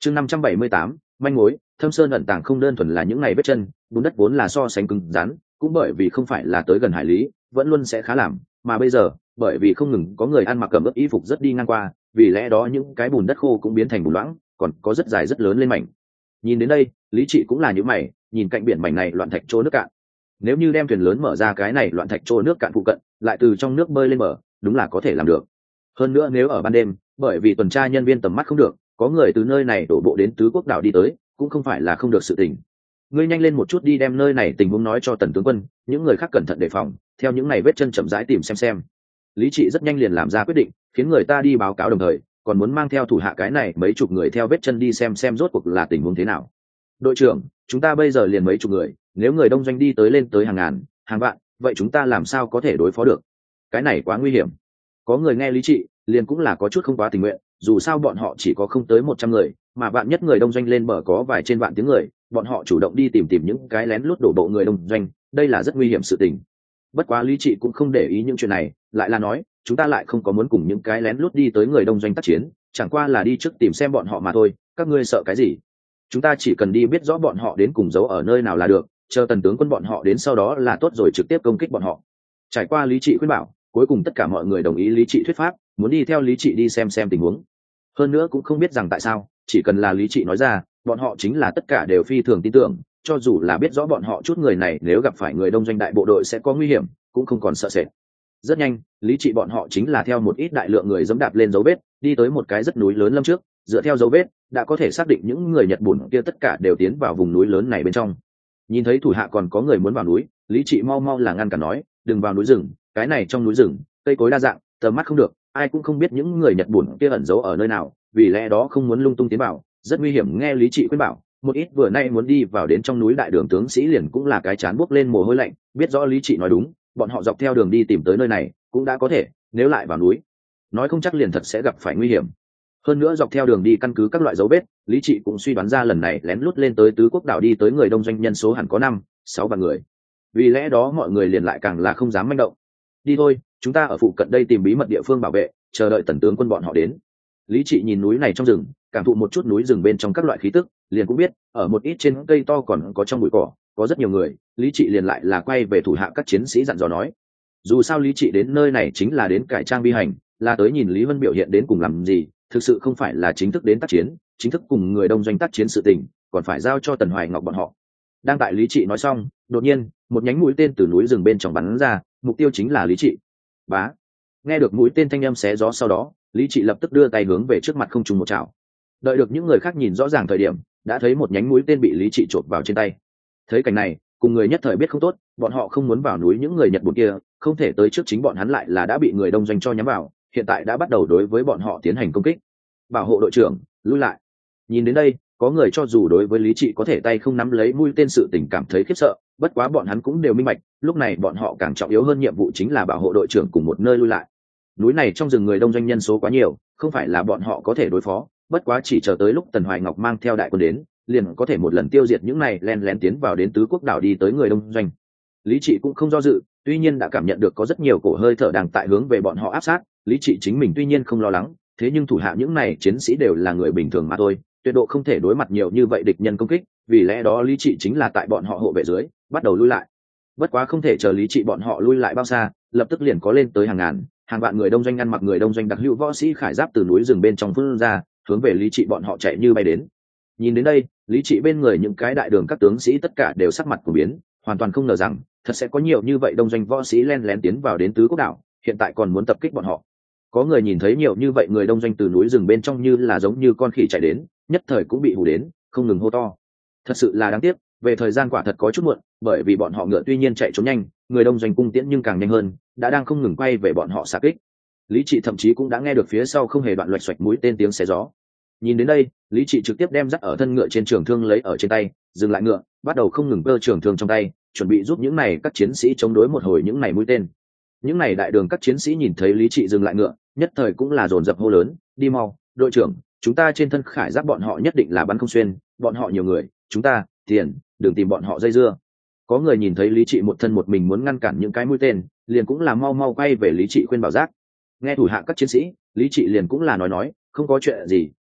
chương 578, manh mối. Thâm sơn ẩn tàng không đơn thuần là những ngày vết chân, bùn đất vốn là so sánh cứng rắn, cũng bởi vì không phải là tới gần hải lý, vẫn luôn sẽ khá làm, mà bây giờ bởi vì không ngừng có người ăn mặc cầm ướp y phục rất đi ngang qua, vì lẽ đó những cái bùn đất khô cũng biến thành bùn loãng, còn có rất dài rất lớn lên mảnh. Nhìn đến đây, lý trị cũng là những mày, nhìn cạnh biển mảnh này loạn thạch trô nước cạn. Nếu như đem thuyền lớn mở ra cái này loạn thạch trô nước cạn phụ cận, lại từ trong nước bơi lên bờ, đúng là có thể làm được. Hơn nữa nếu ở ban đêm, bởi vì tuần tra nhân viên tầm mắt không được, có người từ nơi này đổ bộ đến tứ quốc đảo đi tới, cũng không phải là không được sự tình. Ngươi nhanh lên một chút đi đem nơi này tình huống nói cho Tần tướng quân, những người khác cẩn thận đề phòng, theo những này vết chân chậm rãi tìm xem. Lý trị rất nhanh liền làm ra quyết định, khiến người ta đi báo cáo đồng thời, còn muốn mang theo thủ hạ cái này mấy chục người theo vết chân đi xem rốt cuộc là tình huống thế nào. Đội trưởng, chúng ta bây giờ liền mấy chục người, nếu người đông doanh đi tới lên tới hàng ngàn, hàng vạn, vậy chúng ta làm sao có thể đối phó được? Cái này quá nguy hiểm. Có người nghe lý trị, liền cũng là có chút không quá tình nguyện, dù sao bọn họ chỉ có không tới 100 người, mà vạn nhất người đông doanh lên bờ có vài trên vạn tiếng người, bọn họ chủ động đi tìm những cái lén lút đổ bộ người đông doanh, đây là rất nguy hiểm sự tình. Bất quá lý trị cũng không để ý những chuyện này, lại là nói, chúng ta lại không có muốn cùng những cái lén lút đi tới người đông doanh tác chiến, chẳng qua là đi trước tìm xem bọn họ mà thôi, các ngươi sợ cái gì? Chúng ta chỉ cần đi biết rõ bọn họ đến cùng giấu ở nơi nào là được, chờ Tần tướng quân bọn họ đến sau đó là tốt rồi trực tiếp công kích bọn họ. Trải qua lý trị khuyên bảo, cuối cùng tất cả mọi người đồng ý lý trị thuyết pháp, muốn đi theo lý trị đi xem tình huống. Hơn nữa cũng không biết rằng tại sao, chỉ cần là lý trị nói ra, bọn họ chính là tất cả đều phi thường tin tưởng, cho dù là biết rõ bọn họ chút người này nếu gặp phải người đông doanh đại bộ đội sẽ có nguy hiểm, cũng không còn sợ sệt. Rất nhanh, lý trị bọn họ chính là theo một ít đại lượng người dẫm đạp lên dấu vết, đi tới một cái rất núi lớn lâm trước, dựa theo dấu vết, đã có thể xác định những người Nhật Bùn kia tất cả đều tiến vào vùng núi lớn này bên trong. Nhìn thấy thủ hạ còn có người muốn vào núi, lý trị mau mau là ngăn cản nói, đừng vào núi rừng, cái này trong núi rừng, cây cối đa dạng, tầm mắt không được, ai cũng không biết những người Nhật Bùn kia ẩn giấu ở nơi nào, vì lẽ đó không muốn lung tung tiến vào, rất nguy hiểm. Nghe lý trị khuyên bảo, một ít vừa nay muốn đi vào đến trong núi đại đường tướng sĩ liền cũng là cái chán buốc lên mồ hôi lạnh, biết rõ lý trị nói đúng, bọn họ dọc theo đường đi tìm tới nơi này cũng đã có thể, nếu lại vào núi, nói không chắc liền thật sẽ gặp phải nguy hiểm. Hơn nữa dọc theo đường đi căn cứ các loại dấu vết, lý trị cũng suy đoán ra lần này lén lút lên tới tứ quốc đảo đi tới người đông doanh nhân số hẳn có 5-6 vạn người, vì lẽ đó mọi người liền lại càng là không dám manh động. Đi thôi, chúng ta ở phụ cận đây tìm bí mật địa phương bảo vệ, chờ đợi Tần tướng quân bọn họ đến. Lý trị nhìn núi này trong rừng, cảm thụ một chút núi rừng bên trong các loại khí tức, liền cũng biết ở một ít trên cây to còn có trong bụi cỏ có rất nhiều người. Lý trị liền lại là quay về thủ hạ các chiến sĩ dặn dò nói, dù sao lý trị đến nơi này chính là đến cải trang vi hành, là tới nhìn Lý Vân biểu hiện đến cùng làm gì, thực sự không phải là chính thức đến tác chiến, chính thức cùng người đông doanh tác chiến sự tình còn phải giao cho Tần Hoài Ngọc bọn họ. Đang tại lý trị nói xong, đột nhiên một nhánh mũi tên từ núi rừng bên trong bắn ra, mục tiêu chính là lý trị. Bá, nghe được mũi tên thanh âm xé gió, sau đó lý trị lập tức đưa tay hướng về trước mặt không trùng một chảo. Đợi được những người khác nhìn rõ ràng thời điểm, đã thấy một nhánh mũi tên bị lý trị chộp vào trên tay. Thấy cảnh này, cùng người nhất thời biết không tốt, bọn họ không muốn vào núi những người Nhật Bùn kia, không thể tới trước chính bọn hắn lại là đã bị người đông doanh cho nhắm vào, hiện tại đã bắt đầu đối với bọn họ tiến hành công kích. Bảo hộ đội trưởng, lui lại. Nhìn đến đây, có người cho dù đối với lý trị có thể tay không nắm lấy mũi tên sự tình cảm thấy khiếp sợ, bất quá bọn hắn cũng đều minh bạch, lúc này bọn họ càng trọng yếu hơn nhiệm vụ chính là bảo hộ đội trưởng cùng một nơi lui lại. Núi này trong rừng người đông doanh nhân số quá nhiều, không phải là bọn họ có thể đối phó, bất quá chỉ chờ tới lúc Tần Hoài Ngọc mang theo đại quân đến, liền có thể một lần tiêu diệt những này len lén tiến vào đến tứ quốc đảo đi tới người đông doanh. Lý trị cũng không do dự, tuy nhiên đã cảm nhận được có rất nhiều cổ hơi thở đang tại hướng về bọn họ áp sát, lý trị chính mình tuy nhiên không lo lắng, thế nhưng thủ hạ những này chiến sĩ đều là người bình thường mà thôi, tuyệt độ không thể đối mặt nhiều như vậy địch nhân công kích, vì lẽ đó lý trị chính là tại bọn họ hộ vệ dưới bắt đầu lui lại. Bất quá không thể chờ lý trị bọn họ lui lại bao xa, lập tức liền có lên tới hàng ngàn hàng vạn người đông doanh ăn mặc người đông doanh đặc hữu võ sĩ khải giáp từ núi rừng bên trong vươn ra, hướng về lý trị bọn họ chạy như bay đến. Nhìn đến đây, lý trị bên người những cái đại đường các tướng sĩ tất cả đều sắc mặt của biến, hoàn toàn không ngờ rằng thật sẽ có nhiều như vậy đông doanh võ sĩ len lén tiến vào đến tứ quốc đảo, hiện tại còn muốn tập kích bọn họ. Có người nhìn thấy nhiều như vậy người đông doanh từ núi rừng bên trong như là giống như con khỉ chạy đến, nhất thời cũng bị hù đến, không ngừng hô to. Thật sự là đáng tiếc, về thời gian quả thật có chút muộn, bởi vì bọn họ ngựa tuy nhiên chạy trốn nhanh, người đông doanh cung tiễn nhưng càng nhanh hơn, đã đang không ngừng quay về bọn họ xạ kích. Lý trị thậm chí cũng đã nghe được phía sau không hề đoạn loạch xoạch mũi tên tiếng xé gió. Nhìn đến đây, lý trị trực tiếp đem dắt ở thân ngựa trên trường thương lấy ở trên tay, dừng lại ngựa, bắt đầu không ngừng cơ trường thương trong tay, chuẩn bị giúp những này các chiến sĩ chống đối một hồi những này mũi tên. Những này đại đường các chiến sĩ nhìn thấy lý trị dừng lại ngựa, nhất thời cũng là dồn dập hô lớn, đi mau, đội trưởng, chúng ta trên thân khải giáp bọn họ nhất định là bắn không xuyên, bọn họ nhiều người, chúng ta tiền, đừng tìm bọn họ dây dưa. Có người nhìn thấy lý trị một thân một mình muốn ngăn cản những cái mũi tên, liền cũng là mau mau quay về lý trị khuyên bảo giác. Nghe thủ hạ các chiến sĩ, lý trị liền cũng là nói, không có chuyện gì,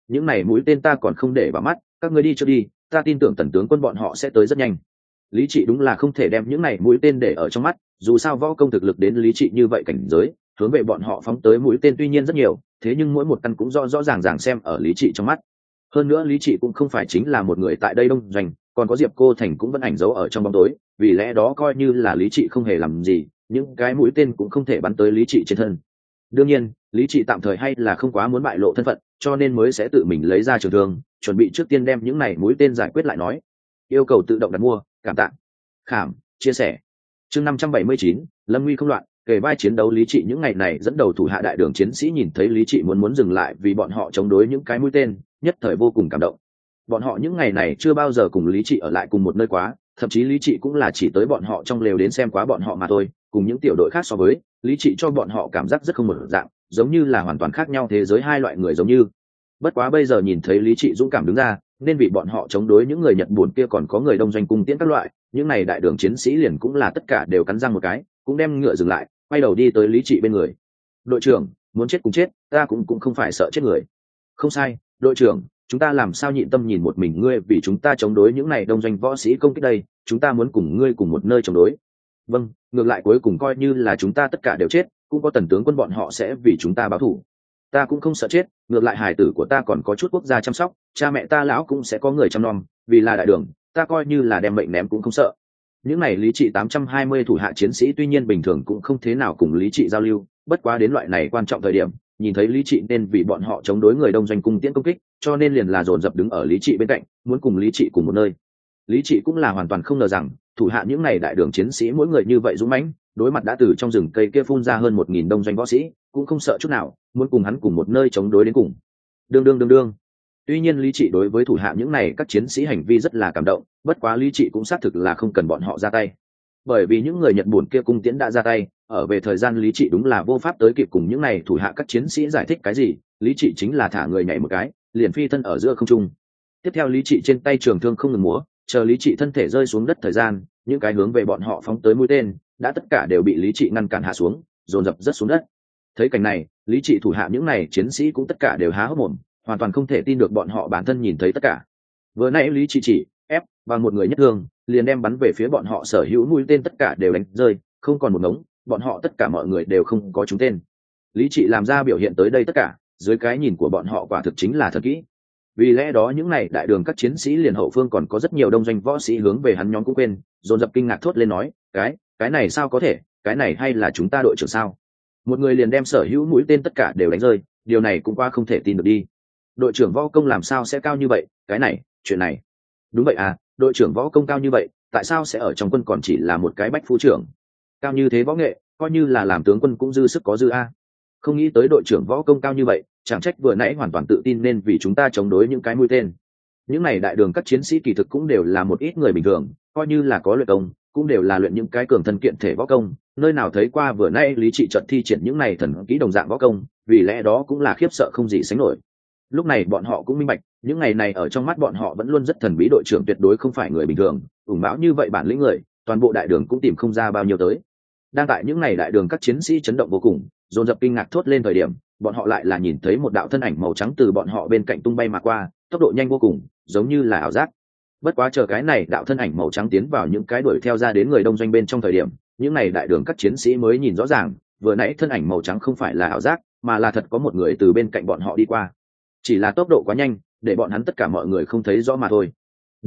những này mũi tên ta còn không để vào mắt, các ngươi đi cho đi, ta tin tưởng tần tướng quân bọn họ sẽ tới rất nhanh. Lý Trị đúng là không thể đem những này mũi tên để ở trong mắt, dù sao võ công thực lực đến Lý Trị như vậy cảnh giới, hướng về bọn họ phóng tới mũi tên tuy nhiên rất nhiều, thế nhưng mỗi một căn cũng rõ rõ ràng ràng xem ở Lý Trị trong mắt. Hơn nữa Lý Trị cũng không phải chính là một người tại đây đông doanh, còn có Diệp Cô Thành cũng vẫn ảnh dấu ở trong bóng tối, vì lẽ đó coi như là Lý Trị không hề làm gì, những cái mũi tên cũng không thể bắn tới Lý Trị trên thân. Đương nhiên, Lý Trị tạm thời hay là không quá muốn bại lộ thân phận, cho nên mới sẽ tự mình lấy ra trường thương, chuẩn bị trước tiên đem những này mũi tên giải quyết lại nói. Yêu cầu tự động đặt mua, cảm tạ. Khảm, chia sẻ. Chương 579, Lâm Nguy không loạn, kể vai chiến đấu Lý Trị những ngày này dẫn đầu thủ hạ đại đường chiến sĩ nhìn thấy Lý Trị muốn dừng lại vì bọn họ chống đối những cái mũi tên, nhất thời vô cùng cảm động. Bọn họ những ngày này chưa bao giờ cùng Lý Trị ở lại cùng một nơi quá, thậm chí Lý Trị cũng là chỉ tới bọn họ trong lều đến xem quá bọn họ mà thôi, cùng những tiểu đội khác so với, Lý Trị cho bọn họ cảm giác rất không một dạng, giống như là hoàn toàn khác nhau thế giới hai loại người giống như. Bất quá bây giờ nhìn thấy Lý Trị dũng cảm đứng ra, nên vì bọn họ chống đối những người Nhật buồn kia còn có người đông doanh cung tiễn các loại, những này đại đường chiến sĩ liền cũng là tất cả đều cắn răng một cái, cũng đem ngựa dừng lại, quay đầu đi tới Lý Trị bên người. Đội trưởng, muốn chết cùng chết, ta cũng không phải sợ chết người. Không sai, đội trưởng, chúng ta làm sao nhịn tâm nhìn một mình ngươi vì chúng ta chống đối những này đông doanh võ sĩ công kích đây, chúng ta muốn cùng ngươi cùng một nơi chống đối. Vâng, ngược lại cuối cùng coi như là chúng ta tất cả đều chết, cũng có tần tướng quân bọn họ sẽ vì chúng ta báo thù. Ta cũng không sợ chết, ngược lại hài tử của ta còn có chút quốc gia chăm sóc, cha mẹ ta lão cũng sẽ có người chăm nom, vì là đại đường, ta coi như là đem mệnh ném cũng không sợ. Những này Lý Trị 820 thủ hạ chiến sĩ tuy nhiên bình thường cũng không thế nào cùng Lý Trị giao lưu, bất quá đến loại này quan trọng thời điểm, nhìn thấy Lý Trị nên vì bọn họ chống đối người đông doanh cung tiễn công kích, cho nên liền là dồn dập đứng ở Lý Trị bên cạnh, muốn cùng Lý Trị cùng một nơi. Lý Trị cũng là hoàn toàn không ngờ rằng, thủ hạ những này đại đường chiến sĩ mỗi người như vậy dũng mãnh, đối mặt đã từ trong rừng cây kia phun ra hơn 1000 đông doanh võ sĩ, cũng không sợ chút nào, muốn cùng hắn cùng một nơi chống đối đến cùng. Đương. Tuy nhiên Lý Trị đối với thủ hạ những này các chiến sĩ hành vi rất là cảm động, bất quá Lý Trị cũng xác thực là không cần bọn họ ra tay. Bởi vì những người Nhật buồn kia cung tiễn đã ra tay, ở về thời gian Lý Trị đúng là vô pháp tới kịp cùng những này thủ hạ các chiến sĩ giải thích cái gì, Lý Trị chính là thả người nhảy một cái, liền phi thân ở giữa không trung. Tiếp theo Lý Trị trên tay trường thương không ngừng múa, chờ Lý Trị thân thể rơi xuống đất thời gian, những cái hướng về bọn họ phóng tới mũi tên, đã tất cả đều bị Lý Trị ngăn cản hạ xuống, dồn dập rất xuống đất. Thấy cảnh này, Lý Trị thủ hạ những này chiến sĩ cũng tất cả đều há hốc mồm, hoàn toàn không thể tin được bọn họ bản thân nhìn thấy tất cả. Vừa nãy Lý Trị chỉ ép và một người nhất thương, liền đem bắn về phía bọn họ sở hữu mũi tên tất cả đều đánh rơi, không còn một ngống, bọn họ tất cả mọi người đều không có trúng tên. Lý Trị làm ra biểu hiện tới đây tất cả, dưới cái nhìn của bọn họ quả thực chính là thật kỹ. Vì lẽ đó những này đại đường các chiến sĩ liền hậu phương còn có rất nhiều đông doanh võ sĩ hướng về hắn nhóm cũng quên, dồn dập kinh ngạc thốt lên nói, cái này sao có thể, cái này hay là chúng ta đội trưởng sao? Một người liền đem sở hữu mũi tên tất cả đều đánh rơi, điều này cũng qua không thể tin được đi. Đội trưởng võ công làm sao sẽ cao như vậy, chuyện này. Đúng vậy à, đội trưởng võ công cao như vậy, tại sao sẽ ở trong quân còn chỉ là một cái bách phu trưởng? Cao như thế võ nghệ, coi như là làm tướng quân cũng dư sức có dư a. Không nghĩ tới đội trưởng võ công cao như vậy, chẳng trách vừa nãy hoàn toàn tự tin nên vì chúng ta chống đối những cái mũi tên. Những này đại đường các chiến sĩ kỳ thực cũng đều là một ít người bình thường, coi như là có luyện công, cũng đều là luyện những cái cường thân kiện thể võ công, nơi nào thấy qua vừa nãy Lý Trị trận thi triển những này thần kỹ đồng dạng võ công, vì lẽ đó cũng là khiếp sợ không gì sánh nổi. Lúc này bọn họ cũng minh bạch, những ngày này ở trong mắt bọn họ vẫn luôn rất thần bí, đội trưởng tuyệt đối không phải người bình thường, ủng bão như vậy bản lĩnh người, toàn bộ đại đường cũng tìm không ra bao nhiêu tới. Đang tại những ngày đại đường các chiến sĩ chấn động vô cùng, dồn dập kinh ngạc thốt lên thời điểm, bọn họ lại là nhìn thấy một đạo thân ảnh màu trắng từ bọn họ bên cạnh tung bay mà qua, tốc độ nhanh vô cùng, giống như là ảo giác. Bất quá chờ cái này đạo thân ảnh màu trắng tiến vào những cái đuổi theo ra đến người đông doanh bên trong thời điểm, những ngày đại đường các chiến sĩ mới nhìn rõ ràng, vừa nãy thân ảnh màu trắng không phải là ảo giác, mà là thật có một người từ bên cạnh bọn họ đi qua. Chỉ là tốc độ quá nhanh, để bọn hắn tất cả mọi người không thấy rõ mà thôi.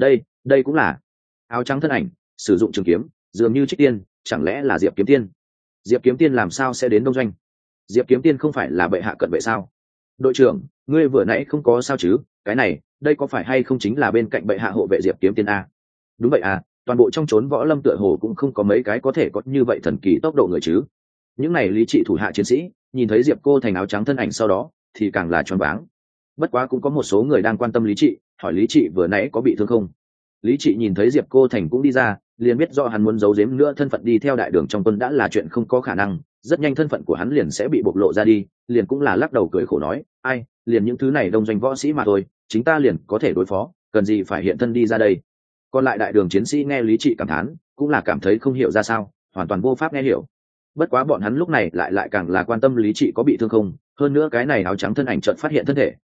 Đây cũng là áo trắng thân ảnh, sử dụng trường kiếm, dường như Trích Tiên, chẳng lẽ là Diệp Kiếm Tiên? Diệp Kiếm Tiên làm sao sẽ đến đông doanh? Diệp Kiếm Tiên không phải là bệ hạ cận vệ sao? Đội trưởng, ngươi vừa nãy không có sao chứ? Cái này, đây có phải hay không chính là bên cạnh bệ hạ hộ vệ Diệp Kiếm Tiên a? Đúng vậy à, toàn bộ trong chốn võ lâm tựa hồ cũng không có mấy cái có thể có như vậy thần kỳ tốc độ người chứ. Những này Lý Trị thủ hạ chiến sĩ nhìn thấy Diệp Cô Thành áo trắng thân ảnh sau đó thì càng là choáng váng. Bất quá cũng có một số người đang quan tâm Lý Trị, hỏi Lý Trị vừa nãy có bị thương không. Lý Trị nhìn thấy Diệp Cô Thành cũng đi ra, liền biết do hắn muốn giấu giếm nữa thân phận đi theo đại đường trong quân đã là chuyện không có khả năng, rất nhanh thân phận của hắn liền sẽ bị bộc lộ ra đi, liền cũng là lắc đầu cười khổ nói, ai, liền những thứ này đông doanh võ sĩ mà thôi, chính ta liền có thể đối phó, cần gì phải hiện thân đi ra đây. Còn lại đại đường chiến sĩ nghe Lý Trị cảm thán, cũng là cảm thấy không hiểu ra sao, hoàn toàn vô pháp nghe hiểu. Bất quá bọn hắn lúc này lại càng là quan tâm Lý Trị có bị thương không, hơn nữa cái này áo trắng thân ảnh chợt phát hiện thân thể,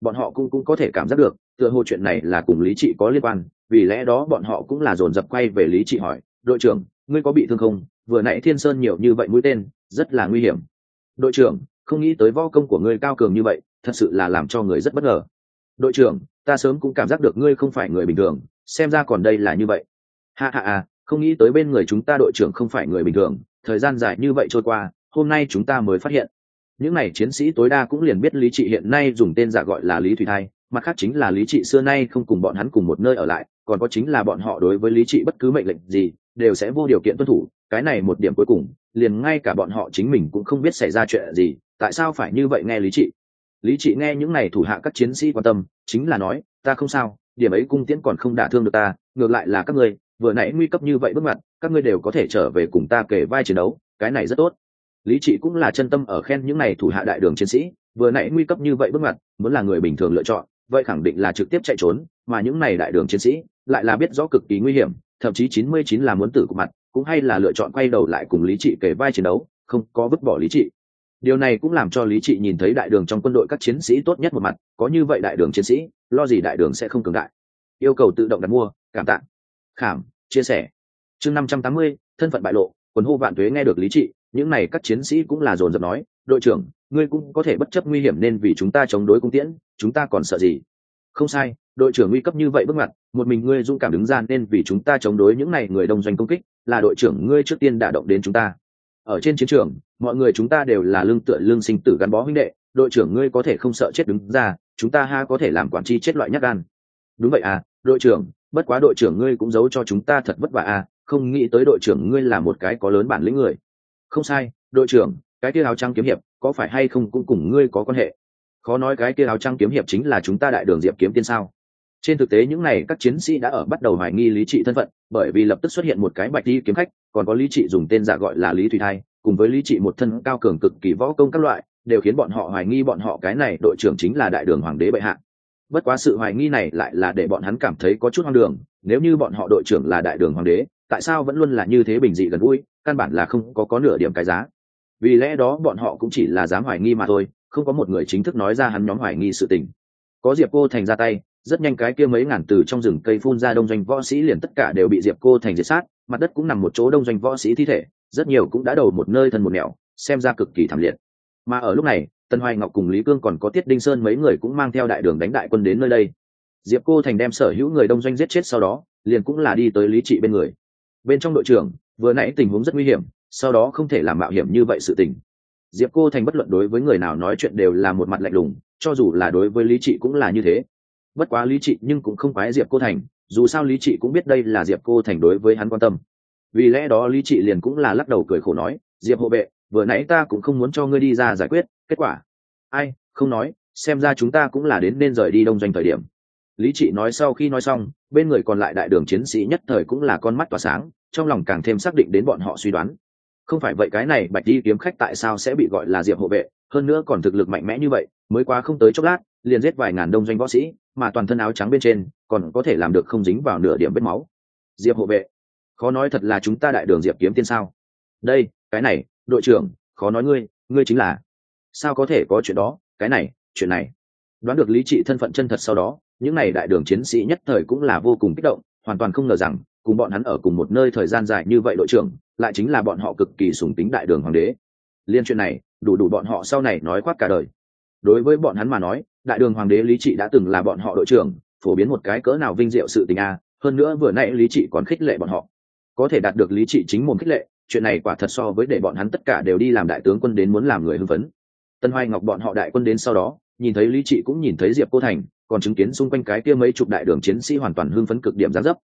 bọn họ cũng có thể cảm giác được tựa hồ chuyện này là cùng lý trị có liên quan, vì lẽ đó bọn họ cũng là dồn dập quay về lý trị hỏi: đội trưởng, ngươi có bị thương không? Vừa nãy Thiên Sơn nhiều như vậy mũi tên, rất là nguy hiểm. Đội trưởng, không nghĩ tới võ công của ngươi cao cường như vậy, thật sự là làm cho người rất bất ngờ. Đội trưởng, ta sớm cũng cảm giác được ngươi không phải người bình thường, xem ra còn đây là như vậy. Ha ha ha, không nghĩ tới bên người chúng ta đội trưởng không phải người bình thường, thời gian dài như vậy trôi qua, hôm nay chúng ta mới phát hiện. Những này chiến sĩ tối đa cũng liền biết lý trị hiện nay dùng tên giả gọi là Lý Thủy Thai, mặt khác chính là lý trị xưa nay không cùng bọn hắn cùng một nơi ở lại, còn có chính là bọn họ đối với lý trị bất cứ mệnh lệnh gì đều sẽ vô điều kiện tuân thủ. Cái này một điểm cuối cùng, liền ngay cả bọn họ chính mình cũng không biết xảy ra chuyện gì, tại sao phải như vậy nghe lý trị. Lý trị nghe những này thủ hạ các chiến sĩ quan tâm, chính là nói: ta không sao, điểm ấy cung tiễn còn không đả thương được ta, ngược lại là các ngươi vừa nãy nguy cấp như vậy bước mặt, các ngươi đều có thể trở về cùng ta kể vai chiến đấu, cái này rất tốt. Lý trị cũng là chân tâm ở khen những này thủ hạ đại đường chiến sĩ, vừa nãy nguy cấp như vậy bước mặt, muốn là người bình thường lựa chọn, vậy khẳng định là trực tiếp chạy trốn, mà những này đại đường chiến sĩ lại là biết rõ cực kỳ nguy hiểm, thậm chí 99 là muốn tử của mặt, cũng hay là lựa chọn quay đầu lại cùng lý trị kể vai chiến đấu, không có vứt bỏ lý trị. Điều này cũng làm cho lý trị nhìn thấy đại đường trong quân đội các chiến sĩ tốt nhất một mặt, có như vậy đại đường chiến sĩ, lo gì đại đường sẽ không cường đại. Yêu cầu tự động đặt mua, cảm tạ, khảm, chia sẻ. Chương 580, thân phận bại lộ, quần hô vạn tuế. Nghe được lý trị, những này các chiến sĩ cũng là dồn dập nói: đội trưởng, ngươi cũng có thể bất chấp nguy hiểm nên vì chúng ta chống đối cung tiễn, chúng ta còn sợ gì? Không sai, đội trưởng nguy cấp như vậy bước mặt, một mình ngươi dũng cảm đứng ra nên vì chúng ta chống đối những này người đông doanh công kích, là đội trưởng ngươi trước tiên đả động đến chúng ta. Ở trên chiến trường, mọi người chúng ta đều là lương tựa lương sinh tử gắn bó huynh đệ, đội trưởng ngươi có thể không sợ chết đứng ra, chúng ta ha có thể làm quản tri chết loại nhát gan. Đúng vậy à, đội trưởng, bất quá đội trưởng ngươi cũng giấu cho chúng ta thật vất vả à, không nghĩ tới đội trưởng ngươi là một cái có lớn bản lĩnh người. Không sai, đội trưởng, cái kia áo trắng kiếm hiệp có phải hay không cũng cùng ngươi có quan hệ? Khó nói cái kia áo trắng kiếm hiệp chính là chúng ta đại đường Diệp Kiếm Tiên sao? Trên thực tế những này các chiến sĩ đã ở bắt đầu hoài nghi lý trị thân phận, bởi vì lập tức xuất hiện một cái bạch y kiếm khách, còn có lý trị dùng tên giả gọi là Lý Thủy Thai, cùng với lý trị một thân cao cường cực kỳ võ công các loại, đều khiến bọn họ hoài nghi bọn họ cái này đội trưởng chính là đại đường hoàng đế bệ hạ. Bất quá sự hoài nghi này lại là để bọn hắn cảm thấy có chút hoang đường, nếu như bọn họ đội trưởng là đại đường hoàng đế, tại sao vẫn luôn là như thế bình dị gần gũi, căn bản là không có nửa điểm cái giá. Vì lẽ đó bọn họ cũng chỉ là dám hoài nghi mà thôi, không có một người chính thức nói ra hắn nhóm hoài nghi sự tình. Có Diệp Cô Thành ra tay, rất nhanh cái kia mấy ngàn từ trong rừng cây phun ra đông doanh võ sĩ liền tất cả đều bị Diệp Cô Thành diệt sát, mặt đất cũng nằm một chỗ đông doanh võ sĩ thi thể, rất nhiều cũng đã đầu một nơi thân một nẻo, xem ra cực kỳ thảm liệt. Mà ở lúc này, Tân Hoài Ngọc cùng Lý Cương còn có Tiết Đinh Sơn mấy người cũng mang theo đại đường đánh đại quân đến nơi đây. Diệp Cô Thành đem sở hữu người đông doanh giết chết sau đó, liền cũng là đi tới lý trị bên người. Bên trong đội trưởng, vừa nãy tình huống rất nguy hiểm, sau đó không thể làm mạo hiểm như vậy sự tình. Diệp Cô Thành bất luận đối với người nào nói chuyện đều là một mặt lạnh lùng, cho dù là đối với lý trị cũng là như thế. Bất quá lý trị nhưng cũng không quái Diệp Cô Thành, dù sao lý trị cũng biết đây là Diệp Cô Thành đối với hắn quan tâm. Vì lẽ đó lý trị liền cũng là lắc đầu cười khổ nói: Diệp hộ vệ, vừa nãy ta cũng không muốn cho ngươi đi ra giải quyết, kết quả ai không nói, xem ra chúng ta cũng là đến nên rời đi đông doanh thời điểm. Lý trị nói sau khi nói xong, bên người còn lại đại đường chiến sĩ nhất thời cũng là con mắt tỏa sáng, trong lòng càng thêm xác định đến bọn họ suy đoán. Không phải vậy cái này bạch đi kiếm khách tại sao sẽ bị gọi là Diệp hộ vệ, hơn nữa còn thực lực mạnh mẽ như vậy, mới quá không tới chốc lát liền giết vài ngàn đông doanh võ sĩ, mà toàn thân áo trắng bên trên còn có thể làm được không dính vào nửa điểm vết máu. Diệp hộ vệ, khó nói thật là chúng ta đại đường Diệp Kiếm Tiên sao? Đây, cái này, đội trưởng, khó nói ngươi chính là. Sao có thể có chuyện đó, cái này, chuyện này. Đoán được lý trị thân phận chân thật sau đó, những này đại đường chiến sĩ nhất thời cũng là vô cùng kích động, hoàn toàn không ngờ rằng cùng bọn hắn ở cùng một nơi thời gian dài như vậy đội trưởng lại chính là bọn họ cực kỳ sùng kính đại đường hoàng đế. Liên chuyện này đủ bọn họ sau này nói khoác cả đời. Đối với bọn hắn mà nói, đại đường hoàng đế lý trị đã từng là bọn họ đội trưởng, phổ biến một cái cỡ nào vinh diệu sự tình a. Hơn nữa vừa nãy lý trị còn khích lệ bọn họ, có thể đạt được lý trị chính mồm khích lệ, chuyện này quả thật so với để bọn hắn tất cả đều đi làm đại tướng quân đến muốn làm người hưng phấn. Tân Hoài Ngọc bọn họ đại quân đến sau đó, nhìn thấy lý trị cũng nhìn thấy Diệp Cô Thành, còn chứng kiến xung quanh cái kia mấy chục đại đường chiến sĩ hoàn toàn hưng phấn cực điểm dáng dấp.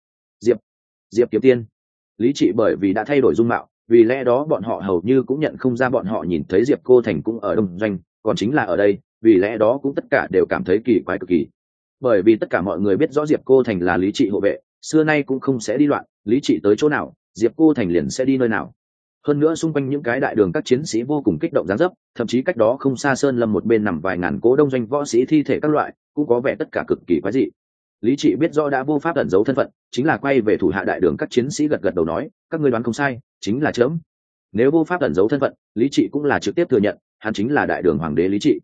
Diệp Kiếm Tiên. Lý trị bởi vì đã thay đổi dung mạo, vì lẽ đó bọn họ hầu như cũng nhận không ra bọn họ nhìn thấy Diệp Cô Thành cũng ở đông doanh, còn chính là ở đây, vì lẽ đó cũng tất cả đều cảm thấy kỳ quái cực kỳ. Bởi vì tất cả mọi người biết rõ Diệp Cô Thành là lý trị hộ vệ, xưa nay cũng không sẽ đi loạn, lý trị tới chỗ nào, Diệp Cô Thành liền sẽ đi nơi nào. Hơn nữa xung quanh những cái đại đường các chiến sĩ vô cùng kích động dáng dấp, thậm chí cách đó không xa sơn lâm một bên nằm vài ngàn cố đông doanh võ sĩ thi thể các loại, cũng có vẻ tất cả cực kỳ quái dị. Lý trị biết rõ đã vô pháp ẩn giấu thân phận, chính là quay về thủ hạ đại đường các chiến sĩ gật gật đầu nói: các ngươi đoán không sai, chính là chớm. Nếu vô pháp ẩn giấu thân phận, Lý trị cũng là trực tiếp thừa nhận hắn chính là đại đường hoàng đế Lý trị.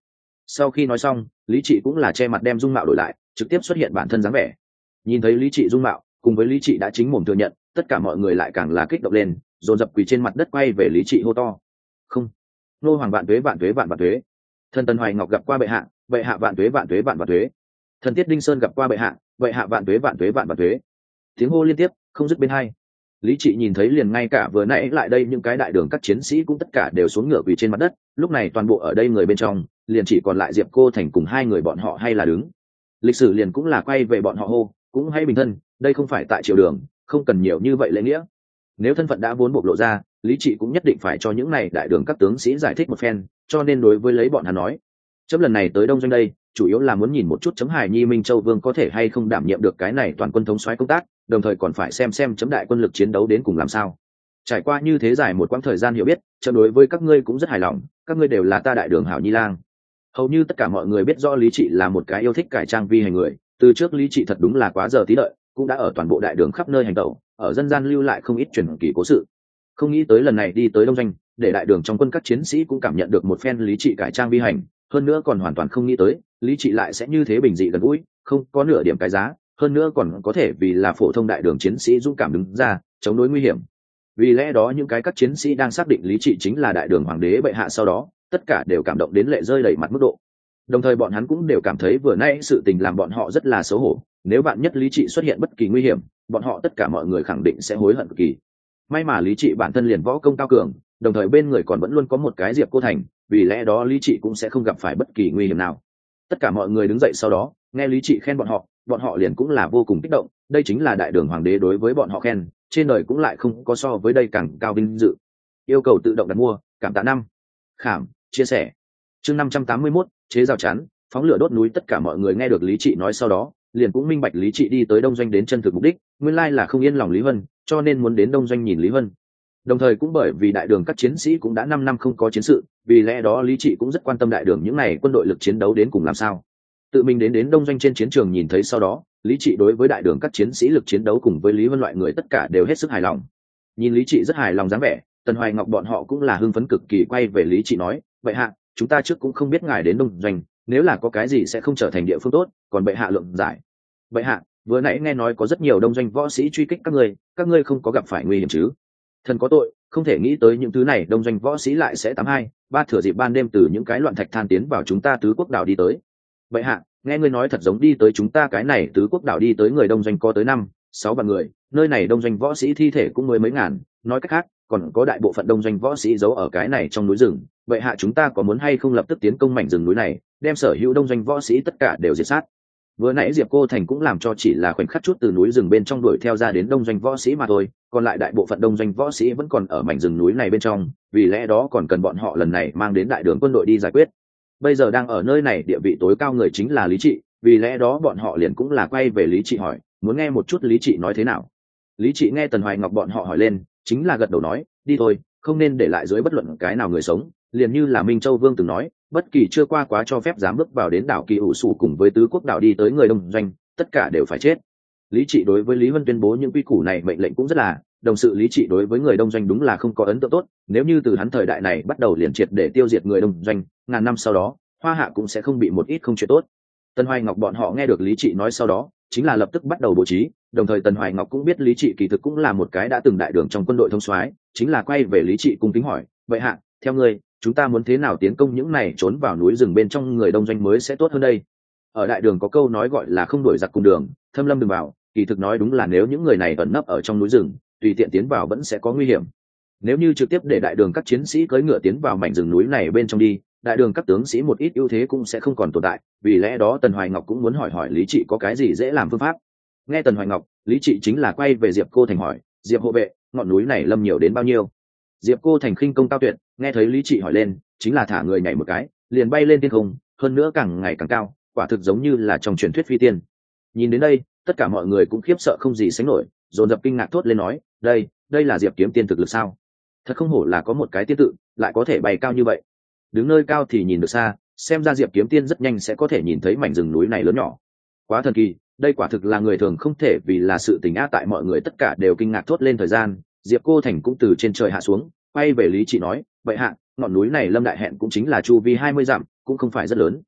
Sau khi nói xong, lý trị cũng là che mặt đem dung mạo đổi lại, trực tiếp xuất hiện bản thân dáng vẻ. Nhìn thấy lý trị dung mạo cùng với lý trị đã chính mồm thừa nhận, tất cả mọi người lại càng là kích động lên, dồn dập quỳ trên mặt đất quay về lý trị hô to. Không, nô hoàng vạn tuế vạn tuế vạn vạn tuế. Thần Tần Hoài Ngọc gặp qua bệ hạ, bệ hạ vạn tuế vạn tuế vạn vạn tuế. Thần Tiết Đinh Sơn gặp qua bệ hạ, bệ hạ vạn tuế vạn tuế vạn vạn tuế. Tiếng hô liên tiếp không dứt bên hai. Lý trị nhìn thấy liền ngay cả vừa nãy lại đây những cái đại đường các chiến sĩ cũng tất cả đều xuống ngựa quỳ trên mặt đất, lúc này toàn bộ ở đây người bên trong liền chỉ còn lại Diệp Cô Thành cùng hai người bọn họ hay là đứng. Lịch sử liền cũng là quay về bọn họ hô, cũng hay bình thân, đây không phải tại triều đường, không cần nhiều như vậy lễ nghĩa. Nếu thân phận đã vốn bộc lộ ra, lý trị cũng nhất định phải cho những này đại đường các tướng sĩ giải thích một phen, cho nên đối với lấy bọn hắn nói, chấm lần này tới đông doanh đây chủ yếu là muốn nhìn một chút chấm Hải Nhi Minh Châu Vương có thể hay không đảm nhiệm được cái này toàn quân thống soái công tác, đồng thời còn phải xem chấm đại quân lực chiến đấu đến cùng làm sao. Trải qua như thế dài một quãng thời gian hiểu biết, chấm đối với các ngươi cũng rất hài lòng, các ngươi đều là ta đại đường hảo nhi lang. Hầu như tất cả mọi người biết rõ lý trị là một cái yêu thích cải trang vi hành người, từ trước lý trị thật đúng là quá giờ tí đợi, cũng đã ở toàn bộ đại đường khắp nơi hành tẩu, ở dân gian lưu lại không ít truyền kỳ cố sự. Không nghĩ tới lần này đi tới đông doanh, để đại đường trong quân các chiến sĩ cũng cảm nhận được một phen lý trị cải trang vi hành, hơn nữa còn hoàn toàn không nghĩ tới lý trị lại sẽ như thế bình dị gần gũi, không có nửa điểm cái giá, hơn nữa còn có thể vì là phổ thông đại đường chiến sĩ dũng cảm đứng ra chống đối nguy hiểm. Vì lẽ đó những cái các chiến sĩ đang xác định lý trị chính là đại đường hoàng đế bệ hạ sau đó, tất cả đều cảm động đến lệ rơi đầy mặt mức độ. Đồng thời bọn hắn cũng đều cảm thấy vừa nãy sự tình làm bọn họ rất là xấu hổ, nếu bạn nhất lý trị xuất hiện bất kỳ nguy hiểm, bọn họ tất cả mọi người khẳng định sẽ hối hận cực kỳ. May mà lý trị bản thân liền võ công cao cường, đồng thời bên người còn vẫn luôn có một cái Diệp Cô Thành, vì lẽ đó lý trị cũng sẽ không gặp phải bất kỳ nguy hiểm nào. Tất cả mọi người đứng dậy sau đó nghe lý trị khen bọn họ liền cũng là vô cùng kích động, đây chính là đại đường hoàng đế đối với bọn họ khen, trên đời cũng lại không có so với đây càng cao vinh dự. Yêu cầu tự động đặt mua, cảm tạ năm khảm chia sẻ. Chương 581, chế rào chắn phóng lửa đốt núi. Tất cả mọi người nghe được lý trị nói sau đó liền cũng minh bạch lý trị đi tới đông doanh đến chân thực mục đích, nguyên lai là không yên lòng lý Vân, cho nên muốn đến đông doanh nhìn lý Vân. Đồng thời cũng bởi vì đại đường các chiến sĩ cũng đã 5 năm không có chiến sự, vì lẽ đó lý trị cũng rất quan tâm đại đường những này quân đội lực chiến đấu đến cùng làm sao. Tự mình đến đông doanh trên chiến trường nhìn thấy sau đó, lý trị đối với đại đường các chiến sĩ lực chiến đấu cùng với lý Vân loại người tất cả đều hết sức hài lòng. Nhìn lý trị rất hài lòng dáng vẻ, Tần Hoài Ngọc bọn họ cũng là hưng phấn cực kỳ, quay về lý trị nói, vậy hạ, chúng ta trước cũng không biết ngài đến đông doanh, nếu là có cái gì sẽ không trở thành địa phương tốt, còn bệ hạ lượng giải. Bệ hạ, vừa nãy nghe nói có rất nhiều đông doanh võ sĩ truy kích các ngươi không có gặp phải nguy hiểm chứ? Thần có tội, không thể nghĩ tới những thứ này đông doanh võ sĩ lại sẽ 82-3 thừa dịp ban đêm từ những cái loạn thạch than tiến vào chúng ta tứ quốc đảo đi tới. Bệ hạ, nghe ngươi nói thật giống đi tới chúng ta cái này tứ quốc đảo đi tới người đông doanh có tới 5-6 vạn người, nơi này đông doanh võ sĩ thi thể cũng mới mấy ngàn, nói cách khác còn có đại bộ phận đông doanh võ sĩ giấu ở cái này trong núi rừng. Bệ hạ, chúng ta có muốn hay không lập tức tiến công mảnh rừng núi này, đem sở hữu đông doanh võ sĩ tất cả đều diệt sát? Vừa nãy Diệp Cô Thành cũng làm cho chỉ là khoảnh khắc chút từ núi rừng bên trong đuổi theo ra đến đông doanh võ sĩ mà thôi, còn lại đại bộ phận đông doanh võ sĩ vẫn còn ở mảnh rừng núi này bên trong, vì lẽ đó còn cần bọn họ lần này mang đến đại đường quân đội đi giải quyết. Bây giờ đang ở nơi này địa vị tối cao người chính là lý trị, vì lẽ đó bọn họ liền cũng là quay về lý trị hỏi, muốn nghe một chút lý trị nói thế nào. Lý trị nghe Tần Hoài Ngọc bọn họ hỏi lên, chính là gật đầu nói, đi thôi, không nên để lại dưới bất luận cái nào người sống, liền như là Minh Châu Vương từng nói, bất kỳ chưa qua quá cho phép dám bước vào đến đảo Kỳ Ủ Sủ cùng với tứ quốc đảo đi tới người đông doanh, tất cả đều phải chết. Lý trị đối với Lý Vân tuyên bố những quy củ này mệnh lệnh cũng rất là, đồng sự lý trị đối với người đông doanh đúng là không có ấn tượng tốt, nếu như từ hắn thời đại này bắt đầu liền triệt để tiêu diệt người đông doanh, ngàn năm sau đó Hoa Hạ cũng sẽ không bị một ít không chuyện tốt. Tần Hoài Ngọc bọn họ nghe được lý trị nói sau đó chính là lập tức bắt đầu bố trí, đồng thời Tần Hoài Ngọc cũng biết lý trị kỳ thực cũng là một cái đã từng đại đường trong quân đội thông soái, chính là quay về lý trị cung kính hỏi, vậy hạ, theo ngươi, chúng ta muốn thế nào tiến công những này trốn vào núi rừng bên trong người đông doanh mới sẽ tốt hơn đây? Ở đại đường có câu nói gọi là không đuổi giặc cùng đường, thâm lâm đừng vào, kỳ thực nói đúng là nếu những người này ẩn nấp ở trong núi rừng, tùy tiện tiến vào vẫn sẽ có nguy hiểm. Nếu như trực tiếp để đại đường các chiến sĩ cưỡi ngựa tiến vào mảnh rừng núi này bên trong đi, đại đường các tướng sĩ một ít ưu thế cũng sẽ không còn tồn tại, vì lẽ đó Tần Hoài Ngọc cũng muốn hỏi lý trị có cái gì dễ làm phương pháp. Nghe Tần Hoài Ngọc, lý trị chính là quay về Diệp Cô Thành hỏi, Diệp hộ vệ, ngọn núi này lâm nhiều đến bao nhiêu? Diệp Cô Thành khinh công cao tuyệt, nghe thấy lý trị hỏi lên chính là thả người nhảy một cái liền bay lên thiên không, hơn nữa càng ngày càng cao, quả thực giống như là trong truyền thuyết phi tiên. Nhìn đến đây tất cả mọi người cũng khiếp sợ không gì sánh nổi, dồn dập kinh ngạc thốt lên nói, đây là Diệp kiếm tiên thực lực sao? Thật không hổ là có một cái tiên tự lại có thể bay cao như vậy. Đứng nơi cao thì nhìn được xa, xem ra Diệp kiếm tiên rất nhanh sẽ có thể nhìn thấy mảnh rừng núi này lớn nhỏ, quá thần kỳ. Đây quả thực là người thường không thể, vì là sự tình á. Tại mọi người tất cả đều kinh ngạc thốt lên thời gian, Diệp Cô Thành cũng từ trên trời hạ xuống, quay về lý trị nói, vậy hạ, ngọn núi này lâm đại hẹn cũng chính là chu vi 20 dặm, cũng không phải rất lớn.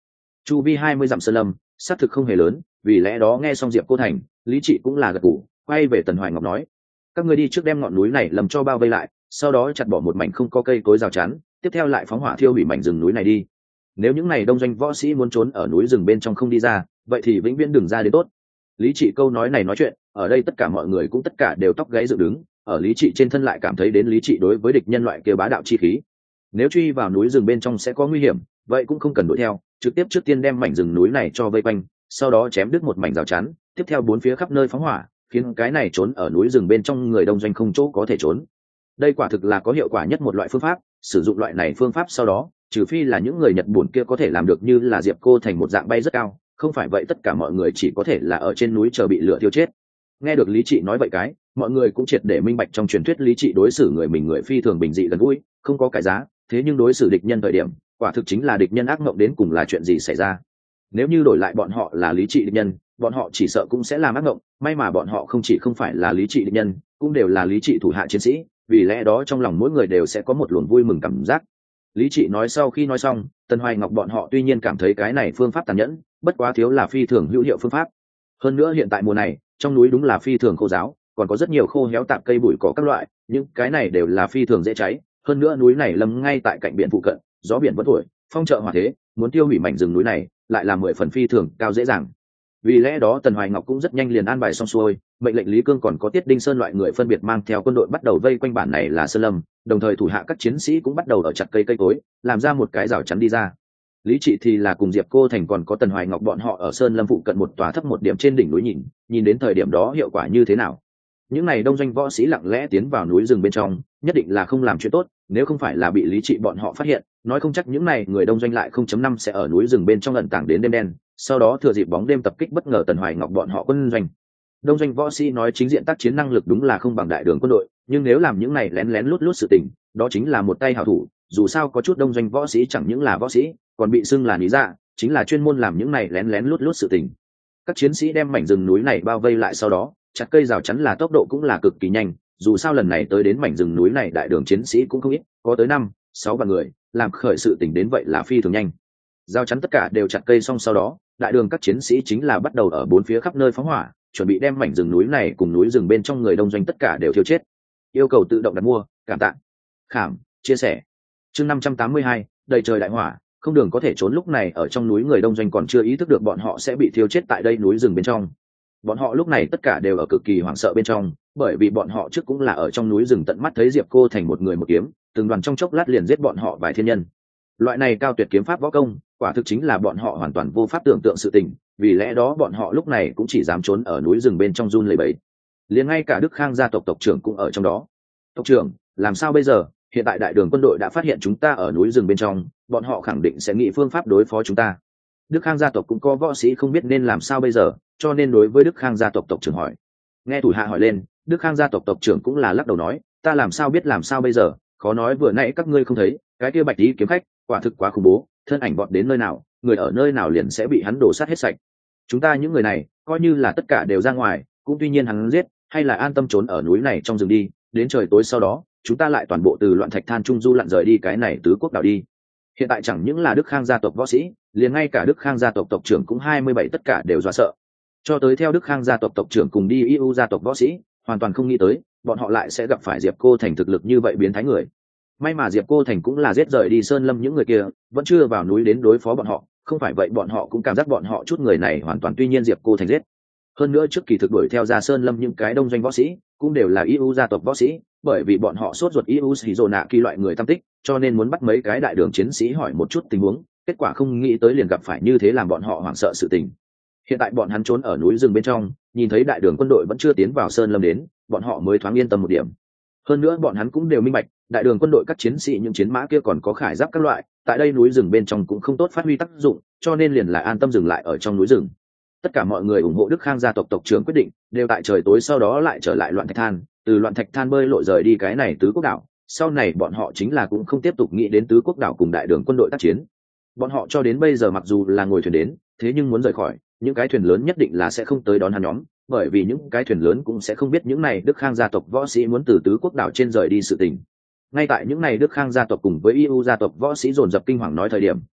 chu vi 20 dặm sơn lâm xác thực không hề lớn, vì lẽ đó nghe xong Diệp Cô Thành, Lý Trị cũng là gật gù, quay về Tần Hoài Ngọc nói: các ngươi đi trước đem ngọn núi này lầm cho bao vây lại, sau đó chặt bỏ một mảnh không có cây cối rào chắn, tiếp theo lại phóng hỏa thiêu hủy mảnh rừng núi này đi. Nếu những này đông doanh võ sĩ muốn trốn ở núi rừng bên trong không đi ra, vậy thì vĩnh viễn đừng ra đến tốt. Lý Trị câu nói này nói chuyện, ở đây tất cả mọi người cũng tất cả đều tóc gáy dựng đứng, ở Lý Trị trên thân lại cảm thấy đến Lý Trị đối với địch nhân loại kia bá đạo chi khí. Nếu truy vào núi rừng bên trong sẽ có nguy hiểm, vậy cũng không cần đuổi theo, trực tiếp trước tiên đem mảnh rừng núi này cho vây quanh, sau đó chém đứt một mảnh rào chắn, tiếp theo bốn phía khắp nơi phóng hỏa, khiến cái này trốn ở núi rừng bên trong người đông doanh không chỗ có thể trốn. Đây quả thực là có hiệu quả nhất một loại phương pháp, sử dụng loại này phương pháp sau đó, trừ phi là những người Nhật Bản kia có thể làm được như là Diệp Cô Thành một dạng bay rất cao, không phải vậy tất cả mọi người chỉ có thể là ở trên núi chờ bị lửa thiêu chết. Nghe được Lý Trị nói vậy cái, mọi người cũng triệt để minh bạch trong truyền thuyết Lý Trị đối xử người mình người phi thường bình dị gần gũi, không có cái giá, thế nhưng đối xử địch nhân thời điểm, quả thực chính là địch nhân ác mộng đến cùng là chuyện gì xảy ra. Nếu như đổi lại bọn họ là Lý Trị địch nhân, bọn họ chỉ sợ cũng sẽ làm ác mộng, may mà bọn họ không chỉ không phải là Lý Trị địch nhân, cũng đều là Lý Trị thủ hạ chiến sĩ, vì lẽ đó trong lòng mỗi người đều sẽ có một luồng vui mừng cảm giác. Lý Trị nói sau khi nói xong, Tần Hoài Ngọc bọn họ tuy nhiên cảm thấy cái này phương pháp tàn nhẫn, bất quá thiếu là phi thường hữu hiệu phương pháp. Hơn nữa hiện tại mùa này, trong núi đúng là phi thường khô ráo, còn có rất nhiều khô héo tạp cây bụi cỏ các loại, những cái này đều là phi thường dễ cháy. Hơn nữa núi này lâm ngay tại cạnh biển phụ cận, gió biển vẫn thổi, phong trợ hỏa thế, muốn tiêu hủy mảnh rừng núi này, lại là 10 phần phi thường cao dễ dàng. Vì lẽ đó Tần Hoài Ngọc cũng rất nhanh liền an bài xong xuôi, mệnh lệnh Lý Cương còn có Tiết Đinh Sơn loại người phân biệt mang theo quân đội bắt đầu vây quanh bản này là sơn lâm, đồng thời thủ hạ các chiến sĩ cũng bắt đầu ở chặt cây cối, làm ra một cái rào chắn đi ra. Lý Trị thì là cùng Diệp Cô Thành còn có Tần Hoài Ngọc bọn họ ở sơn lâm phụ cận một tòa thấp một điểm trên đỉnh núi nhìn đến thời điểm đó hiệu quả như thế nào. Những này đông doanh võ sĩ lặng lẽ tiến vào núi rừng bên trong, nhất định là không làm chuyện tốt, nếu không phải là bị Lý Trị bọn họ phát hiện, nói không chắc những này người đông doanh lại 0.5 sẽ ở núi rừng bên trong ẩn tàng đến đêm đen, sau đó thừa dịp bóng đêm tập kích bất ngờ Tần Hoài Ngọc bọn họ quân doanh. Đông doanh võ sĩ nói chính diện tác chiến năng lực đúng là không bằng đại đường quân đội, nhưng nếu làm những này lén lén lút lút sự tình, đó chính là một tay hảo thủ, dù sao có chút đông doanh võ sĩ chẳng những là võ sĩ, còn bị xưng là lý dạ, chính là chuyên môn làm những này lén lén lút lút sự tình. Các chiến sĩ đem mảnh rừng núi này bao vây lại sau đó, chặt cây rào chắn là tốc độ cũng là cực kỳ nhanh, dù sao lần này tới đến mảnh rừng núi này đại đường chiến sĩ cũng không ít, có tới 5-6 vạn người, làm khởi sự tình đến vậy là phi thường nhanh. Rào chắn tất cả đều chặt cây xong sau đó, đại đường các chiến sĩ chính là bắt đầu ở bốn phía khắp nơi phóng hỏa, chuẩn bị đem mảnh rừng núi này cùng núi rừng bên trong người đông doanh tất cả đều thiêu chết. Yêu cầu tự động đặt mua, cảm tạ, khảm, chia sẻ. Chương 582, đầy trời đại hỏa, không đường có thể trốn. Lúc này ở trong núi người đông doanh còn chưa ý thức được bọn họ sẽ bị thiêu chết tại đây núi rừng bên trong. Bọn họ lúc này tất cả đều ở cực kỳ hoảng sợ bên trong, bởi vì bọn họ trước cũng là ở trong núi rừng tận mắt thấy Diệp Cô Thành một người một kiếm, từng đoàn trong chốc lát liền giết bọn họ vài thiên nhân. Loại này cao tuyệt kiếm pháp võ công, quả thực chính là bọn họ hoàn toàn vô pháp tưởng tượng sự tình, vì lẽ đó bọn họ lúc này cũng chỉ dám trốn ở núi rừng bên trong run lẩy bẩy. Liền ngay cả Đức Khang gia tộc tộc trưởng cũng ở trong đó. Tộc trưởng, làm sao bây giờ? Hiện tại đại đường quân đội đã phát hiện chúng ta ở núi rừng bên trong, bọn họ khẳng định sẽ nghĩ phương pháp đối phó chúng ta. Đức Khang gia tộc cũng có võ sĩ không biết nên làm sao bây giờ, cho nên đối với Đức Khang gia tộc tộc trưởng hỏi. Nghe thủ hạ hỏi lên, Đức Khang gia tộc tộc trưởng cũng là lắc đầu nói, ta làm sao biết làm sao bây giờ, khó nói vừa nãy các ngươi không thấy, cái kia Bạch Tý kiếm khách, quả thực quá khủng bố, thân ảnh bọn đến nơi nào, người ở nơi nào liền sẽ bị hắn đổ sát hết sạch. Chúng ta những người này, coi như là tất cả đều ra ngoài, cũng tuy nhiên hắn giết, hay là an tâm trốn ở núi này trong rừng đi, đến trời tối sau đó, chúng ta lại toàn bộ từ Loạn Thạch Than Trung du lặn rời đi cái này tứ quốc đảo đi. Hiện tại chẳng những là Đức Khang gia tộc võ sĩ, liền ngay cả Đức Khang gia tộc tộc trưởng cũng 27 tất cả đều dọa sợ. Cho tới theo Đức Khang gia tộc tộc trưởng cùng đi EU gia tộc võ sĩ, hoàn toàn không nghĩ tới, bọn họ lại sẽ gặp phải Diệp Cô Thành thực lực như vậy biến thái người. May mà Diệp Cô Thành cũng là giết rời đi sơn lâm những người kia, vẫn chưa vào núi đến đối phó bọn họ, không phải vậy bọn họ cũng cảm giác bọn họ chút người này hoàn toàn tuy nhiên Diệp Cô Thành giết. Hơn nữa trước kỳ thực đuổi theo ra sơn lâm những cái đông doanh võ sĩ, cũng đều là EU gia tộc võ sĩ, bởi vì bọn họ sốt ruột EU Shizona kỳ loại người tam tích, cho nên muốn bắt mấy cái đại đường chiến sĩ hỏi một chút tình huống, kết quả không nghĩ tới liền gặp phải như thế làm bọn họ hoảng sợ sự tình. Hiện tại bọn hắn trốn ở núi rừng bên trong, nhìn thấy đại đường quân đội vẫn chưa tiến vào sơn lâm đến, bọn họ mới thoáng yên tâm một điểm. Hơn nữa bọn hắn cũng đều minh bạch, đại đường quân đội các chiến sĩ những chiến mã kia còn có khải giáp các loại, tại đây núi rừng bên trong cũng không tốt phát huy tác dụng, cho nên liền lại an tâm dừng lại ở trong núi rừng. Tất cả mọi người ủng hộ Đức Khang gia tộc tộc trưởng quyết định, đều tại trời tối sau đó lại trở lại Loạn Thạch Than, từ Loạn Thạch Than bơi lội rời đi cái này tứ quốc đảo. Sau này bọn họ chính là cũng không tiếp tục nghĩ đến tứ quốc đảo cùng đại đường quân đội tác chiến. Bọn họ cho đến bây giờ mặc dù là ngồi thuyền đến, thế nhưng muốn rời khỏi, những cái thuyền lớn nhất định là sẽ không tới đón hắn nhóm, bởi vì những cái thuyền lớn cũng sẽ không biết những này Đức Khang gia tộc võ sĩ muốn từ tứ quốc đảo trên rời đi sự tình. Ngay tại những này Đức Khang gia tộc cùng với EU gia tộc võ sĩ dồn dập kinh hoàng nói thời điểm,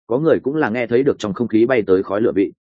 có người cũng là nghe thấy được trong không khí bay tới khói lửa vị.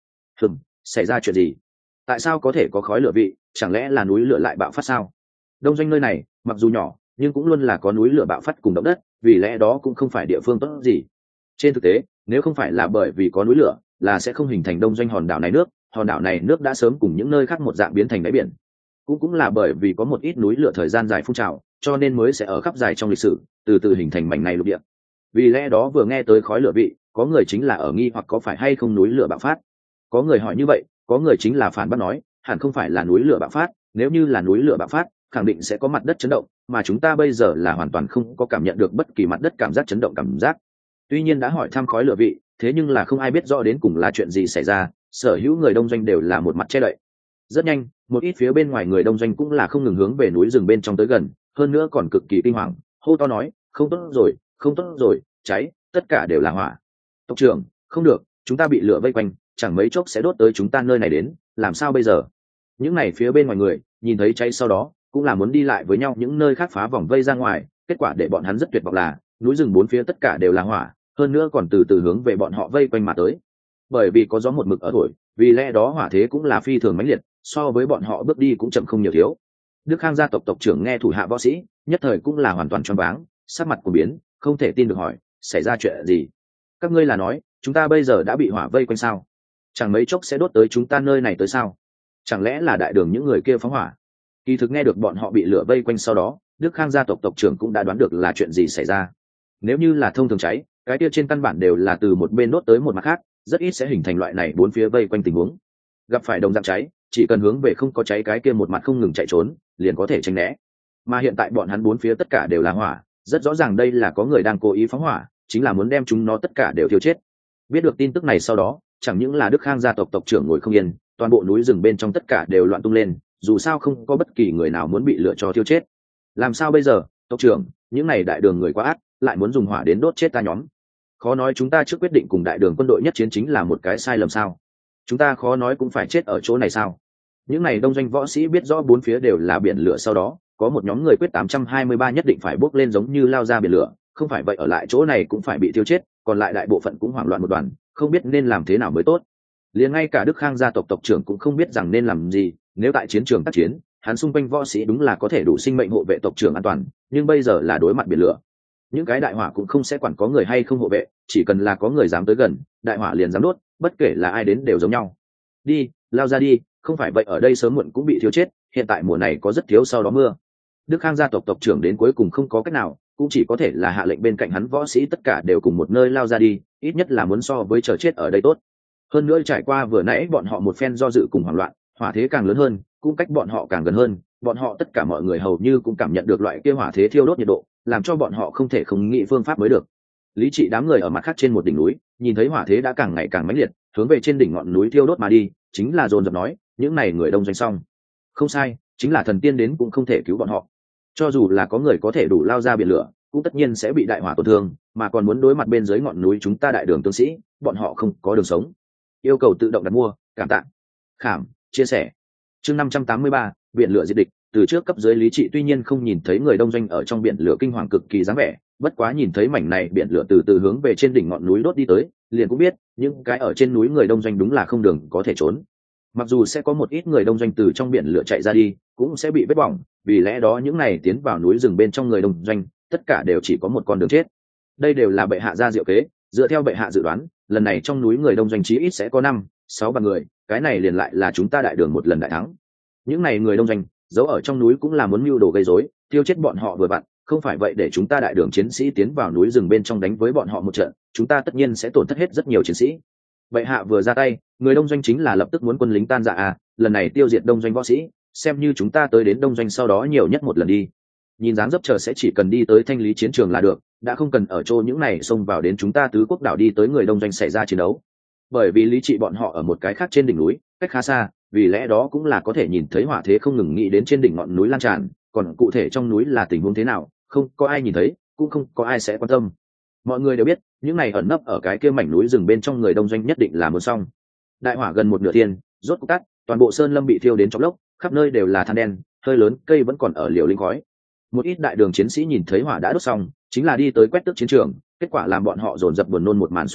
Xảy ra chuyện gì? Tại sao có thể có khói lửa vị? Chẳng lẽ là núi lửa lại bạo phát sao? Đông doanh nơi này mặc dù nhỏ nhưng cũng luôn là có núi lửa bạo phát cùng động đất, vì lẽ đó cũng không phải địa phương tốt gì. Trên thực tế, nếu không phải là bởi vì có núi lửa, là sẽ không hình thành đông doanh hòn đảo này nước. Hòn đảo này nước đã sớm cùng những nơi khác một dạng biến thành đáy biển. Cũng là bởi vì có một ít núi lửa thời gian dài phun trào, cho nên mới sẽ ở khắp dài trong lịch sử từ từ hình thành mảnh này lục địa. Vì lẽ đó vừa nghe tới khói lửa vị, có người chính là ở nghi hoặc có phải hay không núi lửa bạo phát. Có người hỏi như vậy, có người chính là phản bác nói hẳn không phải là núi lửa bạo phát, nếu như là núi lửa bạo phát khẳng định sẽ có mặt đất chấn động, mà chúng ta bây giờ là hoàn toàn không có cảm nhận được bất kỳ mặt đất cảm giác chấn động cảm giác. Tuy nhiên đã hỏi thăm khói lửa vị, thế nhưng là không ai biết rõ đến cùng là chuyện gì xảy ra, sở hữu người đông doanh đều là một mặt che đậy. Rất nhanh, một ít phía bên ngoài người đông doanh cũng là không ngừng hướng về núi rừng bên trong tới gần, hơn nữa còn cực kỳ kinh hoàng, hô to nói không tốt rồi, không tốt rồi, cháy, tất cả đều là hỏa. Tộc trưởng, không được, chúng ta bị lửa vây quanh, chẳng mấy chốc sẽ đốt tới chúng ta nơi này đến, làm sao bây giờ? Những này phía bên ngoài người nhìn thấy cháy sau đó cũng là muốn đi lại với nhau những nơi khác phá vòng vây ra ngoài, kết quả để bọn hắn rất tuyệt vọng là núi rừng bốn phía tất cả đều là hỏa, hơn nữa còn từ từ hướng về bọn họ vây quanh mà tới. Bởi vì có gió một mực ở thổi, vì lẽ đó hỏa thế cũng là phi thường mãnh liệt, so với bọn họ bước đi cũng chậm không nhiều thiếu. Đức Khang gia tộc tộc trưởng nghe thủ hạ võ sĩ nhất thời cũng là hoàn toàn choáng váng, sắc mặt của biến, không thể tin được hỏi xảy ra chuyện gì. Các ngươi là nói chúng ta bây giờ đã bị hỏa vây quanh sao? Chẳng mấy chốc sẽ đốt tới chúng ta nơi này tới sao? Chẳng lẽ là đại đường những người kia phóng hỏa? Kỳ thực nghe được bọn họ bị lửa vây quanh sau đó, Đức Khang gia tộc tộc trưởng cũng đã đoán được là chuyện gì xảy ra. Nếu như là thông thường cháy, cái kia trên căn bản đều là từ một bên đốt tới một mặt khác, rất ít sẽ hình thành loại này bốn phía vây quanh tình huống. Gặp phải đồng dạng cháy, chỉ cần hướng về không có cháy cái kia một mặt không ngừng chạy trốn, liền có thể tránh né. Mà hiện tại bọn hắn bốn phía tất cả đều là hỏa, rất rõ ràng đây là có người đang cố ý phóng hỏa, chính là muốn đem chúng nó tất cả đều thiêu chết. Biết được tin tức này sau đó, chẳng những là Đức Khang gia tộc tộc trưởng ngồi không yên, toàn bộ núi rừng bên trong tất cả đều loạn tung lên, dù sao không có bất kỳ người nào muốn bị lửa cho thiêu chết. Làm sao bây giờ, tộc trưởng, những này đại đường người quá ác, lại muốn dùng hỏa đến đốt chết ta nhóm. Khó nói chúng ta trước quyết định cùng đại đường quân đội nhất chiến chính là một cái sai lầm sao? Chúng ta khó nói cũng phải chết ở chỗ này sao? Những này đông doanh võ sĩ biết rõ bốn phía đều là biển lửa, sau đó có một nhóm người quyết 823 nhất định phải bốc lên giống như lao ra biển lửa, không phải vậy ở lại chỗ này cũng phải bị thiêu chết, còn lại đại bộ phận cũng hoảng loạn một đoàn, không biết nên làm thế nào mới tốt. Liền ngay cả Đức Khang gia tộc tộc trưởng cũng không biết rằng nên làm gì, nếu tại chiến trường tác chiến, hắn xung quanh võ sĩ đúng là có thể đủ sinh mệnh hộ vệ tộc trưởng an toàn, nhưng bây giờ là đối mặt biển lửa. Những cái đại hỏa cũng không sẽ quản có người hay không hộ vệ, chỉ cần là có người dám tới gần, đại hỏa liền dám đốt, bất kể là ai đến đều giống nhau. Đi, lao ra đi, không phải vậy ở đây sớm muộn cũng bị thiếu chết, hiện tại mùa này có rất thiếu sau đó mưa. Đức Khang gia tộc tộc trưởng đến cuối cùng không có cách nào, cũng chỉ có thể là hạ lệnh bên cạnh hắn võ sĩ tất cả đều cùng một nơi lao ra đi, ít nhất là muốn so với chờ chết ở đây tốt. Hơn nữa trải qua vừa nãy bọn họ một phen do dự cùng hoảng loạn, hỏa thế càng lớn hơn, cũng cách bọn họ càng gần hơn, bọn họ tất cả mọi người hầu như cũng cảm nhận được loại kia hỏa thế thiêu đốt nhiệt độ, làm cho bọn họ không thể không nghĩ phương pháp mới được. Lý Trị đám người ở mặt khác trên một đỉnh núi, nhìn thấy hỏa thế đã càng ngày càng mãnh liệt, hướng về trên đỉnh ngọn núi thiêu đốt mà đi, chính là dồn dập nói, những này người đông doanh xong. Không sai, chính là thần tiên đến cũng không thể cứu bọn họ. Cho dù là có người có thể đủ lao ra biển lửa, cũng tất nhiên sẽ bị đại hỏa tổn thương, mà còn muốn đối mặt bên dưới ngọn núi chúng ta đại đường tướng sĩ, bọn họ không có đường sống. Yêu cầu tự động đặt mua, cảm tạ. Khảm, chia sẻ. Chương 583, biển lửa diệt địch. Từ trước cấp dưới Lý Trị tuy nhiên không nhìn thấy người đông doanh ở trong biển lửa kinh hoàng cực kỳ dáng vẻ, bất quá nhìn thấy mảnh này biển lửa từ từ hướng về trên đỉnh ngọn núi đốt đi tới, liền cũng biết những cái ở trên núi người đông doanh đúng là không đường có thể trốn. Mặc dù sẽ có một ít người đông doanh từ trong biển lửa chạy ra đi, cũng sẽ bị vết bỏng, vì lẽ đó những này tiến vào núi rừng bên trong người đông doanh, tất cả đều chỉ có một con đường chết. Đây đều là bệ hạ ra diệu kế, dựa theo bệ hạ dự đoán, lần này trong núi người đông doanh chí ít sẽ có 5-6 vạn người, cái này liền lại là chúng ta đại đường một lần đại thắng. Những này người đông doanh giấu ở trong núi cũng là muốn mưu đồ gây rối, tiêu chết bọn họ vừa vặn, không phải vậy để chúng ta đại đường chiến sĩ tiến vào núi rừng bên trong đánh với bọn họ một trận, chúng ta tất nhiên sẽ tổn thất hết rất nhiều chiến sĩ. Bệ hạ vừa ra tay, người đông doanh chính là lập tức muốn quân lính tan rã à, lần này tiêu diệt đông doanh võ sĩ, xem như chúng ta tới đến đông doanh sau đó nhiều nhất một lần đi. Nhìn dáng dấp chờ sẽ chỉ cần đi tới thanh lý chiến trường là được, đã không cần ở chỗ những này xông vào đến chúng ta tứ quốc đảo đi tới người đông doanh xảy ra chiến đấu. Bởi vì Lý Trị bọn họ ở một cái khác trên đỉnh núi, cách khá xa, vì lẽ đó cũng là có thể nhìn thấy hỏa thế không ngừng nghĩ đến trên đỉnh ngọn núi lan tràn, còn cụ thể trong núi là tình huống thế nào, không có ai nhìn thấy, cũng không có ai sẽ quan tâm. Mọi người đều biết, những này ẩn nấp ở cái kia mảnh núi rừng bên trong người đông doanh nhất định là muốn xong. Đại hỏa gần một nửa thiên, rốt cục tắt, toàn bộ sơn lâm bị thiêu đến chóc lốc, khắp nơi đều là than đen, hơi lớn, cây vẫn còn ở liều linh khói. Một ít đại đường chiến sĩ nhìn thấy hỏa đã đốt xong, chính là đi tới quét tước chiến trường, kết quả làm bọn họ dồn dập buồn nôn một màn xuất hiện,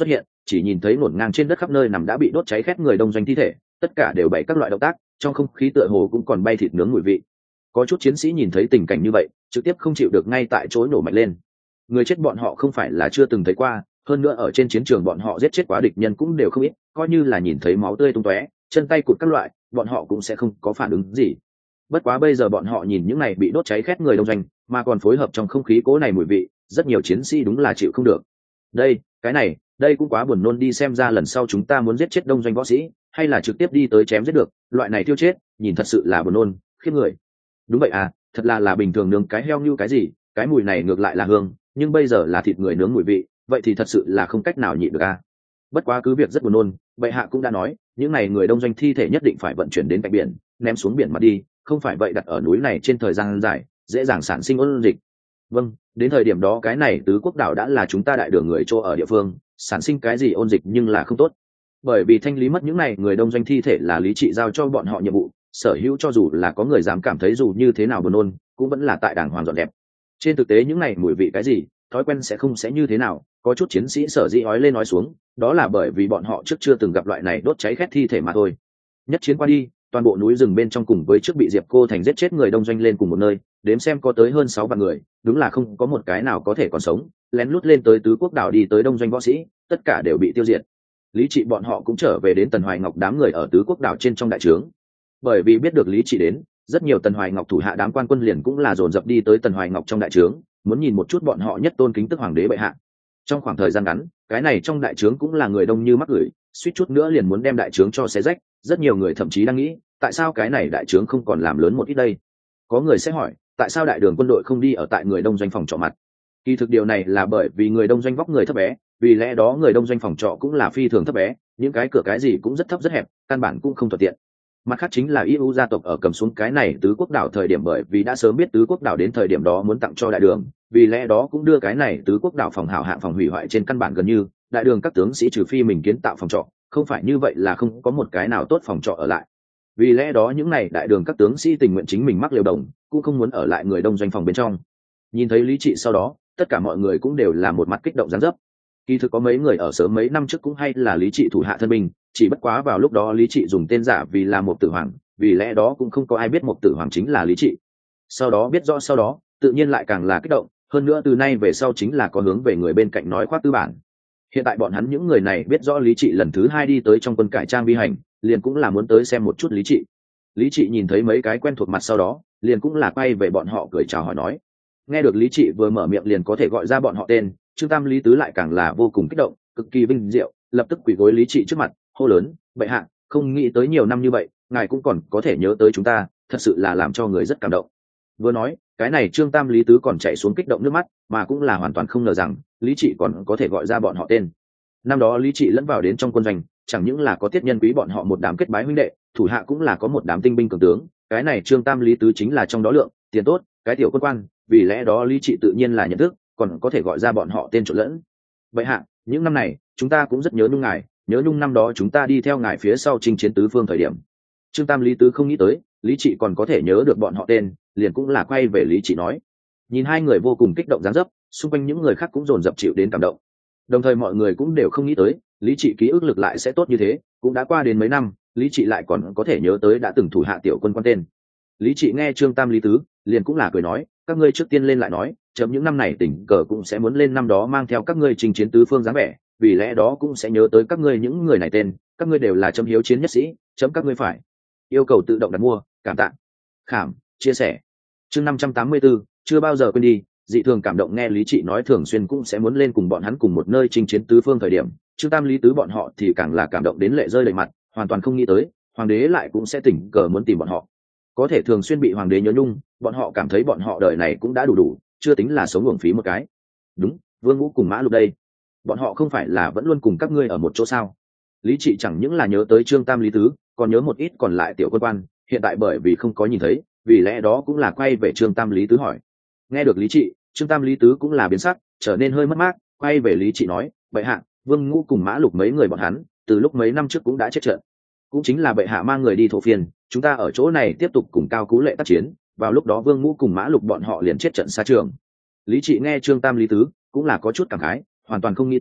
chỉ nhìn thấy ngổn ngang trên đất khắp nơi nằm đã bị đốt cháy khét người đông doanh thi thể, tất cả đều bày các loại động tác, trong không khí tựa hồ cũng còn bay thịt nướng mùi vị. Có chút chiến sĩ nhìn thấy tình cảnh như vậy, trực tiếp không chịu được ngay tại chỗ nổ mạnh lên. Người chết bọn họ không phải là chưa từng thấy qua, hơn nữa ở trên chiến trường bọn họ giết chết quá địch nhân cũng đều không ít, coi như là nhìn thấy máu tươi tung tóe, chân tay cụt các loại, bọn họ cũng sẽ không có phản ứng gì. Bất quá bây giờ bọn họ nhìn những này bị đốt cháy khét người đông doanh, mà còn phối hợp trong không khí cố này mùi vị, rất nhiều chiến sĩ đúng là chịu không được. Đây cũng quá buồn nôn đi, xem ra lần sau chúng ta muốn giết chết đông doanh võ sĩ, hay là trực tiếp đi tới chém giết được, loại này tiêu chết, nhìn thật sự là buồn nôn, khiếp người. Đúng vậy à, thật là bình thường nướng cái heo như cái gì, cái mùi này ngược lại là hương, nhưng bây giờ là thịt người nướng mùi vị, vậy thì thật sự là không cách nào nhịn được à. Bất quá cứ việc rất buồn nôn, bệ hạ cũng đã nói, những này người đông doanh thi thể nhất định phải vận chuyển đến cạnh biển, ném xuống biển mà đi, không phải vậy đặt ở núi này trên thời gian dài, dễ dàng sản sinh ôn dịch. Vâng, đến thời điểm đó cái này tứ quốc đảo đã là chúng ta đại đường người chỗ ở địa phương, sản sinh cái gì ôn dịch nhưng là không tốt. Bởi vì thanh lý mất những này người đông doanh thi thể là Lý Trị giao cho bọn họ nhiệm vụ, sở hữu cho dù là có người dám cảm thấy dù như thế nào buồn nôn, cũng vẫn là tại đàng hoàng dọn đẹp. Trên thực tế những này mùi vị cái gì, thói quen sẽ không sẽ như thế nào, có chút chiến sĩ sở dĩ nói lên nói xuống, đó là bởi vì bọn họ trước chưa từng gặp loại này đốt cháy khét thi thể mà thôi. Nhất chiến qua đi, toàn bộ núi rừng bên trong cùng với trước bị Diệp Cô Thành giết chết người đông doanh lên cùng một nơi, đếm xem có tới hơn 6 vạn người, đúng là không có một cái nào có thể còn sống, lén lút lên tới tứ quốc đảo đi tới đông doanh võ sĩ, tất cả đều bị tiêu diệt. Lý Trị bọn họ cũng trở về đến Tần Hoài Ngọc đám người ở tứ quốc đảo trên trong đại trướng. Bởi vì biết được Lý Trị đến, rất nhiều Tần Hoài Ngọc thủ hạ đám quan quân liền cũng là dồn dập đi tới Tần Hoài Ngọc trong đại trướng, muốn nhìn một chút bọn họ nhất tôn kính tức hoàng đế bệ hạ. Trong khoảng thời gian ngắn, cái này trong đại trướng cũng là người đông như mắc gửi, suýt chút nữa liền muốn đem đại trướng cho xé rách, rất nhiều người thậm chí đang nghĩ, tại sao cái này đại trướng không còn làm lớn một ít đây? Có người sẽ hỏi, tại sao đại đường quân đội không đi ở tại người đông doanh phòng trọ mặt? Kỳ thực điều này là bởi vì người đông doanh vóc người thấp bé, vì lẽ đó người đông doanh phòng trọ cũng là phi thường thấp bé, những cái cửa cái gì cũng rất thấp rất hẹp, căn bản cũng không thuận tiện. Mặt khác chính là IU gia tộc ở cầm xuống cái này tứ quốc đảo thời điểm, bởi vì đã sớm biết tứ quốc đảo đến thời điểm đó muốn tặng cho đại đường, vì lẽ đó cũng đưa cái này tứ quốc đảo phòng hảo hạng phòng hủy hoại trên căn bản gần như đại đường các tướng sĩ trừ phi mình kiến tạo phòng trọ, không phải như vậy là không có một cái nào tốt phòng trọ ở lại. Vì lẽ đó những này đại đường các tướng sĩ tình nguyện chính mình mắc liều đồng, cũng không muốn ở lại người đông doanh phòng bên trong. Nhìn thấy Lý Trị sau đó, tất cả mọi người cũng đều là một mặt kích động gián dấp. Kỳ thực có mấy người ở sớm mấy năm trước cũng hay là Lý Trị thủ hạ thân binh, chỉ bất quá vào lúc đó Lý Trị dùng tên giả vì là Mộc Tử Hoàng, vì lẽ đó cũng không có ai biết Mộc Tử Hoàng chính là Lý Trị. Sau đó biết rõ sau đó, tự nhiên lại càng là kích động, hơn nữa từ nay về sau chính là có hướng về người bên cạnh nói khoác tư bản. Hiện tại bọn hắn những người này biết rõ Lý Trị lần thứ 2 đi tới trong quân cải trang vi hành, liền cũng là muốn tới xem một chút Lý Trị. Lý Trị nhìn thấy mấy cái quen thuộc mặt sau đó, liền cũng là quay về bọn họ cười chào hỏi nói. Nghe được Lý Trị vừa mở miệng liền có thể gọi ra bọn họ tên, Trương Tam Lý Tứ lại càng là vô cùng kích động, cực kỳ vinh diệu, lập tức quỳ gối Lý Trị trước mặt, hô lớn, bệ hạ, không nghĩ tới nhiều năm như vậy, ngài cũng còn có thể nhớ tới chúng ta, thật sự là làm cho người rất cảm động. Vừa nói, cái này Trương Tam Lý Tứ còn chạy xuống kích động nước mắt, mà cũng là hoàn toàn không ngờ rằng Lý Trị còn có thể gọi ra bọn họ tên. Năm đó Lý Trị lẫn vào đến trong quân doanh, chẳng những là có tiết nhân quý bọn họ một đám kết bái huynh đệ, thủ hạ cũng là có một đám tinh binh cường tướng, cái này Trương Tam Lý Tứ chính là trong đó lượng tiền tốt, cái tiểu quân quan, vì lẽ đó Lý Trị tự nhiên là nhận thức, còn có thể gọi ra bọn họ tên trộn lẫn. Vậy hạ, những năm này chúng ta cũng rất nhớ nhung ngài, nhớ nhung năm đó chúng ta đi theo ngài phía sau chinh chiến tứ phương thời điểm. Trương Tam Lý Tứ không nghĩ tới Lý Trị còn có thể nhớ được bọn họ tên, liền cũng là quay về Lý Trị nói. Nhìn hai người vô cùng kích động dáng dấp, xung quanh những người khác cũng dồn dập chịu đến cảm động. Đồng thời mọi người cũng đều không nghĩ tới Lý Trị ký ức lực lại sẽ tốt như thế, cũng đã qua đến mấy năm Lý Trị lại còn có thể nhớ tới đã từng thủ hạ tiểu quân quan tên. Lý Trị nghe Trương Tam Lý Tứ liền cũng là cười nói, các ngươi trước tiên lên lại nói, chấm những năm này tình cờ cũng sẽ muốn lên năm đó mang theo các ngươi chinh chiến tứ phương dáng vẻ, vì lẽ đó cũng sẽ nhớ tới các ngươi những người này tên, các ngươi đều là chấm hiếu chiến nhất sĩ, chấm các ngươi phải yêu cầu tự động đặt mua, cảm tạ, khảm, chia sẻ. Chương 584, chưa bao giờ quên đi, dị thường cảm động. Nghe Lý Trị nói thường xuyên cũng sẽ muốn lên cùng bọn hắn cùng một nơi chinh chiến tứ phương thời điểm, Trương Tam Lý Tứ bọn họ thì càng là cảm động đến lệ rơi đầy mặt, hoàn toàn không nghĩ tới hoàng đế lại cũng sẽ tình cờ muốn tìm bọn họ. Có thể thường xuyên bị hoàng đế nhớ nhung, bọn họ cảm thấy bọn họ đời này cũng đã đủ, chưa tính là sống uổng phí một cái. Đúng, Vương Ngũ cùng Mã Lục đây, bọn họ không phải là vẫn luôn cùng các ngươi ở một chỗ sao? Lý Trị chẳng những là nhớ tới Trương Tam Lý Tứ, còn nhớ một ít còn lại tiểu quân quan, hiện tại bởi vì không có nhìn thấy, vì lẽ đó cũng là quay về Trương Tam Lý Tứ hỏi. Nghe được Lý Trị, Trương Tam Lý Tứ cũng là biến sắc, trở nên hơi mất mát, quay về Lý Trị nói, bệ hạ, Vương Ngũ cùng Mã Lục mấy người bọn hắn từ lúc mấy năm trước cũng đã chết trận, cũng chính là bệ hạ mang người đi thổ phiên, chúng ta ở chỗ này tiếp tục cùng Cao Cú Lệ tác chiến, vào lúc đó Vương Ngũ cùng Mã Lục bọn họ liền chết trận xa trường. Lý Trị nghe Trương Tam Lý Tứ cũng là có chút cảm khái, hoàn toàn không nghĩ tới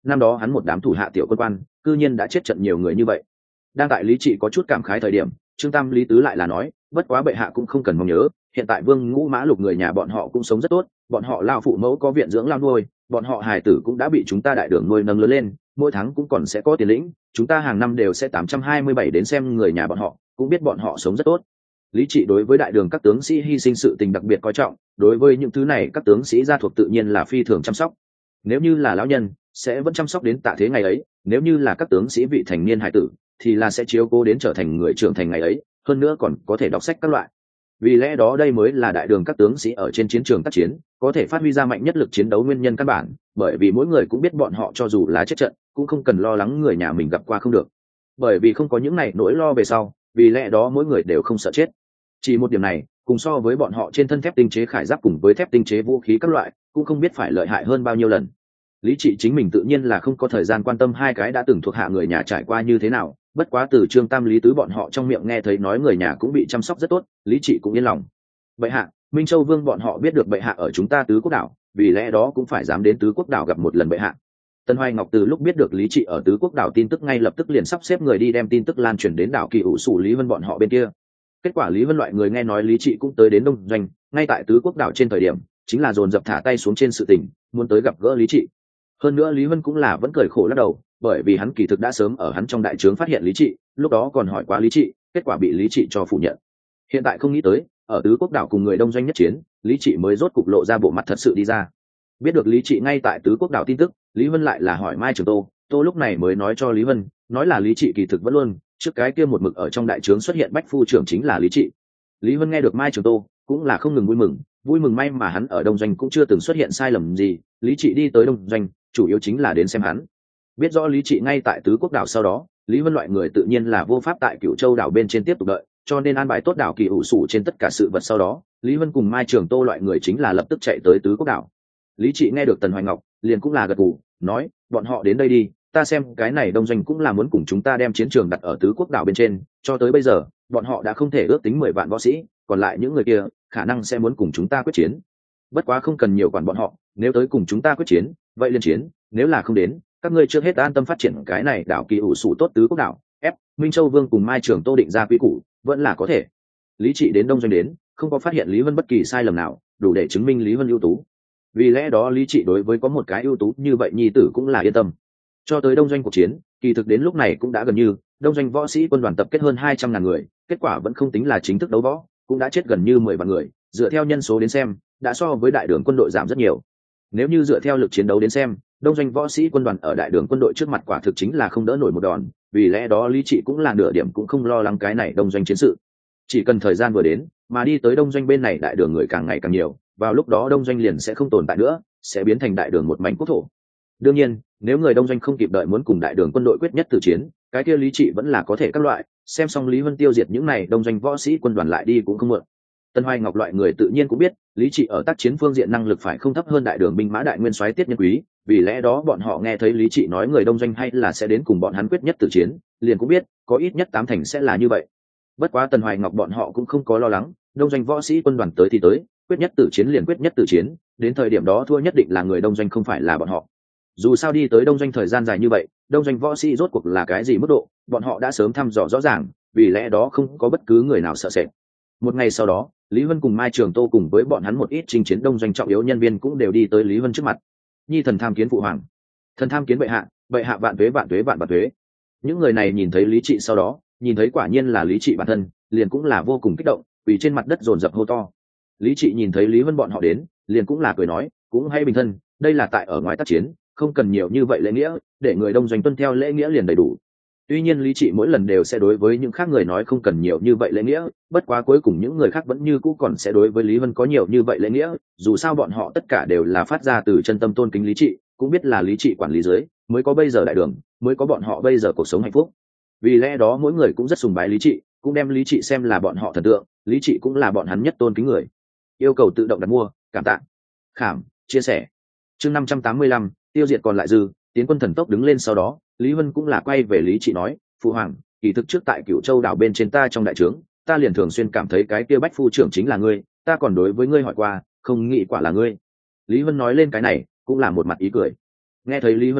năm đó hắn một đám thủ hạ tiểu quân quan cư nhiên đã chết trận nhiều người như vậy. Đang tại Lý Trị có chút cảm khái thời điểm, Trương Tam Lý Tứ lại là nói, bất quá bệ hạ cũng không cần mong nhớ, hiện tại Vương Ngũ Mã Lục người nhà bọn họ cũng sống rất tốt, bọn họ lao phụ mẫu có viện dưỡng lao nuôi, bọn họ hài tử cũng đã bị chúng ta đại đường nuôi nâng lớn lên, mỗi tháng cũng còn sẽ có tiền lĩnh, chúng ta hàng năm đều sẽ 827 đến xem người nhà bọn họ, cũng biết bọn họ sống rất tốt. Lý Trị đối với đại đường các tướng sĩ hy sinh sự tình đặc biệt coi trọng, đối với những thứ này các tướng sĩ gia thuộc tự nhiên là phi thường chăm sóc. Nếu như là lão nhân, sẽ vẫn chăm sóc đến tạ thế ngày ấy, nếu như là các tướng sĩ vị thành niên hải tử, thì là sẽ chiếu cố đến trở thành người trưởng thành ngày ấy, hơn nữa còn có thể đọc sách các loại. Vì lẽ đó đây mới là đại đường các tướng sĩ ở trên chiến trường tác chiến có thể phát huy ra mạnh nhất lực chiến đấu nguyên nhân căn bản, bởi vì mỗi người cũng biết bọn họ cho dù là chết trận cũng không cần lo lắng người nhà mình gặp qua không được, bởi vì không có những này nỗi lo về sau, vì lẽ đó mỗi người đều không sợ chết. Chỉ một điểm này, cùng so với bọn họ trên thân thép tinh chế khải giáp cùng với thép tinh chế vũ khí các loại, cũng không biết phải lợi hại hơn bao nhiêu lần. Lý Trị chính mình tự nhiên là không có thời gian quan tâm hai cái đã từng thuộc hạ người nhà trải qua như thế nào, bất quá từ Trương Tam Lý Tứ bọn họ trong miệng nghe thấy nói người nhà cũng bị chăm sóc rất tốt, Lý Trị cũng yên lòng. Bệ hạ, Minh Châu Vương bọn họ biết được bệ hạ ở chúng ta Tứ Quốc đảo, vì lẽ đó cũng phải dám đến Tứ Quốc đảo gặp một lần bệ hạ. Tân Hoài Ngọc từ lúc biết được Lý Trị ở Tứ Quốc đảo tin tức ngay lập tức liền sắp xếp người đi đem tin tức lan truyền đến đảo Kỳ Ủ Sủ Lý Vân bọn họ bên kia. Kết quả Lý Vân loại người nghe nói Lý Trị cũng tới đến Đông Doanh, ngay tại Tứ Quốc đảo trên thời điểm, chính là dồn dập thả tay xuống trên sự tình, muốn tới gặp gỡ Lý Trị. Hơn nữa Lý Vân cũng là vẫn cười khổ lắc đầu, bởi vì hắn kỳ thực đã sớm ở hắn trong đại trướng phát hiện Lý Trị, lúc đó còn hỏi qua Lý Trị, kết quả bị Lý Trị cho phủ nhận. Hiện tại không nghĩ tới, ở Tứ Quốc đảo cùng người Đông Doanh nhất chiến, Lý Trị mới rốt cục lộ ra bộ mặt thật sự đi ra. Biết được Lý Trị ngay tại Tứ Quốc đảo tin tức, Lý Vân lại là hỏi Mai Trường Tô, Tô lúc này mới nói cho Lý Vân, nói là Lý Trị kỳ thực vẫn luôn, trước cái kia một mực ở trong đại trướng xuất hiện bách phu trưởng chính là Lý Trị. Lý Vân nghe được Mai Trường Tô, cũng là không ngừng vui mừng may mà hắn ở Đông Doanh cũng chưa từng xuất hiện sai lầm gì, Lý Trị đi tới Đông Doanh, chủ yếu chính là đến xem hắn. Biết rõ Lý Trị ngay tại Tứ Quốc đảo sau đó, Lý Vân loại người tự nhiên là vô pháp tại Cửu Châu đảo bên trên tiếp tục đợi, cho nên an bài tốt đảo Kỳ Ủ Sủ trên tất cả sự vật sau đó, Lý Vân cùng Mai Trường Tô loại người chính là lập tức chạy tới Tứ Quốc đảo. Lý Trị nghe được Tần Hoài Ngọc, liền cũng là gật gù, nói, bọn họ đến đây đi, ta xem cái này Đông Doanh cũng là muốn cùng chúng ta đem chiến trường đặt ở Tứ Quốc đảo bên trên, cho tới bây giờ, bọn họ đã không thể ước tính 10 vạn võ sĩ, còn lại những người kia, khả năng sẽ muốn cùng chúng ta quyết chiến. Bất quá không cần nhiều quản bọn họ, nếu tới cùng chúng ta quyết chiến, vậy liên chiến, nếu là không đến, các ngươi trước hết an tâm phát triển cái này đảo Kỳ Ủ Sủ tốt Tứ Quốc đảo, ép Minh Châu Vương cùng Mai Trường Tô định ra quy củ, vẫn là có thể. Lý Trị đến Đông Doanh đến, không có phát hiện Lý Vân bất kỳ sai lầm nào, đủ để chứng minh Lý Vân ưu tú. Vì lẽ đó Lý Trị đối với có một cái ưu tú như vậy nhi tử cũng là yên tâm. Cho tới Đông Doanh cuộc chiến, kỳ thực đến lúc này cũng đã gần như, Đông Doanh võ sĩ quân đoàn tập kết hơn 200.000 người, kết quả vẫn không tính là chính thức đấu võ, cũng đã chết gần như 10 vạn người, dựa theo nhân số đến xem, đã so với đại đường quân đội giảm rất nhiều. Nếu như dựa theo lực chiến đấu đến xem, Đông Doanh võ sĩ quân đoàn ở đại đường quân đội trước mặt quả thực chính là không đỡ nổi một đòn, vì lẽ đó Lý Trị cũng là nửa điểm cũng không lo lắng cái này Đông Doanh chiến sự. Chỉ cần thời gian vừa đến, mà đi tới Đông Doanh bên này đại đường người càng ngày càng nhiều, vào lúc đó Đông Doanh liền sẽ không tồn tại nữa, sẽ biến thành đại đường một mảnh quốc thổ. Đương nhiên, nếu người Đông Doanh không kịp đợi muốn cùng đại đường quân đội quyết nhất tử chiến, cái kia Lý Trị vẫn là có thể các loại, xem xong Lý Vân tiêu diệt những này Đông Doanh võ sĩ quân đoàn lại đi cũng không muộn. Tân Hoài Ngọc loại người tự nhiên cũng biết, Lý Trị ở tác chiến phương diện năng lực phải không thấp hơn đại đường binh mã đại nguyên soái Tiết Nhân Quý, vì lẽ đó bọn họ nghe thấy Lý Trị nói người Đông Doanh hay là sẽ đến cùng bọn hắn quyết nhất tử chiến, liền cũng biết, có ít nhất 8 thành sẽ là như vậy. Bất quá Tân Hoài Ngọc bọn họ cũng không có lo lắng, Đông Doanh võ sĩ quân đoàn tới thì tới, quyết nhất tử chiến liền quyết nhất tử chiến, đến thời điểm đó thua nhất định là người Đông Doanh không phải là bọn họ. Dù sao đi tới Đông Doanh thời gian dài như vậy, Đông Doanh võ sĩ rốt cuộc là cái gì mức độ, bọn họ đã sớm thăm dò rõ ràng, vì lẽ đó không có bất cứ người nào sợ sệt. Một ngày sau đó, Lý Vân cùng Mai Trường Tô cùng với bọn hắn một ít chinh chiến Đông Doanh trọng yếu nhân viên cũng đều đi tới Lý Vân trước mặt. Nhi thần tham kiến phụ hoàng. Thần tham kiến bệ hạ vạn tuế vạn tuế vạn vạn tuế. Những người này nhìn thấy Lý Trị sau đó, nhìn thấy quả nhiên là Lý Trị bản thân, liền cũng là vô cùng kích động, vì trên mặt đất dồn dập hô to. Lý Trị nhìn thấy Lý Vân bọn họ đến, liền cũng là cười nói, cũng hay bình thân, đây là tại ở ngoài tác chiến, không cần nhiều như vậy lễ nghĩa, để người Đông Doanh tuân theo lễ nghĩa liền đầy đủ. Tuy nhiên Lý Trị mỗi lần đều sẽ đối với những khác người nói không cần nhiều như vậy lễ nghĩa, bất quá cuối cùng những người khác vẫn như cũ còn sẽ đối với Lý Vân có nhiều như vậy lễ nghĩa, dù sao bọn họ tất cả đều là phát ra từ chân tâm tôn kính Lý Trị, cũng biết là Lý Trị quản lý dưới, mới có bây giờ đại đường, mới có bọn họ bây giờ cuộc sống hạnh phúc. Vì lẽ đó mỗi người cũng rất sùng bái Lý Trị, cũng đem Lý Trị xem là bọn họ thần tượng, Lý Trị cũng là bọn hắn nhất tôn kính người. Yêu cầu tự động đặt mua, cảm tạ, khảm, chia sẻ. Chương 585, tiêu diệt còn lại dư, tiến quân thần tốc đứng lên sau đó, Lý Vân cũng là quay về Lý Trị nói, phụ hoàng, kỳ thực trước tại Cửu Châu đảo bên trên ta trong đại trướng, ta liền thường xuyên cảm thấy cái kia bách phu trưởng chính là ngươi, ta còn đối với ngươi hỏi qua, không nghĩ quả là ngươi. Lý Vân nói lên cái này, cũng là một mặt ý cười. Nghe thấy Lý Vân nói,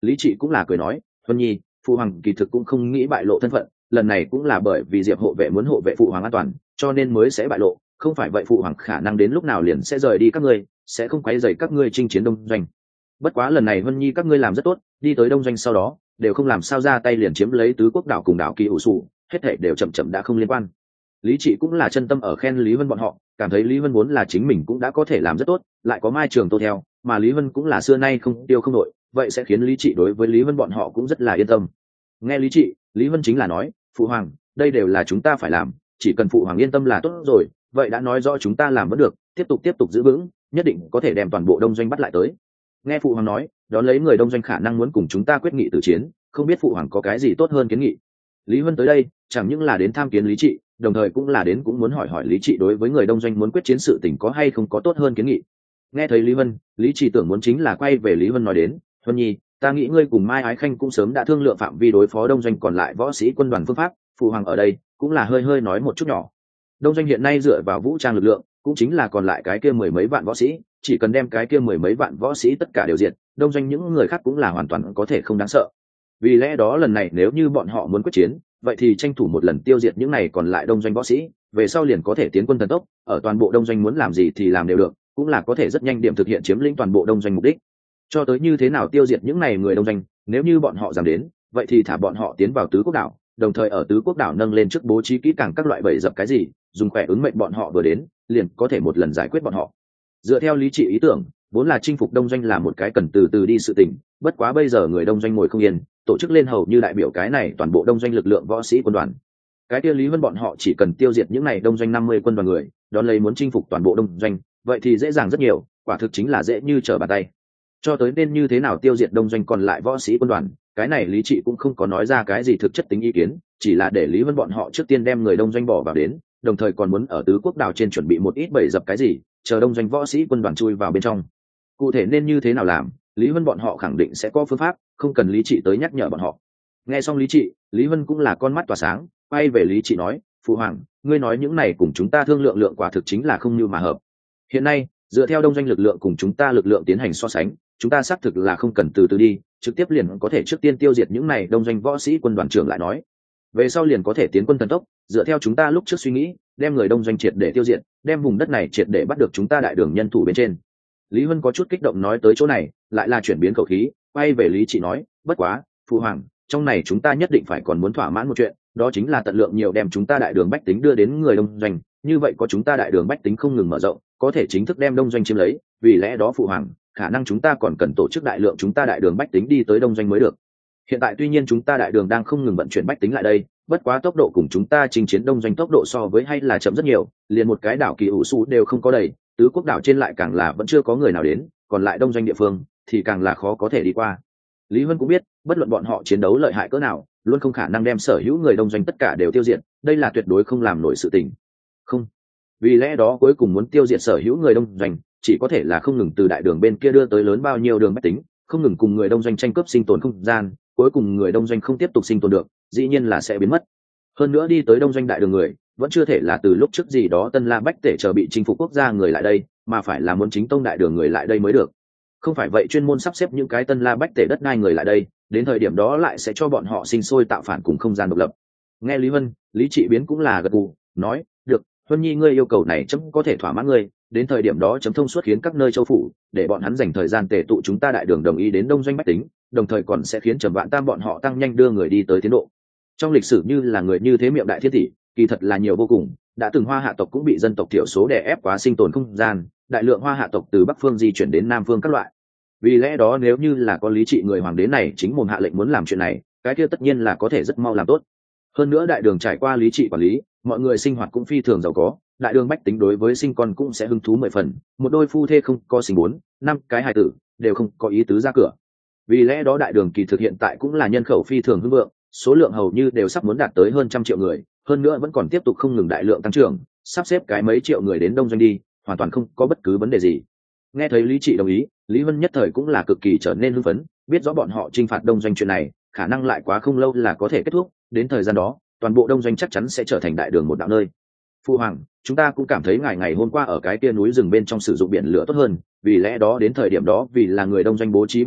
Lý Trị cũng là cười nói, huân nhi, phụ hoàng kỳ thực cũng không nghĩ bại lộ thân phận, lần này cũng là bởi vì Diệp hộ vệ muốn hộ vệ phụ hoàng an toàn, cho nên mới sẽ bại lộ, không phải vậy phụ hoàng khả năng đến lúc nào liền sẽ rời đi các ngươi, sẽ không quấy rầy các ngươi chinh chiến đông doanh. Bất quá lần này huân nhi các ngươi làm rất tốt, đi tới đông doanh sau đó đều không làm sao ra tay liền chiếm lấy tứ quốc đảo cùng đảo Kỳ Ủ Sủ, hết thảy đều chậm chậm đã không liên quan. Lý Trị cũng là chân tâm ở khen Lý Vân bọn họ, cảm thấy Lý Vân vốn là chính mình cũng đã có thể làm rất tốt, lại có Mai Trường Tô theo, mà Lý Vân cũng là xưa nay không tiêu không đội, vậy sẽ khiến Lý Trị đối với Lý Vân bọn họ cũng rất là yên tâm. Nghe Lý Trị, Lý Vân chính là nói, phụ hoàng, đây đều là chúng ta phải làm, chỉ cần phụ hoàng yên tâm là tốt rồi, vậy đã nói rõ chúng ta làm vẫn được, tiếp tục giữ vững, nhất định có thể đem toàn bộ đông doanh bắt lại tới. Nghe phụ hoàng nói, đón lấy người đông doanh khả năng muốn cùng chúng ta quyết nghị tử chiến, không biết phụ hoàng có cái gì tốt hơn kiến nghị. Lý Vân tới đây chẳng những là đến tham kiến Lý Trị, đồng thời cũng là đến cũng muốn hỏi hỏi Lý Trị đối với người đông doanh muốn quyết chiến sự tình có hay không có tốt hơn kiến nghị. Nghe thấy Lý Vân, Lý Trị tưởng muốn chính là quay về Lý Vân nói đến, Vân nhi, ta nghĩ ngươi cùng Mai Ái Khanh cũng sớm đã thương lượng phạm vi đối phó đông doanh còn lại võ sĩ quân đoàn phương pháp, phụ hoàng ở đây cũng là hơi nói một chút nhỏ. Đông doanh hiện nay dựa vào vũ trang lực lượng, cũng chính là còn lại cái kia mười mấy vạn võ sĩ, chỉ cần đem cái kia mười mấy vạn võ sĩ tất cả đều diệt, đông doanh những người khác cũng là hoàn toàn có thể không đáng sợ. Vì lẽ đó lần này nếu như bọn họ muốn quyết chiến, vậy thì tranh thủ một lần tiêu diệt những này còn lại đông doanh võ sĩ, về sau liền có thể tiến quân thần tốc, ở toàn bộ đông doanh muốn làm gì thì làm đều được, cũng là có thể rất nhanh điểm thực hiện chiếm lĩnh toàn bộ đông doanh mục đích. Cho tới như thế nào tiêu diệt những này người đông doanh, nếu như bọn họ dám đến, vậy thì thả bọn họ tiến vào tứ quốc đảo, đồng thời ở tứ quốc đảo nâng lên trước bố trí kỹ càng các loại bẫy dập cái gì, dùng khỏe ứng mệnh bọn họ vừa đến, liền có thể một lần giải quyết bọn họ. Dựa theo Lý Trị ý tưởng, vốn là chinh phục đông doanh là một cái cần từ từ đi sự tình, bất quá bây giờ người đông doanh ngồi không yên, tổ chức lên hầu như đại biểu cái này toàn bộ đông doanh lực lượng võ sĩ quân đoàn. Cái kia Lý Vân bọn họ chỉ cần tiêu diệt những này đông doanh 50 quân đoàn người, đón lấy muốn chinh phục toàn bộ đông doanh, vậy thì dễ dàng rất nhiều, quả thực chính là dễ như trở bàn tay. Cho tới nên như thế nào tiêu diệt đông doanh còn lại võ sĩ quân đoàn, cái này Lý Trị cũng không có nói ra cái gì thực chất tính ý kiến, chỉ là để Lý Vân bọn họ trước tiên đem người đông doanh bỏ vào đến, đồng thời còn muốn ở tứ quốc đảo trên chuẩn bị một ít bẫy dập cái gì, chờ đông doanh võ sĩ quân đoàn chui vào bên trong. Cụ thể nên như thế nào làm, Lý Vân bọn họ khẳng định sẽ có phương pháp, không cần Lý Trị tới nhắc nhở bọn họ. Nghe xong Lý Trị, Lý Vân cũng là con mắt tỏa sáng, quay về Lý Trị nói, phụ hoàng, ngươi nói những này cùng chúng ta thương lượng quả thực chính là không như mà hợp. Hiện nay dựa theo đông doanh lực lượng cùng chúng ta lực lượng tiến hành so sánh, chúng ta xác thực là không cần từ từ đi, trực tiếp liền có thể trước tiên tiêu diệt những này đông doanh võ sĩ quân đoàn trưởng lại nói, về sau liền có thể tiến quân thần tốc. Dựa theo chúng ta lúc trước suy nghĩ, đem người đông doanh triệt để tiêu diệt, đem vùng đất này triệt để bắt được chúng ta đại đường nhân thủ bên trên. Lý Vân có chút kích động nói tới chỗ này, lại là chuyển biến khẩu khí, quay về Lý Trị nói, bất quá phụ hoàng, trong này chúng ta nhất định phải còn muốn thỏa mãn một chuyện, đó chính là tận lượng nhiều đem chúng ta đại đường bách tính đưa đến người đông doanh, như vậy có chúng ta đại đường bách tính không ngừng mở rộng, có thể chính thức đem đông doanh chiếm lấy. Vì lẽ đó phụ hoàng, khả năng chúng ta còn cần tổ chức đại lượng chúng ta đại đường bách tính đi tới đông doanh mới được. Hiện tại tuy nhiên chúng ta đại đường đang không ngừng vận chuyển bách tính lại đây, bất quá tốc độ cùng chúng ta chinh chiến đông doanh tốc độ so với hay là chậm rất nhiều, liền một cái đảo Kỳ Ủ Sủ đều không có đầy, tứ quốc đảo trên lại càng là vẫn chưa có người nào đến, còn lại đông doanh địa phương thì càng là khó có thể đi qua. Lý Vân cũng biết, bất luận bọn họ chiến đấu lợi hại cỡ nào, luôn không khả năng đem sở hữu người đông doanh tất cả đều tiêu diệt, đây là tuyệt đối không làm nổi sự tình. Không. Vì lẽ đó cuối cùng muốn tiêu diệt sở hữu người đông doanh, chỉ có thể là không ngừng từ đại đường bên kia đưa tới lớn bao nhiêu đường bách tính, không ngừng cùng người đông doanh tranh cướp sinh tồn không gian, cuối cùng người đông doanh không tiếp tục sinh tồn được, dĩ nhiên là sẽ biến mất. Hơn nữa đi tới đông doanh đại đường người, vẫn chưa thể là từ lúc trước gì đó Tân La Bách Tể chờ bị chinh phục quốc gia người lại đây, mà phải là muốn chính tông đại đường người lại đây mới được. Không phải vậy chuyên môn sắp xếp những cái Tân La Bách Tể đất đai người lại đây, đến thời điểm đó lại sẽ cho bọn họ sinh sôi tạo phản cùng không gian độc lập. Nghe Lý Vân, Lý Trị Biến cũng là gật gù, nói, được, Vân nhi ngươi yêu cầu này chấm có thể thỏa mãn ngươi, đến thời điểm đó chấm thông suốt khiến các nơi châu phủ để bọn hắn dành thời gian tề tụ chúng ta đại đường đồng ý đến đông doanh bách tính, đồng thời còn sẽ khiến Trầm Vạn Tam bọn họ tăng nhanh đưa người đi tới tiến độ. Trong lịch sử như là người như thế miệng đại thiết tỷ, kỳ thật là nhiều vô cùng, đã từng Hoa Hạ tộc cũng bị dân tộc thiểu số đè ép quá sinh tồn không gian, đại lượng Hoa Hạ tộc từ Bắc phương di chuyển đến Nam phương các loại. Vì lẽ đó nếu như là có Lý Trị người hoàng đế này chính mồm hạ lệnh muốn làm chuyện này, cái kia tất nhiên là có thể rất mau làm tốt. Hơn nữa đại đường trải qua Lý Trị quản lý, mọi người sinh hoạt cũng phi thường giàu có, đại đường bách tính đối với sinh con cũng sẽ hứng thú 10 phần, một đôi phu thê không có sinh 4, 5 cái hài tử đều không có ý tứ ra cửa. Vì lẽ đó đại đường kỳ thực hiện tại cũng là nhân khẩu phi thường hưng vượng, số lượng hầu như đều sắp muốn đạt tới hơn 100 triệu người, hơn nữa vẫn còn tiếp tục không ngừng đại lượng tăng trưởng, sắp xếp cái mấy triệu người đến đông doanh đi, hoàn toàn không có bất cứ vấn đề gì. Nghe thấy Lý Trị đồng ý, Lý Vân nhất thời cũng là cực kỳ trở nên hưng phấn, biết rõ bọn họ chinh phạt đông doanh chuyện này khả năng lại quá không lâu là có thể kết thúc, đến thời gian đó toàn bộ đông doanh chắc chắn sẽ trở thành đại đường một đạo nơi. Phu hoàng, chúng ta cũng cảm thấy ngày hôm qua ở cái kia núi rừng bên trong sử dụng biển lửa tốt hơn, vì lẽ đó đến thời điểm đó vì là người đông doanh bố trí bẫy dập,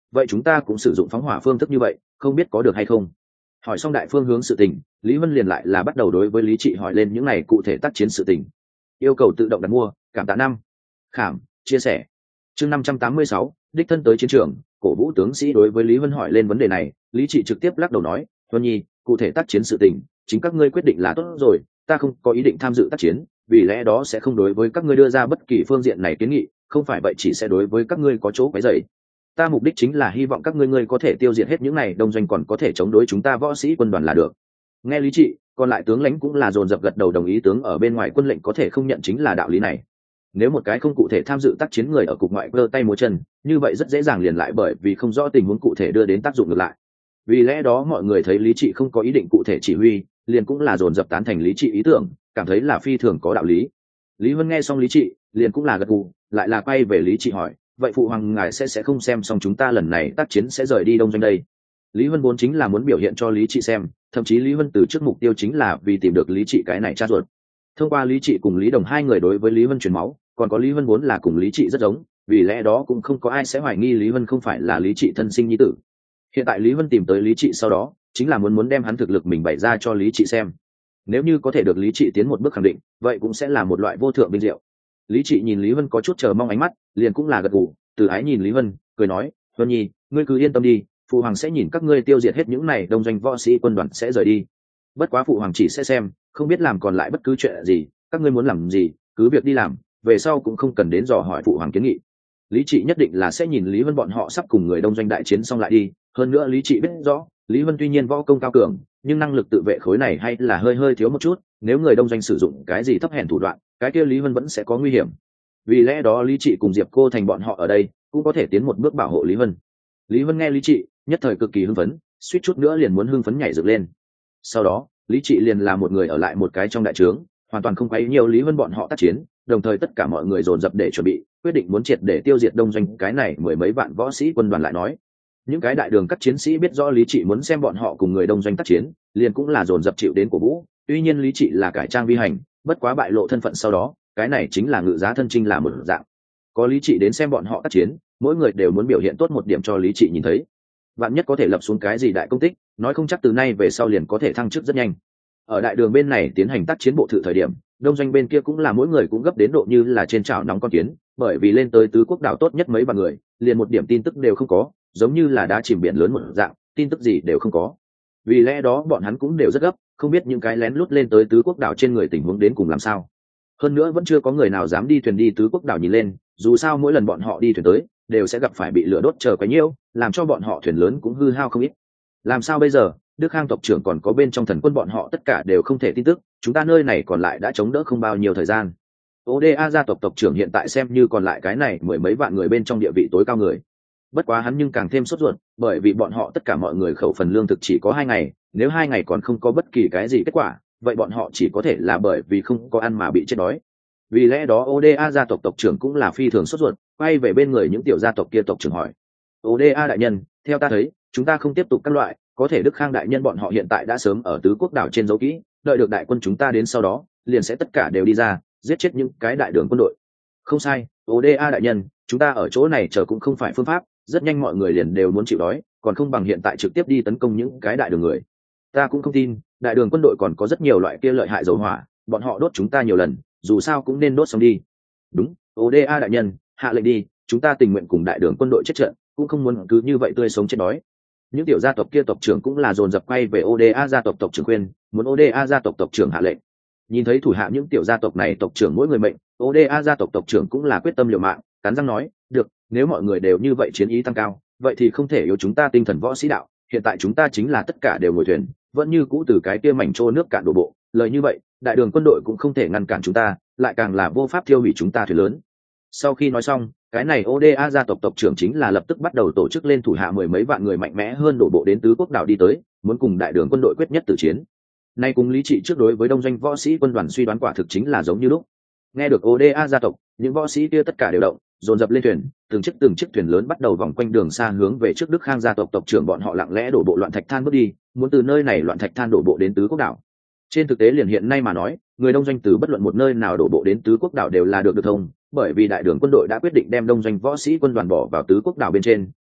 vậy chúng ta cũng sử dụng phóng hỏa phương thức như vậy, không biết có được hay không? Hỏi xong đại phương hướng sự tình, Lý Vân liền lại là bắt đầu đối với Lý Trị hỏi lên những này cụ thể tác chiến sự tình. Yêu cầu tự động đặt mua, cảm tạ năm. Khảm, chia sẻ. Chương 586, đích thân tới chiến trường, cổ vũ tướng sĩ đối với Lý Vân hỏi lên vấn đề này, Lý Trị trực tiếp lắc đầu nói, "Vân Nhi, cụ thể tác chiến sự tình, chính các ngươi quyết định là tốt rồi, ta không có ý định tham dự tác chiến, vì lẽ đó sẽ không đối với các ngươi đưa ra bất kỳ phương diện này kiến nghị, không phải vậy chỉ sẽ đối với các ngươi có chỗ quấy rầy. Ta mục đích chính là hy vọng các ngươi có thể tiêu diệt hết những này đông doanh còn có thể chống đối chúng ta võ sĩ quân đoàn là được." Nghe Lý Trị, còn lại tướng lãnh cũng là dồn dập gật đầu đồng ý, tướng ở bên ngoài quân lệnh có thể không nhận chính là đạo lý này. Nếu một cái không cụ thể tham dự tác chiến người ở cục ngoại cơ tay múa chân, như vậy rất dễ dàng liền lại bởi vì không rõ tình huống cụ thể đưa đến tác dụng ngược lại. Vì lẽ đó mọi người thấy Lý Trị không có ý định cụ thể chỉ huy, liền cũng là dồn dập tán thành Lý Trị ý tưởng, cảm thấy là phi thường có đạo lý. Lý Vân nghe xong Lý Trị, liền cũng là gật gù, lại là quay về Lý Trị hỏi, vậy phụ hoàng ngài sẽ không xem xong chúng ta lần này tác chiến sẽ rời đi đông doanh đây? Lý Vân vốn chính là muốn biểu hiện cho Lý Trị xem, thậm chí Lý Vân từ trước mục tiêu chính là vì tìm được Lý Trị cái này cha ruột. Thông qua Lý Trị cùng Lý Đồng hai người đối với Lý Vân truyền máu, còn có Lý Vân vốn là cùng Lý Trị rất giống, vì lẽ đó cũng không có ai sẽ hoài nghi Lý Vân không phải là Lý Trị thân sinh nhi tử. Hiện tại Lý Vân tìm tới Lý Trị sau đó, chính là muốn đem hắn thực lực mình bày ra cho Lý Trị xem. Nếu như có thể được Lý Trị tiến một bước khẳng định, vậy cũng sẽ là một loại vô thượng vinh diệu. Lý Trị nhìn Lý Vân có chút chờ mong ánh mắt, liền cũng là gật gù, từ ái nhìn Lý Vân, cười nói, "Vân Nhi, ngươi cứ yên tâm đi, phụ hoàng sẽ nhìn các ngươi tiêu diệt hết những này đông doanh võ sĩ quân đoàn sẽ rời đi. Bất quá phụ hoàng chỉ sẽ xem, không biết làm còn lại bất cứ chuyện gì, các ngươi muốn làm gì, cứ việc đi làm, về sau cũng không cần đến dò hỏi phụ hoàng kiến nghị." Lý Trị nhất định là sẽ nhìn Lý Vân bọn họ sắp cùng người đông doanh đại chiến xong lại đi, hơn nữa Lý Trị biết rõ, Lý Vân tuy nhiên võ công cao cường, nhưng năng lực tự vệ khối này hay là hơi thiếu một chút, nếu người đông doanh sử dụng cái gì thấp hèn thủ đoạn, cái kia Lý Vân vẫn sẽ có nguy hiểm. Vì lẽ đó Lý Trị cùng Diệp Cô Thành bọn họ ở đây, cũng có thể tiến một bước bảo hộ Lý Vân. Lý Vân nghe Lý Trị, nhất thời cực kỳ hưng phấn, suýt chút nữa liền muốn hưng phấn nhảy dựng lên. Sau đó, Lý Trị liền là một người ở lại một cái trong đại trướng, hoàn toàn không quấy nhiều Lý Vân bọn họ tác chiến, đồng thời tất cả mọi người dồn dập để chuẩn bị, quyết định muốn triệt để tiêu diệt đông doanh cái này mười mấy vạn võ sĩ quân đoàn lại nói. Những cái đại đường các chiến sĩ biết rõ Lý Trị muốn xem bọn họ cùng người đông doanh tác chiến, liền cũng là dồn dập chịu đến cổ vũ. Tuy nhiên Lý Trị là cải trang vi hành, bất quá bại lộ thân phận sau đó, cái này chính là ngự giá thân chinh là một dạng. Có Lý Trị đến xem bọn họ tác chiến, mỗi người đều muốn biểu hiện tốt một điểm cho Lý Trị nhìn thấy. Vạn nhất có thể lập xuống cái gì đại công tích, nói không chắc từ nay về sau liền có thể thăng chức rất nhanh. Ở đại đường bên này tiến hành tác chiến bộ thự thời điểm, đông doanh bên kia cũng là mỗi người cũng gấp đến độ như là trên chảo nóng con kiến, bởi vì lên tới tứ quốc đảo tốt nhất mấy vạn người, liền một điểm tin tức đều không có, giống như là đá chìm biển lớn một dạng, tin tức gì đều không có. Vì lẽ đó bọn hắn cũng đều rất gấp, không biết những cái lén lút lên tới tứ quốc đảo trên người tình huống đến cùng làm sao. Hơn nữa vẫn chưa có người nào dám đi thuyền đi tứ quốc đảo nhìn lên, dù sao mỗi lần bọn họ đi thuyền tới, đều sẽ gặp phải bị lửa đốt chờ quấy nhiễu, làm cho bọn họ thuyền lớn cũng hư hao không ít. Làm sao bây giờ? Đức Khang tộc trưởng còn có bên trong thần quân bọn họ tất cả đều không thể tin tức, chúng ta nơi này còn lại đã chống đỡ không bao nhiêu thời gian. Oda gia tộc tộc trưởng hiện tại xem như còn lại cái này mười mấy vạn người bên trong địa vị tối cao người. Bất quá hắn nhưng càng thêm sốt ruột, bởi vì bọn họ tất cả mọi người khẩu phần lương thực chỉ có 2 ngày, nếu 2 ngày còn không có bất kỳ cái gì kết quả, vậy bọn họ chỉ có thể là bởi vì không có ăn mà bị chết đói. Vì lẽ đó Oda gia tộc tộc trưởng cũng là phi thường sốt ruột, quay về bên người những tiểu gia tộc kia tộc trưởng hỏi: "Oda đại nhân, theo ta thấy, chúng ta không tiếp tục các loại, có thể Đức Khang đại nhân bọn họ hiện tại đã sớm ở tứ quốc đảo trên dấu kỹ, đợi được đại quân chúng ta đến sau đó, liền sẽ tất cả đều đi ra, giết chết những cái đại đường quân đội." "Không sai, Oda đại nhân, chúng ta ở chỗ này chờ cũng không phải phương pháp, rất nhanh mọi người liền đều muốn chịu đói, còn không bằng hiện tại trực tiếp đi tấn công những cái đại đường người." "Ta cũng không tin, đại đường quân đội còn có rất nhiều loại kia lợi hại dầu hỏa, bọn họ đốt chúng ta nhiều lần, dù sao cũng nên đốt xong đi." "Đúng, Oda đại nhân, hạ lệnh đi, chúng ta tình nguyện cùng đại đường quân đội chết trận, cũng không muốn cứ như vậy tươi sống chết đói." Những tiểu gia tộc kia tộc trưởng cũng là dồn dập quay về Oda gia tộc tộc trưởng khuyên, muốn Oda gia tộc tộc trưởng hạ lệnh. Nhìn thấy thủ hạ những tiểu gia tộc này tộc trưởng mỗi người mệnh, Oda gia tộc tộc trưởng cũng là quyết tâm liều mạng, cắn răng nói: "Được, nếu mọi người đều như vậy chiến ý tăng cao, vậy thì không thể yếu chúng ta tinh thần võ sĩ đạo, hiện tại chúng ta chính là tất cả đều ngồi thuyền, vẫn như cũ từ cái kia mảnh trô nước cạn đổ bộ, lời như vậy, đại đường quân đội cũng không thể ngăn cản chúng ta, lại càng là vô pháp tiêu hủy chúng ta thuyền lớn." Sau khi nói xong, cái này Oda gia tộc tộc trưởng chính là lập tức bắt đầu tổ chức lên thủ hạ mười mấy vạn người mạnh mẽ hơn đổ bộ đến tứ quốc đảo đi tới, muốn cùng đại đường quân đội quyết nhất tử chiến. Nay cùng Lý Trị trước đối với đông doanh võ sĩ quân đoàn suy đoán quả thực chính là giống như lúc. Nghe được Oda gia tộc, những võ sĩ kia tất cả đều động, dồn dập lên thuyền, từng chiếc thuyền lớn bắt đầu vòng quanh đường xa hướng về trước Đức Khang gia tộc tộc trưởng bọn họ lặng lẽ đổ bộ loạn thạch than bước đi, muốn từ nơi này loạn thạch than đổ bộ đến tứ quốc đảo. Trên thực tế liền hiện nay mà nói, người đông doanh từ bất luận một nơi nào đổ bộ đến tứ quốc đảo đều là được thông, bởi vì đại đường quân đội đã quyết định đem đông doanh võ sĩ quân đoàn bỏ vào tứ quốc đảo bên trên,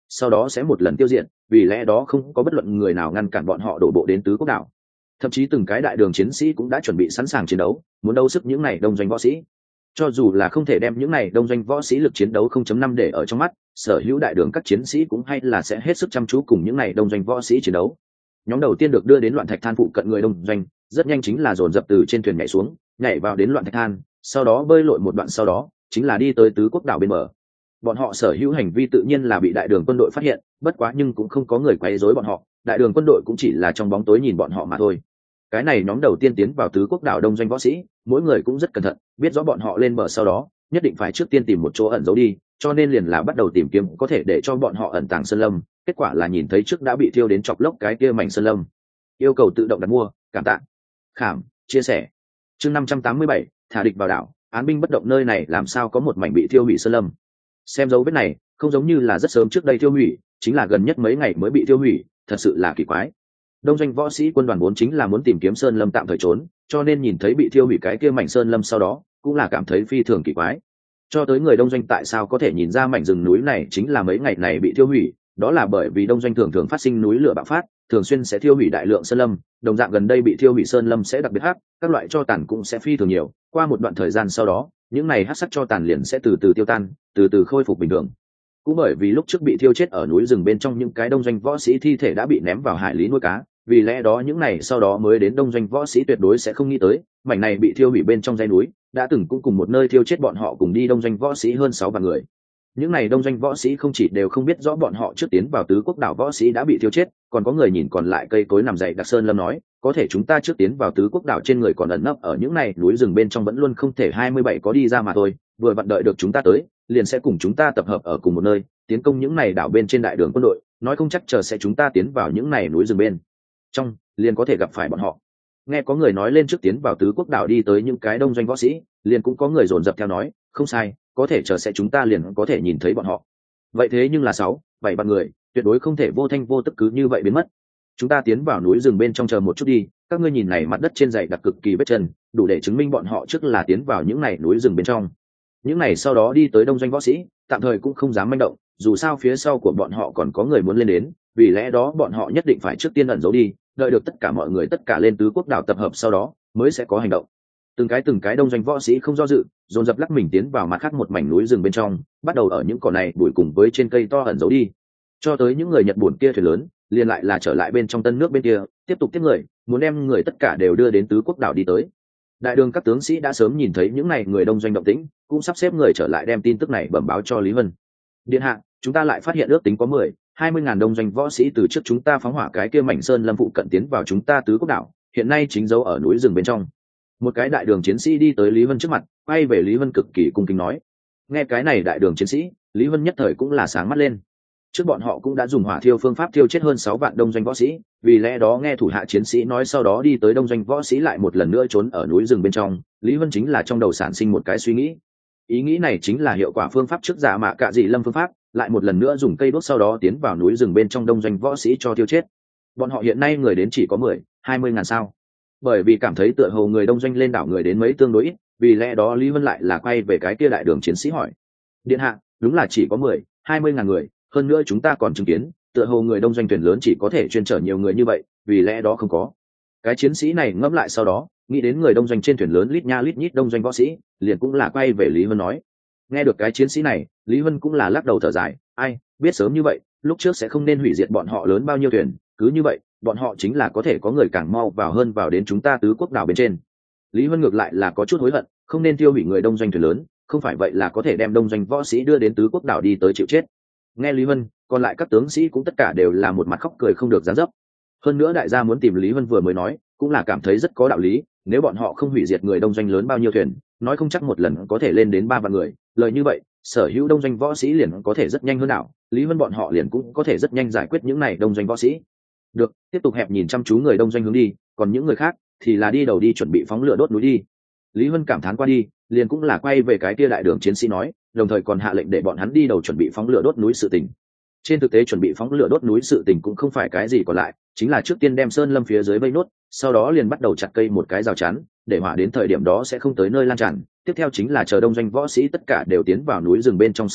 sau đó sẽ một lần tiêu diệt, vì lẽ đó không có bất luận người nào ngăn cản bọn họ đổ bộ đến tứ quốc đảo. Thậm chí từng cái đại đường chiến sĩ cũng đã chuẩn bị sẵn sàng chiến đấu, muốn đấu sức những này đông doanh võ sĩ. Cho dù là không thể đem những này đông doanh võ sĩ lực chiến đấu 0.5 để ở trong mắt, sở hữu đại đường các chiến sĩ cũng hay là sẽ hết sức chăm chú cùng những này đông doanh võ sĩ chiến đấu. Nhóm đầu tiên được đưa đến loạn thạch than phụ cận người đông doanh, rất nhanh chính là dồn dập từ trên thuyền nhảy xuống, nhảy vào đến loạn thạch than, sau đó bơi lội một đoạn, sau đó chính là đi tới tứ quốc đảo bên bờ. Bọn họ sở hữu hành vi tự nhiên là bị đại đường quân đội phát hiện, bất quá nhưng cũng không có người quấy rối bọn họ, đại đường quân đội cũng chỉ là trong bóng tối nhìn bọn họ mà thôi. Cái này nhóm đầu tiên tiến vào tứ quốc đảo đông doanh võ sĩ, mỗi người cũng rất cẩn thận, biết rõ bọn họ lên bờ sau đó nhất định phải trước tiên tìm một chỗ ẩn giấu đi, cho nên liền là bắt đầu tìm kiếm có thể để cho bọn họ ẩn tàng sơn lâm. Kết quả là nhìn thấy trước đã bị thiêu đến chọc lốc cái kia mảnh sơn lâm. Yêu cầu tự động đặt mua, cảm tạ. Khảm, chia sẻ. Chương 587, thả địch vào đảo, án binh bất động, nơi này làm sao có một mảnh bị thiêu hủy sơn lâm. Xem dấu vết này, không giống như là rất sớm trước đây thiêu hủy, chính là gần nhất mấy ngày mới bị thiêu hủy, thật sự là kỳ quái. Đông doanh võ sĩ quân đoàn vốn chính là muốn tìm kiếm sơn lâm tạm thời trốn, cho nên nhìn thấy bị thiêu hủy cái kia mảnh sơn lâm sau đó cũng là cảm thấy phi thường kỳ quái. Cho tới người đông doanh tại sao có thể nhìn ra mảnh rừng núi này chính là mấy ngày này bị thiêu hủy, đó là bởi vì đông doanh thường thường phát sinh núi lửa bạo phát, thường xuyên sẽ thiêu hủy đại lượng sơn lâm, đồng dạng gần đây bị thiêu hủy sơn lâm sẽ đặc biệt hắc, các loại tro tàn cũng sẽ phi thường nhiều, qua một đoạn thời gian sau đó những này hắc sắc tro tàn liền sẽ từ từ tiêu tan, từ từ khôi phục bình thường. Cũng bởi vì lúc trước bị thiêu chết ở núi rừng bên trong những cái đông doanh võ sĩ thi thể đã bị ném vào hải lý nuôi cá, vì lẽ đó những này sau đó mới đến đông doanh võ sĩ tuyệt đối sẽ không nghĩ tới mảnh này bị thiêu hủy bên trong dãy núi đã từng cũng cùng một nơi thiêu chết bọn họ cùng đi đông doanh võ sĩ hơn 6 vạn người. Những này đông doanh võ sĩ không chỉ đều không biết rõ bọn họ trước tiến vào tứ quốc đảo võ sĩ đã bị thiêu chết, còn có người nhìn còn lại cây cối nằm dậy đặc sơn lâm nói có thể chúng ta trước tiến vào tứ quốc đảo trên người còn ẩn nấp ở những này núi rừng bên trong vẫn luôn không thể 27 có đi ra mà thôi, vừa vặn đợi được chúng ta tới liền sẽ cùng chúng ta tập hợp ở cùng một nơi tiến công những này đảo bên trên đại đường quân đội, nói không chắc chờ sẽ chúng ta tiến vào những này núi rừng bên trong liền có thể gặp phải bọn họ. Nghe có người nói lên trước tiến vào tứ quốc đảo đi tới những cái đông doanh võ sĩ, liền cũng có người dồn dập theo nói không sai, có thể chờ sẽ chúng ta liền có thể nhìn thấy bọn họ. Vậy thế nhưng là 6-7 bạn người tuyệt đối không thể vô thanh vô tức cứ như vậy biến mất. Chúng ta tiến vào núi rừng bên trong chờ một chút đi, các ngươi nhìn này mặt đất trên dày đặc cực kỳ vết chân, đủ để chứng minh bọn họ trước là tiến vào những này núi rừng bên trong. Những này sau đó đi tới đông doanh võ sĩ tạm thời cũng không dám manh động, dù sao phía sau của bọn họ còn có người muốn lên đến, vì lẽ đó bọn họ nhất định phải trước tiên ẩn giấu đi, đợi được tất cả mọi người tất cả lên tứ quốc đảo tập hợp sau đó mới sẽ có hành động. Từng cái đông doanh võ sĩ không do dự, dồn dập lắc mình tiến vào mặt khác một mảnh núi rừng bên trong, bắt đầu ở những cỏ này bụi cùng với trên cây to ẩn giấu đi. Cho tới những người Nhật buồn kia thuyền lớn, liền lại là trở lại bên trong tân nước bên kia, tiếp tục tiếp người, muốn đem người tất cả đều đưa đến tứ quốc đảo đi tới. Đại đường các tướng sĩ đã sớm nhìn thấy những này người đông doanh động tĩnh, cũng sắp xếp người trở lại đem tin tức này bẩm báo cho Lý Vân. Điện hạ, chúng ta lại phát hiện ước tính có 10-20 ngàn đông doanh võ sĩ từ trước chúng ta phóng hỏa cái kia mảnh sơn lâm phụ cận tiến vào chúng ta tứ quốc đảo, hiện nay chính giấu ở núi rừng bên trong. Một cái đại đường chiến sĩ đi tới Lý Vân trước mặt, quay về Lý Vân cực kỳ cung kính nói. Nghe cái này đại đường chiến sĩ, Lý Vân nhất thời cũng là sáng mắt lên. Trước bọn họ cũng đã dùng hỏa thiêu phương pháp thiêu chết hơn 6 vạn đông doanh võ sĩ, vì lẽ đó nghe thủ hạ chiến sĩ nói sau đó đi tới đông doanh võ sĩ lại một lần nữa trốn ở núi rừng bên trong, Lý Vân chính là trong đầu sản sinh một cái suy nghĩ. Ý nghĩ này chính là hiệu quả phương pháp trước giả mạ cạ dị lâm phương pháp, lại một lần nữa dùng cây đuốc sau đó tiến vào núi rừng bên trong đông doanh võ sĩ cho tiêu chết. Bọn họ hiện nay người đến chỉ có 10-20 ngàn sao. Bởi vì cảm thấy tựa hồ người đông doanh lên đảo người đến mấy tương đối ít, vì lẽ đó Lý Vân lại là quay về cái kia đại đường chiến sĩ hỏi. Điện hạ, đúng là chỉ có 10-20 ngàn người, hơn nữa chúng ta còn chứng kiến tựa hồ người đông doanh thuyền lớn chỉ có thể chuyên chở nhiều người như vậy, vì lẽ đó không có. Cái chiến sĩ này ngẫm lại sau đó nghĩ đến người đông doanh trên thuyền lớn lít nha lít nhít đông doanh võ sĩ, liền cũng là quay về Lý Vân nói. Nghe được cái chiến sĩ này, Lý Vân cũng là lắc đầu thở dài, ai biết sớm như vậy lúc trước sẽ không nên hủy diệt bọn họ lớn bao nhiêu thuyền, cứ như vậy bọn họ chính là có thể có người càng mau vào hơn vào đến chúng ta tứ quốc đảo bên trên. Lý Vân ngược lại là có chút hối hận không nên tiêu hủy người đông doanh thuyền lớn, không phải vậy là có thể đem đông doanh võ sĩ đưa đến tứ quốc đảo đi tới chịu chết. Nghe Lý Vân, còn lại các tướng sĩ cũng tất cả đều là một mặt khóc cười không được dáng dấp. Hơn nữa đại gia muốn tìm Lý Vân vừa mới nói cũng là cảm thấy rất có đạo lý, nếu bọn họ không hủy diệt người đông doanh lớn bao nhiêu thuyền, nói không chắc một lần có thể lên đến 3 vạn người, lời như vậy sở hữu đông doanh võ sĩ liền có thể rất nhanh hơn đảo, Lý Vân bọn họ liền cũng có thể rất nhanh giải quyết những này đông doanh võ sĩ. Được, tiếp tục hẹp nhìn chăm chú người đông doanh hướng đi, còn những người khác thì là đi đầu đi chuẩn bị phóng lửa đốt núi đi. Lý Vân cảm thán qua đi, liền cũng là quay về cái kia đại đường chiến sĩ nói, đồng thời còn hạ lệnh để bọn hắn đi đầu chuẩn bị phóng lửa đốt núi sự tình. Trên thực tế chuẩn bị phóng lửa đốt núi sự tình cũng không phải cái gì còn lại, chính là trước tiên đem sơn lâm phía dưới vây nốt, sau đó liền bắt đầu chặt cây một cái rào chắn, để hỏa đến thời điểm đó sẽ không tới nơi lan tràn. Tiếp theo chính là chờ đông doanh võ sĩ tất cả đều tiến vào núi rừng bên trong sau đó,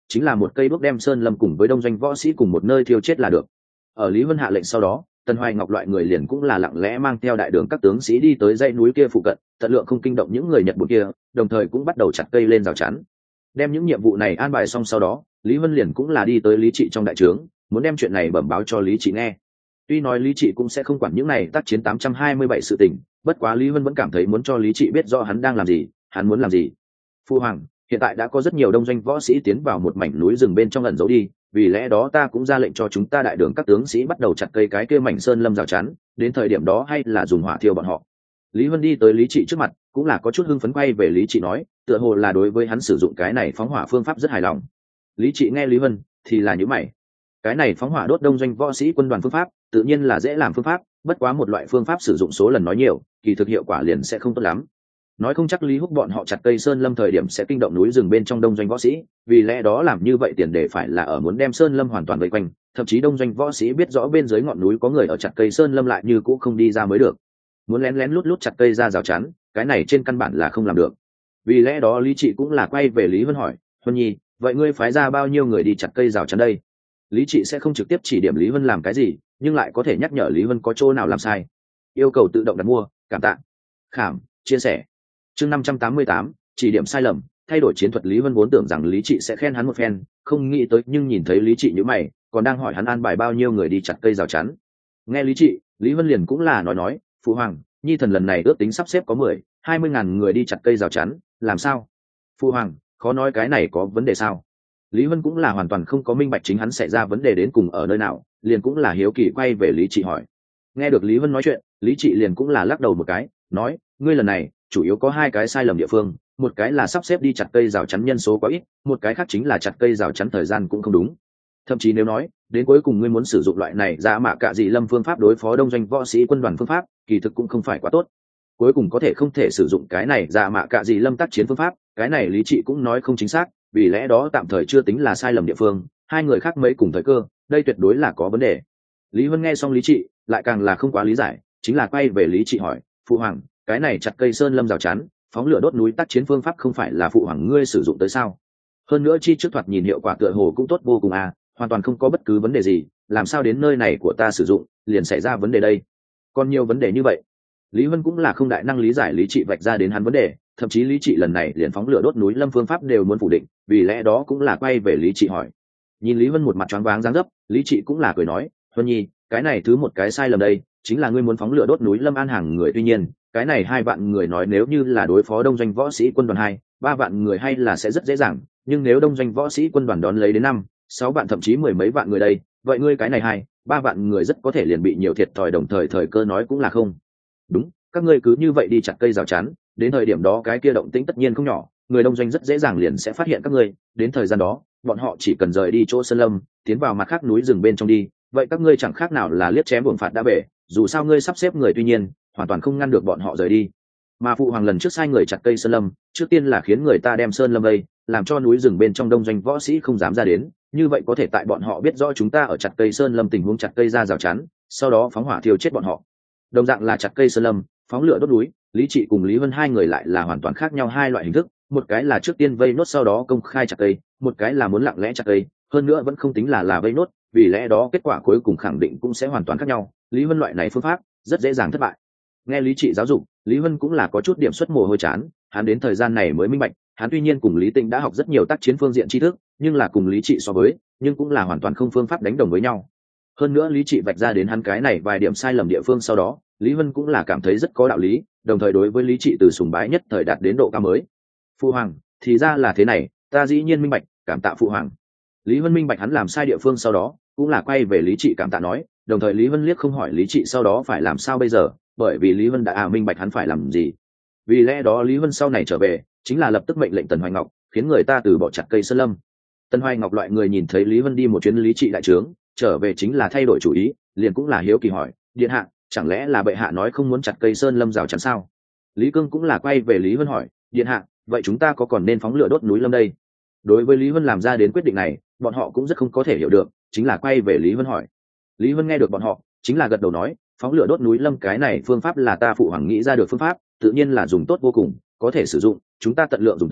chính là một cây đuốc đem sơn lâm cùng với đông doanh võ sĩ cùng một nơi thiêu chết là được. Ở Lý Vân hạ lệnh sau đó, Tần Hoài Ngọc loại người liền cũng là lặng lẽ mang theo đại đường các tướng sĩ đi tới dãy núi kia phụ cận, tận lượng không kinh động những người Nhật Bản kia, đồng thời cũng bắt đầu chặt cây lên rào chắn. Đem những nhiệm vụ này an bài xong sau đó, Lý Vân liền cũng là đi tới Lý Trị trong đại trướng, muốn đem chuyện này bẩm báo cho Lý Trị nghe. Tuy nói Lý Trị cũng sẽ không quản những này tác chiến 827 sự tình, bất quá Lý Vân vẫn cảm thấy muốn cho Lý Trị biết rõ hắn đang làm gì, hắn muốn làm gì. Phu hoàng, hiện tại đã có rất nhiều đông doanh võ sĩ tiến vào một mảnh núi rừng bên trong ẩn giấu đi, vì lẽ đó ta cũng ra lệnh cho chúng ta đại đường các tướng sĩ bắt đầu chặt cây cái kia mảnh sơn lâm rào chắn, đến thời điểm đó hay là dùng hỏa thiêu bọn họ. Lý Vân đi tới Lý Trị trước mặt, cũng là có chút hưng phấn quay về Lý Trị nói, tựa hồ là đối với hắn sử dụng cái này phóng hỏa phương pháp rất hài lòng. Lý Trị nghe Lý Vân thì là nhíu mày. Cái này phóng hỏa đốt đông doanh võ sĩ quân đoàn phương pháp, tự nhiên là dễ làm phương pháp, bất quá một loại phương pháp sử dụng số lần nói nhiều, kỳ thực hiệu quả liền sẽ không tốt lắm. Nói không chắc Lý Húc bọn họ chặt cây sơn lâm thời điểm sẽ kinh động núi rừng bên trong đông doanh võ sĩ, vì lẽ đó làm như vậy tiền đề phải là ở muốn đem sơn lâm hoàn toàn vây quanh, thậm chí đông doanh võ sĩ biết rõ bên dưới ngọn núi có người ở chặt cây sơn lâm lại như cũ không đi ra mới được. Muốn lén lén lút lút chặt cây ra rào chắn, cái này trên căn bản là không làm được. Vì lẽ đó Lý Trị cũng là quay về Lý Vân hỏi, Vân Nhi, vậy ngươi phái ra bao nhiêu người đi chặt cây rào chắn đây? Lý Trị sẽ không trực tiếp chỉ điểm Lý Vân làm cái gì, nhưng lại có thể nhắc nhở Lý Vân có chỗ nào làm sai. Yêu cầu tự động đặt mua, cảm tạ. Khảm, chia sẻ. Chương 588, chỉ điểm sai lầm, thay đổi chiến thuật. Lý Vân vốn tưởng rằng Lý Trị sẽ khen hắn một phen, không nghĩ tới nhưng nhìn thấy Lý Trị như mày, còn đang hỏi hắn an bài bao nhiêu người đi chặt cây rào chắn. Nghe Lý Trị, Lý Vân liền cũng là nói, phụ hoàng, Nhi thần lần này ước tính sắp xếp có 10-20 ngàn người đi chặt cây rào chắn, làm sao? Phụ hoàng, khó nói cái này có vấn đề sao? Lý Vân cũng là hoàn toàn không có minh bạch chính hắn xảy ra vấn đề đến cùng ở nơi nào, liền cũng là hiếu kỳ quay về Lý Trị hỏi. Nghe được Lý Vân nói chuyện, Lý Trị liền cũng là lắc đầu một cái, nói, ngươi lần này chủ yếu có hai cái sai lầm địa phương, một cái là sắp xếp đi chặt cây rào chắn nhân số quá ít, một cái khác chính là chặt cây rào chắn thời gian cũng không đúng. Thậm chí nếu nói đến cuối cùng ngươi muốn sử dụng loại này ra mạ cạ dị lâm phương pháp đối phó đông doanh võ sĩ quân đoàn phương pháp, kỳ thực cũng không phải quá tốt. Cuối cùng có thể không thể sử dụng cái này ra mạ cạ dị lâm tác chiến phương pháp, cái này Lý Trị cũng nói không chính xác, vì lẽ đó tạm thời chưa tính là sai lầm địa phương, hai người khác mấy cùng thời cơ, đây tuyệt đối là có vấn đề. Lý Vân nghe xong Lý Trị, lại càng là không quá lý giải, chính là quay về Lý Trị hỏi, phụ hoàng, cái này chặt cây sơn lâm rào chắn, phóng lửa đốt núi tác chiến phương pháp không phải là phụ hoàng ngươi sử dụng tới sao? Hơn nữa chi trước thoạt nhìn hiệu quả tựa hồ cũng tốt vô cùng à, hoàn toàn không có bất cứ vấn đề gì, làm sao đến nơi này của ta sử dụng liền xảy ra vấn đề đây? Còn nhiều vấn đề như vậy. Lý Vân cũng là không đại năng lý giải Lý Trị vạch ra đến hắn vấn đề, thậm chí Lý Trị lần này liền phóng lửa đốt núi lâm phương pháp đều muốn phủ định, vì lẽ đó cũng là quay về Lý Trị hỏi. Nhìn Lý Vân một mặt choáng váng dáng dấp, Lý Trị cũng là cười nói, Vân Nhi, cái này thứ một cái sai lầm đây, chính là ngươi muốn phóng lửa đốt núi lâm an hàng người, tuy nhiên cái này 2 vạn người nói nếu như là đối phó đông doanh võ sĩ quân đoàn 2-3 vạn người hay là sẽ rất dễ dàng, nhưng nếu đông doanh võ sĩ quân đoàn đón lấy đến 5-6 vạn thậm chí 10 mấy vạn người đây, vậy ngươi cái này 2-3 vạn người rất có thể liền bị nhiều thiệt thòi, đồng thời thời cơ nói cũng là không đúng. Các ngươi cứ như vậy đi chặt cây rào chắn, đến thời điểm đó cái kia động tĩnh tất nhiên không nhỏ, người đông doanh rất dễ dàng liền sẽ phát hiện các ngươi, đến thời gian đó bọn họ chỉ cần rời đi chỗ sơn lâm, tiến vào mặt khác núi rừng bên trong đi, vậy các ngươi chẳng khác nào là liếc chém buồng phạt đã về, dù sao ngươi sắp xếp người, tuy nhiên hoàn toàn không ngăn được bọn họ rời đi. Mà phụ hoàng lần trước sai người chặt cây sơn lâm, trước tiên là khiến người ta đem sơn lâm vây, làm cho núi rừng bên trong đông doanh võ sĩ không dám ra đến, như vậy có thể tại bọn họ biết rõ chúng ta ở chặt cây sơn lâm tình huống chặt cây ra rào chắn, sau đó phóng hỏa thiêu chết bọn họ. Đồng dạng là chặt cây sơn lâm, phóng lửa đốt núi, Lý Trị cùng Lý Vân hai người lại là hoàn toàn khác nhau hai loại hình thức, một cái là trước tiên vây nốt sau đó công khai chặt cây, một cái là muốn lặng lẽ chặt cây, hơn nữa vẫn không tính là vây nốt, vì lẽ đó kết quả cuối cùng khẳng định cũng sẽ hoàn toàn khác nhau. Lý Vân loại này phương pháp rất dễ dàng thất bại. Nghe Lý Trị giáo dục, Lý Vân cũng là có chút điểm xuất mồ hôi chán, hắn đến thời gian này mới minh bạch, hắn tuy nhiên cùng Lý Tĩnh đã học rất nhiều tác chiến phương diện tri thức, nhưng là cùng Lý Trị so với, nhưng cũng là hoàn toàn không phương pháp đánh đồng với nhau. Hơn nữa Lý Trị vạch ra đến hắn cái này vài điểm sai lầm địa phương sau đó, Lý Vân cũng là cảm thấy rất có đạo lý, đồng thời đối với Lý Trị từ sùng bái nhất thời đạt đến độ cao mới. Phụ hoàng, thì ra là thế này, ta dĩ nhiên minh bạch, cảm tạ phụ hoàng. Lý Vân minh bạch hắn làm sai địa phương sau đó, cũng là quay về Lý Trị cảm tạ nói, đồng thời Lý Vân liếc không hỏi Lý Trị sau đó phải làm sao bây giờ, bởi vì Lý Vân đã minh bạch hắn phải làm gì. Vì lẽ đó Lý Vân sau này trở về, chính là lập tức mệnh lệnh Tần Hoài Ngọc, khiến người ta từ bỏ chặt cây sơn lâm. Tần Hoài Ngọc loại người nhìn thấy Lý Vân đi một chuyến Lý Trị đại trướng, trở về chính là thay đổi chủ ý, liền cũng là hiếu kỳ hỏi, điện hạ, chẳng lẽ là bệ hạ nói không muốn chặt cây sơn lâm rào chắn sao? Lý Cương cũng là quay về Lý Vân hỏi, điện hạ, vậy chúng ta có còn nên phóng lửa đốt núi lâm đây? Đối với Lý Vân làm ra đến quyết định này, bọn họ cũng rất không có thể hiểu được, chính là quay về Lý Vân hỏi. Lý Vân nghe được bọn họ, chính là gật đầu nói, phóng lửa đốt núi lâm cái này phương pháp là ta phụ hoàng nghĩ ra được phương pháp, tự nhiên là dùng tốt vô cùng, có thể sử dụng, chúng ta tận lượng dùng tới,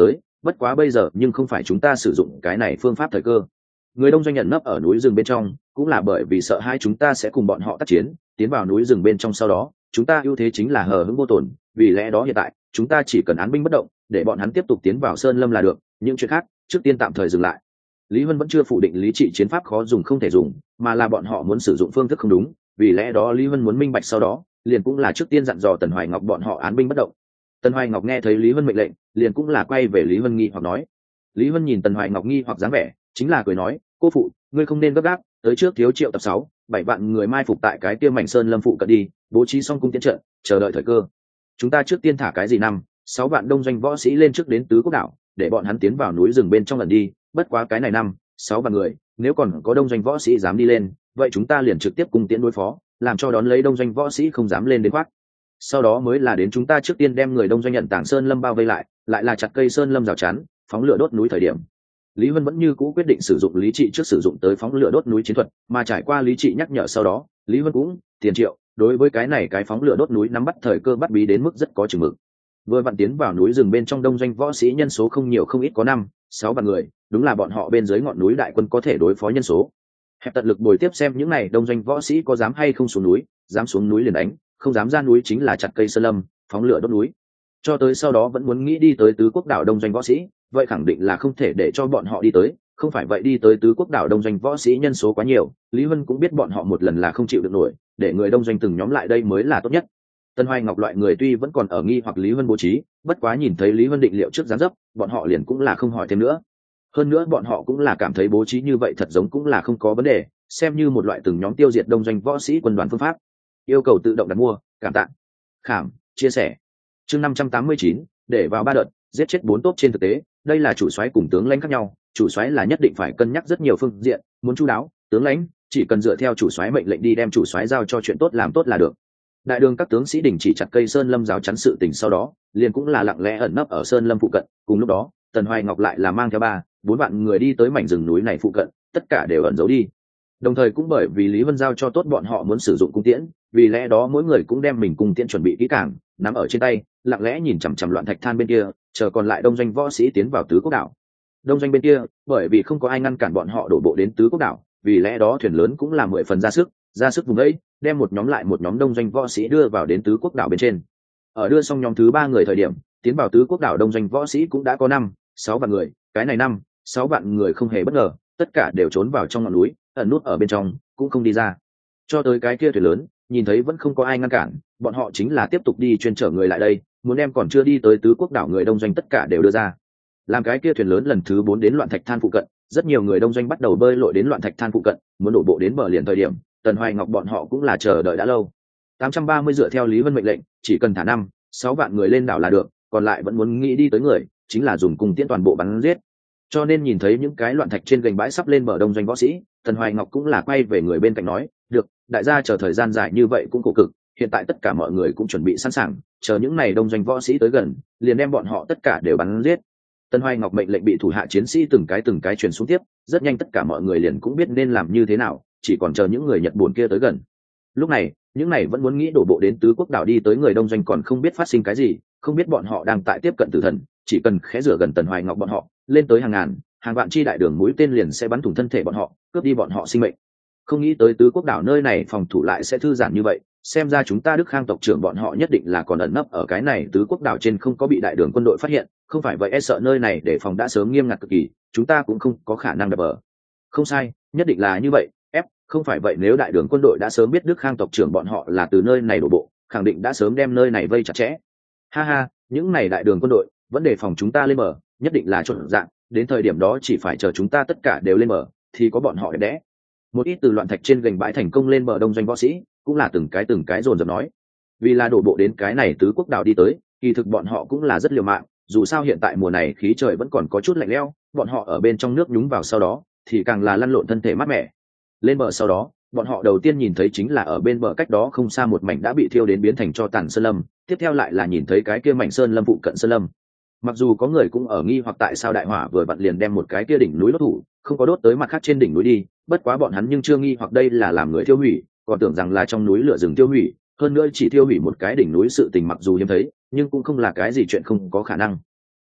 bất quá bây giờ nhưng không phải chúng ta sử dụng cái này phương pháp thời cơ. Người đông doanh nhận nấp ở núi rừng bên trong cũng là bởi vì sợ hai chúng ta sẽ cùng bọn họ tác chiến, tiến vào núi rừng bên trong sau đó chúng ta ưu thế chính là hờ hững vô tổn, vì lẽ đó hiện tại chúng ta chỉ cần án binh bất động, để bọn hắn tiếp tục tiến vào sơn lâm là được, những chuyện khác trước tiên tạm thời dừng lại. Lý Huân vẫn chưa phủ định lý trị chiến pháp khó dùng không thể dùng, mà là bọn họ muốn sử dụng phương thức không đúng, vì lẽ đó Lý Huân muốn minh bạch sau đó liền cũng là trước tiên dặn dò Tần Hoài Ngọc bọn họ án binh bất động. Tần Hoài Ngọc nghe thấy Lý Huân mệnh lệnh liền cũng là quay về Lý Huân nghi hoặc nói. Lý Huân nhìn Tần Hoài Ngọc nghi hoặc dáng vẻ chính là cười nói, cô phụ, ngươi không nên gấp gáp, tới trước thiếu triệu tập 6-7 vạn người mai phục tại cái kia mảnh sơn lâm phụ cận đi, bố trí xong cung tiến trận, chờ đợi thời cơ. Chúng ta trước tiên thả cái gì 5-6 vạn đông doanh võ sĩ lên trước đến Tứ Quốc đảo, để bọn hắn tiến vào núi rừng bên trong lần đi, bất quá cái này 5-6 vạn người, nếu còn có đông doanh võ sĩ dám đi lên, vậy chúng ta liền trực tiếp cùng tiến đối phó, làm cho đón lấy đông doanh võ sĩ không dám lên đến khoác. Sau đó mới là đến chúng ta trước tiên đem người đông doanh nhận tảng sơn lâm bao vây lại là chặt cây sơn lâm rào chắn, phóng lửa đốt núi thời điểm. Lý Huân vẫn như cũ quyết định sử dụng lý trị trước sử dụng tới phóng lửa đốt núi chiến thuật, mà trải qua lý trị nhắc nhở sau đó, Lý Huân cũng tiền triệu đối với cái này cái phóng lửa đốt núi nắm bắt thời cơ bắt bí đến mức rất có chừng mực. Vừa vặn tiến vào núi rừng bên trong đông doanh võ sĩ nhân số không nhiều không ít có 5-6 vạn người, đúng là bọn họ bên dưới ngọn núi đại quân có thể đối phó nhân số. Hẹp tận lực bồi tiếp xem những này đông doanh võ sĩ có dám hay không xuống núi, dám xuống núi liền đánh, không dám ra núi chính là chặt cây sơn lâm, phóng lửa đốt núi. Cho tới sau đó vẫn muốn nghĩ đi tới Tứ Quốc đảo đông doanh võ sĩ, vậy khẳng định là không thể để cho bọn họ đi tới, không phải vậy đi tới Tứ Quốc đảo đông doanh võ sĩ nhân số quá nhiều, Lý Huân cũng biết bọn họ một lần là không chịu được nổi, để người đông doanh từng nhóm lại đây mới là tốt nhất. Tân Hoài Ngọc loại người tuy vẫn còn ở nghi hoặc Lý Huân bố trí, bất quá nhìn thấy Lý Huân định liệu trước gián dấp, bọn họ liền cũng là không hỏi thêm nữa. Hơn nữa bọn họ cũng là cảm thấy bố trí như vậy thật giống cũng là không có vấn đề, xem như một loại từng nhóm tiêu diệt đông doanh võ sĩ quân đoàn phương pháp. Yêu cầu tự động đặt mua, cảm tạ, khảm, chia sẻ. Chương 589, để vào 3 đợt, giết chết 4 tốp trên thực tế, đây là chủ soái cùng tướng lãnh khác nhau, chủ soái là nhất định phải cân nhắc rất nhiều phương diện, muốn chu đáo, tướng lãnh chỉ cần dựa theo chủ soái mệnh lệnh đi đem chủ soái giao cho chuyện tốt làm tốt là được. Đại đường các tướng sĩ đình chỉ chặt cây sơn lâm rào chắn sự tình sau đó, liền cũng là lặng lẽ ẩn nấp ở sơn lâm phụ cận, cùng lúc đó, Tần Hoài Ngọc lại là mang theo 3-4 vạn người đi tới mảnh rừng núi này phụ cận, tất cả đều ẩn giấu đi. Đồng thời cũng bởi vì Lý Vân giao cho tốt bọn họ muốn sử dụng cung tiễn, vì lẽ đó mỗi người cũng đem mình cung tiễn chuẩn bị kỹ càng, nắm ở trên tay, lặng lẽ nhìn chằm chằm loạn thạch than bên kia, chờ còn lại đông doanh võ sĩ tiến vào Tứ Quốc đảo. Đông doanh bên kia, bởi vì không có ai ngăn cản bọn họ đổ bộ đến Tứ Quốc đảo, vì lẽ đó thuyền lớn cũng là 10 phần ra sức vùng ấy, đem một nhóm lại một nhóm đông doanh võ sĩ đưa vào đến Tứ Quốc đảo bên trên. Ở đưa xong nhóm thứ 3 người thời điểm, tiến vào Tứ Quốc đảo đông doanh võ sĩ cũng đã có 5-6 vạn người, cái này 5-6 vạn người không hề bất ngờ, tất cả đều trốn vào trong ngọn núi, ẩn nút ở bên trong, cũng không đi ra. Cho tới cái kia thuyền lớn, nhìn thấy vẫn không có ai ngăn cản, bọn họ chính là tiếp tục đi chuyên chở người lại đây, muốn đem còn chưa đi tới Tứ Quốc đảo người đông doanh tất cả đều đưa ra. Làm cái kia thuyền lớn lần thứ 4 đến loạn thạch than phụ cận, rất nhiều người đông doanh bắt đầu bơi lội đến loạn thạch than phụ cận, muốn đổ bộ đến bờ liền thời điểm, Tần Hoài Ngọc bọn họ cũng là chờ đợi đã lâu. 830 dựa theo Lý Vân mệnh lệnh, chỉ cần thả 5-6 vạn người lên đảo là được, còn lại vẫn muốn nghĩ đi tới người, chính là dùng cung tiễn toàn bộ bắn giết. Cho nên nhìn thấy những cái loạn thạch trên gành bãi sắp lên bờ đông doanh võ sĩ, Tần Hoài Ngọc cũng là quay về người bên cạnh nói, được, đại gia chờ thời gian dài như vậy cũng khổ cực, hiện tại tất cả mọi người cũng chuẩn bị sẵn sàng, chờ những này đông doanh võ sĩ tới gần, liền đem bọn họ tất cả đều bắn giết. Tần Hoài Ngọc mệnh lệnh bị thủ hạ chiến sĩ từng cái truyền xuống tiếp, rất nhanh tất cả mọi người liền cũng biết nên làm như thế nào, chỉ còn chờ những người Nhật buồn kia tới gần. Lúc này, những này vẫn muốn nghĩ đổ bộ đến Tứ Quốc đảo đi tới người đông doanh còn không biết phát sinh cái gì, không biết bọn họ đang tại tiếp cận tử thần, chỉ cần khẽ rửa gần Tần Hoài Ngọc bọn họ, lên tới hàng ngàn, hàng vạn chi đại đường mũi tên liền sẽ bắn thủng thân thể bọn họ, cướp đi bọn họ sinh mệnh. Không nghĩ tới Tứ Quốc đảo nơi này phòng thủ lại sẽ thư giãn như vậy, xem ra chúng ta Đức Khang tộc trưởng bọn họ nhất định là còn ẩn nấp ở cái này Tứ Quốc đảo trên không có bị đại đường quân đội phát hiện, không phải vậy e sợ nơi này để phòng đã sớm nghiêm ngặt cực kỳ, chúng ta cũng không có khả năng đập bờ. Không sai, nhất định là như vậy, không phải vậy nếu đại đường quân đội đã sớm biết Đức Khang tộc trưởng bọn họ là từ nơi này đổ bộ, khẳng định đã sớm đem nơi này vây chặt chẽ. Ha ha, những này đại đường quân đội vẫn đề phòng chúng ta lên bờ, nhất định là chuẩn dạng, đến thời điểm đó chỉ phải chờ chúng ta tất cả đều lên bờ thì có bọn họ đẹp đẽ. Một ít từ loạn thạch trên gành bãi thành công lên bờ đông doanh võ sĩ cũng là từng cái dồn dập nói, vì là đổ bộ đến cái này Tứ Quốc đảo đi tới, kỳ thực bọn họ cũng là rất liều mạng, dù sao hiện tại mùa này khí trời vẫn còn có chút lạnh lẽo, bọn họ ở bên trong nước nhúng vào sau đó thì càng là lăn lộn thân thể mát mẻ. Lên bờ sau đó, bọn họ đầu tiên nhìn thấy chính là ở bên bờ cách đó không xa một mảnh đã bị thiêu đến biến thành tro tàn sơn lâm, tiếp theo lại là nhìn thấy cái kia mảnh sơn lâm phụ cận sơn lâm. Mặc dù có người cũng ở nghi hoặc tại sao đại hỏa vừa vặn liền đem một cái kia đỉnh núi đốt thủ, không có đốt tới mặt khác trên đỉnh núi đi, bất quá bọn hắn nhưng chưa nghi hoặc đây là làm người tiêu hủy, còn tưởng rằng là trong núi lửa rừng tiêu hủy, hơn nữa chỉ tiêu hủy một cái đỉnh núi sự tình mặc dù hiếm thấy, nhưng cũng không là cái gì chuyện không có khả năng.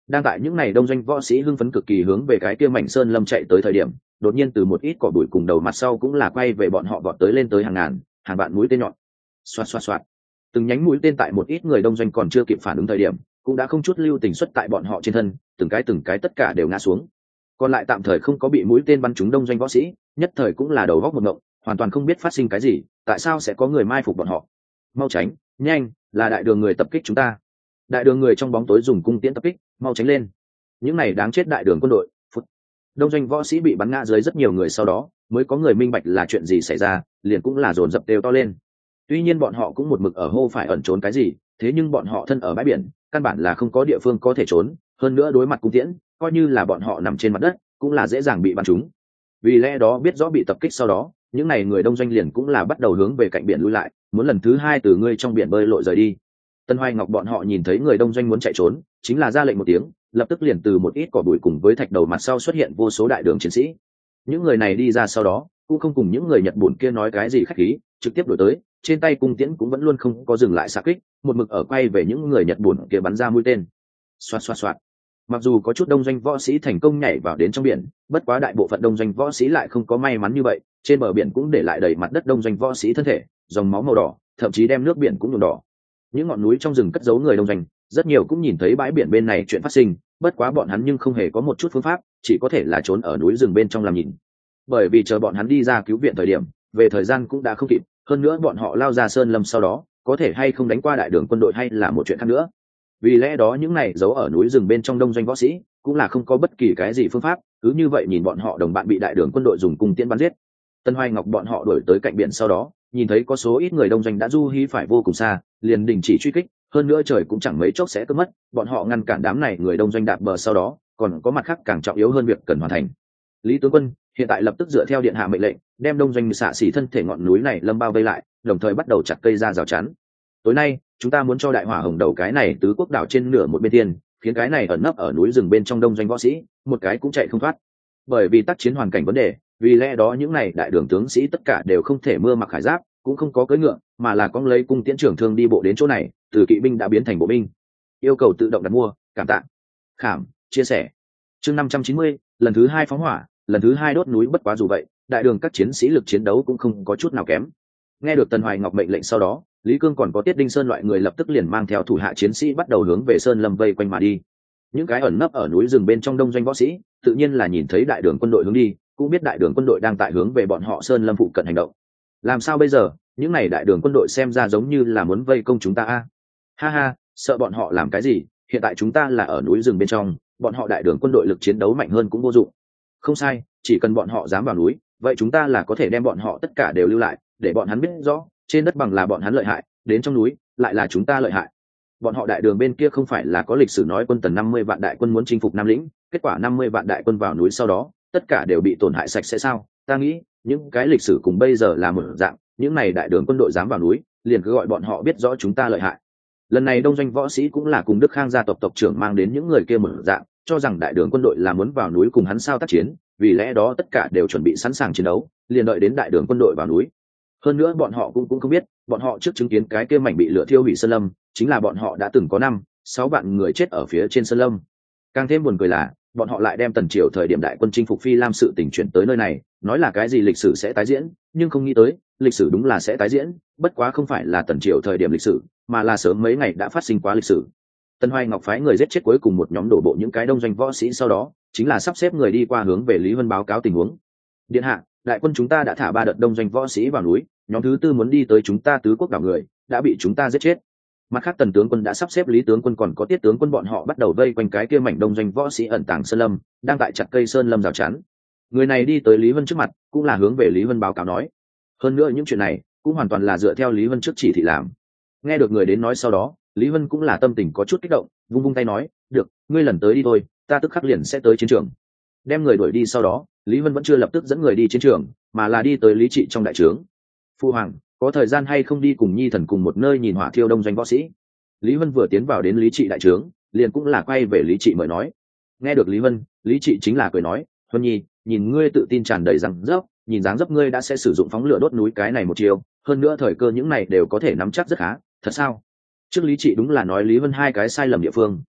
Đang tại những ngày đông doanh võ sĩ hưng phấn cực kỳ hướng về cái kia mảnh sơn lâm chạy tới thời điểm, đột nhiên từ một ít cỏ bụi cùng đầu mặt sau cũng là quay về bọn họ vọt tới lên tới hàng ngàn hàng vạn mũi tên nhọn. Xoạt xoạt xoạt, từng nhánh mũi tên tại một ít người đông doanh còn chưa kịp phản ứng thời điểm cũng đã không chút lưu tình xuất tại bọn họ trên thân, từng cái tất cả đều ngã xuống. Còn lại tạm thời không có bị mũi tên bắn trúng đông doanh võ sĩ, nhất thời cũng là đầu góc một ngộng, hoàn toàn không biết phát sinh cái gì, tại sao sẽ có người mai phục bọn họ. Mau tránh, nhanh, là đại đường người tập kích chúng ta. Đại đường người trong bóng tối dùng cung tiễn tập kích, mau tránh lên. Những này đáng chết đại đường quân đội. Phút. Đông doanh võ sĩ bị bắn ngã dưới rất nhiều người, sau đó mới có người minh bạch là chuyện gì xảy ra, liền cũng là dồn dập đều to lên. Tuy nhiên bọn họ cũng một mực ở hô phải ẩn trốn cái gì, thế nhưng bọn họ thân ở bãi biển, căn bản là không có địa phương có thể trốn, hơn nữa đối mặt cung tiễn, coi như là bọn họ nằm trên mặt đất cũng là dễ dàng bị bắn trúng. Vì lẽ đó biết rõ bị tập kích sau đó, những n à y người đông doanh liền cũng là bắt đầu hướng về cạnh biển lui lại, muốn lần thứ hai từ ngươi trong biển bơi lội rời đi. Tân Hoài Ngọc bọn họ nhìn thấy người đông doanh muốn chạy trốn, chính là ra lệnh một tiếng, lập tức liền từ một ít cỏ bụi cùng với thạch đầu mặt sau xuất hiện vô số đại đường chiến sĩ. Những người này đi ra sau đó cũng không cùng những người Nhật Bùn kia nói cái gì khách khí, trực tiếp đổi tới, trên tay cung tiễn cũng vẫn luôn không có dừng lại xạ kích, một mực ở quay về những người Nhật Bùn kia bắn ra mũi tên. Xoạt xoạt xoạt. Mặc dù có chút đông doanh võ sĩ thành công nhảy vào đến trong biển, bất quá đại bộ phận đông doanh võ sĩ lại không có may mắn như vậy, trên bờ biển cũng để lại đầy mặt đất đông doanh võ sĩ thân thể, dòng máu màu đỏ, thậm chí đem nước biển cũng nhuộm đỏ. Những ngọn núi trong rừng cất giấu người đông doanh, rất nhiều cũng nhìn thấy bãi biển bên này chuyện phát sinh, bất quá bọn hắn nhưng không hề có một chút phương pháp, chỉ có thể là trốn ở núi rừng bên trong làm nhìn. Bởi vì chờ bọn hắn đi ra cứu viện thời điểm, về thời gian cũng đã không kịp, hơn nữa bọn họ lao ra sơn lâm sau đó, có thể hay không đánh qua đại đường quân đội hay là một chuyện khác nữa. Vì lẽ đó những này giấu ở núi rừng bên trong đông doanh võ sĩ cũng là không có bất kỳ cái gì phương pháp, cứ như vậy nhìn bọn họ đồng bạn bị đại đường quân đội dùng cung tiễn bắn giết. Tân Hoài Ngọc bọn họ đuổi tới cạnh biển sau đó, nhìn thấy có số ít người đông doanh đã du hí phải vô cùng xa, liền đình chỉ truy kích, hơn nữa trời cũng chẳng mấy chốc sẽ cướp mất, bọn họ ngăn cản đám này người đông doanh đạp bờ, sau đó còn có mặt khác càng trọng yếu hơn việc cần hoàn thành. Lý tướng quân hiện tại lập tức dựa theo điện hạ mệnh lệnh, đem đông doanh xạ xỉ thân thể ngọn núi này lâm bao vây lại, đồng thời bắt đầu chặt cây ra rào chắn. Tối nay chúng ta muốn cho đại hỏa hồng đầu cái này tứ quốc đảo trên nửa một bên thiên, khiến cái này ẩn nấp ở núi rừng bên trong đông doanh võ sĩ một cái cũng chạy không thoát. Bởi vì tác chiến hoàn cảnh vấn đề, vì lẽ đó những này đại đường tướng sĩ tất cả đều không thể mưa mặc khải giáp, cũng không có cưỡi ngựa, mà là cong lấy cung tiễn trưởng thương đi bộ đến chỗ này, từ kỵ binh đã biến thành bộ binh. Yêu cầu tự động đặt mua, cảm tạ, khảm, chia sẻ. Chương 590, lần thứ 2 phóng hỏa, lần thứ 2 đốt núi. Bất quá dù vậy, đại đường các chiến sĩ lực chiến đấu cũng không có chút nào kém. Nghe được Tần Hoài Ngọc mệnh lệnh sau đó, Lý Cương còn có Tiết Đinh Sơn loại người lập tức liền mang theo thủ hạ chiến sĩ bắt đầu hướng về sơn lâm vây quanh mà đi. Những cái ẩn nấp ở núi rừng bên trong đông doanh võ sĩ tự nhiên là nhìn thấy đại đường quân đội hướng đi, cũng biết đại đường quân đội đang tại hướng về bọn họ sơn lâm phụ cận hành động. Làm sao bây giờ, những này đại đường quân đội xem ra giống như là muốn vây công chúng ta a. Ha ha, sợ bọn họ làm cái gì, hiện tại chúng ta là ở núi rừng bên trong, bọn họ đại đường quân đội lực chiến đấu mạnh hơn cũng vô dụng. Không sai, chỉ cần bọn họ dám vào núi, vậy chúng ta là có thể đem bọn họ tất cả đều lưu lại, để bọn hắn biết rõ trên đất bằng là bọn hắn lợi hại, đến trong núi lại là chúng ta lợi hại. Bọn họ đại đường bên kia không phải là có lịch sử nói quân Tần 50 vạn đại quân muốn chinh phục Nam Lĩnh, kết quả 50 vạn đại quân vào núi sau đó tất cả đều bị tổn hại sạch sẽ sao? Ta nghĩ những cái lịch sử cùng bây giờ là một dạng, những này đại đường quân đội dám vào núi, liền cứ gọi bọn họ biết rõ chúng ta lợi hại. Lần này đông doanh võ sĩ cũng là cùng Đức Khang gia tộc tộc trưởng mang đến những người kia một dạng, cho rằng đại đường quân đội là muốn vào núi cùng hắn sao tác chiến, vì lẽ đó tất cả đều chuẩn bị sẵn sàng chiến đấu, liền đợi đến đại đường quân đội vào núi. Hơn nữa bọn họ cũng không biết, bọn họ trước chứng kiến cái kia mảnh bị lửa thiêu hủy sơn lâm, chính là bọn họ đã từng có 5-6 vạn người chết ở phía trên sơn lâm. Càng thêm buồn cười là, bọn họ lại đem Tần Triều thời điểm đại quân chinh phục Phi Lam sự tình chuyển tới nơi này, nói là cái gì lịch sử sẽ tái diễn, nhưng không nghĩ tới, lịch sử đúng là sẽ tái diễn, bất quá không phải là Tần Triều thời điểm lịch sử, mà là sớm mấy ngày đã phát sinh quá lịch sử. Tân Hoài Ngọc phái người giết chết cuối cùng một nhóm đổ bộ những cái đông doanh võ sĩ, sau đó chính là sắp xếp người đi qua hướng về Lý Vân báo cáo tình huống. Điện hạ, đại quân chúng ta đã thả 3 đợt đông doanh võ sĩ vào núi, nhóm thứ 4 muốn đi tới chúng ta tứ quốc đảo người, đã bị chúng ta giết chết. Mặt khác Tần tướng quân đã sắp xếp Lý tướng quân còn có Tiết tướng quân bọn họ bắt đầu vây quanh cái kia mảnh đông doanh võ sĩ ẩn tàng sơn lâm, đang tại chặt cây sơn lâm rào chắn. Người này đi tới Lý Vân trước mặt, cũng là hướng về Lý Vân báo cáo nói. Hơn nữa những chuyện này cũng hoàn toàn là dựa theo Lý Vân trước chỉ thị làm. Nghe được người đến nói sau đó, Lý Vân cũng là tâm tình có chút kích động, vung vung tay nói, được, ngươi lần tới đi thôi, ta tức khắc liền sẽ tới chiến trường. Đem người đuổi đi sau đó, Lý Vân vẫn chưa lập tức dẫn người đi chiến trường, mà là đi tới Lý Trị trong đại trướng. Phu hoàng, có thời gian hay không đi cùng nhi thần cùng một nơi nhìn hỏa thiêu đông doanh võ sĩ? Lý Vân vừa tiến vào đến Lý Trị đại trướng, liền cũng là quay về Lý Trị mời nói. Nghe được Lý Vân, Lý Trị chính là cười nói, Huân nhi, nhìn ngươi tự tin tràn đầy rằng dốc, nhìn dáng dấp ngươi đã sẽ sử dụng phóng lửa đốt núi cái này một chiều, hơn nữa thời cơ những này đều có thể nắm chắc rất khá, thật sao? Trước Lý Trị đúng là nói Lý Vân 2 cái sai lầm địa phương,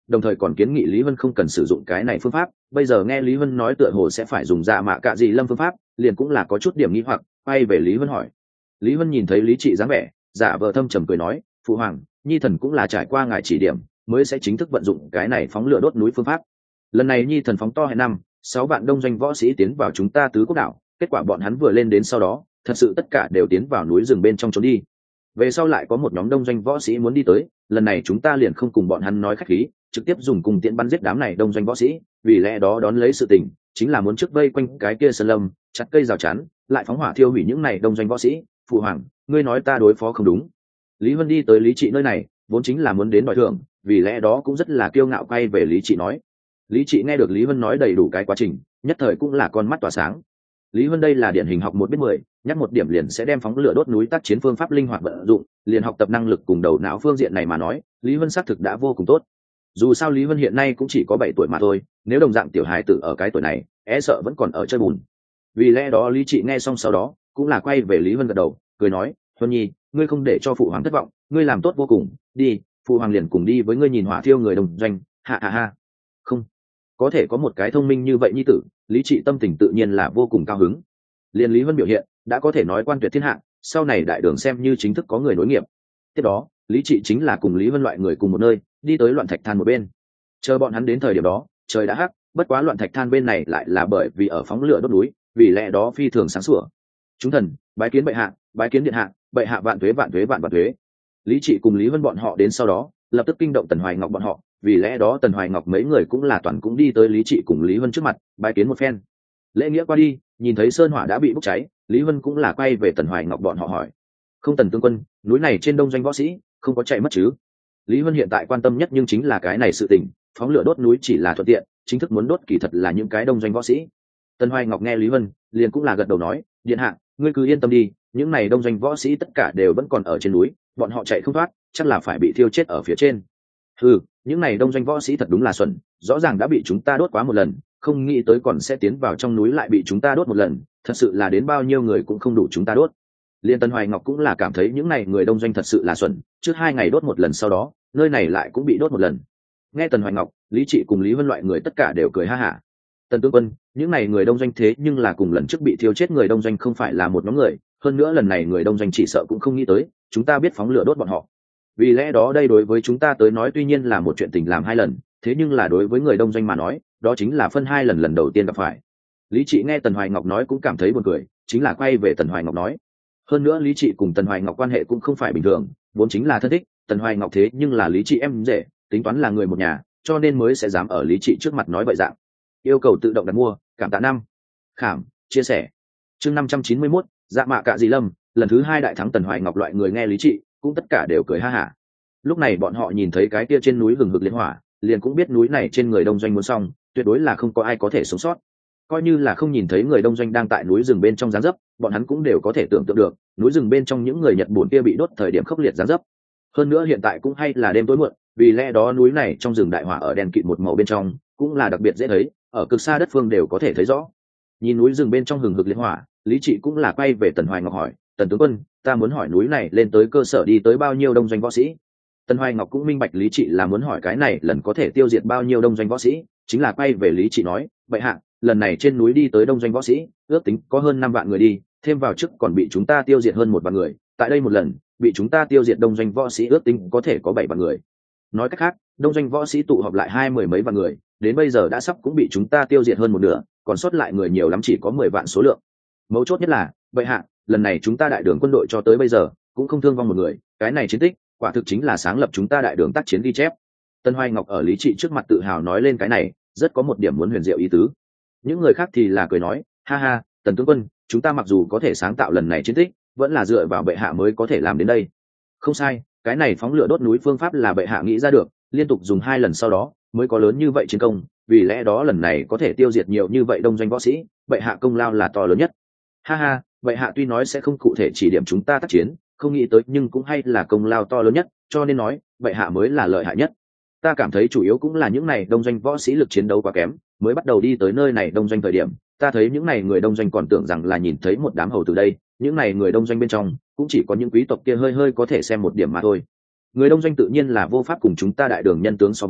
đồng thời còn kiến nghị Lý Vân không cần sử dụng cái này phương pháp. Bây giờ nghe Lý Vân nói tựa hồ sẽ phải dùng dạ mạ cạ dị lâm phương pháp, liền cũng là có chút điểm nghi hoặc, quay về Lý Vân hỏi. Lý Vân nhìn thấy Lý Trị dáng vẻ, giả vờ thâm trầm cười nói, phụ hoàng, nhi thần cũng là trải qua ngài chỉ điểm mới sẽ chính thức vận dụng cái này phóng lửa đốt núi phương pháp. Lần này nhi thần phóng to hẹn 5-6 vạn đông doanh võ sĩ tiến vào chúng ta tứ quốc đảo, kết quả bọn hắn vừa lên đến sau đó thật sự tất cả đều tiến vào núi rừng bên trong trốn đi. Về sau lại có một nhóm đông doanh võ sĩ muốn đi tới, lần này chúng ta liền không cùng bọn hắn nói khách khí, trực tiếp dùng cung tiễn bắn giết đám này đông doanh võ sĩ, vì lẽ đó đón lấy sự tình chính là muốn trước vây quanh cái kia sơn lâm, chặt cây rào chắn, lại phóng hỏa thiêu hủy những này đông doanh võ sĩ. Phụ hoàng, ngươi nói ta đối phó không đúng. Lý Vân đi tới Lý Trị nơi này vốn chính là muốn đến đòi thưởng, vì lẽ đó cũng rất là kiêu ngạo quay về Lý Trị nói. Lý Trị nghe được Lý Vân nói đầy đủ cái quá trình, nhất thời cũng là con mắt tỏa sáng. Lý Vân đây là điển hình học 1 biết 10, nhắc một điểm liền sẽ đem phóng lửa đốt núi tác chiến phương pháp linh hoạt vận dụng, liền học tập năng lực cùng đầu não phương diện này mà nói, Lý Vân xác thực đã vô cùng tốt. Dù sao Lý Vân hiện nay cũng chỉ có 7 tuổi mà thôi, nếu đồng dạng tiểu hài tử ở cái tuổi này, e sợ vẫn còn ở chơi bùn. Vì lẽ đó Lý Trị nghe xong sau đó, cũng là quay về Lý Vân gật đầu, cười nói, "Huân nhi, ngươi không để cho phụ hoàng thất vọng, ngươi làm tốt vô cùng, đi, phụ hoàng liền cùng đi với ngươi nhìn hỏa thiêu người đồng doanh." Ha ha ha. Không, có thể có một cái thông minh như vậy nhi tử, Lý Trị tâm tình tự nhiên là vô cùng cao hứng. Liên Lý Vân biểu hiện đã có thể nói quan tuyệt thiên hạ, sau này đại đường xem như chính thức có người nối nghiệp. Tiếp đó Lý Trị chính là cùng Lý Vân loại người cùng một nơi đi tới loạn thạch than một bên, chờ bọn hắn đến thời điểm đó trời đã hắc, bất quá loạn thạch than bên này lại là bởi vì ở phóng lửa đốt núi, vì lẽ đó phi thường sáng sủa. Chúng thần bái kiến bệ hạ, bái kiến điện hạ, bệ hạ vạn tuế vạn tuế vạn vạn tuế. Lý Trị cùng Lý Vân bọn họ đến sau đó lập tức kinh động Tần Hoài Ngọc bọn họ, vì lẽ đó Tần Hoài Ngọc mấy người cũng là toàn cũng đi tới Lý Trị cùng Lý Vân trước mặt bái kiến một phen. Lễ nghĩa qua đi, nhìn thấy sơn hỏa đã bị bốc cháy, Lý Vân cũng là quay về Tần Hoài Ngọc bọn họ hỏi, không Tần tướng quân, núi này trên đông doanh võ sĩ không có chạy mất chứ? Lý Vân hiện tại quan tâm nhất nhưng chính là cái này sự tình, phóng lửa đốt núi chỉ là thuận tiện, chính thức muốn đốt kỳ thật là những cái đông doanh võ sĩ. Tần Hoài Ngọc nghe Lý Vân liền cũng là gật đầu nói, điện hạ, ngươi cứ yên tâm đi, những này đông doanh võ sĩ tất cả đều vẫn còn ở trên núi, bọn họ chạy không thoát, chắc là phải bị thiêu chết ở phía trên. Những này đông doanh võ sĩ thật đúng là xuẩn, rõ ràng đã bị chúng ta đốt quá một lần, không nghĩ tới còn sẽ tiến vào trong núi lại bị chúng ta đốt một lần, thật sự là đến bao nhiêu người cũng không đủ chúng ta đốt. Liên Tần Hoài Ngọc cũng là cảm thấy những này người đông doanh thật sự là xuẩn, trước 2 ngày đốt một lần sau đó nơi này lại cũng bị đốt một lần. Nghe Tần Hoài Ngọc, Lý Trị cùng Lý Vân loại người tất cả đều cười ha hả. Tần tướng quân, những này người đông doanh thế nhưng là cùng lần trước bị thiêu chết người đông doanh không phải là một nhóm người, hơn nữa lần này người đông doanh chỉ sợ cũng không nghĩ tới chúng ta biết phóng lửa đốt bọn họ. Vì lẽ đó đây đối với chúng ta tới nói tuy nhiên là một chuyện tình làm 2 lần, thế nhưng là đối với người đông doanh mà nói đó chính là phân 2 lần lần đầu tiên gặp phải. Lý Trị nghe Tần Hoài Ngọc nói cũng cảm thấy buồn cười, chính là quay về Tần Hoài Ngọc nói, hơn nữa Lý Trị cùng Tần Hoài Ngọc quan hệ cũng không phải bình thường, vốn chính là thân thích, Tần Hoài Ngọc thế nhưng là Lý Trị em rể, tính toán là người một nhà, cho nên mới sẽ dám ở Lý Trị trước mặt nói vậy dạng. Yêu cầu tự động đặt mua, cảm tạ năm khảm chia sẻ. Chương 591, dạ mạ cạ dị lâm, lần thứ 2 đại thắng. Tần Hoài Ngọc loại người nghe Lý Trị cũng tất cả đều cười ha hả. Lúc này bọn họ nhìn thấy cái kia trên núi hừng hực liên hỏa, liền cũng biết núi này trên người đông doanh muốn xong, tuyệt đối là không có ai có thể sống sót. Coi như là không nhìn thấy người đông doanh đang tại núi rừng bên trong giáng dấp, bọn hắn cũng đều có thể tưởng tượng được núi rừng bên trong những người Nhật Bản kia bị đốt thời điểm khốc liệt giáng dấp. Hơn nữa hiện tại cũng hay là đêm tối muộn, vì lẽ đó núi này trong rừng đại hỏa ở đèn kịt một màu bên trong cũng là đặc biệt dễ thấy, ở cực xa đất phương đều có thể thấy rõ. Nhìn núi rừng bên trong hừng hực liên hỏa, Lý Trị cũng là quay về Tần Hoài Ngọc hỏi, Tần tướng quân, ta muốn hỏi núi này lên tới cơ sở đi tới bao nhiêu đông doanh võ sĩ? Tần Hoài Ngọc cũng minh bạch Lý Trị là muốn hỏi cái này lần có thể tiêu diệt bao nhiêu đông doanh võ sĩ, chính là quay về Lý Trị nói, vậy hạ, lần này trên núi đi tới đông doanh võ sĩ ước tính có hơn 5 vạn người đi, thêm vào trước còn bị chúng ta tiêu diệt hơn 1 vạn người, tại đây một lần bị chúng ta tiêu diệt đông doanh võ sĩ ước tính có thể có 7 vạn người. Nói cách khác, đông doanh võ sĩ tụ họp lại 20 mấy vạn người, đến bây giờ đã sắp cũng bị chúng ta tiêu diệt hơn một nửa, còn sót lại người nhiều lắm chỉ có 10 vạn số lượng. Mấu chốt nhất là, vậy hạ, lần này chúng ta đại đường quân đội cho tới bây giờ cũng không thương vong một người, cái này chiến tích quả thực chính là sáng lập chúng ta đại đường tác chiến ghi chép. Tần Hoài Ngọc ở Lý Trị trước mặt tự hào nói lên cái này, rất có một điểm muốn huyền diệu ý tứ. Những người khác thì là cười nói, ha ha, Tần tướng quân, chúng ta mặc dù có thể sáng tạo lần này chiến tích, vẫn là dựa vào bệ hạ mới có thể làm đến đây. Không sai, cái này phóng lửa đốt núi phương pháp là bệ hạ nghĩ ra được, liên tục dùng 2 lần sau đó mới có lớn như vậy chiến công, vì lẽ đó lần này có thể tiêu diệt nhiều như vậy đông doanh võ sĩ, bệ hạ công lao là to lớn nhất. Ha ha, bệ hạ tuy nói sẽ không cụ thể chỉ điểm chúng ta tác chiến, không nghĩ tới nhưng cũng hay là công lao to lớn nhất, cho nên nói bệ hạ mới là lợi hại nhất. Ta cảm thấy chủ yếu cũng là những này đông doanh võ sĩ lực chiến đấu quá kém, mới bắt đầu đi tới nơi này đông doanh thời điểm, ta thấy những này người đông doanh còn tưởng rằng là nhìn thấy một đám hầu từ đây, những này người đông doanh bên trong cũng chỉ có những quý tộc kia hơi hơi có thể xem một điểm mà thôi. Người đông doanh tự nhiên là vô pháp cùng chúng ta đại đường nhân tướng so với,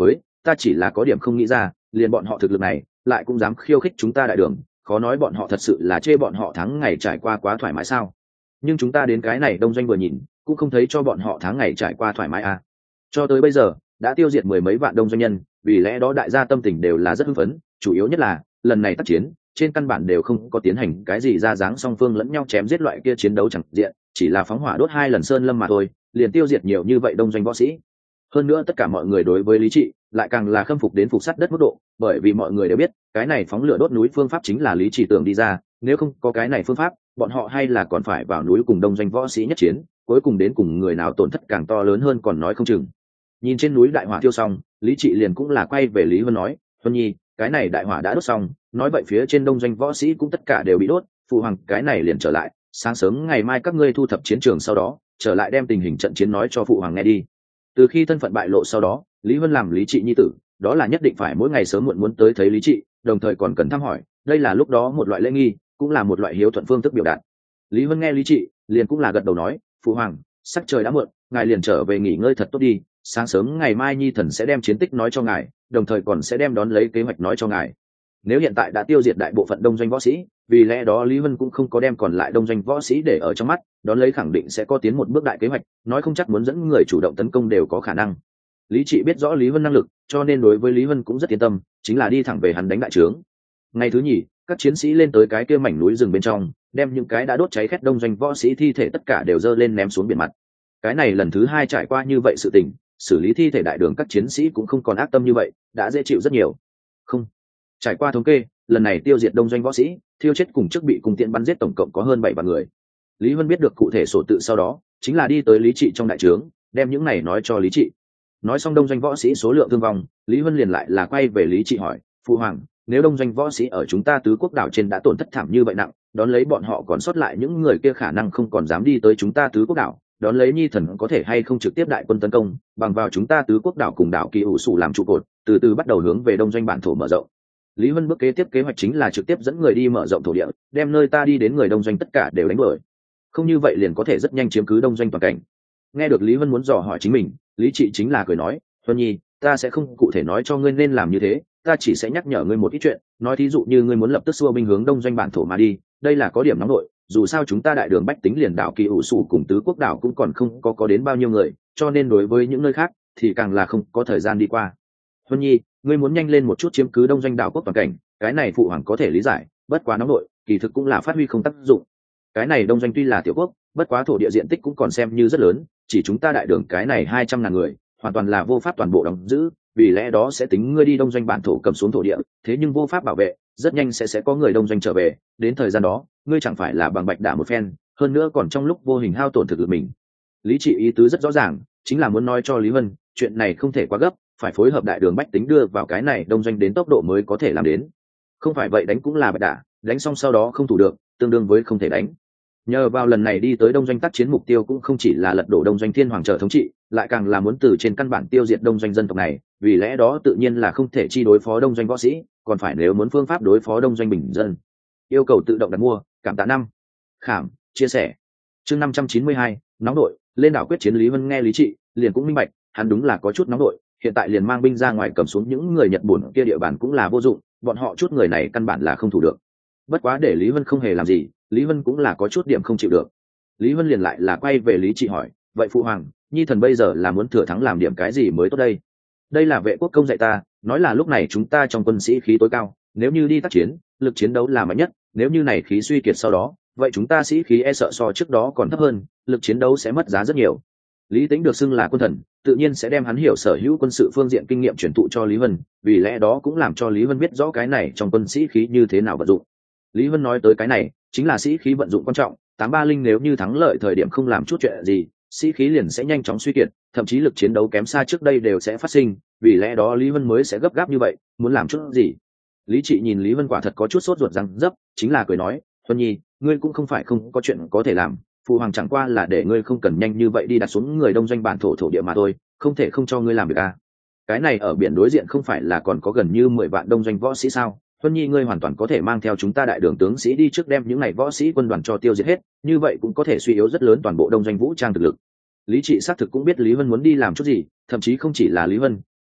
ta chỉ là có điểm không nghĩ ra, liền bọn họ thực lực này lại cũng dám khiêu khích chúng ta đại đường, khó nói bọn họ thật sự là chê bọn họ tháng ngày trải qua quá thoải mái sao? Nhưng chúng ta đến cái này đông doanh vừa nhìn cũng không thấy cho bọn họ tháng ngày trải qua thoải mái à. Cho tới bây giờ đã tiêu diệt mười mấy vạn đông doanh nhân, vì lẽ đó đại gia tâm tình đều là rất hưng phấn, chủ yếu nhất là lần này tác chiến trên căn bản đều không có tiến hành cái gì ra dáng song phương lẫn nhau chém giết loại kia chiến đấu chẳng diện, chỉ là phóng hỏa đốt 2 lần sơn lâm mà thôi, liền tiêu diệt nhiều như vậy đông doanh võ sĩ. Hơn nữa tất cả mọi người đối với Lý Trị lại càng là khâm phục đến phục sát đất mức độ, bởi vì mọi người đều biết cái này phóng lửa đốt núi phương pháp chính là Lý Trị tưởng đi ra, nếu không có cái này phương pháp bọn họ hay là còn phải vào núi cùng đông doanh võ sĩ nhất chiến, cuối cùng đến cùng người nào tổn thất càng to lớn hơn còn nói không chừng. Nhìn trên núi đại hỏa thiêu xong, Lý Trị liền cũng là quay về Lý Vân nói, Vân Nhi, cái này đại hỏa đã đốt xong, nói vậy phía trên đông doanh võ sĩ cũng tất cả đều bị đốt, phụ hoàng cái này liền trở lại, sáng sớm ngày mai các ngươi thu thập chiến trường, sau đó trở lại đem tình hình trận chiến nói cho phụ hoàng nghe đi. Từ khi thân phận bại lộ sau đó, Lý Vân làm Lý Trị nhi tử, đó là nhất định phải mỗi ngày sớm muộn muốn tới thấy Lý Trị, đồng thời còn cần thăm hỏi, đây là lúc đó một loại lễ nghi, cũng là một loại hiếu thuận phương thức biểu đạt. Lý Vân nghe Lý Trị liền cũng là gật đầu nói, phụ hoàng, sắc trời đã muộn, ngài liền trở về nghỉ ngơi thật tốt đi, sáng sớm ngày mai nhi thần sẽ đem chiến tích nói cho ngài, đồng thời còn sẽ đem đón lấy kế hoạch nói cho ngài. Nếu hiện tại đã tiêu diệt đại bộ phận đông doanh võ sĩ, vì lẽ đó Lý Vân cũng không có đem còn lại đông doanh võ sĩ để ở trong mắt, đón lấy khẳng định sẽ có tiến một bước đại kế hoạch, nói không chắc muốn dẫn người chủ động tấn công đều có khả năng. Lý Trị biết rõ Lý Vân năng lực, cho nên đối với Lý Vân cũng rất yên tâm, chính là đi thẳng về hắn đánh đại trướng. Ngày thứ nhì, các chiến sĩ lên tới cái kia mảnh núi rừng bên trong, đem những cái đã đốt cháy khét đông doanh võ sĩ thi thể tất cả đều dơ lên ném xuống biển mặt. Cái này lần thứ 2 trải qua như vậy sự tình, xử lý thi thể đại đường các chiến sĩ cũng không còn ác tâm như vậy, đã dễ chịu rất nhiều. Không, trải qua thống kê, lần này tiêu diệt đông doanh võ sĩ, thiêu chết cùng trước bị cùng tiện bắn giết tổng cộng có hơn 7 vạn người. Lý Vân biết được cụ thể sổ tự sau đó, chính là đi tới Lý Trị trong đại trướng, đem những này nói cho Lý Trị. Nói xong đông doanh võ sĩ số lượng thương vong, Lý Vân liền lại là quay về Lý Trị hỏi, phụ hoàng, nếu đông doanh võ sĩ ở chúng ta tứ quốc đảo trên đã tổn thất thảm như vậy nặng, đón lấy bọn họ còn sót lại những người kia khả năng không còn dám đi tới chúng ta tứ quốc đảo, đón lấy nhi thần có thể hay không trực tiếp đại quân tấn công, bằng vào chúng ta tứ quốc đảo cùng đảo Kỳ Ủ Sủ làm trụ cột, từ từ bắt đầu hướng về đông doanh bản thổ mở rộng. Lý Vân bước kế tiếp kế hoạch chính là trực tiếp dẫn người đi mở rộng thổ địa, đem nơi ta đi đến người đông doanh tất cả đều đánh đuổi. Không như vậy liền có thể rất nhanh chiếm cứ đông doanh toàn cảnh. Nghe được Lý Vân muốn dò hỏi chính mình, Lý Trị chính là cười nói, Vân Nhi, ta sẽ không cụ thể nói cho ngươi nên làm như thế, ta chỉ sẽ nhắc nhở ngươi một ít chuyện, nói thí dụ như ngươi muốn lập tức xua binh hướng đông doanh bản thổ mà đi, đây là có điểm nóng nội, dù sao chúng ta đại đường bách tính liền đảo Kỳ Ủ Sủ cùng tứ quốc đảo cũng còn không có đến bao nhiêu người, cho nên đối với những nơi khác thì càng là không có thời gian đi qua. Vân Nhi, ngươi muốn nhanh lên một chút chiếm cứ đông doanh đảo quốc toàn cảnh, cái này phụ hoàng có thể lý giải, bất quá nóng nội, kỳ thực cũng là phát huy không tác dụng. Cái này đông doanh tuy là tiểu quốc, bất quá thổ địa diện tích cũng còn xem như rất lớn, chỉ chúng ta đại đường cái này 200.000 người, hoàn toàn là vô pháp toàn bộ đóng giữ, vì lẽ đó sẽ tính ngươi đi đông doanh bản thổ cầm xuống thổ địa, thế nhưng vô pháp bảo vệ, rất nhanh sẽ có người đông doanh trở về, đến thời gian đó, ngươi chẳng phải là bằng bạch đả một phen, hơn nữa còn trong lúc vô hình hao tổn thực lực mình. Lý Trị ý tứ rất rõ ràng, chính là muốn nói cho Lý Vân, chuyện này không thể quá gấp, phải phối hợp đại đường bách tính đưa vào cái này đông doanh đến tốc độ mới có thể làm đến. Không phải vậy đánh cũng là bạch đả, đánh xong sau đó không thủ được, tương đương với không thể đánh. Nhờ vào lần này đi tới đông doanh tác chiến, mục tiêu cũng không chỉ là lật đổ đông doanh thiên hoàng trở thống trị, lại càng là muốn từ trên căn bản tiêu diệt đông doanh dân tộc này, vì lẽ đó tự nhiên là không thể chi đối phó đông doanh võ sĩ, còn phải nếu muốn phương pháp đối phó đông doanh bình dân. Yêu cầu tự động đặt mua, cảm tạ năm. Khảm, chia sẻ. Chương 592, nóng đội, lên đảo quyết chiến. Lý Vân nghe Lý Trị, liền cũng minh bạch, hắn đúng là có chút nóng đội, hiện tại liền mang binh ra ngoài cầm xuống những người Nhật Bổn kia địa bàn cũng là vô dụng, bọn họ chút người này căn bản là không thủ được. Bất quá để Lý Vân không hề làm gì, Lý Vân cũng là có chút điểm không chịu được. Lý Vân liền lại là quay về Lý Trị hỏi, vậy phụ hoàng, nhi thần bây giờ là muốn thừa thắng làm điểm cái gì mới tốt đây? Đây là vệ quốc công dạy ta, nói là lúc này chúng ta trong quân sĩ khí tối cao, nếu như đi tác chiến, lực chiến đấu là mạnh nhất, nếu như này khí suy kiệt sau đó, vậy chúng ta sĩ khí e sợ so trước đó còn thấp hơn, lực chiến đấu sẽ mất giá rất nhiều. Lý Tĩnh được xưng là quân thần, tự nhiên sẽ đem hắn hiểu sở hữu quân sự phương diện kinh nghiệm truyền thụ cho Lý Vân, vì lẽ đó cũng làm cho Lý Vân biết rõ cái này trong quân sĩ khí như thế nào vận dụng. Lý Vân nói tới cái này, chính là sĩ khí vận dụng quan trọng, 830 nếu như thắng lợi thời điểm không làm chút chuyện gì, sĩ khí liền sẽ nhanh chóng suy kiệt, thậm chí lực chiến đấu kém xa trước đây đều sẽ phát sinh, vì lẽ đó Lý Vân mới sẽ gấp gáp như vậy, muốn làm chút gì. Lý Trị nhìn Lý Vân quả thật có chút sốt ruột răng dấp, chính là cười nói, Xuân Nhi, ngươi cũng không phải không có chuyện có thể làm, phụ hoàng chẳng qua là để ngươi không cần nhanh như vậy đi đặt xuống người đông doanh bản thổ địa mà thôi, không thể không cho ngươi làm việc à. Cái này ở biển đối diện không phải là còn có gần như 10 vạn đông doanh võ sĩ sao? Xuân Nhi, ngươi hoàn toàn có thể mang theo chúng ta đại đường tướng sĩ đi trước đem những này võ sĩ quân đoàn cho tiêu diệt hết, như vậy cũng có thể suy yếu rất lớn toàn bộ đông doanh vũ trang thực lực. Lý Trị xác thực cũng biết Lý Vân muốn đi làm chút gì, thậm chí không chỉ là Lý Vân,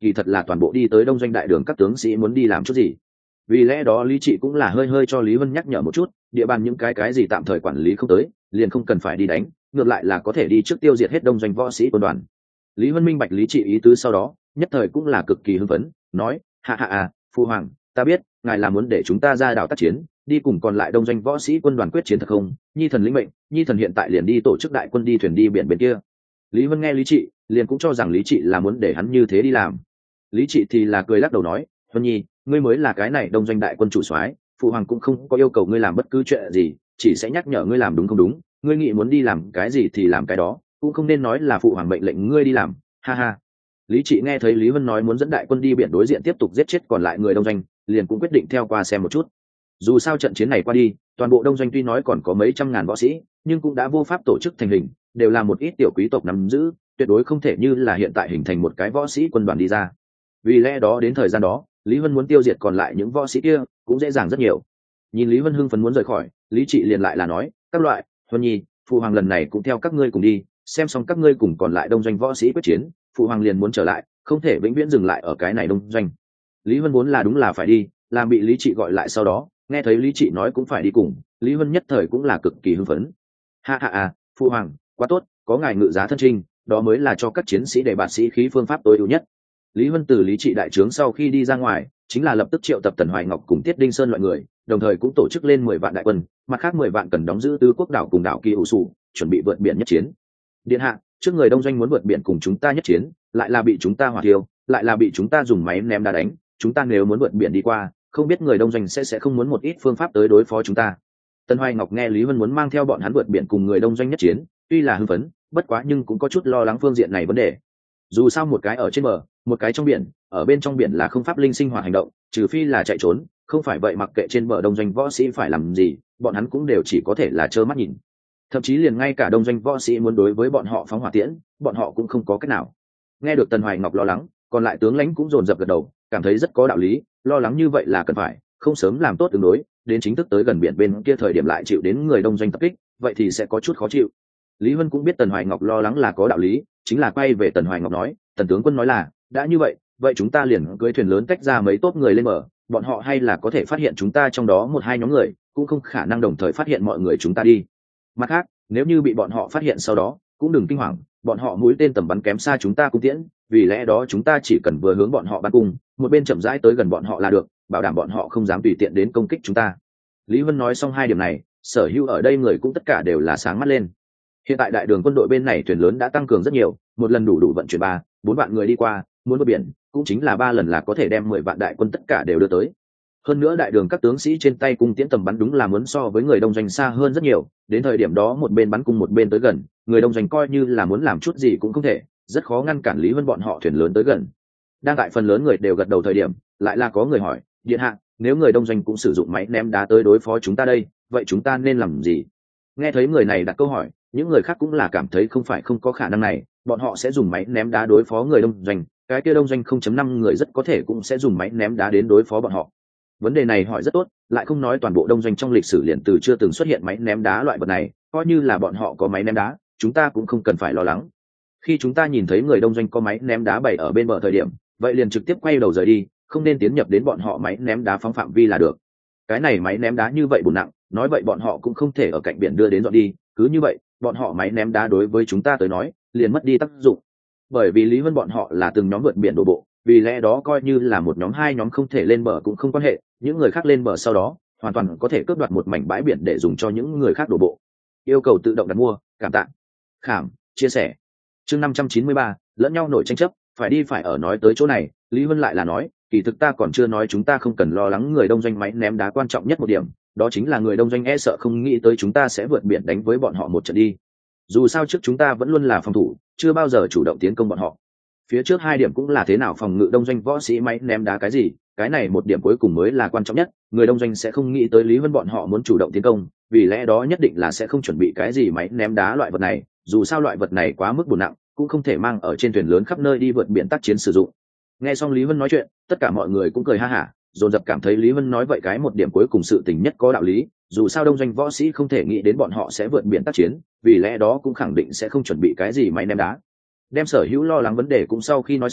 kỳ thật là toàn bộ đi tới đông doanh đại đường các tướng sĩ muốn đi làm chút gì. Vì lẽ đó Lý Trị cũng là hơi hơi cho Lý Vân nhắc nhở một chút, địa bàn những cái gì tạm thời quản lý không tới liền không cần phải đi đánh, ngược lại là có thể đi trước tiêu diệt hết đông doanh võ sĩ quân đoàn. Lý Vân minh bạch Lý Trị ý tứ sau đó nhất thời cũng là cực kỳ hưng phấn, nói hạ hạ à, phu hoàng, ta biết ngài là muốn để chúng ta ra đảo tác chiến, đi cùng còn lại đông doanh võ sĩ quân đoàn quyết chiến thật không? Nhi thần lĩnh mệnh, nhi thần hiện tại liền đi tổ chức đại quân đi thuyền đi biển bên kia. Lý Vân nghe Lý Trị liền cũng cho rằng Lý Trị là muốn để hắn như thế đi làm. Lý Trị thì là cười lắc đầu nói, Vân Nhi, ngươi mới là cái này đông doanh đại quân chủ soái, phụ hoàng cũng không có yêu cầu ngươi làm bất cứ chuyện gì, chỉ sẽ nhắc nhở ngươi làm đúng không đúng, ngươi nghĩ muốn đi làm cái gì thì làm cái đó, cũng không nên nói là phụ hoàng mệnh lệnh ngươi đi làm. Ha ha. Lý Trị nghe thấy Lý Vân nói muốn dẫn đại quân đi biển đối diện tiếp tục giết chết còn lại người đông doanh, liền cũng quyết định theo qua xem một chút. Dù sao trận chiến này qua đi, toàn bộ đông doanh tuy nói còn có mấy trăm ngàn võ sĩ, nhưng cũng đã vô pháp tổ chức thành hình, đều là một ít tiểu quý tộc nắm giữ, tuyệt đối không thể như là hiện tại hình thành một cái võ sĩ quân đoàn đi ra. Vì lẽ đó đến thời gian đó, Lý Vân muốn tiêu diệt còn lại những võ sĩ kia cũng dễ dàng rất nhiều. Nhìn Lý Vân hưng phấn muốn rời khỏi, Lý Trị liền lại là nói, các loại, Huân Nhi, phụ hoàng lần này cũng theo các ngươi cùng đi, xem xong các ngươi cùng còn lại đông doanh võ sĩ quyết chiến, phụ hoàng liền muốn trở lại, không thể vĩnh viễn dừng lại ở cái này đông doanh. Lý Vân vốn là đúng là phải đi, làm bị Lý Trị gọi lại sau đó, nghe thấy Lý Trị nói cũng phải đi cùng, Lý Vân nhất thời cũng là cực kỳ hưng phấn. Ha ha à, phụ hoàng, quá tốt, có ngài ngự giá thân trinh, đó mới là cho các chiến sĩ để bạt sĩ khí phương pháp tối ưu nhất. Lý Vân từ Lý Trị đại trướng sau khi đi ra ngoài, chính là lập tức triệu tập Tần Hoài Ngọc cùng Tiết Đinh Sơn loại người, đồng thời cũng tổ chức lên 10 vạn đại quân, mặt khác 10 vạn cần đóng giữ tứ quốc đảo cùng đảo Kỳ Hữu Sủ, chuẩn bị vượt biển nhất chiến. Điện hạ, trước người đông doanh muốn vượt biển cùng chúng ta nhất chiến, lại là bị chúng ta hỏa thiêu, lại là bị chúng ta dùng máy ném đá đánh, chúng ta nếu muốn vượt biển đi qua, không biết người đông doanh sẽ không muốn một ít phương pháp tới đối phó chúng ta. Tần Hoài Ngọc nghe Lý Vân muốn mang theo bọn hắn vượt biển cùng người đông doanh nhất chiến, tuy là hưng phấn, bất quá nhưng cũng có chút lo lắng phương diện này vấn đề. Dù sao một cái ở trên bờ, một cái trong biển, ở bên trong biển là không pháp linh sinh hoạt hành động, trừ phi là chạy trốn, không phải vậy mặc kệ trên bờ đông doanh võ sĩ phải làm gì, bọn hắn cũng đều chỉ có thể là trơ mắt nhìn. Thậm chí liền ngay cả đông doanh võ sĩ muốn đối với bọn họ phóng hỏa tiễn, bọn họ cũng không có cách nào. Nghe được Tần Hoài Ngọc lo lắng, còn lại tướng lãnh cũng dồn dập gật đầu, cảm thấy rất có đạo lý, lo lắng như vậy là cần phải, không sớm làm tốt tương đối, đến chính thức tới gần biển bên kia thời điểm lại chịu đến người đông doanh tập kích, vậy thì sẽ có chút khó chịu. Lý Vân cũng biết Tần Hoài Ngọc lo lắng là có đạo lý, chính là quay về Tần Hoài Ngọc nói, Tần tướng quân nói là, đã như vậy, vậy chúng ta liền cưỡi thuyền lớn tách ra mấy tốp người lên bờ, bọn họ hay là có thể phát hiện chúng ta trong đó một hai nhóm người, cũng không khả năng đồng thời phát hiện mọi người chúng ta đi. Mặt khác, nếu như bị bọn họ phát hiện sau đó, cũng đừng kinh hoàng, bọn họ mũi tên tầm bắn kém xa chúng ta cung tiễn, vì lẽ đó chúng ta chỉ cần vừa hướng bọn họ bắn cung, một bên chậm rãi tới gần bọn họ là được, bảo đảm bọn họ không dám tùy tiện đến công kích chúng ta. Lý Vân nói xong hai điểm này, sở hữu ở đây người cũng tất cả đều là sáng mắt lên. Hiện tại đại đường quân đội bên này thuyền lớn đã tăng cường rất nhiều, một lần đủ vận chuyển 3-4 vạn người đi qua, muốn vượt biển cũng chính là 3 lần là có thể đem 10 vạn đại quân tất cả đều đưa tới. Hơn nữa đại đường các tướng sĩ trên tay cung tiễn tầm bắn đúng là muốn so với người đông doanh xa hơn rất nhiều, đến thời điểm đó một bên bắn cung một bên tới gần, người đông doanh coi như là muốn làm chút gì cũng không thể, rất khó ngăn cản Lý Vân bọn họ thuyền lớn tới gần. Đang tại phần lớn người đều gật đầu thời điểm, lại là có người hỏi, điện hạ, nếu người đông doanh cũng sử dụng máy ném đá tới đối phó chúng ta đây, vậy chúng ta nên làm gì? Nghe thấy người này đặt câu hỏi, những người khác cũng là cảm thấy không phải không có khả năng này, bọn họ sẽ dùng máy ném đá đối phó người đông doanh, cái kia đông doanh 0.5 người rất có thể cũng sẽ dùng máy ném đá đến đối phó bọn họ. Vấn đề này hỏi rất tốt, lại không nói toàn bộ đông doanh trong lịch sử liền từ chưa từng xuất hiện máy ném đá loại vật này, coi như là bọn họ có máy ném đá, chúng ta cũng không cần phải lo lắng. Khi chúng ta nhìn thấy người đông doanh có máy ném đá bày ở bên bờ thời điểm, vậy liền trực tiếp quay đầu rời đi, không nên tiến nhập đến bọn họ máy ném đá phóng phạm vi là được. Cái này máy ném đá như vậy bùn nặng, nói vậy bọn họ cũng không thể ở cạnh biển đưa đến dọn đi, cứ như vậy, bọn họ máy ném đá đối với chúng ta tới nói, liền mất đi tác dụng. Bởi vì Lý Vân bọn họ là từng nhóm vượt biển đổ bộ, vì lẽ đó coi như là một nhóm hai nhóm không thể lên bờ cũng không quan hệ, những người khác lên bờ sau đó, hoàn toàn có thể cướp đoạt một mảnh bãi biển để dùng cho những người khác đổ bộ. Yêu cầu tự động đặt mua, cảm tạ. Khảm, chia sẻ. Chương 593, lẫn nhau nổi tranh chấp, phải đi phải ở nói tới chỗ này, Lý Vân lại là nói, kỳ thực ta còn chưa nói chúng ta không cần lo lắng người đông doanh máy ném đá, quan trọng nhất một điểm, đó chính là người đông doanh e sợ không nghĩ tới chúng ta sẽ vượt biển đánh với bọn họ một trận đi. Dù sao trước chúng ta vẫn luôn là phòng thủ, chưa bao giờ chủ động tiến công bọn họ. Phía trước hai điểm cũng là thế nào phòng ngự đông doanh võ sĩ máy ném đá cái gì, cái này một điểm cuối cùng mới là quan trọng nhất, người đông doanh sẽ không nghĩ tới Lý Vân bọn họ muốn chủ động tiến công, vì lẽ đó nhất định là sẽ không chuẩn bị cái gì máy ném đá loại vật này, dù sao loại vật này quá mức bùn nặng, cũng không thể mang ở trên thuyền lớn khắp nơi đi vượt biển tác chiến sử dụng. Nghe xong Lý Vân nói chuyện, tất cả mọi người cũng cười ha hả, dồn dập cảm thấy Lý Vân nói vậy cái một điểm cuối cùng sự tình nhất có đạo lý, dù sao đông doanh võ sĩ không thể nghĩ đến bọn họ sẽ vượt biển tác chiến, vì lẽ đó cũng khẳng định sẽ không chuẩn bị cái gì máy ném đá. Đem sở hữu lo lắng vấn đề cũng sau khi nói xong,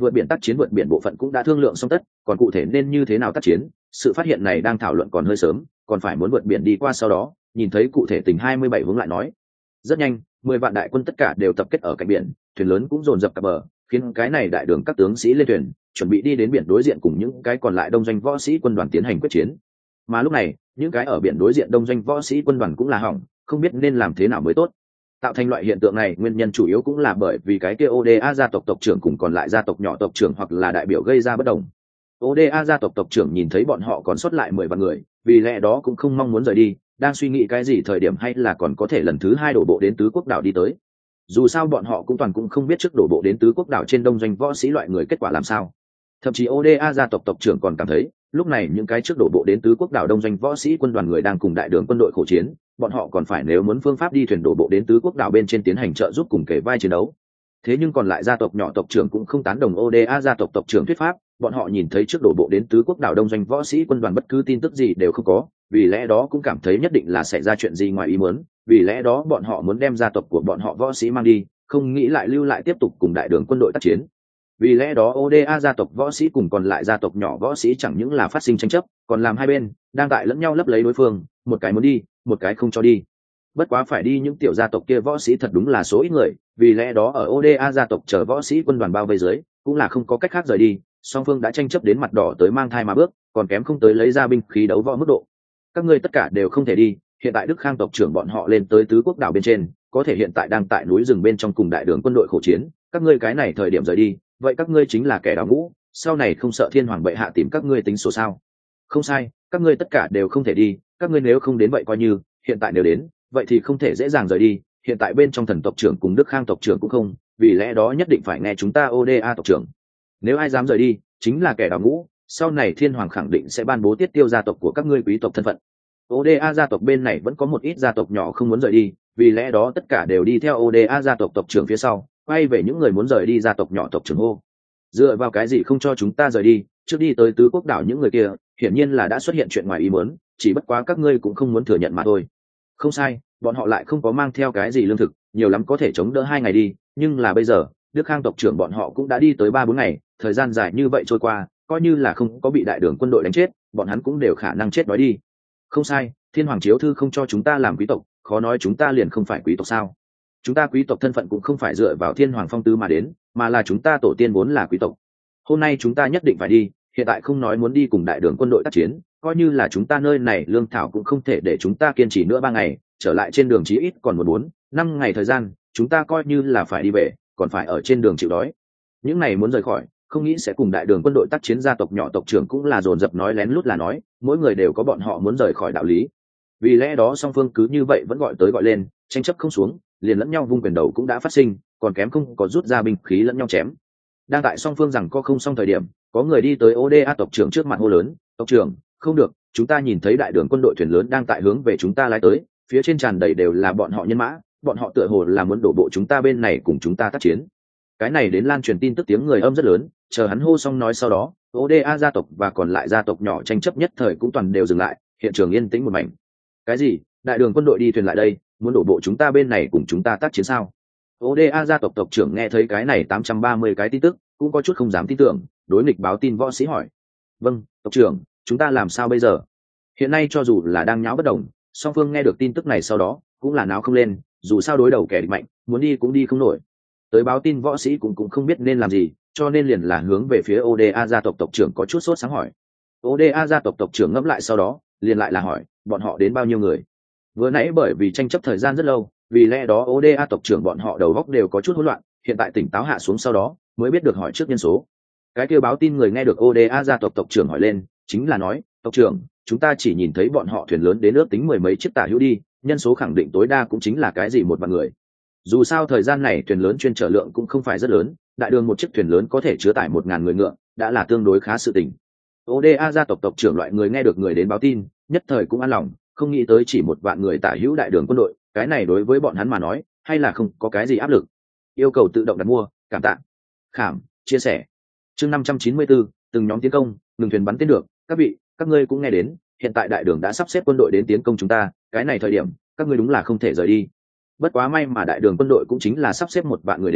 vượt biển tác chiến vượt biển bộ phận cũng đã thương lượng xong tất, còn cụ thể nên như thế nào tác chiến, sự phát hiện này đang thảo luận còn hơi sớm, còn phải muốn vượt biển đi qua sau đó, nhìn thấy cụ thể tình 27 hướng lại nói. Rất nhanh, 10 vạn đại quân tất cả đều tập kết ở cạnh biển, thuyền lớn cũng dồn dập cập bờ, khiến cái này đại đường các tướng sĩ lên thuyền, chuẩn bị đi đến biển đối diện cùng những cái còn lại đông doanh võ sĩ quân đoàn tiến hành quyết chiến. Mà lúc này, những cái ở biển đối diện đông doanh võ sĩ quân đoàn cũng là hỏng, không biết nên làm thế nào mới tốt. Tạo thành loại hiện tượng này nguyên nhân chủ yếu cũng là bởi vì cái kia ODA gia tộc tộc trưởng cùng còn lại gia tộc nhỏ tộc trưởng hoặc là đại biểu gây ra bất đồng. ODA gia tộc tộc trưởng nhìn thấy bọn họ còn sót lại 10 vạn người, vì lẽ đó cũng không mong muốn rời đi, đang suy nghĩ cái gì thời điểm hay là còn có thể lần thứ 2 đổ bộ đến tứ quốc đảo đi tới. Dù sao bọn họ cũng toàn cũng không biết trước đổ bộ đến tứ quốc đảo trên đông doanh võ sĩ loại người kết quả làm sao. Thậm chí ODA gia tộc tộc trưởng còn cảm thấy, lúc này những cái trước đổ bộ đến tứ quốc đảo đông doanh võ sĩ quân đoàn người đang cùng đại đường quân đội khổ chiến, bọn họ còn phải nếu muốn phương pháp đi thuyền đổ bộ đến tứ quốc đảo bên trên tiến hành trợ giúp cùng kể vai chiến đấu. Thế nhưng còn lại gia tộc nhỏ tộc trưởng cũng không tán đồng ODA gia tộc tộc trưởng thuyết pháp, bọn họ nhìn thấy trước đổ bộ đến tứ quốc đảo đông doanh võ sĩ quân đoàn bất cứ tin tức gì đều không có, vì lẽ đó cũng cảm thấy nhất định là xảy ra chuyện gì ngoài ý muốn, vì lẽ đó bọn họ muốn đem gia tộc của bọn họ võ sĩ mang đi, không nghĩ lại lưu lại tiếp tục cùng đại đường quân đội tác chiến. Vì lẽ đó ODA gia tộc võ sĩ cùng còn lại gia tộc nhỏ võ sĩ chẳng những là phát sinh tranh chấp, còn làm hai bên đang tại lẫn nhau lấp lấy đối phương, một cái muốn đi, một cái không cho đi. Bất quá phải đi những tiểu gia tộc kia võ sĩ thật đúng là số ít người, vì lẽ đó ở ODA gia tộc chờ võ sĩ quân đoàn bao vây dưới, cũng là không có cách khác rời đi, song phương đã tranh chấp đến mặt đỏ tới mang thai mà bước, còn kém không tới lấy ra binh khí đấu võ mức độ. Các ngươi tất cả đều không thể đi, hiện tại Đức Khang tộc trưởng bọn họ lên tới tứ quốc đảo bên trên, có thể hiện tại đang tại núi rừng bên trong cùng đại đường quân đội khổ chiến, các ngươi cái này thời điểm rời đi, vậy các ngươi chính là kẻ đào ngũ, sau này không sợ thiên hoàng bệ hạ tìm các ngươi tính sổ sao? Không sai, các ngươi tất cả đều không thể đi, các ngươi nếu không đến vậy coi như, hiện tại nếu đến, vậy thì không thể dễ dàng rời đi, hiện tại bên trong thần tộc trưởng cùng Đức Khang tộc trưởng cũng không, vì lẽ đó nhất định phải nghe chúng ta ODA tộc trưởng. Nếu ai dám rời đi, chính là kẻ đào ngũ, sau này thiên hoàng khẳng định sẽ ban bố tiết tiêu gia tộc của các ngươi quý tộc thân phận. ODA gia tộc bên này vẫn có một ít gia tộc nhỏ không muốn rời đi, vì lẽ đó tất cả đều đi theo ODA gia tộc tộc trưởng phía sau, quay về những người muốn rời đi gia tộc nhỏ tộc trưởng hô. Dựa vào cái gì không cho chúng ta rời đi, trước đi tới tứ quốc đảo những người kia, hiển nhiên là đã xuất hiện chuyện ngoài ý muốn, chỉ bất quá các ngươi cũng không muốn thừa nhận mà thôi. Không sai, bọn họ lại không có mang theo cái gì lương thực, nhiều lắm có thể chống đỡ 2 ngày đi, nhưng là bây giờ, Đức Khang tộc trưởng bọn họ cũng đã đi tới 3-4 ngày, thời gian dài như vậy trôi qua, coi như là không có bị đại đường quân đội đánh chết, bọn hắn cũng đều khả năng chết đói đi. Không sai, thiên hoàng chiếu thư không cho chúng ta làm quý tộc, khó nói chúng ta liền không phải quý tộc sao? Chúng ta quý tộc thân phận cũng không phải dựa vào thiên hoàng phong tứ mà đến, mà là chúng ta tổ tiên vốn là quý tộc. Hôm nay chúng ta nhất định phải đi, hiện tại không nói muốn đi cùng đại đường quân đội tác chiến, coi như là chúng ta nơi này lương thảo cũng không thể để chúng ta kiên trì nữa 3 ngày, trở lại trên đường chí ít còn 4-5 ngày thời gian, chúng ta coi như là phải đi về, còn phải ở trên đường chịu đói. Những này muốn rời khỏi, không nghĩ sẽ cùng đại đường quân đội tác chiến, gia tộc nhỏ tộc trưởng cũng là dồn dập nói lén lút là nói, mỗi người đều có bọn họ muốn rời khỏi đạo lý. Vì lẽ đó song phương cứ như vậy vẫn gọi tới gọi lên, tranh chấp không xuống, liền lẫn nhau vung quyền đầu cũng đã phát sinh, còn kém không có rút ra binh khí lẫn nhau chém. Đang tại song phương rằng có không xong thời điểm, có người đi tới ODA tộc trưởng trước mặt hô lớn, tộc trưởng, không được, chúng ta nhìn thấy đại đường quân đội thuyền lớn đang tại hướng về chúng ta lái tới, phía trên tràn đầy đều là bọn họ nhân mã, bọn họ tựa hồ là muốn đổ bộ chúng ta bên này cùng chúng ta tác chiến. Cái này đến lan truyền tin tức tiếng người âm rất lớn, chờ hắn hô xong nói sau đó, ODA gia tộc và còn lại gia tộc nhỏ tranh chấp nhất thời cũng toàn đều dừng lại, hiện trường yên tĩnh một mảnh. Cái gì? Đại đường quân đội đi thuyền lại đây, muốn đổ bộ chúng ta bên này cùng chúng ta tác chiến sao? ODA gia tộc tộc trưởng nghe thấy cái này 830 cái tin tức, cũng có chút không dám tin tưởng, đối nghịch báo tin võ sĩ hỏi. Vâng, tộc trưởng, chúng ta làm sao bây giờ? Hiện nay cho dù là đang nháo bất đồng, song phương nghe được tin tức này sau đó, cũng là náo không lên, dù sao đối đầu kẻ địch mạnh, muốn đi cũng đi không nổi. Tới báo tin võ sĩ cũng không biết nên làm gì, cho nên liền là hướng về phía ODA gia tộc tộc trưởng có chút sốt sáng hỏi. ODA gia tộc tộc trưởng ngẫm lại sau đó, liền lại là hỏi, bọn họ đến bao nhiêu người? Vừa nãy bởi vì tranh chấp thời gian rất lâu, vì lẽ đó ODA tộc trưởng bọn họ đầu óc đều có chút hỗn loạn, hiện tại tỉnh táo hạ xuống sau đó, mới biết được hỏi trước nhân số. Cái kêu báo tin người nghe được ODA gia tộc tộc trưởng hỏi lên, chính là nói, tộc trưởng, chúng ta chỉ nhìn thấy bọn họ thuyền lớn đến ước tính 10 mấy chiếc tả hữu đi, nhân số khẳng định tối đa cũng chính là cái gì 1 vạn người. Dù sao thời gian này thuyền lớn chuyên chở lượng cũng không phải rất lớn, đại đường một chiếc thuyền lớn có thể chứa tải 1000 người ngựa, đã là tương đối khá sự tình. ODA gia tộc tộc trưởng loại người nghe được người đến báo tin, nhất thời cũng an lòng, không nghĩ tới chỉ 1 vạn người tả hữu đại đường quân đội, cái này đối với bọn hắn mà nói, hay là không có cái gì áp lực. Yêu cầu tự động đặt mua, cảm tạ. Khảm, chia sẻ. Chương 594, từng nhóm tiến công, ngừng thuyền bắn tên được, các vị, các ngươi cũng nghe đến, hiện tại đại đường đã sắp xếp quân đội đến tiến công chúng ta, cái này thời điểm, các ngươi đúng là không thể rời đi. Bất quá may mà đại đường quân đội cũng chính là sắp xếp 1 vạn người đến,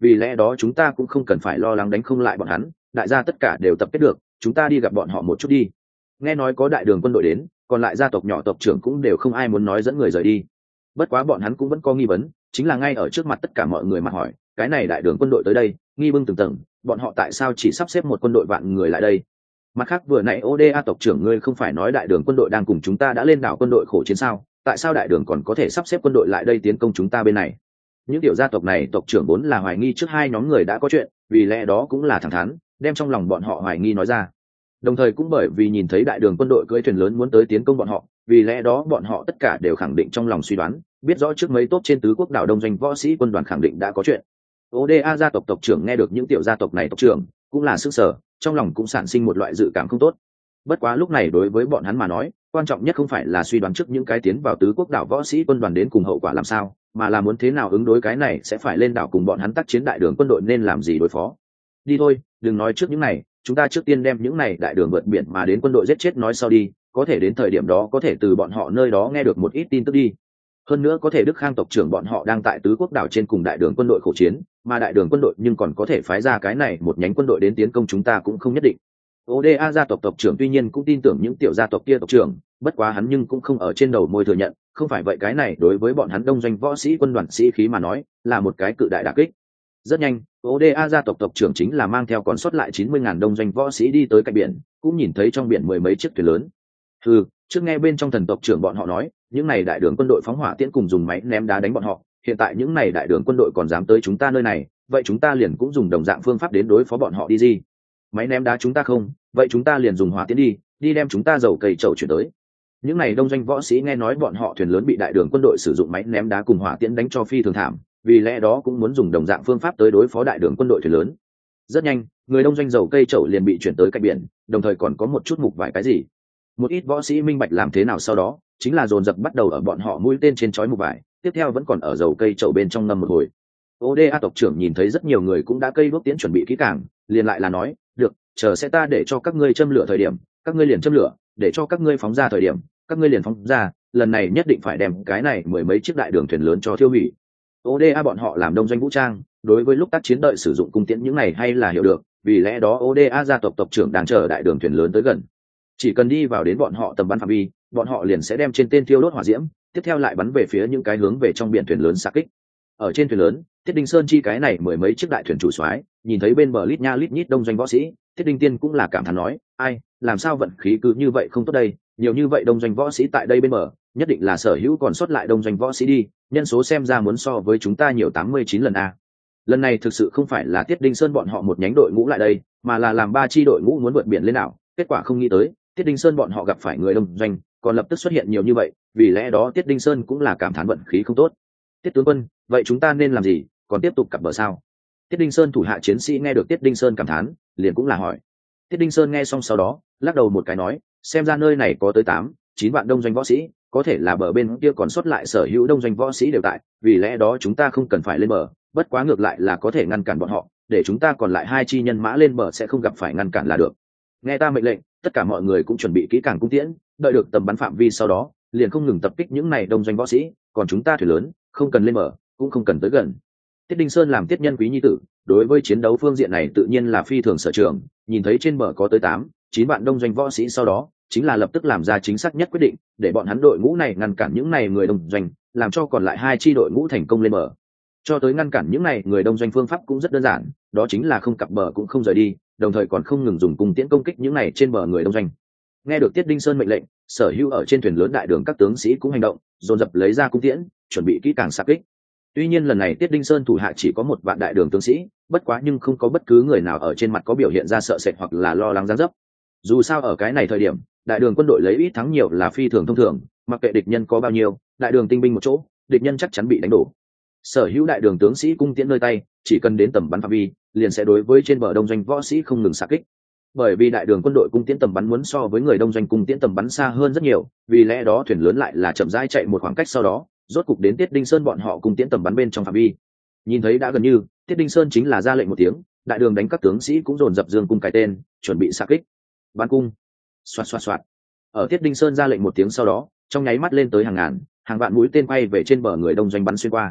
vì lẽ đó chúng ta cũng không cần phải lo lắng đánh không lại bọn hắn, đại gia tất cả đều tập kết được, chúng ta đi gặp bọn họ một chút đi. Nghe nói có đại đường quân đội đến, còn lại gia tộc nhỏ tộc trưởng cũng đều không ai muốn nói dẫn người rời đi. Bất quá bọn hắn cũng vẫn có nghi vấn, chính là ngay ở trước mặt tất cả mọi người mà hỏi, cái này đại đường quân đội tới đây, nghi bưng từng tầng, bọn họ tại sao chỉ sắp xếp một quân đội vạn người lại đây? Mặt khác vừa nãy Oda tộc trưởng ngươi không phải nói đại đường quân đội đang cùng chúng ta đã lên đảo quân đội khổ chiến sao? Tại sao đại đường còn có thể sắp xếp quân đội lại đây tiến công chúng ta bên này? Những tiểu gia tộc này tộc trưởng vốn là hoài nghi trước hai nhóm người đã có chuyện, vì lẽ đó cũng là thẳng thắn, đem trong lòng bọn họ hoài nghi nói ra. Đồng thời cũng bởi vì nhìn thấy đại đường quân đội cưỡi thuyền lớn muốn tới tiến công bọn họ, vì lẽ đó bọn họ tất cả đều khẳng định trong lòng suy đoán, biết rõ trước mấy tốt trên tứ quốc đảo đông doanh võ sĩ quân đoàn khẳng định đã có chuyện. Oda gia tộc tộc trưởng nghe được những tiểu gia tộc này tộc trưởng, cũng là sức sở, trong lòng cũng sản sinh một loại dự cảm không tốt. Bất quá lúc này đối với bọn hắn mà nói, quan trọng nhất không phải là suy đoán trước những cái tiến vào tứ quốc đảo võ sĩ quân đoàn đến cùng hậu quả làm sao, mà là muốn thế nào ứng đối cái này sẽ phải lên đảo cùng bọn hắn tác chiến đại đường quân đội nên làm gì đối phó. Đi thôi, đừng nói trước những này, chúng ta trước tiên đem những này đại đường vượt biển mà đến quân đội giết chết nói sau đi, có thể đến thời điểm đó có thể từ bọn họ nơi đó nghe được một ít tin tức đi. Hơn nữa có thể Đức Khang tộc trưởng bọn họ đang tại tứ quốc đảo trên cùng đại đường quân đội khổ chiến, mà đại đường quân đội nhưng còn có thể phái ra cái này một nhánh quân đội đến tiến công chúng ta cũng không nhất định. Oda gia tộc tộc trưởng tuy nhiên cũng tin tưởng những tiểu gia tộc kia tộc trưởng, bất quá hắn nhưng cũng không ở trên đầu môi thừa nhận, không phải vậy cái này đối với bọn hắn đông doanh võ sĩ quân đoàn sĩ khí mà nói, là một cái cự đại đả kích. Rất nhanh, Oda gia tộc tộc trưởng chính là mang theo còn sót lại 90.000 đông doanh võ sĩ đi tới cạnh biển, cũng nhìn thấy trong biển mười mấy chiếc thuyền lớn. Trước nghe bên trong thần tộc trưởng bọn họ nói, những này đại đường quân đội phóng hỏa tiễn cùng dùng máy ném đá đánh bọn họ, hiện tại những này đại đường quân đội còn dám tới chúng ta nơi này, vậy chúng ta liền cũng dùng đồng dạng phương pháp đến đối phó bọn họ đi gì. Máy ném đá chúng ta không, vậy chúng ta liền dùng hỏa tiễn đi đem chúng ta dầu cây chậu chuyển tới. Những này đông doanh võ sĩ nghe nói bọn họ thuyền lớn bị đại đường quân đội sử dụng máy ném đá cùng hỏa tiễn đánh cho phi thường thảm, vì lẽ đó cũng muốn dùng đồng dạng phương pháp tới đối phó đại đường quân đội thuyền lớn. Rất nhanh, người đông doanh dầu cây chậu liền bị chuyển tới cạnh biển, đồng thời còn có một chút mục vài cái gì. Một ít võ sĩ minh bạch làm thế nào sau đó, chính là dồn dập bắt đầu ở bọn họ mũi tên trên chói mục vải, tiếp theo vẫn còn ở dầu cây chậu bên trong ngâm một hồi. Oda tộc trưởng nhìn thấy rất nhiều người cũng đã cây đuốc tiễn chuẩn bị kỹ càng, liền lại là nói, được, chờ sẽ ta để cho các ngươi châm lửa thời điểm, các ngươi liền châm lửa, để cho các ngươi phóng ra thời điểm, các ngươi liền phóng ra, lần này nhất định phải đem cái này mười mấy chiếc đại đường thuyền lớn cho thiêu hủy. Oda bọn họ làm đông doanh vũ trang, đối với lúc tác chiến đợi sử dụng cung tiễn những này hay là hiểu được, vì lẽ đó Oda gia tộc tộc trưởng đang chờ đại đường thuyền lớn tới gần. Chỉ cần đi vào đến bọn họ tầm bắn phạm vi, bọn họ liền sẽ đem trên tên thiêu đốt hỏa diễm, tiếp theo lại bắn về phía những cái hướng về trong biển thuyền lớn xạ kích. Ở trên thuyền lớn, Tiết Đinh Sơn chi cái này mười mấy chiếc đại thuyền chủ soái, nhìn thấy bên bờ lít nha lít nhít đông doanh võ sĩ, Tiết Đinh Tiên cũng là cảm thán nói, ai, làm sao vận khí cứ như vậy không tốt đây, nhiều như vậy đông doanh võ sĩ tại đây bên bờ, nhất định là sở hữu còn sót lại đông doanh võ sĩ đi, nhân số xem ra muốn so với chúng ta nhiều 89 lần a. Lần này thực sự không phải là Tiết Đinh Sơn bọn họ một nhánh đội ngũ lại đây, mà là làm ba chi đội ngũ muốn vượt biển lên đảo, kết quả không nghĩ tới, Tiết Đinh Sơn bọn họ gặp phải người đông doanh, còn lập tức xuất hiện nhiều như vậy, vì lẽ đó Tiết Đinh Sơn cũng là cảm thán vận khí không tốt. Tiết tướng quân, vậy chúng ta nên làm gì, còn tiếp tục cặp bờ sao? Tiết Đinh Sơn thủ hạ chiến sĩ nghe được Tiết Đinh Sơn cảm thán, liền cũng là hỏi. Tiết Đinh Sơn nghe xong sau đó, lắc đầu một cái nói, xem ra nơi này có tới 8-9 vạn đông doanh võ sĩ, có thể là bờ bên kia còn sót lại sở hữu đông doanh võ sĩ đều tại, vì lẽ đó chúng ta không cần phải lên bờ, bất quá ngược lại là có thể ngăn cản bọn họ, để chúng ta còn lại 2 chi nhân mã lên bờ sẽ không gặp phải ngăn cản là được. Nghe ta mệnh lệnh, tất cả mọi người cũng chuẩn bị kỹ càng cung tiễn, đợi được tầm bắn phạm vi sau đó, liền không ngừng tập kích những này đông doanh võ sĩ, còn chúng ta thuyền lớn, không cần lên bờ, cũng không cần tới gần. Tiết Đinh Sơn làm tiết nhân quý nhi tử, đối với chiến đấu phương diện này tự nhiên là phi thường sở trường, nhìn thấy trên bờ có tới 8-9 vạn đông doanh võ sĩ sau đó, chính là lập tức làm ra chính xác nhất quyết định, để bọn hắn đội ngũ này ngăn cản những này người đông doanh, làm cho còn lại 2 chi đội ngũ thành công lên bờ. Cho tới ngăn cản những này người đông doanh phương pháp cũng rất đơn giản, đó chính là không cặp bờ cũng không rời đi, đồng thời còn không ngừng dùng cung tiễn công kích những này trên bờ người đông doanh. Nghe được Tiết Đinh Sơn mệnh lệnh, sở hữu ở trên thuyền lớn đại đường các tướng sĩ cũng hành động, dồn dập lấy ra cung tiễn, chuẩn bị kỹ càng xạ kích. Tuy nhiên lần này Tiết Đinh Sơn thủ hạ chỉ có 1 vạn đại đường tướng sĩ, bất quá nhưng không có bất cứ người nào ở trên mặt có biểu hiện ra sợ sệt hoặc là lo lắng giáng dấp. Dù sao ở cái này thời điểm, đại đường quân đội lấy ít thắng nhiều là phi thường thông thường, mặc kệ địch nhân có bao nhiêu, đại đường tinh binh một chỗ, địch nhân chắc chắn bị đánh đổ. Sở hữu đại đường tướng sĩ cung tiễn nơi tay, chỉ cần đến tầm bắn phạm vi, liền sẽ đối với trên bờ đông doanh võ sĩ không ngừng xạ kích. Bởi vì đại đường quân đội cung tiễn tầm bắn muốn so với người đông doanh cung tiễn tầm bắn xa hơn rất nhiều, vì lẽ đó thuyền lớn lại là chậm rãi chạy một khoảng cách sau đó, rốt cục đến Tiết Đinh Sơn bọn họ cung tiễn tầm bắn bên trong phạm vi. Nhìn thấy đã gần như, Tiết Đinh Sơn chính là ra lệnh một tiếng, đại đường đánh các tướng sĩ cũng dồn dập dương cung cái tên, chuẩn bị xạ kích. Bắn cung. Xoạt xoạt xoạt. Ở Tiết Đinh Sơn ra lệnh một tiếng sau đó, trong nháy mắt lên tới hàng ngàn, hàng vạn mũi tên quay về trên bờ người đông doanh bắn xuyên qua.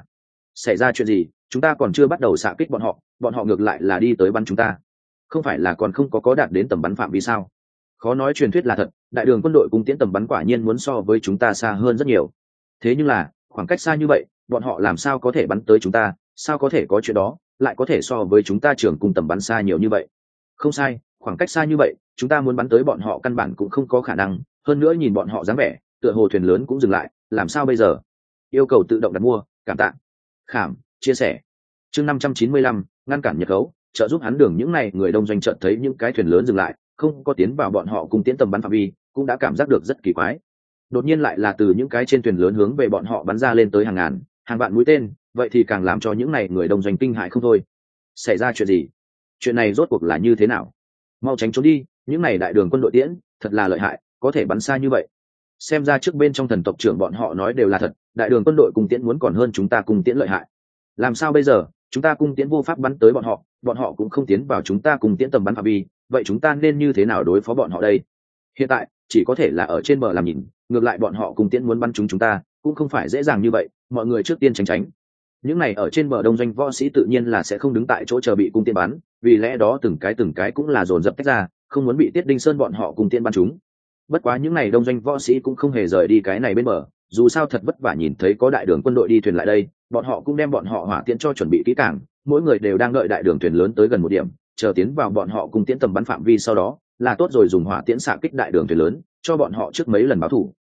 xảy ra chuyện gì? Chúng ta còn chưa bắt đầu xạ kích bọn họ ngược lại là đi tới bắn chúng ta. Không phải là còn không có đạt đến tầm bắn phạm vi sao? Khó nói truyền thuyết là thật, đại đường quân đội cung tiễn tầm bắn quả nhiên muốn so với chúng ta xa hơn rất nhiều. Thế nhưng là khoảng cách xa như vậy, bọn họ làm sao có thể bắn tới chúng ta? Sao có thể có chuyện đó? Lại có thể so với chúng ta trường cung tầm bắn xa nhiều như vậy? Không sai, khoảng cách xa như vậy, chúng ta muốn bắn tới bọn họ căn bản cũng không có khả năng. Hơn nữa nhìn bọn họ dáng vẻ, tựa hồ thuyền lớn cũng dừng lại, làm sao bây giờ? Yêu cầu tự động đặt mua, cảm tạ. Khảm, chia sẻ. Chương 595, ngăn cản Nhật Khấu, trợ giúp hắn đường những này người đông doanh chợt thấy những cái thuyền lớn dừng lại, không có tiến vào bọn họ cùng tiến tầm bắn phạm vi, cũng đã cảm giác được rất kỳ quái. Đột nhiên lại là từ những cái trên thuyền lớn hướng về bọn họ bắn ra lên tới hàng ngàn, hàng vạn mũi tên, vậy thì càng làm cho những này người đông doanh kinh hãi không thôi. Xảy ra chuyện gì? Chuyện này rốt cuộc là như thế nào? Mau tránh trốn đi, những này đại đường quân đội tiễn, thật là lợi hại, có thể bắn xa như vậy. Xem ra trước bên trong thần tộc trưởng bọn họ nói đều là thật, đại đường quân đội cung tiễn muốn còn hơn chúng ta cung tiễn lợi hại. Làm sao bây giờ? Chúng ta cung tiễn vô pháp bắn tới bọn họ cũng không tiến vào chúng ta cung tiễn tầm bắn phạm vi, vậy chúng ta nên như thế nào đối phó bọn họ đây? Hiện tại chỉ có thể là ở trên bờ làm nhìn, ngược lại bọn họ cung tiễn muốn bắn chúng ta cũng không phải dễ dàng như vậy, mọi người trước tiên tránh. Những này ở trên bờ đông doanh võ sĩ tự nhiên là sẽ không đứng tại chỗ chờ bị cung tiễn bắn, vì lẽ đó từng cái cũng là dồn dập tách ra, không muốn bị Tiết Đinh Sơn bọn họ cung tiễn bắn chúng. Bất quá những này đông doanh võ sĩ cũng không hề rời đi cái này bên bờ, dù sao thật vất vả nhìn thấy có đại đường quân đội đi thuyền lại đây, bọn họ cũng đem bọn họ hỏa tiễn cho chuẩn bị kỹ càng, mỗi người đều đang đợi đại đường thuyền lớn tới gần một điểm, chờ tiến vào bọn họ cung tiễn tầm bắn phạm vi, sau đó là tốt rồi dùng hỏa tiễn xạ kích đại đường thuyền lớn, cho bọn họ trước mấy lần báo thủ.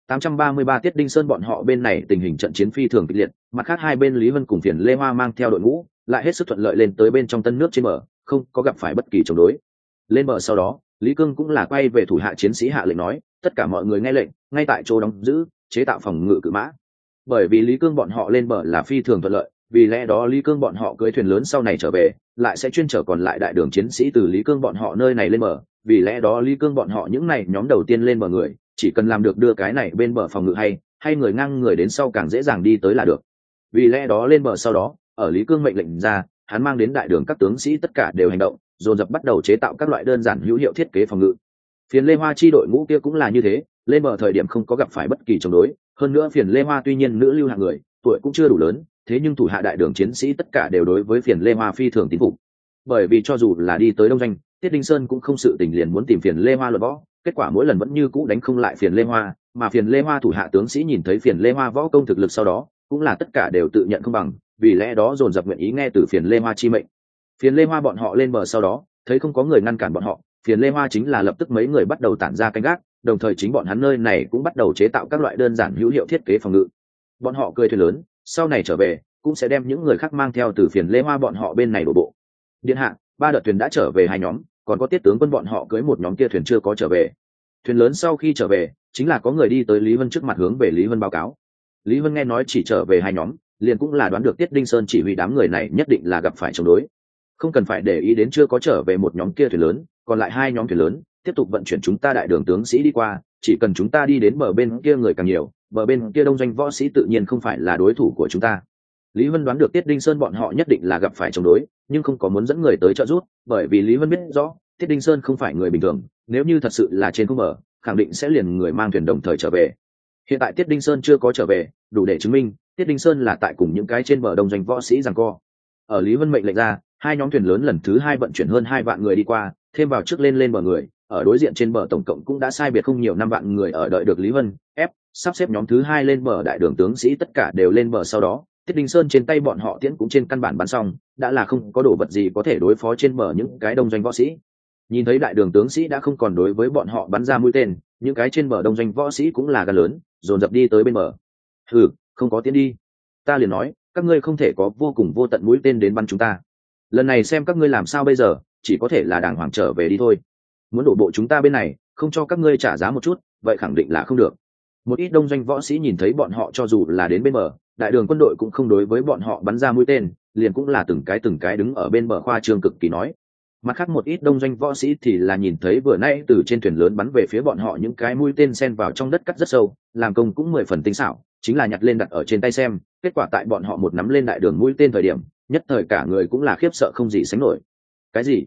833 Tiết Đinh Sơn bọn họ bên này tình hình trận chiến phi thường kịch liệt, mặt khác hai bên Lý Vân cùng Phiền Lê Hoa mang theo đội ngũ, lại hết sức thuận lợi lên tới bên trong tân nước trên bờ, không có gặp phải bất kỳ chống đối. Lên bờ sau đó, Lý Cương cũng là quay về thủ hạ chiến sĩ hạ lệnh nói, tất cả mọi người nghe lệnh, ngay tại chỗ đóng giữ, chế tạo phòng ngự cự mã. Bởi vì Lý Cương bọn họ lên bờ là phi thường thuận lợi, vì lẽ đó Lý Cương bọn họ cưỡi thuyền lớn sau này trở về, lại sẽ chuyên chở còn lại đại đường chiến sĩ từ Lý Cương bọn họ nơi này lên bờ, vì lẽ đó Lý Cương bọn họ những này nhóm đầu tiên lên bờ người, chỉ cần làm được đưa cái này bên bờ phòng ngự hay người ngang người đến sau càng dễ dàng đi tới là được. Vì lẽ đó lên bờ sau đó, ở Lý Cương mệnh lệnh ra, hắn mang đến đại đường các tướng sĩ tất cả đều hành động, dồn dập bắt đầu chế tạo các loại đơn giản hữu hiệu thiết kế phòng ngự. Phiền Lê Hoa chi đội ngũ kia cũng là như thế, lên bờ thời điểm không có gặp phải bất kỳ chống đối, hơn nữa Phiền Lê Hoa tuy nhiên nữ lưu hạng người, tuổi cũng chưa đủ lớn, thế nhưng thủ hạ đại đường chiến sĩ tất cả đều đối với Phiền Lê Hoa phi thường tín phục. Bởi vì cho dù là đi tới đông doanh, Tiết Đinh Sơn cũng không sự tình liền muốn tìm Phiền Lê Hoa luận võ, kết quả mỗi lần vẫn như cũ đánh không lại Phiền Lê Hoa, mà Phiền Lê Hoa thủ hạ tướng sĩ nhìn thấy Phiền Lê Hoa võ công thực lực sau đó, cũng là tất cả đều tự nhận không bằng, vì lẽ đó dồn dập nguyện ý nghe từ Phiền Lê Hoa chi mệnh. Phiền Lê Hoa bọn họ lên bờ sau đó, thấy không có người ngăn cản bọn họ, Phiền Lê Hoa chính là lập tức mấy người bắt đầu tản ra canh gác, đồng thời chính bọn hắn nơi này cũng bắt đầu chế tạo các loại đơn giản hữu hiệu thiết kế phòng ngự. Bọn họ cười thuyền lớn, sau này trở về cũng sẽ đem những người khác mang theo từ Phiền Lê Hoa bọn họ bên này đổ bộ. Điện hạ, 3 đợt thuyền đã trở về 2 nhóm, còn có Tiết tướng quân bọn họ cưới một nhóm kia thuyền chưa có trở về. Thuyền lớn sau khi trở về, chính là có người đi tới Lý Vân trước mặt hướng về Lý Vân báo cáo. Lý Vân nghe nói chỉ trở về 2 nhóm, liền cũng là đoán được Tiết Đinh Sơn chỉ huy đám người này nhất định là gặp phải chống đối. Không cần phải để ý đến chưa có trở về một nhóm kia thuyền lớn, còn lại 2 nhóm thuyền lớn tiếp tục vận chuyển chúng ta đại đường tướng sĩ đi qua, chỉ cần chúng ta đi đến bờ bên kia người càng nhiều, bờ bên kia đông doanh võ sĩ tự nhiên không phải là đối thủ của chúng ta. Lý Vân đoán được Tiết Đinh Sơn bọn họ nhất định là gặp phải chống đối, nhưng không có muốn dẫn người tới trợ giúp, bởi vì Lý Vân biết rõ Tiết Đinh Sơn không phải người bình thường, nếu như thật sự là trên không bờ, khẳng định sẽ liền người mang thuyền đồng thời trở về. Hiện tại Tiết Đinh Sơn chưa có trở về, đủ để chứng minh Tiết Đinh Sơn là tại cùng những cái trên bờ đông doanh võ sĩ giằng co. Ở Lý Vân mệnh lệnh ra, 2 nhóm thuyền lớn lần thứ 2 vận chuyển hơn 2 vạn người đi qua, thêm vào trước lên bờ người, ở đối diện trên bờ tổng cộng cũng đã sai biệt không nhiều 5 vạn người ở đợi được Lý Vân sắp xếp nhóm thứ 2 lên bờ đại đường tướng sĩ tất cả đều lên bờ sau đó, Tiết Đinh Sơn trên tay bọn họ tiễn cũng trên căn bản bắn xong, đã là không có đồ vật gì có thể đối phó trên bờ những cái đông doanh võ sĩ. Nhìn thấy đại đường tướng sĩ đã không còn đối với bọn họ bắn ra mũi tên, những cái trên bờ đông doanh võ sĩ cũng là gan lớn, dồn dập đi tới bên bờ. Không có tiến đi, ta liền nói các ngươi không thể có vô cùng vô tận mũi tên đến bắn chúng ta. Lần này xem các ngươi làm sao bây giờ, chỉ có thể là đàng hoàng trở về đi thôi. Muốn đổ bộ chúng ta bên này, không cho các ngươi trả giá một chút, vậy khẳng định là không được. Một ít đông doanh võ sĩ nhìn thấy bọn họ cho dù là đến bên bờ, đại đường quân đội cũng không đối với bọn họ bắn ra mũi tên, liền cũng là từng cái đứng ở bên bờ khoa trương cực kỳ nói. Mặt khác một ít đông doanh võ sĩ thì là nhìn thấy vừa nãy từ trên thuyền lớn bắn về phía bọn họ những cái mũi tên xen vào trong đất cắt rất sâu, làm công cũng 10 phần tinh xảo, chính là nhặt lên đặt ở trên tay xem, kết quả tại bọn họ một nắm lên đại đường mũi tên thời điểm, nhất thời cả người cũng là khiếp sợ không gì sánh nổi. Cái gì?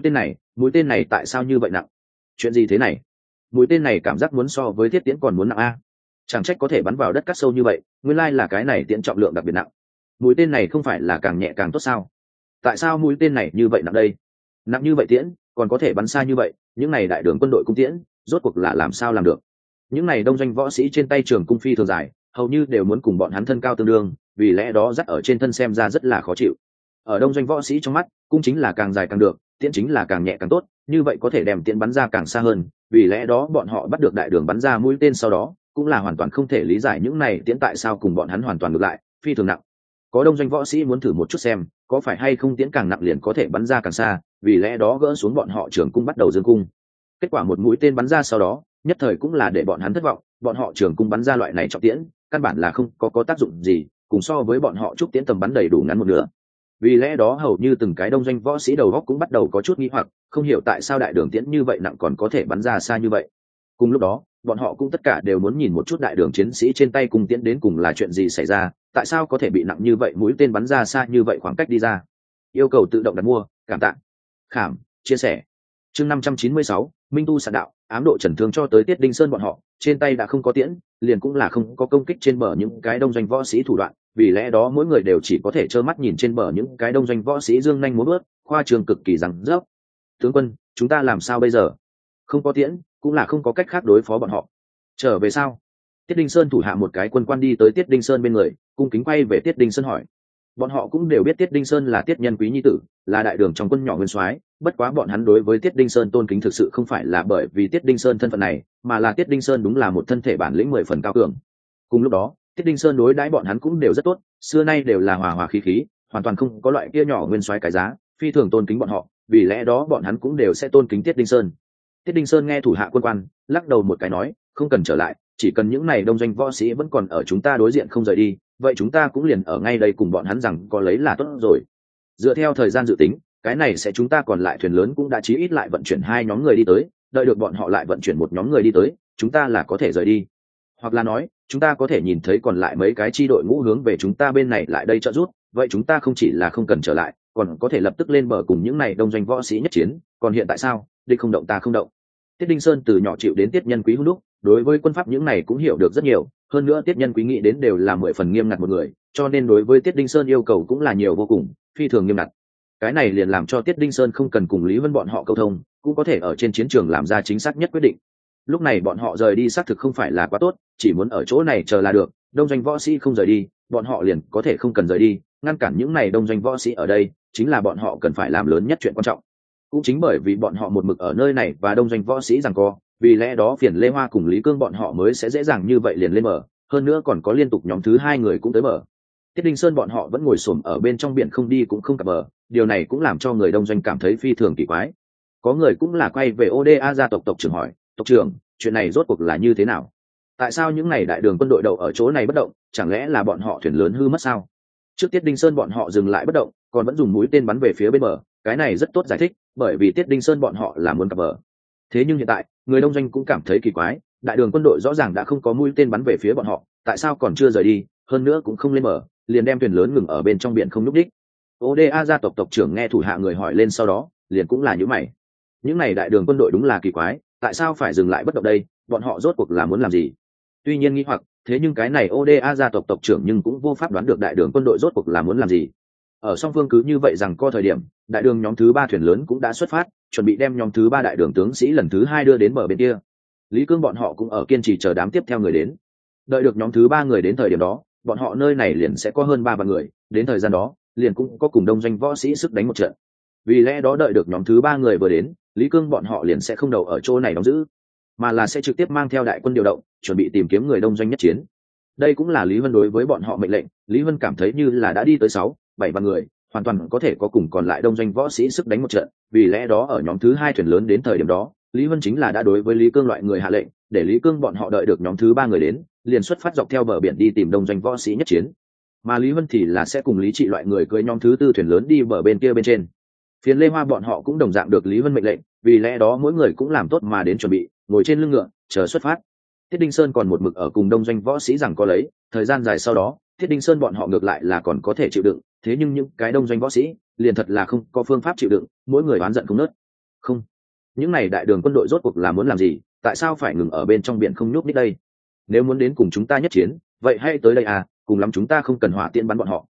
Mũi tên này tại sao như vậy nặng? Chuyện gì thế này? Mũi tên này cảm giác muốn so với thiết tiễn còn muốn nặng a. Chẳng trách có thể bắn vào đất cắt sâu như vậy, nguyên lai là cái này tiễn trọng lượng đặc biệt nặng. mũi tên này không phải là càng nhẹ càng tốt sao? Tại sao mũi tên này như vậy nặng đây? Nặng như vậy tiễn còn có thể bắn xa như vậy, những này đại đường quân đội cung tiễn rốt cuộc là làm sao làm được? Những này đông doanh võ sĩ trên tay trường cung phi thường dài, hầu như đều muốn cùng bọn hắn thân cao tương đương, vì lẽ đó dắt ở trên thân xem ra rất là khó chịu. Ở đông doanh võ sĩ trong mắt, cung chính là càng dài càng được, tiễn chính là càng nhẹ càng tốt, như vậy có thể đem tiễn bắn ra càng xa hơn, vì lẽ đó bọn họ bắt được đại đường bắn ra mũi tên sau đó cũng là hoàn toàn không thể lý giải những này tiễn tại sao cùng bọn hắn hoàn toàn ngược lại, phi thường nặng. Có đông doanh võ sĩ muốn thử một chút xem có phải hay không tiễn càng nặng liền có thể bắn ra càng xa, vì lẽ đó gỡ xuống bọn họ trường cung bắt đầu dương cung. Kết quả một mũi tên bắn ra sau đó nhất thời cũng là để bọn hắn thất vọng, bọn họ trường cung bắn ra loại này trọng tiễn căn bản là không có tác dụng gì, cùng so với bọn họ trúc tiễn tầm bắn đầy đủ ngắn một nửa. Vì lẽ đó hầu như từng cái đông doanh võ sĩ đầu góc cũng bắt đầu có chút nghi hoặc, không hiểu tại sao đại đường tiễn như vậy nặng còn có thể bắn ra xa như vậy. Cùng lúc đó bọn họ cũng tất cả đều muốn nhìn một chút đại đường chiến sĩ trên tay cung tiễn đến cùng là chuyện gì xảy ra, tại sao có thể bị nặng như vậy, mũi tên bắn ra xa như vậy khoảng cách đi ra. Yêu cầu tự động đặt mua, cảm tạ, khảm chia sẻ. Chương 596, Minh tu sạn đạo, ám độ trần thương cho tới Tiết Đinh Sơn bọn họ, trên tay đã không có tiễn, liền cũng là không có công kích trên bờ những cái đông doanh võ sĩ thủ đoạn, vì lẽ đó mỗi người đều chỉ có thể trơ mắt nhìn trên bờ những cái đông doanh võ sĩ dương nhanh múa bước, khoa trương cực kỳ rằng rớp. Tướng quân, chúng ta làm sao bây giờ? Không có tiễn, cũng là không có cách khác đối phó bọn họ. Trở về sao? Tiết Đinh Sơn thủ hạ một cái quân quan đi tới Tiết Đinh Sơn bên người, cung kính quay về Tiết Đinh Sơn hỏi. Bọn họ cũng đều biết Tiết Đinh Sơn là Tiết Nhân Quý nhi tử, là đại đường trong quân nhỏ nguyên soái, bất quá bọn hắn đối với Tiết Đinh Sơn tôn kính thực sự không phải là bởi vì Tiết Đinh Sơn thân phận này, mà là Tiết Đinh Sơn đúng là một thân thể bản lĩnh 10 phần cao cường. Cùng lúc đó, Tiết Đinh Sơn đối đãi bọn hắn cũng đều rất tốt, xưa nay đều là hòa hòa khí khí, hoàn toàn không có loại kia nhỏ nguyên soái cái giá, phi thường tôn kính bọn họ, vì lẽ đó bọn hắn cũng đều sẽ tôn kính Tiết Đinh Sơn. Tiết Đinh Sơn nghe thủ hạ quân quan lắc đầu một cái nói, không cần trở lại, chỉ cần những này đông doanh võ sĩ vẫn còn ở chúng ta đối diện không rời đi, vậy chúng ta cũng liền ở ngay đây cùng bọn hắn rằng có lấy là tốt rồi. Dựa theo thời gian dự tính, cái này sẽ chúng ta còn lại thuyền lớn cũng đã chí ít lại vận chuyển 2 nhóm người đi tới, đợi được bọn họ lại vận chuyển 1 nhóm người đi tới, chúng ta là có thể rời đi. Hoặc là nói, chúng ta có thể nhìn thấy còn lại mấy cái chi đội ngũ hướng về chúng ta bên này lại đây trợ giúp, vậy chúng ta không chỉ là không cần trở lại, còn có thể lập tức lên bờ cùng những này đông doanh võ sĩ nhất chiến, còn hiện tại sao? Địch không động ta không động. Tiết Đinh Sơn từ nhỏ chịu đến Tiết Nhân Quý hữu lúc, đối với quân pháp những này cũng hiểu được rất nhiều, hơn nữa Tiết Nhân Quý nghĩ đến đều là 10 phần nghiêm ngặt một người, cho nên đối với Tiết Đinh Sơn yêu cầu cũng là nhiều vô cùng, phi thường nghiêm ngặt. Cái này liền làm cho Tiết Đinh Sơn không cần cùng Lý Vân bọn họ câu thông, cũng có thể ở trên chiến trường làm ra chính xác nhất quyết định. Lúc này bọn họ rời đi xác thực không phải là quá tốt, chỉ muốn ở chỗ này chờ là được, đông doanh võ sĩ không rời đi, bọn họ liền có thể không cần rời đi, ngăn cản những này đông doanh võ sĩ ở đây, chính là bọn họ cần phải làm lớn nhất chuyện quan trọng. Cũng chính bởi vì bọn họ một mực ở nơi này và đông doanh võ sĩ giằng co, vì lẽ đó Phiền Lê Hoa cùng Lý Cương bọn họ mới sẽ dễ dàng như vậy liền lên mở, hơn nữa còn có liên tục nhóm thứ 2 người cũng tới mở. Tiết Đinh Sơn bọn họ vẫn ngồi xổm ở bên trong biển không đi cũng không cập bờ, điều này cũng làm cho người đông doanh cảm thấy phi thường kỳ quái. Có người cũng là quay về Oda gia tộc trưởng hỏi, tộc trưởng, chuyện này rốt cuộc là như thế nào? Tại sao những này đại đường quân đội đậu ở chỗ này bất động, chẳng lẽ là bọn họ thuyền lớn hư mất sao? Trước Tiết Đinh Sơn bọn họ dừng lại bất động, còn vẫn dùng mũi tên bắn về phía bên bờ, cái này rất tốt giải thích, bởi vì Tiết Đinh Sơn bọn họ là muốn cập bờ. Thế nhưng hiện tại, người đông doanh cũng cảm thấy kỳ quái, đại đường quân đội rõ ràng đã không có mũi tên bắn về phía bọn họ, tại sao còn chưa rời đi, hơn nữa cũng không lên bờ, liền đem thuyền lớn ngừng ở bên trong biển không nhúc đích. Oda gia tộc tộc trưởng nghe thủ hạ người hỏi lên sau đó, liền cũng là nhíu mày. Những này đại đường quân đội đúng là kỳ quái, tại sao phải dừng lại bất động đây, bọn họ rốt cuộc là muốn làm gì? Tuy nhiên nghi hoặc, thế nhưng cái này Oda gia tộc tộc trưởng nhưng cũng vô pháp đoán được đại đường quân đội rốt cuộc là muốn làm gì. Ở song phương cứ như vậy rằng co thời điểm, đại đường nhóm thứ 3 thuyền lớn cũng đã xuất phát, chuẩn bị đem nhóm thứ 3 đại đường tướng sĩ lần thứ 2 đưa đến bờ bên kia. Lý Cương bọn họ cũng ở kiên trì chờ đám tiếp theo người đến. Đợi được nhóm thứ 3 người đến thời điểm đó, bọn họ nơi này liền sẽ có hơn 3 vạn người, đến thời gian đó, liền cũng có cùng đông doanh võ sĩ sức đánh một trận. Vì lẽ đó đợi được nhóm thứ 3 người vừa đến, Lý Cương bọn họ liền sẽ không đầu ở chỗ này đóng giữ, mà là sẽ trực tiếp mang theo đại quân điều động, chuẩn bị tìm kiếm người đông doanh nhất chiến. Đây cũng là Lý Vân đối với bọn họ mệnh lệnh, Lý Vân cảm thấy như là đã đi tới 6, 7 vạn người, hoàn toàn có thể có cùng còn lại đông doanh võ sĩ sức đánh một trận, vì lẽ đó ở nhóm thứ 2 thuyền lớn đến thời điểm đó, Lý Vân chính là đã đối với Lý Cương loại người hạ lệnh, để Lý Cương bọn họ đợi được nhóm thứ 3 người đến, liền xuất phát dọc theo bờ biển đi tìm đông doanh võ sĩ nhất chiến. Mà Lý Vân thì là sẽ cùng Lý Trị loại người cưỡi nhóm thứ 4 thuyền lớn đi bờ bên kia bên trên. Phiền Lê Hoa bọn họ cũng đồng dạng được Lý Vân mệnh lệnh, vì lẽ đó mỗi người cũng làm tốt mà đến chuẩn bị, ngồi trên lưng ngựa, chờ xuất phát. Thiết Đinh Sơn còn một mực ở cùng đông doanh võ sĩ rằng có lấy, thời gian dài sau đó, Thiết Đinh Sơn bọn họ ngược lại là còn có thể chịu đựng, thế nhưng những cái đông doanh võ sĩ liền thật là không có phương pháp chịu đựng, mỗi người oán giận không nớt. Không, những này đại đường quân đội rốt cuộc là muốn làm gì, tại sao phải ngừng ở bên trong biển không nhúc nhích đây? Nếu muốn đến cùng chúng ta nhất chiến, vậy hãy tới đây à, cùng lắm chúng ta không cần hỏa tiễn bắn bọn họ.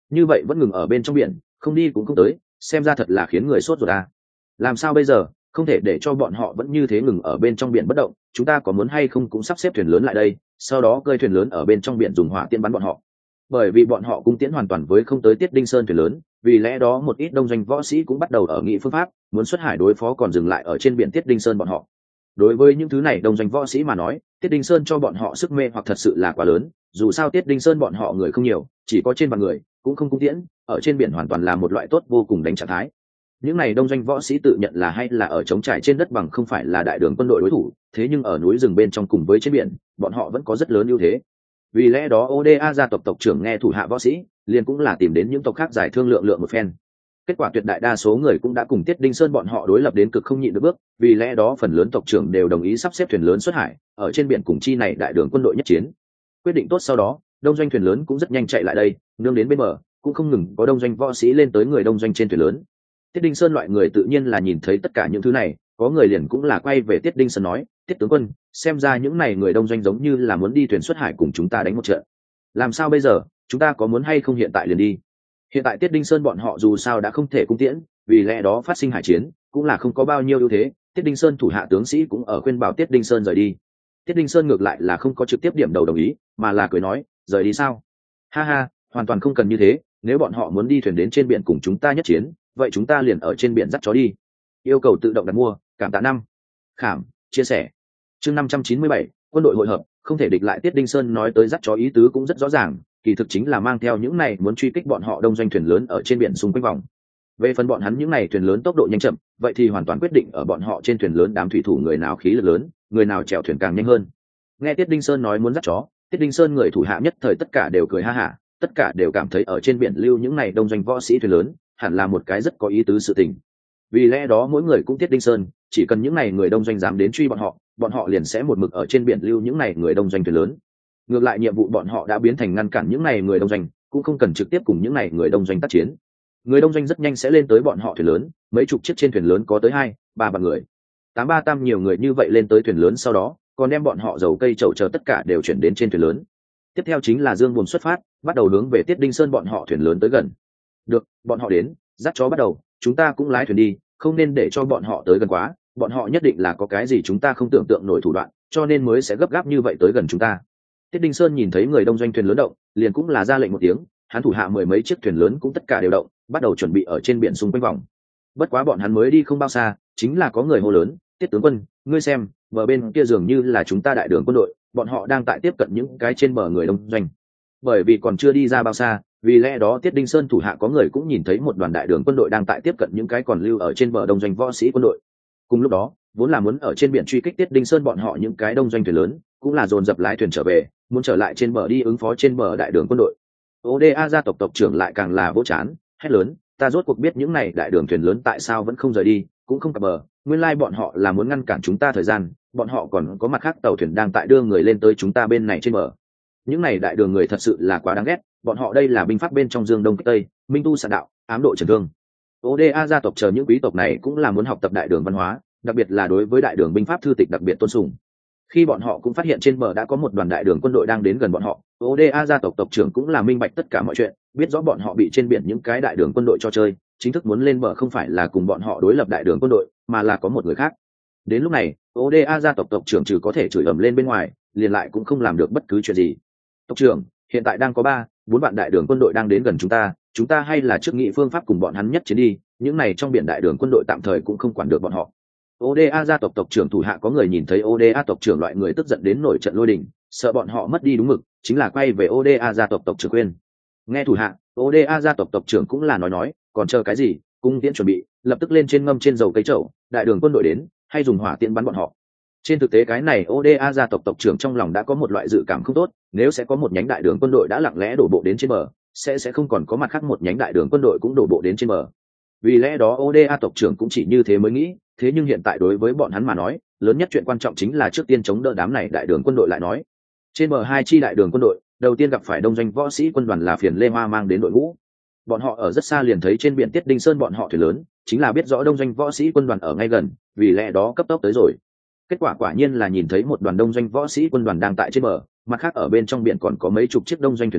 như vậy vẫn ngừng ở bên trong biển, không đi cũng không tới, xem ra thật là khiến người sốt ruột à. Làm sao bây giờ, không thể để cho bọn họ vẫn như thế ngừng ở bên trong biển bất động, chúng ta có muốn hay không cũng sắp xếp thuyền lớn lại đây, sau đó cơi thuyền lớn ở bên trong biển dùng hỏa tiễn bắn bọn họ. Bởi vì bọn họ cung tiễn hoàn toàn với không tới Tiết Đinh Sơn thuyền lớn, vì lẽ đó một ít đông doanh võ sĩ cũng bắt đầu ở nghị phương pháp muốn xuất hải đối phó còn dừng lại ở trên biển Tiết Đinh Sơn bọn họ. Đối với những thứ này đông doanh võ sĩ mà nói, Tiết Đinh Sơn cho bọn họ sức mê hoặc thật sự là quá lớn, dù sao Tiết Đinh Sơn bọn họ người không nhiều, chỉ có trên vạn người, cũng không cung tiễn, ở trên biển hoàn toàn là một loại tốt vô cùng đánh trạng thái. Những này đông doanh võ sĩ tự nhận là hay là ở trống trải trên đất bằng không phải là đại đường quân đội đối thủ, thế nhưng ở núi rừng bên trong cùng với trên biển, bọn họ vẫn có rất lớn ưu thế. Vì lẽ đó Oda gia tộc tộc trưởng nghe thủ hạ võ sĩ, liền cũng là tìm đến những tộc khác giải thương lượng một phen. Kết quả tuyệt đại đa số người cũng đã cùng Tiết Đinh Sơn bọn họ đối lập đến cực không nhịn được bước, vì lẽ đó phần lớn tộc trưởng đều đồng ý sắp xếp thuyền lớn xuất hải, ở trên biển cùng chi này đại đường quân đội nhất chiến. Quyết định tốt sau đó, đông doanh thuyền lớn cũng rất nhanh chạy lại đây, nương đến bên bờ, cũng không ngừng có đông doanh võ sĩ lên tới người đông doanh trên thuyền lớn. Tiết Đinh Sơn loại người tự nhiên là nhìn thấy tất cả những thứ này, có người liền cũng là quay về Tiết Đinh Sơn nói, Tiết tướng quân, xem ra những này người đông doanh giống như là muốn đi thuyền xuất hải cùng chúng ta đánh một trận. Làm sao bây giờ, chúng ta có muốn hay không hiện tại liền đi? Hiện tại Tiết Đinh Sơn bọn họ dù sao đã không thể cung tiễn, vì lẽ đó phát sinh hải chiến cũng là không có bao nhiêu ưu thế. Tiết Đinh Sơn thủ hạ tướng sĩ cũng ở khuyên bảo Tiết Đinh Sơn rời đi. Tiết Đinh Sơn ngược lại là không có trực tiếp điểm đầu đồng ý, mà là cười nói, rời đi sao? Ha ha, hoàn toàn không cần như thế, nếu bọn họ muốn đi thuyền đến trên biển cùng chúng ta nhất chiến, vậy chúng ta liền ở trên biển dắt chó đi. Yêu cầu tự động đặt mua, cảm tạ năm. Khảm, chia sẻ. Chương 597, quân đội hội hợp, không thể địch lại. Tiết Đinh Sơn nói tới dắt chó ý tứ cũng rất rõ ràng, kỳ thực chính là mang theo những này muốn truy kích bọn họ đông doanh thuyền lớn ở trên biển xung quanh vòng. Về phần bọn hắn những này thuyền lớn tốc độ nhanh chậm, vậy thì hoàn toàn quyết định ở bọn họ trên thuyền lớn đám thủy thủ người nào khí lực lớn, người nào chèo thuyền càng nhanh hơn. Nghe Tiết Đinh Sơn nói muốn dắt chó, Tiết Đinh Sơn người thủ hạ nhất thời tất cả đều cười ha hả, tất cả đều cảm thấy ở trên biển lưu những này đông doanh võ sĩ thuyền lớn, hẳn là một cái rất có ý tứ sự tình. Vì lẽ đó mỗi người cũng Tiết Đinh Sơn, chỉ cần những này người đông doanh dám đến truy bọn họ liền sẽ một mực ở trên biển lưu những này người đông doanh thuyền lớn. Ngược lại nhiệm vụ bọn họ đã biến thành ngăn cản những này người đông doanh, cũng không cần trực tiếp cùng những này người đông doanh tác chiến. Người đông doanh rất nhanh sẽ lên tới bọn họ thuyền lớn, mấy chục chiếc trên thuyền lớn có tới 2-3 vạn người. 8-3 nhiều người như vậy lên tới thuyền lớn, sau đó còn đem bọn họ dầu cây chậu chờ tất cả đều chuyển đến trên thuyền lớn. Tiếp theo chính là dương buồn xuất phát, bắt đầu hướng về Tiết Đinh Sơn bọn họ thuyền lớn tới gần. Được, bọn họ đến, dắt chó bắt đầu, chúng ta cũng lái thuyền đi, không nên để cho bọn họ tới gần quá, bọn họ nhất định là có cái gì chúng ta không tưởng tượng nổi thủ đoạn, cho nên mới sẽ gấp gáp như vậy tới gần chúng ta. Tiết Đinh Sơn nhìn thấy người đông doanh thuyền lớn động, liền cũng là ra lệnh một tiếng, hắn thủ hạ 10 mấy chiếc thuyền lớn cũng tất cả đều động, bắt đầu chuẩn bị ở trên biển xung quanh vòng. Bất quá bọn hắn mới đi không bao xa, chính là có người hô lớn, Tiết tướng quân, ngươi xem, bờ bên kia dường như là chúng ta đại đường quân đội, bọn họ đang tại tiếp cận những cái trên bờ người đông doanh. Bởi vì còn chưa đi ra bao xa, vì lẽ đó Tiết Đinh Sơn thủ hạ có người cũng nhìn thấy một đoàn đại đường quân đội đang tại tiếp cận những cái còn lưu ở trên bờ đông doanh võ sĩ quân đội. Cùng lúc đó, vốn là muốn ở trên biển truy kích Tiết Đinh Sơn bọn họ những cái đông doanh thuyền lớn, cũng là dồn dập lái thuyền trở về, muốn trở lại trên bờ đi ứng phó trên bờ đại đường quân đội. Oda gia tộc tộc trưởng lại càng là vỗ chán, hét lớn, ta rốt cuộc biết những này đại đường thuyền lớn tại sao vẫn không rời đi, cũng không cập bờ, nguyên lai bọn họ là muốn ngăn cản chúng ta thời gian, bọn họ còn có mặt khác tàu thuyền đang tại đưa người lên tới chúng ta bên này trên bờ. Những này đại đường người thật sự là quá đáng ghét, bọn họ đây là binh pháp bên trong dương đông kích tây, minh tu sạn đạo, ám độ trần thương. Oda gia tộc chờ những quý tộc này cũng là muốn học tập đại đường văn hóa, đặc biệt là đối với đại đường binh pháp thư tịch đặc biệt tôn sùng. Khi bọn họ cũng phát hiện trên bờ đã có một đoàn đại đường quân đội đang đến gần bọn họ, Oda gia tộc tộc trưởng cũng là minh bạch tất cả mọi chuyện, biết rõ bọn họ bị trên biển những cái đại đường quân đội cho chơi, chính thức muốn lên bờ không phải là cùng bọn họ đối lập đại đường quân đội, mà là có một người khác. Đến lúc này, Oda gia tộc tộc trưởng trừ có thể chửi ầm lên bên ngoài, liền lại cũng không làm được bất cứ chuyện gì. Tộc trưởng, hiện tại đang có 3-4 vạn đại đường quân đội đang đến gần chúng ta hay là trước nghị phương pháp cùng bọn hắn nhất chiến đi, những này trong biển đại đường quân đội tạm thời cũng không quản được bọn họ. Oda gia tộc tộc trưởng thủ hạ có người nhìn thấy Oda tộc trưởng loại người tức giận đến nổi trận lôi đình, sợ bọn họ mất đi đúng mực, chính là quay về Oda gia tộc tộc trưởng khuyên. Nghe thủ hạ, Oda gia tộc tộc trưởng cũng là nói, còn chờ cái gì, cung tiễn chuẩn bị, lập tức lên trên ngâm trên dầu cây chậu, đại đường quân đội đến, hay dùng hỏa tiễn bắn bọn họ. Trên thực tế cái này Oda gia tộc tộc trưởng trong lòng đã có một loại dự cảm không tốt, nếu sẽ có một nhánh đại đường quân đội đã lặng lẽ đổ bộ đến trên bờ, sẽ không còn có mặt khác một nhánh đại đường quân đội cũng đổ bộ đến trên bờ. Vì lẽ đó Oda tộc trưởng cũng chỉ như thế mới nghĩ, thế nhưng hiện tại đối với bọn hắn mà nói, lớn nhất chuyện quan trọng chính là trước tiên chống đỡ đám này đại đường quân đội lại nói. Trên bờ hai chi đại đường quân đội, đầu tiên gặp phải đông doanh võ sĩ quân đoàn là Phiền Lê Hoa mang đến đội ngũ. Bọn họ ở rất xa liền thấy trên biển Tiết Đinh Sơn bọn họ thuyền lớn, chính là biết rõ đông doanh võ sĩ quân đoàn ở ngay gần, vì lẽ đó cấp tốc tới rồi. Kết quả quả nhiên là nhìn thấy một đoàn đông doanh võ sĩ quân đoàn đang tại trên bờ, mặt khác ở bên trong biển còn có mấy chục chiếc đông doanh thuyền lớn,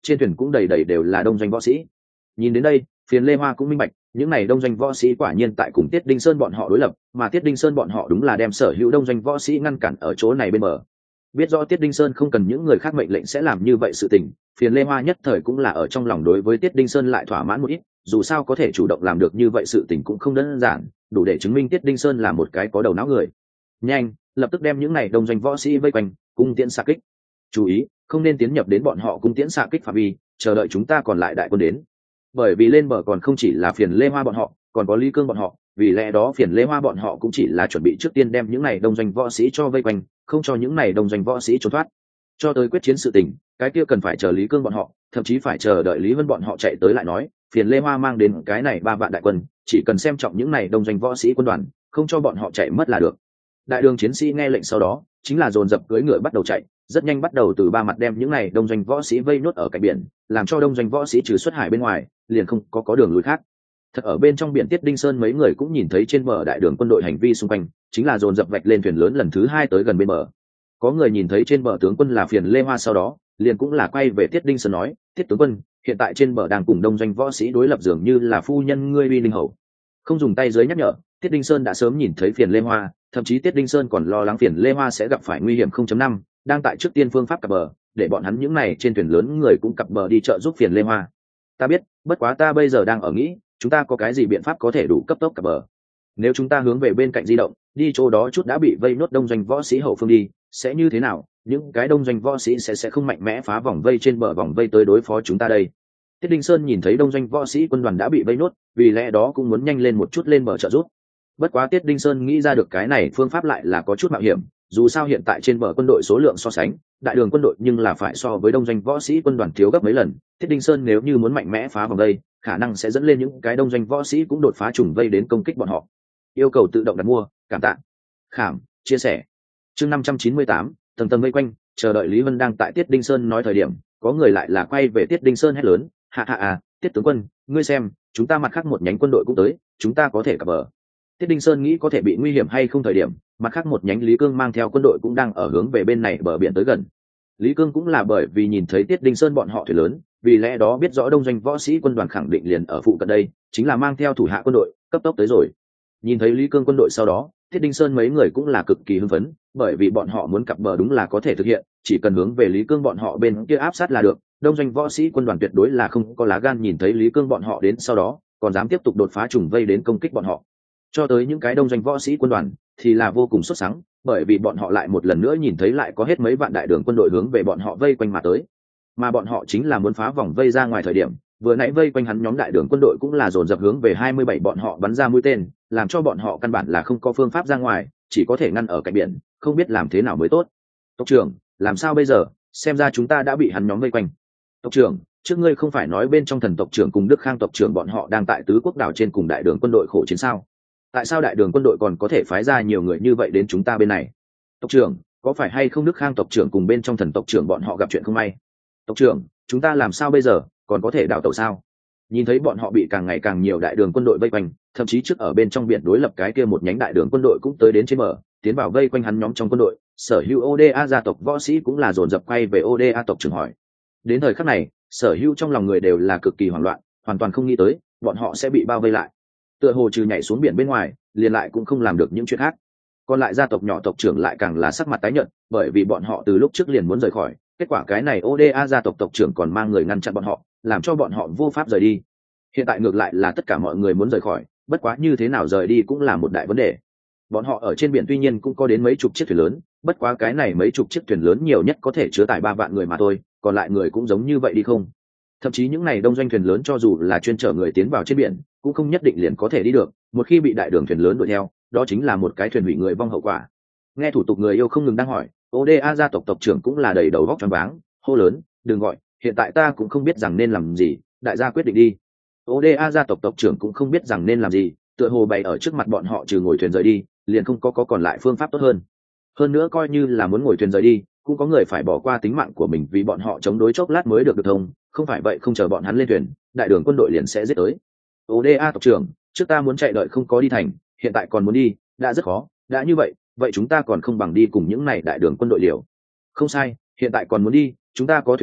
trên thuyền cũng đầy đầy đều là đông doanh võ sĩ. Nhìn đến đây, Phiền Lê Hoa cũng minh bạch, những này đông doanh võ sĩ quả nhiên tại cùng Tiết Đinh Sơn bọn họ đối lập, mà Tiết Đinh Sơn bọn họ đúng là đem sở hữu đông doanh võ sĩ ngăn cản ở chỗ này bên bờ. Biết rõ Tiết Đinh Sơn không cần những người khác mệnh lệnh sẽ làm như vậy sự tình, Phiền Lê Hoa nhất thời cũng là ở trong lòng đối với Tiết Đinh Sơn lại thỏa mãn một ít, dù sao có thể chủ động làm được như vậy sự tình cũng không đơn giản, đủ để chứng minh Tiết Đinh Sơn là một cái có đầu não người. Nhanh, lập tức đem những này đông doanh võ sĩ vây quanh, cung tiễn xạ kích. Chú ý, không nên tiến nhập đến bọn họ cung tiễn xạ kích phạm vi, chờ đợi chúng ta còn lại đại quân đến. Bởi vì lên bờ còn không chỉ là Phiền Lê Hoa bọn họ, còn có Lý Cương bọn họ, vì lẽ đó Phiền Lê Hoa bọn họ cũng chỉ là chuẩn bị trước tiên đem những này đông doanh võ sĩ cho vây quanh, không cho những này đông doanh võ sĩ trốn thoát. Cho tới quyết chiến sự tình, cái kia cần phải chờ Lý Cương bọn họ, thậm chí phải chờ đợi Lý Vân bọn họ chạy tới lại nói. Phiền Lê Hoa mang đến cái này 3 vạn đại quân, chỉ cần xem trọng những này đông doanh võ sĩ quân đoàn, không cho bọn họ chạy mất là được. Đại đường chiến sĩ nghe lệnh sau đó, chính là dồn dập cưỡi ngựa bắt đầu chạy, rất nhanh bắt đầu từ 3 mặt đem những này đông doanh võ sĩ vây nốt ở cạnh biển, làm cho đông doanh võ sĩ trừ xuất hải bên ngoài, liền không có đường lùi khác. Thật ở bên trong biển Tiết Đinh Sơn mấy người cũng nhìn thấy trên bờ đại đường quân đội hành vi xung quanh, chính là dồn dập vạch lên thuyền lớn lần thứ 2 tới gần bên bờ. Có người nhìn thấy trên bờ tướng quân là Phiền Lê Hoa sau đó, liền cũng là quay về Tiết Đinh Sơn nói, Tiết tướng quân, hiện tại trên bờ đang cùng đông doanh võ sĩ đối lập dường như là phu nhân ngươi uy linh hầu. Không dùng tay dưới nhắc nhở, Tiết Đinh Sơn đã sớm nhìn thấy Phiền Lê Hoa, thậm chí Tiết Đinh Sơn còn lo lắng Phiền Lê Hoa sẽ gặp phải nguy hiểm 0.5, đang tại trước tiên phương pháp cập bờ, để bọn hắn những này trên thuyền lớn người cũng cập bờ đi trợ giúp Phiền Lê Hoa. Ta biết, bất quá ta bây giờ đang ở nghĩ, chúng ta có cái gì biện pháp có thể đủ cấp tốc cập bờ. Nếu chúng ta hướng về bên cạnh di động, đi chỗ đó chút đã bị vây nốt đông doanh võ sĩ hậu phương đi, sẽ như thế nào? Những cái đông doanh võ sĩ sẽ không mạnh mẽ phá vòng vây trên bờ vòng vây tới đối phó chúng ta đây. Tiết Đinh Sơn nhìn thấy đông doanh võ sĩ quân đoàn đã bị vây nốt, vì lẽ đó cũng muốn nhanh lên một chút lên bờ trợ giúp. Bất quá Tiết Đinh Sơn nghĩ ra được cái này phương pháp lại là có chút mạo hiểm, dù sao hiện tại trên bờ quân đội số lượng so sánh, đại đường quân đội nhưng là phải so với đông doanh võ sĩ quân đoàn thiếu gấp mấy lần. Tiết Đinh Sơn nếu như muốn mạnh mẽ phá vòng vây, khả năng sẽ dẫn lên những cái đông doanh võ sĩ cũng đột phá trùng vây đến công kích bọn họ. Yêu cầu tự động đặt mua, cảm tạ. Khảm, chia sẻ. Chương 598, tầng tầng vây quanh, chờ đợi Lý Vân đang tại Tiết Đinh Sơn nói thời điểm, có người lại là quay về Tiết Đinh Sơn hét lớn, hạ hạ à, Tiết tướng quân, ngươi xem, chúng ta mặt khác một nhánh quân đội cũng tới, chúng ta có thể cập bờ. Tiết Đinh Sơn nghĩ có thể bị nguy hiểm hay không thời điểm, mặt khác một nhánh Lý Cương mang theo quân đội cũng đang ở hướng về bên này bờ biển tới gần. Lý Cương cũng là bởi vì nhìn thấy Tiết Đinh Sơn bọn họ thuyền lớn, vì lẽ đó biết rõ đông doanh võ sĩ quân đoàn khẳng định liền ở phụ cận đây, chính là mang theo thủ hạ quân đội, cấp tốc tới rồi. Nhìn thấy Lý Cương quân đội sau đó, Tiết Đinh Sơn mấy người cũng là cực kỳ hưng phấn, bởi vì bọn họ muốn cập bờ đúng là có thể thực hiện, chỉ cần hướng về Lý Cương bọn họ bên kia áp sát là được. Đông doanh võ sĩ quân đoàn tuyệt đối là không có lá gan nhìn thấy Lý Cương bọn họ đến sau đó, còn dám tiếp tục đột phá trùng vây đến công kích bọn họ. Cho tới những cái đông doanh võ sĩ quân đoàn thì là vô cùng xuất sắc, bởi vì bọn họ lại một lần nữa nhìn thấy lại có hết mấy vạn đại đường quân đội hướng về bọn họ vây quanh mà tới, mà bọn họ chính là muốn phá vòng vây ra ngoài thời điểm, vừa nãy vây quanh hắn nhóm đại đường quân đội cũng là dồn dập hướng về 27 bọn họ bắn ra mũi tên, làm cho bọn họ căn bản là không có phương pháp ra ngoài, chỉ có thể ngăn ở cạnh biển, không biết làm thế nào mới tốt. Tộc trưởng, làm sao bây giờ? Xem ra chúng ta đã bị hắn nhóm vây quanh. Tộc trưởng, trước ngươi không phải nói bên trong Thần tộc trưởng cùng Đức Khang tộc trưởng bọn họ đang tại tứ quốc đảo trên cùng đại đường quân đội khổ chiến sao? Tại sao đại đường quân đội còn có thể phái ra nhiều người như vậy đến chúng ta bên này? Tộc trưởng, có phải hay không Đức Khang tộc trưởng cùng bên trong Thần tộc trưởng bọn họ gặp chuyện không may? Tộc trưởng, chúng ta làm sao bây giờ, còn có thể đảo tàu sao? Nhìn thấy bọn họ bị càng ngày càng nhiều đại đường quân đội vây quanh, thậm chí trước ở bên trong biển đối lập cái kia một nhánh đại đường quân đội cũng tới đến trên bờ, tiến vào vây quanh hắn nhóm trong quân đội. Sở hữu Oda gia tộc võ sĩ cũng là dồn dập quay về Oda tộc trưởng hỏi. Đến thời khắc này, sở hữu trong lòng người đều là cực kỳ hoảng loạn, hoàn toàn không nghĩ tới bọn họ sẽ bị bao vây lại. Tựa hồ trừ nhảy xuống biển bên ngoài, liền lại cũng không làm được những chuyện khác. Còn lại gia tộc nhỏ tộc trưởng lại càng là sắc mặt tái nhợt, bởi vì bọn họ từ lúc trước liền muốn rời khỏi, kết quả cái này Oda gia tộc tộc trưởng còn mang người ngăn chặn bọn họ, làm cho bọn họ vô pháp rời đi. Hiện tại ngược lại là tất cả mọi người muốn rời khỏi, bất quá như thế nào rời đi cũng là một đại vấn đề. Bọn họ ở trên biển tuy nhiên cũng có đến mấy chục chiếc thuyền lớn, bất quá cái này mấy chục chiếc thuyền lớn nhiều nhất có thể chứa tải 3 vạn người mà thôi, còn lại người cũng giống như vậy đi không. Thậm chí những này đông doanh thuyền lớn cho dù là chuyên chở người tiến vào trên biển, cũng không nhất định liền có thể đi được, một khi bị đại đường thuyền lớn đuổi theo, đó chính là một cái thuyền hủy người vong hậu quả. Nghe thủ tục người yêu không ngừng đang hỏi, Oda gia tộc tộc trưởng cũng là đầy đầu vóc choáng váng, hô lớn, đừng gọi, hiện tại ta cũng không biết rằng nên làm gì, đại gia quyết định đi. Oda gia tộc tộc trưởng cũng không biết rằng nên làm gì, tựa hồ bày ở trước mặt bọn họ trừ ngồi thuyền rời đi, liền không có còn lại phương pháp tốt hơn. Hơn nữa coi như là muốn ngồi thuyền rời đi, cũng có người phải bỏ qua tính mạng của mình vì bọn họ chống đối chốc lát mới được thông, không phải vậy không chờ bọn hắn lên thuyền, đại đường quân đội liền sẽ giết tới. Oda tộc trưởng, trước ta muốn chạy đợi không có đi thành, hiện tại còn muốn đi, đã rất khó, đã như vậy, vậy chúng ta còn không bằng đi cùng những này đại đường quân đội liều. Không sai, hiện tại còn muốn đi, chúng ta có thuyền lớn,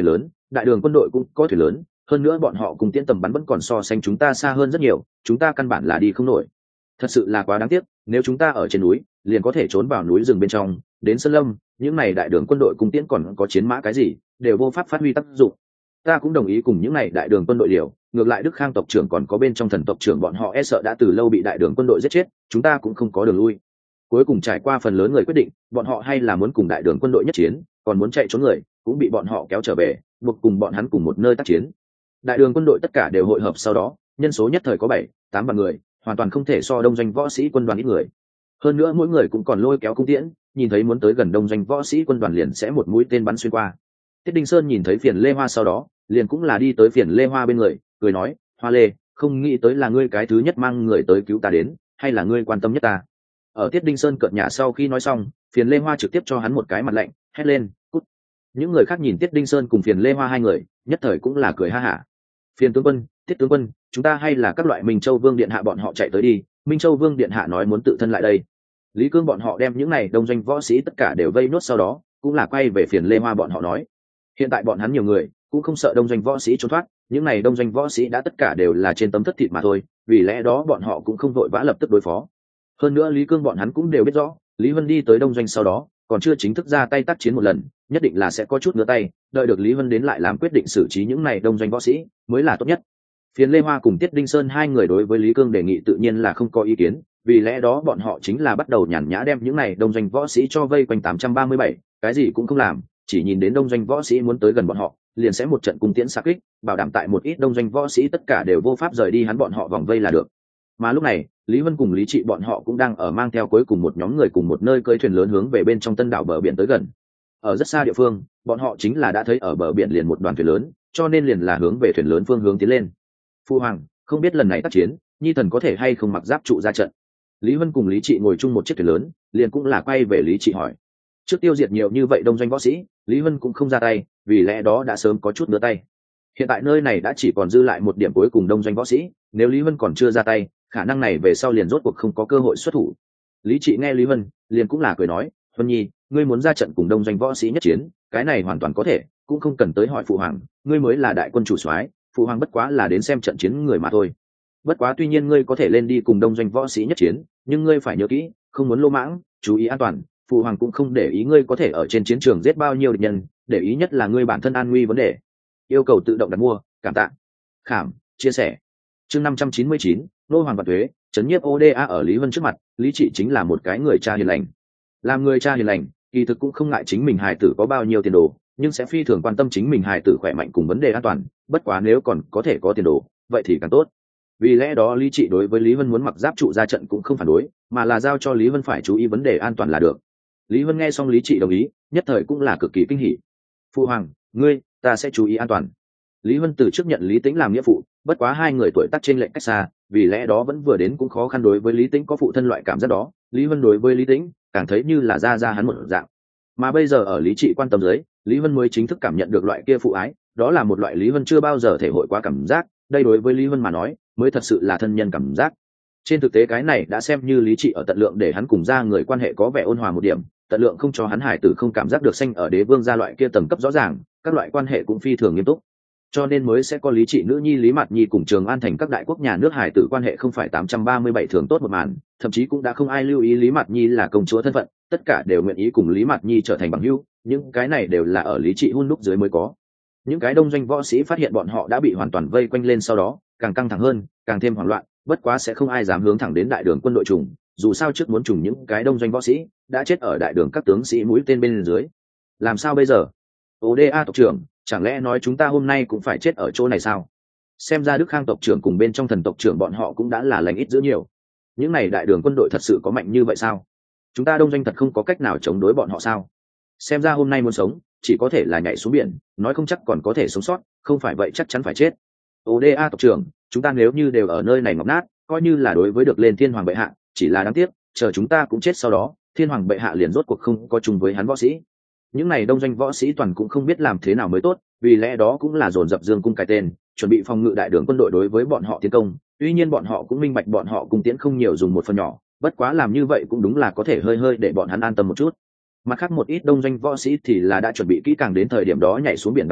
đại đường quân đội cũng có thuyền lớn, hơn nữa bọn họ cùng tiễn tầm bắn vẫn còn so sánh chúng ta xa hơn rất nhiều, chúng ta căn bản là đi không nổi. Thật sự là quá đáng tiếc, nếu chúng ta ở trên núi liền có thể trốn vào núi rừng bên trong, đến sơn lâm những này đại đường quân đội cung tiễn còn có chiến mã cái gì đều vô pháp phát huy tác dụng. Ta cũng đồng ý cùng những này đại đường quân đội liều, ngược lại Đức Khang tộc trưởng còn có bên trong thần tộc trưởng bọn họ e sợ đã từ lâu bị đại đường quân đội giết chết, chúng ta cũng không có đường lui. Cuối cùng trải qua phần lớn người quyết định, bọn họ hay là muốn cùng đại đường quân đội nhất chiến, còn muốn chạy trốn người cũng bị bọn họ kéo trở về, buộc cùng bọn hắn cùng một nơi tác chiến. Đại đường quân đội tất cả đều hội hợp sau đó, nhân số nhất thời có 7-8 vạn người, hoàn toàn không thể so đông doanh võ sĩ quân đoàn ít người. Hơn nữa mỗi người cũng còn lôi kéo cung tiễn, nhìn thấy muốn tới gần đông doanh võ sĩ quân đoàn liền sẽ một mũi tên bắn xuyên qua. Tiết Đinh Sơn nhìn thấy Phiền Lê Hoa sau đó, liền cũng là đi tới Phiền Lê Hoa bên người, cười nói: "Hoa Lê, không nghĩ tới là ngươi cái thứ nhất mang người tới cứu ta đến, hay là ngươi quan tâm nhất ta?" Ở Tiết Đinh Sơn cợt nhả sau khi nói xong, Phiền Lê Hoa trực tiếp cho hắn một cái mặt lạnh, hét lên: "Cút!" Những người khác nhìn Tiết Đinh Sơn cùng Phiền Lê Hoa hai người, nhất thời cũng là cười ha hả. "Phiền tướng quân, Tiết tướng quân, chúng ta hay là các loại Minh Châu Vương điện hạ bọn họ chạy tới đi, Minh Châu Vương điện hạ nói muốn tự thân lại đây." Lý Cương bọn họ đem những này đông doanh võ sĩ tất cả đều vây nốt sau đó, cũng là quay về Phiền Lê Hoa bọn họ nói: "Hiện tại bọn hắn nhiều người, cũng không sợ đông doanh võ sĩ trốn thoát, những này đông doanh võ sĩ đã tất cả đều là trên tấm thất thịt mà thôi, vì lẽ đó bọn họ cũng không vội vã lập tức đối phó." Hơn nữa Lý Cương bọn hắn cũng đều biết rõ, Lý Vân đi tới đông doanh sau đó, còn chưa chính thức ra tay tác chiến một lần, nhất định là sẽ có chút ngứa tay, đợi được Lý Vân đến lại làm quyết định xử trí những này đông doanh võ sĩ mới là tốt nhất. Phiền Lê Hoa cùng Tiết Đinh Sơn hai người đối với Lý Cương đề nghị tự nhiên là không có ý kiến, vì lẽ đó bọn họ chính là bắt đầu nhàn nhã đem những này đông doanh võ sĩ cho vây quanh 837, cái gì cũng không làm, chỉ nhìn đến đông doanh võ sĩ muốn tới gần bọn họ, liền sẽ một trận cung tiễn xạ kích, bảo đảm tại một ít đông doanh võ sĩ tất cả đều vô pháp rời đi hắn bọn họ vòng vây là được. Mà lúc này, Lý Vân cùng Lý Trị bọn họ cũng đang ở mang theo cuối cùng một nhóm người cùng một nơi cưỡi thuyền lớn hướng về bên trong Tân đảo bờ biển tới gần. Ở rất xa địa phương, bọn họ chính là đã thấy ở bờ biển liền một đoàn thuyền lớn, cho nên liền là hướng về thuyền lớn phương hướng tiến lên. Phu hoàng, không biết lần này tác chiến, Nhi thần có thể hay không mặc giáp trụ ra trận? Lý Vân cùng Lý Trị ngồi chung một chiếc thuyền lớn, liền cũng là quay về Lý Trị hỏi. Trước tiêu diệt nhiều như vậy đông doanh võ sĩ, Lý Vân cũng không ra tay, vì lẽ đó đã sớm có chút ngứa tay. Hiện tại nơi này đã chỉ còn dư lại một điểm cuối cùng đông doanh võ sĩ, nếu Lý Vân còn chưa ra tay, khả năng này về sau liền rốt cuộc không có cơ hội xuất thủ. Lý Trị nghe Lý Vân, liền cũng là cười nói: "Vân Nhi, ngươi muốn ra trận cùng đông doanh võ sĩ nhất chiến, cái này hoàn toàn có thể, cũng không cần tới hỏi phụ hoàng, ngươi mới là đại quân chủ soái, phụ hoàng bất quá là đến xem trận chiến người mà thôi. Bất quá tuy nhiên ngươi có thể lên đi cùng đông doanh võ sĩ nhất chiến, nhưng ngươi phải nhớ kỹ, không muốn lô mãng, chú ý an toàn, phụ hoàng cũng không để ý ngươi có thể ở trên chiến trường giết bao nhiêu địch nhân, để ý nhất là ngươi bản thân an nguy vấn đề." Yêu cầu tự động đặt mua, cảm tạ. Khảm, chia sẻ. Chương 599, nô hoàng và thuế, chấn nhiếp ODA. Ở Lý Vân trước mặt, Lý Trị chính là một cái người cha hiền lành. Làm người cha hiền lành, kỳ thực cũng không ngại chính mình hài tử có bao nhiêu tiền đồ, nhưng sẽ phi thường quan tâm chính mình hài tử khỏe mạnh cùng vấn đề an toàn, bất quá nếu còn có thể có tiền đồ, vậy thì càng tốt. Vì lẽ đó Lý Trị đối với Lý Vân muốn mặc giáp trụ ra trận cũng không phản đối, mà là giao cho Lý Vân phải chú ý vấn đề an toàn là được. Lý Vân nghe xong Lý Trị đồng ý, nhất thời cũng là cực kỳ kinh hỉ. Phu hoàng, ngươi, ta sẽ chú ý an toàn. Lý Vân từ trước nhận Lý Tĩnh làm nghĩa phụ, bất quá hai người tuổi tác trên lệch cách xa, vì lẽ đó vẫn vừa đến cũng khó khăn đối với Lý Tĩnh có phụ thân loại cảm giác đó. Lý Vân đối với Lý Tĩnh càng thấy như là ra hắn một dạng. Mà bây giờ ở Lý Trị quan tâm dưới, Lý Vân mới chính thức cảm nhận được loại kia phụ ái, đó là một loại Lý Vân chưa bao giờ thể hội qua cảm giác, đây đối với Lý Vân mà nói, mới thật sự là thân nhân cảm giác. Trên thực tế cái này đã xem như Lý Trị ở tận lượng để hắn cùng ra người quan hệ có vẻ ôn hòa một điểm, tận lượng không cho hắn hải tử không cảm giác được sanh ở đế vương gia loại kia tầng cấp rõ ràng, các loại quan hệ cũng phi thường nghiêm túc. Cho nên mới sẽ có Lý Trị nữ nhi Lý Mạt Nhi cùng Trường An thành các đại quốc nhà nước hải tử quan hệ không phải 837 thường tốt một màn, thậm chí cũng đã không ai lưu ý Lý Mạt Nhi là công chúa thân phận, tất cả đều nguyện ý cùng Lý Mạt Nhi trở thành bằng hữu, những cái này đều là ở Lý Trị hun đúc dưới mới có. Những cái đông doanh võ sĩ phát hiện bọn họ đã bị hoàn toàn vây quanh lên sau đó, càng căng thẳng hơn, càng thêm hoảng loạn, bất quá sẽ không ai dám hướng thẳng đến đại đường quân đội trùng, dù sao trước muốn trùng những cái đông doanh võ sĩ đã chết ở đại đường các tướng sĩ mũi tên bên dưới. Làm sao bây giờ? ODA tộc trưởng, chẳng lẽ nói chúng ta hôm nay cũng phải chết ở chỗ này sao? Xem ra Đức Khang tộc trưởng cùng bên trong thần tộc trưởng bọn họ cũng đã là lành ít dữ nhiều. Những này đại đường quân đội thật sự có mạnh như vậy sao? Chúng ta đông doanh thật không có cách nào chống đối bọn họ sao? Xem ra hôm nay muốn sống, chỉ có thể là nhảy xuống biển, nói không chắc còn có thể sống sót, không phải vậy chắc chắn phải chết. ODA tộc trưởng, chúng ta nếu như đều ở nơi này ngọc nát, coi như là đối với được lên thiên hoàng bệ hạ, chỉ là đáng tiếc, chờ chúng ta cũng chết sau đó, thiên hoàng bệ hạ liền rốt cuộc không có chung với hắn võ sĩ. Những này đông doanh võ sĩ toàn cũng không biết làm thế nào mới tốt, vì lẽ đó cũng là dồn dập dương cung cài tên, chuẩn bị phòng ngự đại đường quân đội đối với bọn họ tiến công. Tuy nhiên bọn họ cũng minh bạch bọn họ cung tiễn không nhiều dùng một phần nhỏ, bất quá làm như vậy cũng đúng là có thể hơi hơi để bọn hắn an tâm một chút. Mặt khác một ít đông doanh võ sĩ thì là đã chuẩn bị kỹ càng đến thời điểm đó nhảy xuống biển đào mạng,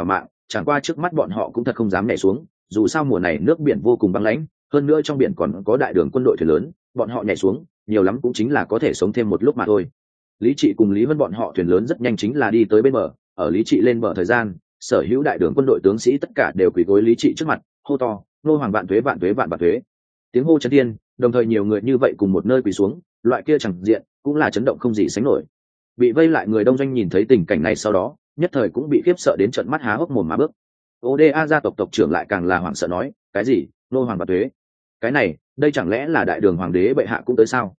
chẳng qua trước mắt bọn họ cũng thật không dám nhảy xuống, dù sao mùa này nước biển vô cùng băng lãnh, hơn nữa trong biển còn có đại đường quân đội thuyền lớn, bọn họ nhảy xuống nhiều lắm cũng chính là có thể sống thêm một lúc mà thôi. Lý Trị cùng Lý Vân bọn họ thuyền lớn rất nhanh chính là đi tới bên bờ. Ở Lý Trị lên bờ thời gian, sở hữu đại đường quân đội tướng sĩ tất cả đều quỳ gối Lý Trị trước mặt, hô to: nô hoàng vạn tuế vạn tuế vạn vạn tuế. Tiếng hô chấn thiên, đồng thời nhiều người như vậy cùng một nơi quỳ xuống, loại kia chẳng diện cũng là chấn động không gì sánh nổi. Bị vây lại người đông doanh nhìn thấy tình cảnh này sau đó, nhất thời cũng bị khiếp sợ đến trợn mắt há hốc mồm mà bước. Oda gia tộc tộc trưởng lại càng là hoảng sợ nói: cái gì? Nô hoàng vạn tuế? Cái này, đây chẳng lẽ là đại đường hoàng đế bệ hạ cũng tới sao?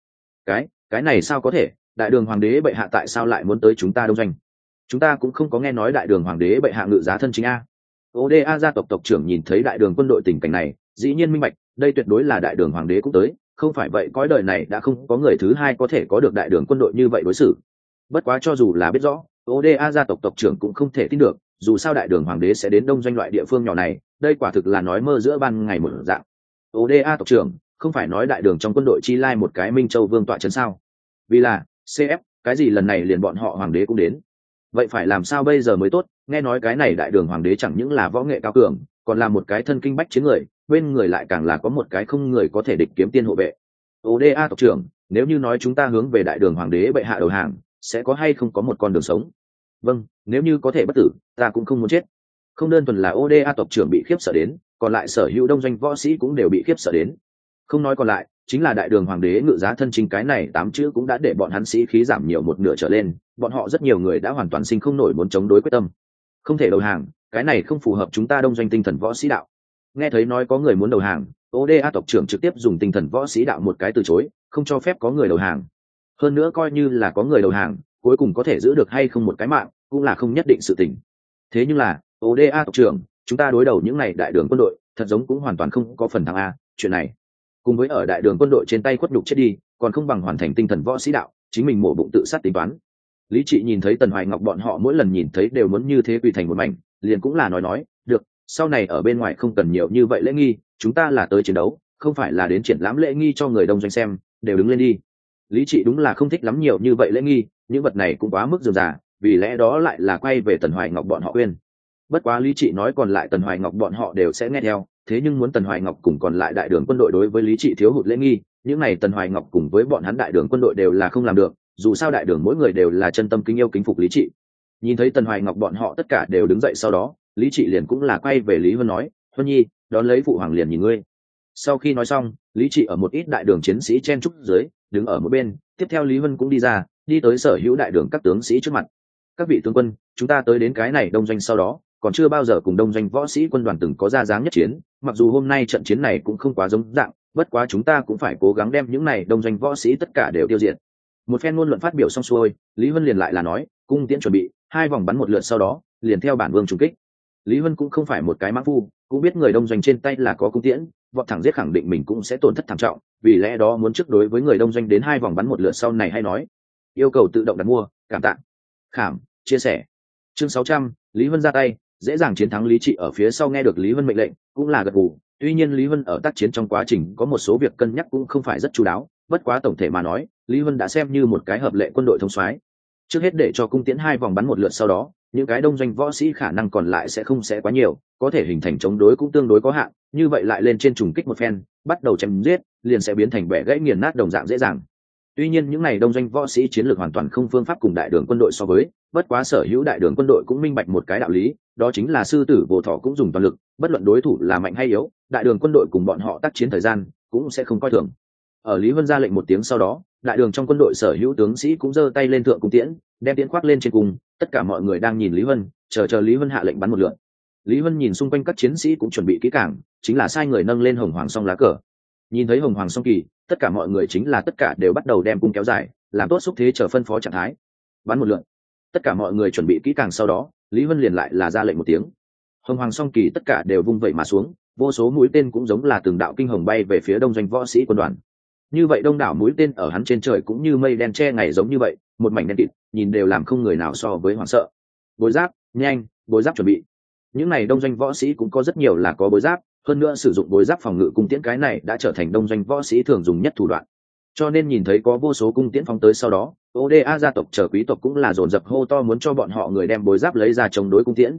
Cái này sao có thể? Đại đường hoàng đế bệ hạ tại sao lại muốn tới chúng ta đông doanh? Chúng ta cũng không có nghe nói đại đường hoàng đế bệ hạ ngự giá thân chính a. Oda gia tộc tộc trưởng nhìn thấy đại đường quân đội tình cảnh này, dĩ nhiên minh bạch, đây tuyệt đối là đại đường hoàng đế cũng tới, không phải vậy cõi đời này đã không có người thứ hai có thể có được đại đường quân đội như vậy đối xử. Bất quá cho dù là biết rõ, Oda gia tộc tộc trưởng cũng không thể tin được, dù sao đại đường hoàng đế sẽ đến đông doanh loại địa phương nhỏ này, đây quả thực là nói mơ giữa ban ngày một dạng. Oda tộc trưởng, không phải nói đại đường trong quân đội chi lai một cái Minh Châu vương tọa trấn sao? Vì là CF, cái gì lần này liền bọn họ hoàng đế cũng đến. Vậy phải làm sao bây giờ mới tốt? Nghe nói cái này đại đường hoàng đế chẳng những là võ nghệ cao cường, còn là một cái thân kinh bách chiến người, bên người lại càng là có một cái không người có thể địch kiếm tiên hộ vệ. Oda tộc trưởng, nếu như nói chúng ta hướng về đại đường hoàng đế bệ hạ đầu hàng, sẽ có hay không có một con đường sống? Vâng, nếu như có thể bất tử, ta cũng không muốn chết. Không đơn thuần là Oda tộc trưởng bị khiếp sợ đến, còn lại sở hữu đông doanh võ sĩ cũng đều bị khiếp sợ đến. Không nói còn lại, chính là đại đường hoàng đế ngự giá thân chính cái này 8 chữ cũng đã để bọn hắn sĩ khí giảm nhiều một nửa trở lên, bọn họ rất nhiều người đã hoàn toàn sinh không nổi muốn chống đối quyết tâm. Không thể đầu hàng, cái này không phù hợp chúng ta đông doanh tinh thần võ sĩ đạo. Nghe thấy nói có người muốn đầu hàng, Oda tộc trưởng trực tiếp dùng tinh thần võ sĩ đạo một cái từ chối, không cho phép có người đầu hàng. Hơn nữa coi như là có người đầu hàng, cuối cùng có thể giữ được hay không một cái mạng, cũng là không nhất định sự tình. Thế nhưng là, Oda tộc trưởng, chúng ta đối đầu những này đại đường quân đội, thật giống cũng hoàn toàn không có phần thắng a, chuyện này. Cùng với ở đại đường quân đội trên tay khuất nhục chết đi, còn không bằng hoàn thành tinh thần võ sĩ đạo, chính mình mổ bụng tự sát tính toán. Lý Trị nhìn thấy Tần Hoài Ngọc bọn họ mỗi lần nhìn thấy đều muốn như thế quỳ thành một mảnh, liền cũng là nói, được, sau này ở bên ngoài không cần nhiều như vậy lễ nghi, chúng ta là tới chiến đấu, không phải là đến triển lãm lễ nghi cho người đông doanh xem, đều đứng lên đi. Lý Trị đúng là không thích lắm nhiều như vậy lễ nghi, những vật này cũng quá mức rườm rà, vì lẽ đó lại là quay về Tần Hoài Ngọc bọn họ khuyên. Bất quá Lý Trị nói còn lại Tần Hoài Ngọc bọn họ đều sẽ nghe theo, thế nhưng muốn Tần Hoài Ngọc cùng còn lại đại đường quân đội đối với Lý Trị thiếu hụt lễ nghi, những này Tần Hoài Ngọc cùng với bọn hắn đại đường quân đội đều là không làm được, dù sao đại đường mỗi người đều là chân tâm kính yêu kính phục Lý Trị. Nhìn thấy Tần Hoài Ngọc bọn họ tất cả đều đứng dậy sau đó, Lý Trị liền cũng là quay về Lý Vân nói, Huân Nhi, đón lấy phụ hoàng liền nhìn ngươi. Sau khi nói xong, Lý Trị ở một ít đại đường chiến sĩ chen trúc dưới, đứng ở một bên, tiếp theo Lý Vân cũng đi ra, đi tới sở hữu đại đường các tướng sĩ trước mặt. Các vị tướng quân, chúng ta tới đến cái này đông doanh sau đó, còn chưa bao giờ cùng đông doanh võ sĩ quân đoàn từng có ra dáng nhất chiến, mặc dù hôm nay trận chiến này cũng không quá giống dạng, bất quá chúng ta cũng phải cố gắng đem những này đông doanh võ sĩ tất cả đều tiêu diệt. Một phen ngôn luận phát biểu xong xuôi, Lý Vân liền lại là nói, cung tiễn chuẩn bị, 2 vòng bắn một lượt sau đó, liền theo bản vương trùng kích. Lý Vân cũng không phải một cái mã phu, cũng biết người đông doanh trên tay là có cung tiễn, vọt thẳng giết khẳng định mình cũng sẽ tổn thất thảm trọng, vì lẽ đó muốn trước đối với người đông doanh đến 2 vòng bắn một lượt sau này hay nói. Yêu cầu tự động đặt mua, cảm tạ. Khảm, chia sẻ. Chương 600, Lý Vân ra tay, dễ dàng chiến thắng Lý Trị ở phía sau nghe được Lý Vân mệnh lệnh, cũng là gật gù. Tuy nhiên Lý Vân ở tác chiến trong quá trình có một số việc cân nhắc cũng không phải rất chu đáo, bất quá tổng thể mà nói, Lý Vân đã xem như một cái hợp lệ quân đội thông soái. Trước hết để cho cung tiễn 2 vòng bắn một lượt sau đó, những cái đông doanh võ sĩ khả năng còn lại sẽ không quá nhiều, có thể hình thành chống đối cũng tương đối có hạn, như vậy lại lên trên trùng kích một phen, bắt đầu chém giết, liền sẽ biến thành bẻ gãy nghiền nát đồng dạng dễ dàng. Tuy nhiên những này đông doanh võ sĩ chiến lược hoàn toàn không phương pháp cùng đại đường quân đội so với, bất quá sở hữu đại đường quân đội cũng minh bạch một cái đạo lý, đó chính là sư tử vô thọ cũng dùng toàn lực, bất luận đối thủ là mạnh hay yếu, đại đường quân đội cùng bọn họ tác chiến thời gian cũng sẽ không coi thường. Ở Lý Vân ra lệnh một tiếng sau đó, đại đường trong quân đội sở hữu tướng sĩ cũng giơ tay lên thượng cung tiễn, đem tiễn khoác lên trên cung, tất cả mọi người đang nhìn Lý Vân, chờ Lý Vân hạ lệnh bắn một lượt. Lý Vân nhìn xung quanh các chiến sĩ cũng chuẩn bị kỹ càng, chính là sai người nâng lên hồng hoàng song lá cờ. Nhìn thấy hồng hoàng song kỳ, tất cả mọi người chính là tất cả đều bắt đầu đem cung kéo dài, làm tốt xúc thế chờ phân phó trạng thái. Bắn một lượt. Tất cả mọi người chuẩn bị kỹ càng sau đó, Lý Vân liền lại là ra lệnh một tiếng. Hồng hoàng song kỳ tất cả đều vung vậy mà xuống, vô số mũi tên cũng giống là từng đạo kinh hồng bay về phía đông doanh võ sĩ quân đoàn. Như vậy đông đảo mũi tên ở hắn trên trời cũng như mây đen che ngày giống như vậy, một mảnh đen kịt, nhìn đều làm không người nào so với hoảng sợ. Bối giáp, nhanh, bối giáp chuẩn bị. Những này đông doanh võ sĩ cũng có rất nhiều là có bối giáp, hơn nữa sử dụng bối giáp phòng ngự cung tiễn cái này đã trở thành đông doanh võ sĩ thường dùng nhất thủ đoạn. Cho nên nhìn thấy có vô số cung tiễn phóng tới sau đó, Oda gia tộc chờ quý tộc cũng là dồn dập hô to muốn cho bọn họ người đem bối giáp lấy ra chống đối cung tiễn.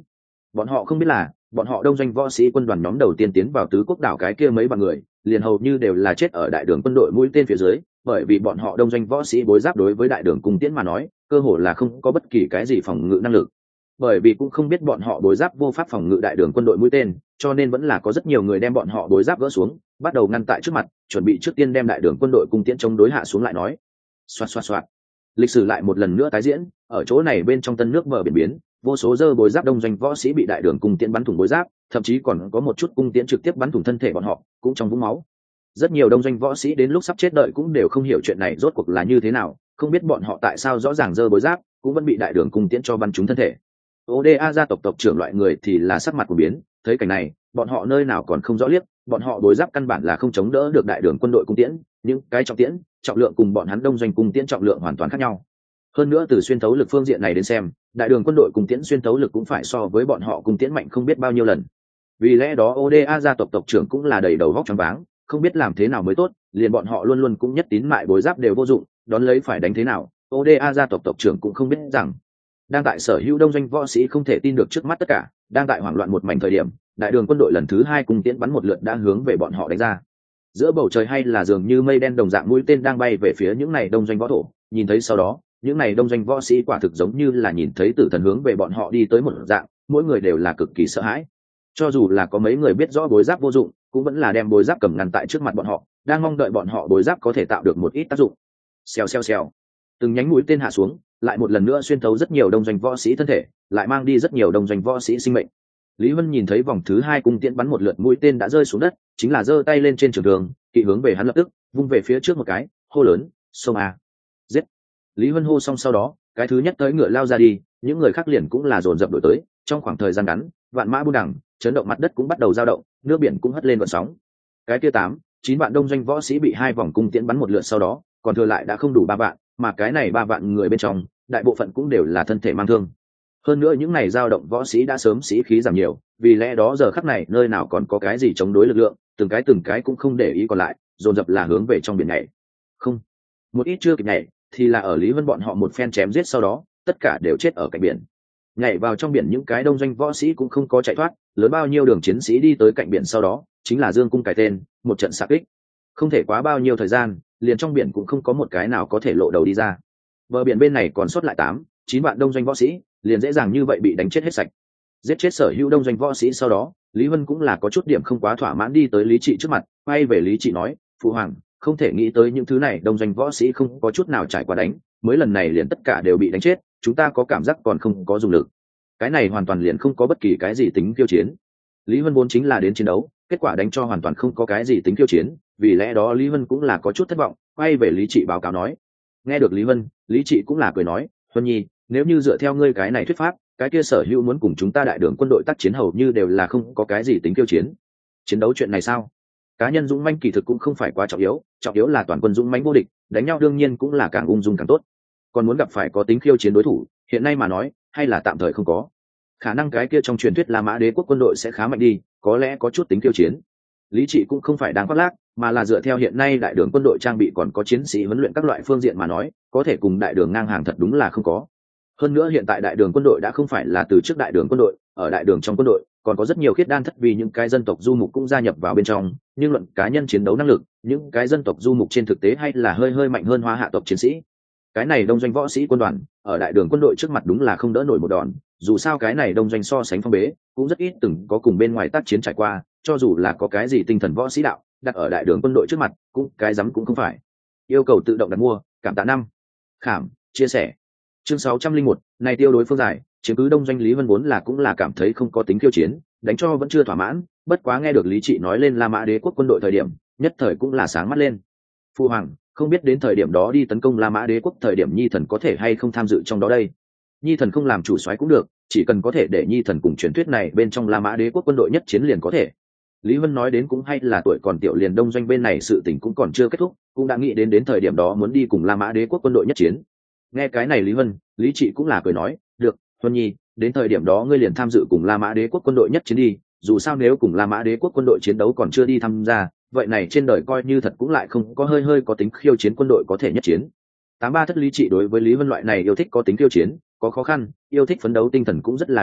Bọn họ không biết là bọn họ đông doanh võ sĩ quân đoàn nhóm đầu tiên tiến vào tứ quốc đảo cái kia mấy bằng người liền hầu như đều là chết ở đại đường quân đội mũi tên phía dưới, bởi vì bọn họ đông doanh võ sĩ bối giáp đối với đại đường cung tiễn mà nói cơ hồ là không có bất kỳ cái gì phòng ngự năng lực, bởi vì cũng không biết bọn họ bối giáp vô pháp phòng ngự đại đường quân đội mũi tên, cho nên vẫn là có rất nhiều người đem bọn họ bối giáp gỡ xuống bắt đầu ngăn tại trước mặt, chuẩn bị trước tiên đem đại đường quân đội cung tiễn chống đối hạ xuống lại nói. Xoạt xoạt xoạt, lịch sử lại một lần nữa tái diễn, ở chỗ này bên trong tân nước bờ biển biến, vô số dơ bối giáp đông doanh võ sĩ bị đại đường cung tiễn bắn thủng bối giáp, thậm chí còn có một chút cung tiễn trực tiếp bắn thủng thân thể bọn họ cũng trong vũng máu. Rất nhiều đông doanh võ sĩ đến lúc sắp chết đợi cũng đều không hiểu chuyện này rốt cuộc là như thế nào, không biết bọn họ tại sao rõ ràng dơ bối giáp cũng vẫn bị đại đường cung tiễn cho bắn trúng thân thể. Oda gia tộc tộc trưởng loại người thì là sắc mặt của biến, thấy cảnh này bọn họ nơi nào còn không rõ liếc, bọn họ bối giáp căn bản là không chống đỡ được đại đường quân đội cung tiễn, những cái trọng tiễn trọng lượng cùng bọn hắn đông doanh cung tiễn trọng lượng hoàn toàn khác nhau. Hơn nữa từ xuyên thấu lực phương diện này đến xem, đại đường quân đội cung tiễn xuyên thấu lực cũng phải so với bọn họ cung tiễn mạnh không biết bao nhiêu lần. Vì lẽ đó Oda gia tộc tộc trưởng cũng là đầy đầu vóc choáng váng, không biết làm thế nào mới tốt, liền bọn họ luôn luôn cũng nhất tín mại bối giáp đều vô dụng, đón lấy phải đánh thế nào, Oda gia tộc tộc trưởng cũng không biết rằng. Đang tại sở hữu đông doanh võ sĩ không thể tin được trước mắt tất cả, đang tại hoảng loạn một mảnh thời điểm, đại đường quân đội lần thứ hai cung tiễn bắn một lượt đã hướng về bọn họ đánh ra. Giữa bầu trời hay là dường như mây đen đồng dạng mũi tên đang bay về phía những này đông doanh võ thổ, nhìn thấy sau đó, những này đông doanh võ sĩ quả thực giống như là nhìn thấy tử thần hướng về bọn họ đi tới một dạng, mỗi người đều là cực kỳ sợ hãi. Cho dù là có mấy người biết rõ bối giáp vô dụng, cũng vẫn là đem bối giáp cầm ngăn tại trước mặt bọn họ, đang mong đợi bọn họ bối giáp có thể tạo được một ít tác dụng. Xèo xèo xèo, từng nhánh mũi tên hạ xuống, lại một lần nữa xuyên thấu rất nhiều đông doanh võ sĩ thân thể, lại mang đi rất nhiều đông doanh võ sĩ sinh mệnh. Lý Vân nhìn thấy vòng thứ hai cung tiễn bắn một lượt mũi tên đã rơi xuống đất, chính là giơ tay lên trên trường đường, kỵ hướng về hắn lập tức vung về phía trước một cái, hô lớn, "Xông a!" Giết! Lý Vân hô xong sau đó, cái thứ nhất tới ngựa lao ra đi, những người khác liền cũng là dồn dập đuổi tới, trong khoảng thời gian ngắn, vạn mã buôn đằng, chấn động mặt đất cũng bắt đầu dao động, nước biển cũng hất lên gợn sóng. Cái kia 8, 9 vạn đông doanh võ sĩ bị hai vòng cung tiễn bắn một lượt sau đó, còn thừa lại đã không đủ 3 vạn, mà cái này 3 vạn người bên trong, đại bộ phận cũng đều là thân thể mang thương. Hơn nữa những này dao động võ sĩ đã sớm sĩ khí giảm nhiều, vì lẽ đó giờ khắc này nơi nào còn có cái gì chống đối lực lượng, từng cái cũng không để ý còn lại, dồn dập là hướng về trong biển nhảy. Không, một ít chưa kịp nhảy, thì là ở Lý Vân bọn họ một phen chém giết sau đó, tất cả đều chết ở cạnh biển. Nhảy vào trong biển những cái đông doanh võ sĩ cũng không có chạy thoát, lớn bao nhiêu đường chiến sĩ đi tới cạnh biển sau đó, chính là dương cung cài tên, một trận xạ kích. Không thể quá bao nhiêu thời gian, liền trong biển cũng không có một cái nào có thể lộ đầu đi ra. Bờ biển bên này còn sót lại 8, 9 vạn đông doanh võ sĩ, liền dễ dàng như vậy bị đánh chết hết sạch. Giết chết sở hữu đông doanh võ sĩ sau đó, Lý Vân cũng là có chút điểm không quá thỏa mãn đi tới Lý Trị trước mặt, quay về Lý Trị nói, "Phụ hoàng, không thể nghĩ tới những thứ này đông doanh võ sĩ không có chút nào trải qua đánh, mới lần này liền tất cả đều bị đánh chết, chúng ta có cảm giác còn không có dùng lực. Cái này hoàn toàn liền không có bất kỳ cái gì tính khiêu chiến." Lý Vân vốn chính là đến chiến đấu, kết quả đánh cho hoàn toàn không có cái gì tính khiêu chiến, vì lẽ đó Lý Vân cũng là có chút thất vọng, quay về Lý Trị báo cáo nói. Nghe được Lý Vân, Lý Trị cũng là cười nói, "Huân Nhi, nếu như dựa theo ngươi cái này thuyết pháp, cái kia sở hữu muốn cùng chúng ta đại đường quân đội tác chiến hầu như đều là không có cái gì tính khiêu chiến. Chiến đấu chuyện này sao? Cá nhân dũng mãnh kỳ thực cũng không phải quá trọng yếu là toàn quân dũng mãnh vô địch, đánh nhau đương nhiên cũng là càng ung dung càng tốt. Còn muốn gặp phải có tính khiêu chiến đối thủ, hiện nay mà nói, hay là tạm thời không có. Khả năng cái kia trong truyền thuyết La Mã Đế quốc quân đội sẽ khá mạnh đi, có lẽ có chút tính khiêu chiến." Lý Trị cũng không phải đang khoác lác, mà là dựa theo hiện nay đại đường quân đội trang bị còn có chiến sĩ huấn luyện các loại phương diện mà nói, có thể cùng đại đường ngang hàng thật đúng là không có. Hơn nữa hiện tại đại đường quân đội đã không phải là từ trước đại đường quân đội, ở đại đường trong quân đội còn có rất nhiều khiết đan thất vì những cái dân tộc du mục cũng gia nhập vào bên trong, nhưng luận cá nhân chiến đấu năng lực, những cái dân tộc du mục trên thực tế hay là hơi mạnh hơn Hoa hạ tộc chiến sĩ. Cái này đông doanh võ sĩ quân đoàn ở đại đường quân đội trước mặt đúng là không đỡ nổi một đòn, dù sao cái này đông doanh so sánh phong bế, cũng rất ít từng có cùng bên ngoài tác chiến trải qua, cho dù là có cái gì tinh thần võ sĩ đạo, đặt ở đại đường quân đội trước mặt, cũng cái dám cũng không phải. Yêu cầu tự động đặt mua, cảm tạ năm. Khảm, chia sẻ. Chương 601, này tiêu đối phương giải, chiếm cứ đông doanh Lý Vân vốn là cũng là cảm thấy không có tính khiêu chiến, đánh cho vẫn chưa thỏa mãn, bất quá nghe được Lý Trị nói lên La Mã Đế quốc quân đội thời điểm, nhất thời cũng là sáng mắt lên. Phu hoàng, không biết đến thời điểm đó đi tấn công La Mã Đế quốc thời điểm Nhi thần có thể hay không tham dự trong đó đây. Nhi thần không làm chủ soái cũng được, chỉ cần có thể để Nhi thần cùng truyền thuyết này bên trong La Mã Đế quốc quân đội nhất chiến liền có thể. Lý Vân nói đến cũng hay là tuổi còn tiểu liền đông doanh bên này sự tình cũng còn chưa kết thúc, cũng đã nghĩ đến thời điểm đó muốn đi cùng La Mã Đế quốc quân đội nhất chiến. Nghe cái này Lý Vân, Lý Trị cũng là cười nói, "Được, Vân Nhi, đến thời điểm đó ngươi liền tham dự cùng La Mã Đế quốc quân đội nhất chiến đi, dù sao nếu cùng La Mã Đế quốc quân đội chiến đấu còn chưa đi tham gia, vậy này trên đời coi như thật cũng lại không có hơi có tính khiêu chiến quân đội có thể nhất chiến." 83 thất Lý Trị đối với Lý Vân loại này yêu thích có tính khiêu chiến, có khó khăn, yêu thích phấn đấu tinh thần cũng rất là yêu thích,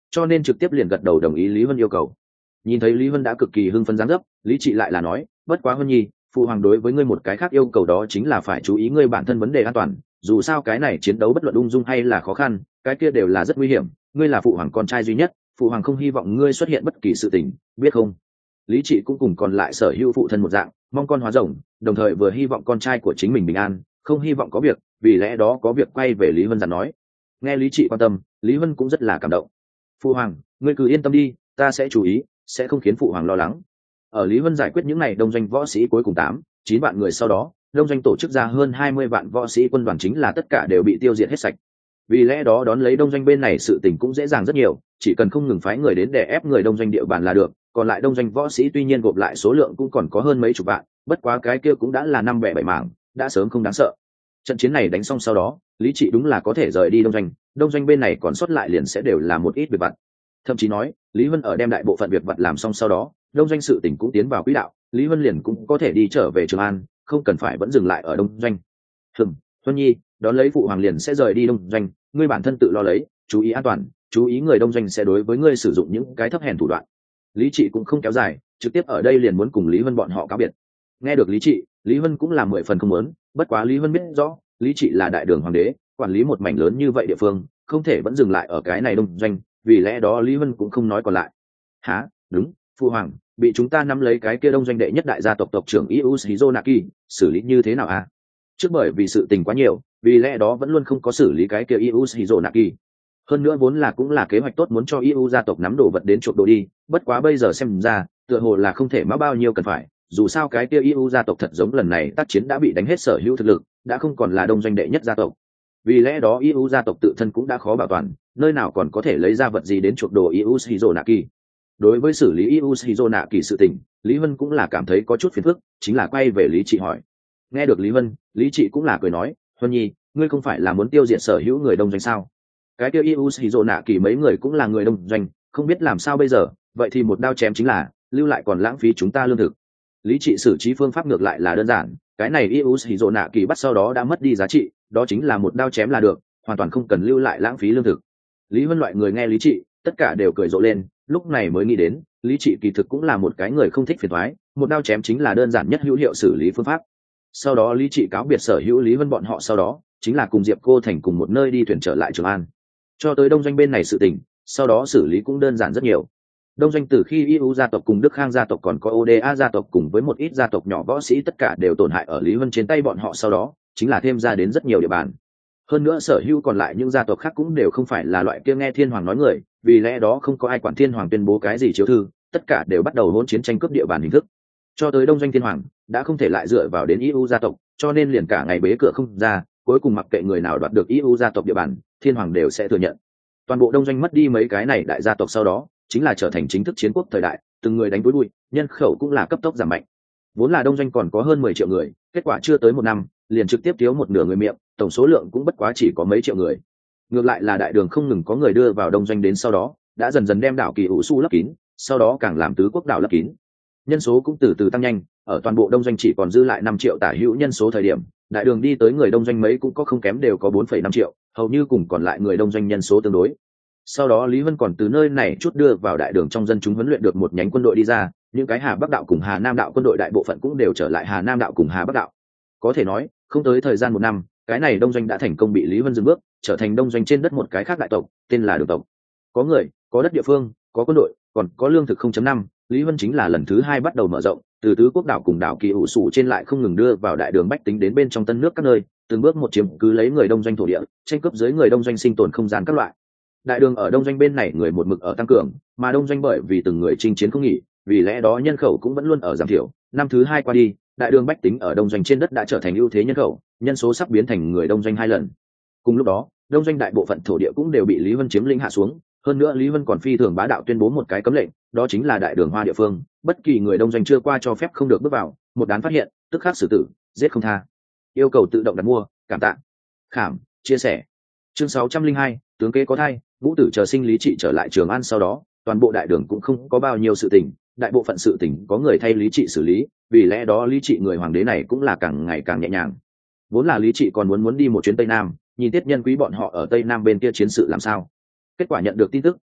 cho nên trực tiếp liền gật đầu đồng ý Lý Vân yêu cầu. Nhìn thấy Lý Vân đã cực kỳ hưng phấn dáng dấp, Lý Trị lại là nói, bất quá Vân Nhi, phụ hoàng đối với ngươi một cái khác yêu cầu đó chính là phải chú ý ngươi bản thân vấn đề an toàn, dù sao cái này chiến đấu bất luận ung dung hay là khó khăn, cái kia đều là rất nguy hiểm, ngươi là phụ hoàng con trai duy nhất, phụ hoàng không hy vọng ngươi xuất hiện bất kỳ sự tình, biết không? Lý Trị cũng cùng còn lại sở hữu phụ thân một dạng, mong con hóa rồng, đồng thời vừa hy vọng con trai của chính mình bình an, không hy vọng có việc, vì lẽ đó có việc quay về Lý Vân dặn nói. Nghe Lý Trị quan tâm, Lý Vân cũng rất là cảm động. Phụ hoàng, ngươi cứ yên tâm đi, ta sẽ chú ý, sẽ không khiến phụ hoàng lo lắng. Ở Lý Vân giải quyết những ngày đông doanh võ sĩ cuối cùng 8-9 vạn người sau đó, đông doanh tổ chức ra hơn 20 vạn võ sĩ quân đoàn, chính là tất cả đều bị tiêu diệt hết sạch. Vì lẽ đó đón lấy đông doanh bên này sự tình cũng dễ dàng rất nhiều, chỉ cần không ngừng phái người đến để ép người đông doanh địa bàn là được. Còn lại đông doanh võ sĩ tuy nhiên gộp lại số lượng cũng còn có hơn mấy chục vạn, bất quá cái kia cũng đã là 5-7 mảng, đã sớm không đáng sợ. Trận chiến này đánh xong sau đó, Lý Trị đúng là có thể rời đi đông doanh bên này còn sót lại liền sẽ đều là một ít việc vặt. Thậm chí nói, Lý Vân ở đem đại bộ phận việc vặt làm xong sau đó, đông doanh sự tỉnh cũng tiến vào quỹ đạo, Lý Vân liền cũng có thể đi trở về Trường An, không cần phải vẫn dừng lại ở đông doanh. Huân Nhi, đón lấy phụ hoàng liền sẽ rời đi đông doanh, ngươi bản thân tự lo lấy, chú ý an toàn, chú ý người đông doanh sẽ đối với ngươi sử dụng những cái thấp hèn thủ đoạn. Lý Trị cũng không kéo dài, trực tiếp ở đây liền muốn cùng Lý Vân bọn họ cáo biệt. Nghe được Lý Trị, Lý Vân cũng là 10 phần không muốn, bất quá Lý Vân biết rõ, Lý Trị là đại đường hoàng đế, quản lý một mảnh lớn như vậy địa phương, không thể vẫn dừng lại ở cái này đông doanh, vì lẽ đó Lý Vân cũng không nói còn lại. Hả? Đúng, phụ hoàng, bị chúng ta nắm lấy cái kia đông doanh đệ nhất đại gia tộc tộc trưởng Ius Hizonaki, xử lý như thế nào a? Trước bởi vì sự tình quá nhiều, vì lẽ đó vẫn luôn không có xử lý cái kia Ius Hizonaki. Hơn nữa vốn là cũng là kế hoạch tốt muốn cho Iu gia tộc nắm đồ vật đến chuộc đồ đi, bất quá bây giờ xem ra, tựa hồ là không thể mã bao nhiêu cần phải, dù sao cái kia Iu gia tộc thật giống lần này tác chiến đã bị đánh hết sở hữu thực lực, đã không còn là đông doanh đệ nhất gia tộc. Vì lẽ đó Iu gia tộc tự thân cũng đã khó bảo toàn, nơi nào còn có thể lấy ra vật gì đến chuộc đồ Ius Hizonaki. Đối với xử lý Ius Hizonaki sự tình, Lý Vân cũng là cảm thấy có chút phiền phức, chính là quay về Lý Trị hỏi. Nghe được Lý Vân, Lý Trị cũng là cười nói, Huân Nhi, ngươi không phải là muốn tiêu diệt sở hữu người đông doanh sao? Cái kia Ius Hizonaki mấy người cũng là người đông doanh, không biết làm sao bây giờ, vậy thì một đao chém chính là, lưu lại còn lãng phí chúng ta lương thực. Lý Trị xử trí phương pháp ngược lại là đơn giản, cái này Ius Hizonaki bắt sau đó đã mất đi giá trị, đó chính là một đao chém là được, hoàn toàn không cần lưu lại lãng phí lương thực. Lý Vân loại người nghe Lý Trị, tất cả đều cười rộ lên, lúc này mới nghĩ đến, Lý Trị kỳ thực cũng là một cái người không thích phiền toái, một đao chém chính là đơn giản nhất hữu hiệu xử lý phương pháp. Sau đó Lý Trị cáo biệt sở hữu Lý Vân bọn họ, sau đó chính là cùng Diệp Cô Thành cùng một nơi đi thuyền trở lại Trường An. Cho tới đông doanh bên này sự tình, sau đó xử lý cũng đơn giản rất nhiều. Đông doanh từ khi Iu gia tộc cùng Đức Khang gia tộc còn có Oda gia tộc cùng với một ít gia tộc nhỏ võ sĩ tất cả đều tổn hại ở Lý Vân trên tay bọn họ, sau đó chính là thêm ra đến rất nhiều địa bàn. Hơn nữa sở hữu còn lại những gia tộc khác cũng đều không phải là loại kia nghe thiên hoàng nói người, vì lẽ đó không có ai quản thiên hoàng tuyên bố cái gì chiếu thư, tất cả đều bắt đầu hỗn chiến tranh cướp địa bàn hình thức. Cho tới đông doanh thiên hoàng đã không thể lại dựa vào đến Iu gia tộc, cho nên liền cả ngày bế cửa không ra, cuối cùng mặc kệ người nào đoạt được Iu gia tộc địa bàn, thiên hoàng đều sẽ thừa nhận. Toàn bộ đông doanh mất đi mấy cái này đại gia tộc sau đó chính là trở thành chính thức chiến quốc thời đại, từng người đánh túi bụi, nhân khẩu cũng là cấp tốc giảm mạnh. Vốn là đông doanh còn có hơn 10 triệu người, kết quả chưa tới một năm liền trực tiếp thiếu một nửa người miệng, tổng số lượng cũng bất quá chỉ có mấy triệu người. Ngược lại là đại đường không ngừng có người đưa vào đông doanh đến, sau đó đã dần dần đem đảo Kỳ Ủ Su lấp kín, sau đó càng làm tứ quốc đảo lấp kín, nhân số cũng từ từ tăng nhanh, ở toàn bộ đông doanh chỉ còn dư lại 5 triệu tả hữu nhân số thời điểm, đại đường đi tới người đông doanh mấy cũng có không kém đều có 4,5 triệu, hầu như cùng còn lại người đông doanh nhân số tương đối. Sau đó Lý Vân còn từ nơi này chút đưa vào đại đường trong dân chúng huấn luyện được một nhánh quân đội đi ra, những cái Hà Bắc đạo cùng Hà Nam đạo quân đội đại bộ phận cũng đều trở lại Hà Nam đạo cùng Hà Bắc đạo. Có thể nói, không tới thời gian một năm, cái này đông doanh đã thành công bị Lý Vân dừng bước, trở thành đông doanh trên đất một cái khác đại tộc, tên là Đường tộc. Có người, có đất địa phương, có quân đội, còn có lương thực 0.5, Lý Vân chính là lần thứ 2 bắt đầu mở rộng, từ tứ quốc đảo cùng đảo Kỳ Ủ Sủ trên lại không ngừng đưa vào đại đường bách tính đến bên trong tân nước các nơi, từng bước một chiếm cứ lấy người đông doanh thổ địa, tranh cướp dưới người đông doanh sinh tồn không gian các loại. Đại đường ở đông doanh bên này người một mực ở tăng cường, mà đông doanh bởi vì từng người chinh chiến không nghỉ, vì lẽ đó nhân khẩu cũng vẫn luôn ở giảm thiểu. Năm thứ 2 qua đi, đại đường bách tính ở đông doanh trên đất đã trở thành ưu thế nhân khẩu, nhân số sắp biến thành người đông doanh 2 lần. Cùng lúc đó, đông doanh đại bộ phận thổ địa cũng đều bị Lý Vân chiếm lĩnh hạ xuống, hơn nữa Lý Vân còn phi thường bá đạo tuyên bố một cái cấm lệnh, đó chính là đại đường hoa địa phương, bất kỳ người đông doanh chưa qua cho phép không được bước vào, một đán phát hiện tức khắc xử tử, giết không tha. Yêu cầu tự động đặt mua, cảm tạ. Khảm, chia sẻ. Chương 602, tướng kế có thai, Vũ tử chờ sinh Lý Trị trở lại Trường An sau đó, toàn bộ đại đường cũng không có bao nhiêu sự tình, đại bộ phận sự tình có người thay Lý Trị xử lý, vì lẽ đó Lý Trị người hoàng đế này cũng là càng ngày càng nhẹ nhàng. Vốn là Lý Trị còn muốn đi một chuyến Tây Nam, nhìn Tiết Nhân Quý bọn họ ở Tây Nam bên kia chiến sự làm sao. Kết quả nhận được tin tức,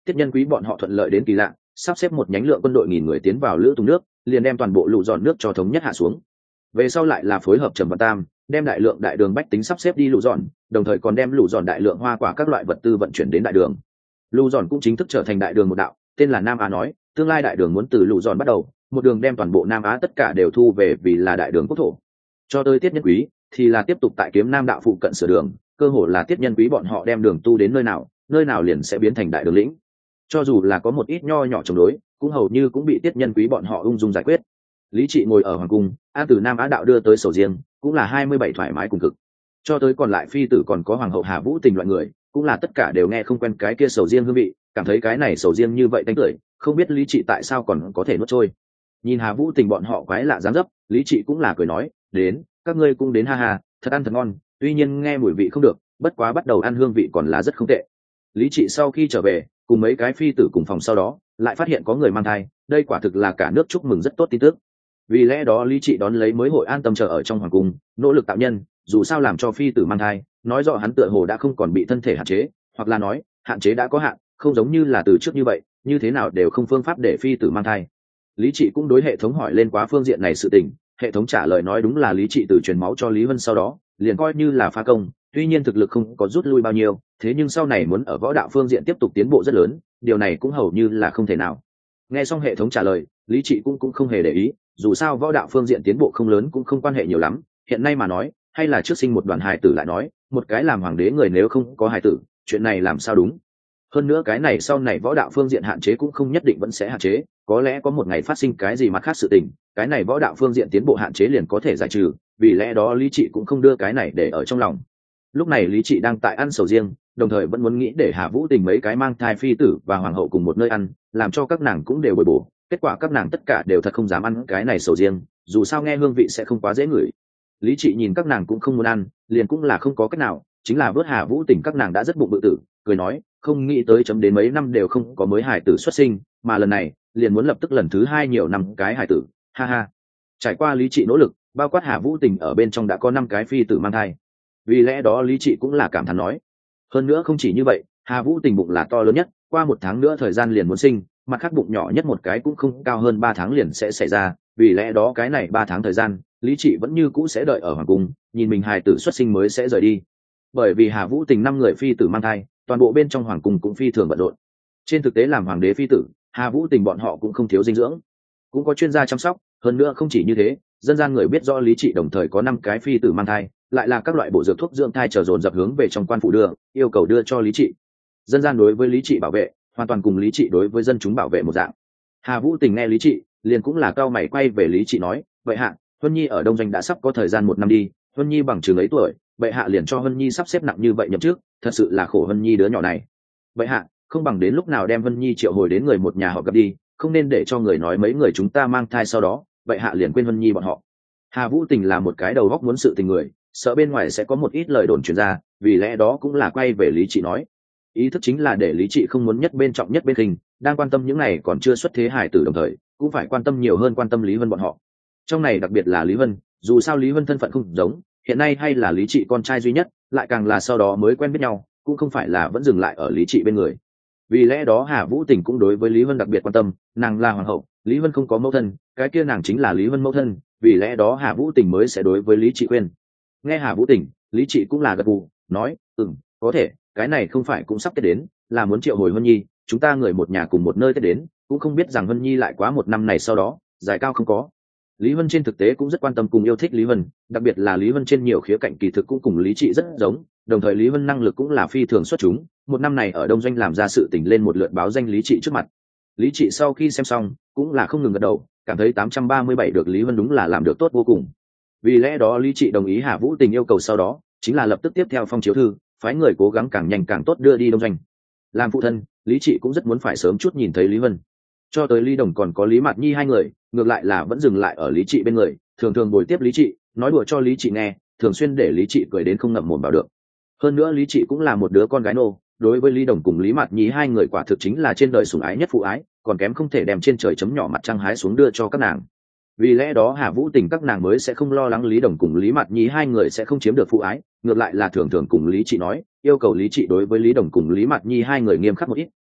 Tiết Nhân Quý bọn họ thuận lợi đến kỳ lạ, sắp xếp một nhánh lượng quân đội 1000 người tiến vào lữ tùng nước, liền đem toàn bộ lũ dọn nước cho thống nhất hạ xuống. Về sau lại là phối hợp Trầm Văn Tam, đem đại lượng đại đường bách tính sắp xếp đi lũ dọn, đồng thời còn đem lũ dọn đại lượng hoa quả các loại vật tư vận chuyển đến đại đường. Lũ dọn cũng chính thức trở thành đại đường một đạo, tên là Nam Á nói, tương lai đại đường muốn từ lũ dọn bắt đầu, một đường đem toàn bộ Nam Á tất cả đều thu về vì là đại đường quốc thổ. Cho tới Tiết Nhân Quý thì là tiếp tục tại Kiếm Nam đạo phụ cận sửa đường, cơ hồ là Tiết Nhân Quý bọn họ đem đường tu đến nơi nào liền sẽ biến thành đại đường lĩnh. Cho dù là có một ít nho nhỏ chống đối, cũng hầu như cũng bị Tiết Nhân Quý bọn họ ung dung giải quyết. Lý Trị ngồi ở hoàng cung, an từ Nam Á đạo đưa tới sầu riêng, cũng là 27 thoải mái cùng cực. Cho tới còn lại phi tử còn có hoàng hậu Hà Vũ Tình loại người, cũng là tất cả đều nghe không quen cái kia sầu riêng hương vị, cảm thấy cái này sầu riêng như vậy tanh tưởi, không biết Lý Trị tại sao còn có thể nuốt trôi. Nhìn Hà Vũ Tình bọn họ quái lạ dáng dấp, Lý Trị cũng là cười nói, đến, các ngươi cũng đến ha ha, thật ăn thật ngon, tuy nhiên nghe mùi vị không được, bất quá bắt đầu ăn hương vị còn là rất không tệ. Lý Trị sau khi trở về, cùng mấy cái phi tử cùng phòng sau đó, lại phát hiện có người mang thai, đây quả thực là cả nước chúc mừng rất tốt tin tức. Vì lẽ đó Lý Trị đón lấy mới hội an tâm chờ ở trong hoàng cung, nỗ lực tạo nhân, dù sao làm cho phi tử mang thai, nói rõ hắn tựa hồ đã không còn bị thân thể hạn chế, hoặc là nói, hạn chế đã có hạn, không giống như là từ trước như vậy, như thế nào đều không phương pháp để phi tử mang thai. Lý Trị cũng đối hệ thống hỏi lên quá phương diện này sự tình, hệ thống trả lời nói đúng là Lý Trị từ truyền máu cho Lý Vân sau đó, liền coi như là phá công, tuy nhiên thực lực không có rút lui bao nhiêu, thế nhưng sau này muốn ở võ đạo phương diện tiếp tục tiến bộ rất lớn, điều này cũng hầu như là không thể nào. Nghe xong hệ thống trả lời, Lý Trị cũng không hề để ý, dù sao võ đạo phương diện tiến bộ không lớn cũng không quan hệ nhiều lắm, hiện nay mà nói, hay là trước sinh một đoàn hài tử lại nói, một cái làm hoàng đế người nếu không có hài tử, chuyện này làm sao đúng. Hơn nữa cái này sau này võ đạo phương diện hạn chế cũng không nhất định vẫn sẽ hạn chế, có lẽ có một ngày phát sinh cái gì mặt khác sự tình, cái này võ đạo phương diện tiến bộ hạn chế liền có thể giải trừ, vì lẽ đó Lý Trị cũng không đưa cái này để ở trong lòng. Lúc này Lý Trị đang tại ăn sầu riêng, đồng thời vẫn muốn nghĩ để Hà Vũ Tình mấy cái mang thai phi tử và hoàng hậu cùng một nơi ăn, làm cho các nàng cũng đều bồi bổ, kết quả các nàng tất cả đều thật không dám ăn cái này sầu riêng, dù sao nghe hương vị sẽ không quá dễ ngửi. Lý Trị nhìn các nàng cũng không muốn ăn, liền cũng là không có cách nào, chính là vớt Hà Vũ Tình các nàng đã rất bụng bự tử, cười nói, không nghĩ tới chấm đến mấy năm đều không có mới hài tử xuất sinh, mà lần này liền muốn lập tức lần thứ 2 nhiều năm cái hài tử, ha ha. Trải qua Lý Trị nỗ lực, bao quát Hà Vũ Tình ở bên trong đã có 5 cái phi tử mang thai. Vì lẽ đó Lý Trị cũng là cảm thán nói, hơn nữa không chỉ như vậy, Hà Vũ Tình bụng là to lớn nhất, qua 1 tháng nữa thời gian liền muốn sinh, mặt khác bụng nhỏ nhất một cái cũng không cao hơn 3 tháng liền sẽ xảy ra, vì lẽ đó cái này 3 tháng thời gian, Lý Trị vẫn như cũ sẽ đợi ở hoàng cung, nhìn mình hài tử xuất sinh mới sẽ rời đi. Bởi vì Hà Vũ Tình 5 người phi tử mang thai, toàn bộ bên trong hoàng cung cũng phi thường bận rộn. Trên thực tế làm hoàng đế phi tử, Hà Vũ Tình bọn họ cũng không thiếu dinh dưỡng, cũng có chuyên gia chăm sóc, hơn nữa không chỉ như thế, dân gian người biết rõ Lý Trị đồng thời có 5 cái phi tử mang thai, lại là các loại bộ dược thuốc dưỡng thai chờ dồn dập hướng về trong quan phủ đưa, yêu cầu đưa cho Lý Trị. Dân gian đối với Lý Trị bảo vệ, hoàn toàn cùng Lý Trị đối với dân chúng bảo vệ một dạng. Hà Vũ Tình nghe Lý Trị, liền cũng là cao mày quay về Lý Trị nói, vậy hạ, Huân Nhi ở Đông Doanh đã sắp có thời gian 1 năm đi, Huân Nhi bằng chừng ấy tuổi, vậy hạ liền cho Huân Nhi sắp xếp nặng như vậy nhậm trước, thật sự là khổ Huân Nhi đứa nhỏ này. Vậy hạ, không bằng đến lúc nào đem Huân Nhi triệu hồi đến người một nhà họ gặp đi, không nên để cho người nói mấy người chúng ta mang thai sau đó, vậy hạ liền quên Huân Nhi bọn họ. Hà Vũ Tình là một cái đầu góc muốn sự tình người, sợ bên ngoài sẽ có một ít lời đồn truyền ra, vì lẽ đó cũng là quay về Lý Trị nói, ý thức chính là để Lý Trị không muốn nhất bên trọng nhất bên khinh, đang quan tâm những này còn chưa xuất thế hài tử, đồng thời cũng phải quan tâm nhiều hơn quan tâm Lý Vân bọn họ. Trong này đặc biệt là Lý Vân, dù sao Lý Vân thân phận không giống, hiện nay hay là Lý Trị con trai duy nhất, lại càng là sau đó mới quen biết nhau, cũng không phải là vẫn dừng lại ở Lý Trị bên người. Vì lẽ đó Hà Vũ Tình cũng đối với Lý Vân đặc biệt quan tâm, nàng là hoàng hậu, Lý Vân không có mẫu thân, cái kia nàng chính là Lý Vân mẫu thân, vì lẽ đó Hà Vũ Tình mới sẽ đối với Lý Trị khuyên. Nghe Hà Vũ Tình, Lý Trị cũng là gật gù, nói, có thể, cái này không phải cũng sắp Tết đến, là muốn triệu hồi Huân Nhi, chúng ta người một nhà cùng một nơi Tết đến, cũng không biết rằng Huân Nhi lại quá 1 năm này sau đó, giải cao không có. Lý Vân trên thực tế cũng rất quan tâm cùng yêu thích Lý Vân, đặc biệt là Lý Vân trên nhiều khía cạnh kỳ thực cũng cùng Lý Trị rất giống, đồng thời Lý Vân năng lực cũng là phi thường xuất chúng, 1 năm này ở Đông Doanh làm ra sự tình lên một lượt báo danh Lý Trị trước mặt. Lý Trị sau khi xem xong, cũng là không ngừng gật đầu, cảm thấy 837 được Lý Vân đúng là làm được tốt vô cùng. Vì lẽ đó Lý Trị đồng ý Hà Vũ Tình yêu cầu sau đó, chính là lập tức tiếp theo phong chiếu thư, phái người cố gắng càng nhanh càng tốt đưa đi Đông Doanh. Làm phụ thân, Lý Trị cũng rất muốn phải sớm chút nhìn thấy Lý Vân. Cho tới Lý Đồng còn có Lý Mạt Nhi 2 người, ngược lại là vẫn dừng lại ở Lý Trị bên người, thường thường bồi tiếp Lý Trị, nói đùa cho Lý Trị nghe, thường xuyên để Lý Trị cười đến không ngậm mồm vào được. Hơn nữa Lý Trị cũng là một đứa con gái nô, đối với Lý Đồng cùng Lý Mạt Nhi 2 người quả thực chính là trên đời sủng ái nhất phụ ái, còn kém không thể đem trên trời chấm nhỏ mặt trăng hái xuống đưa cho các nàng. Vì lẽ đó Hà Vũ Tình các nàng mới sẽ không lo lắng Lý Đồng cùng Lý Mạt Nhi 2 người sẽ không chiếm được phụ ái, ngược lại là thường thường cùng Lý Trị nói, yêu cầu Lý Trị đối với Lý Đồng cùng Lý Mạt Nhi 2 người nghiêm khắc một ít,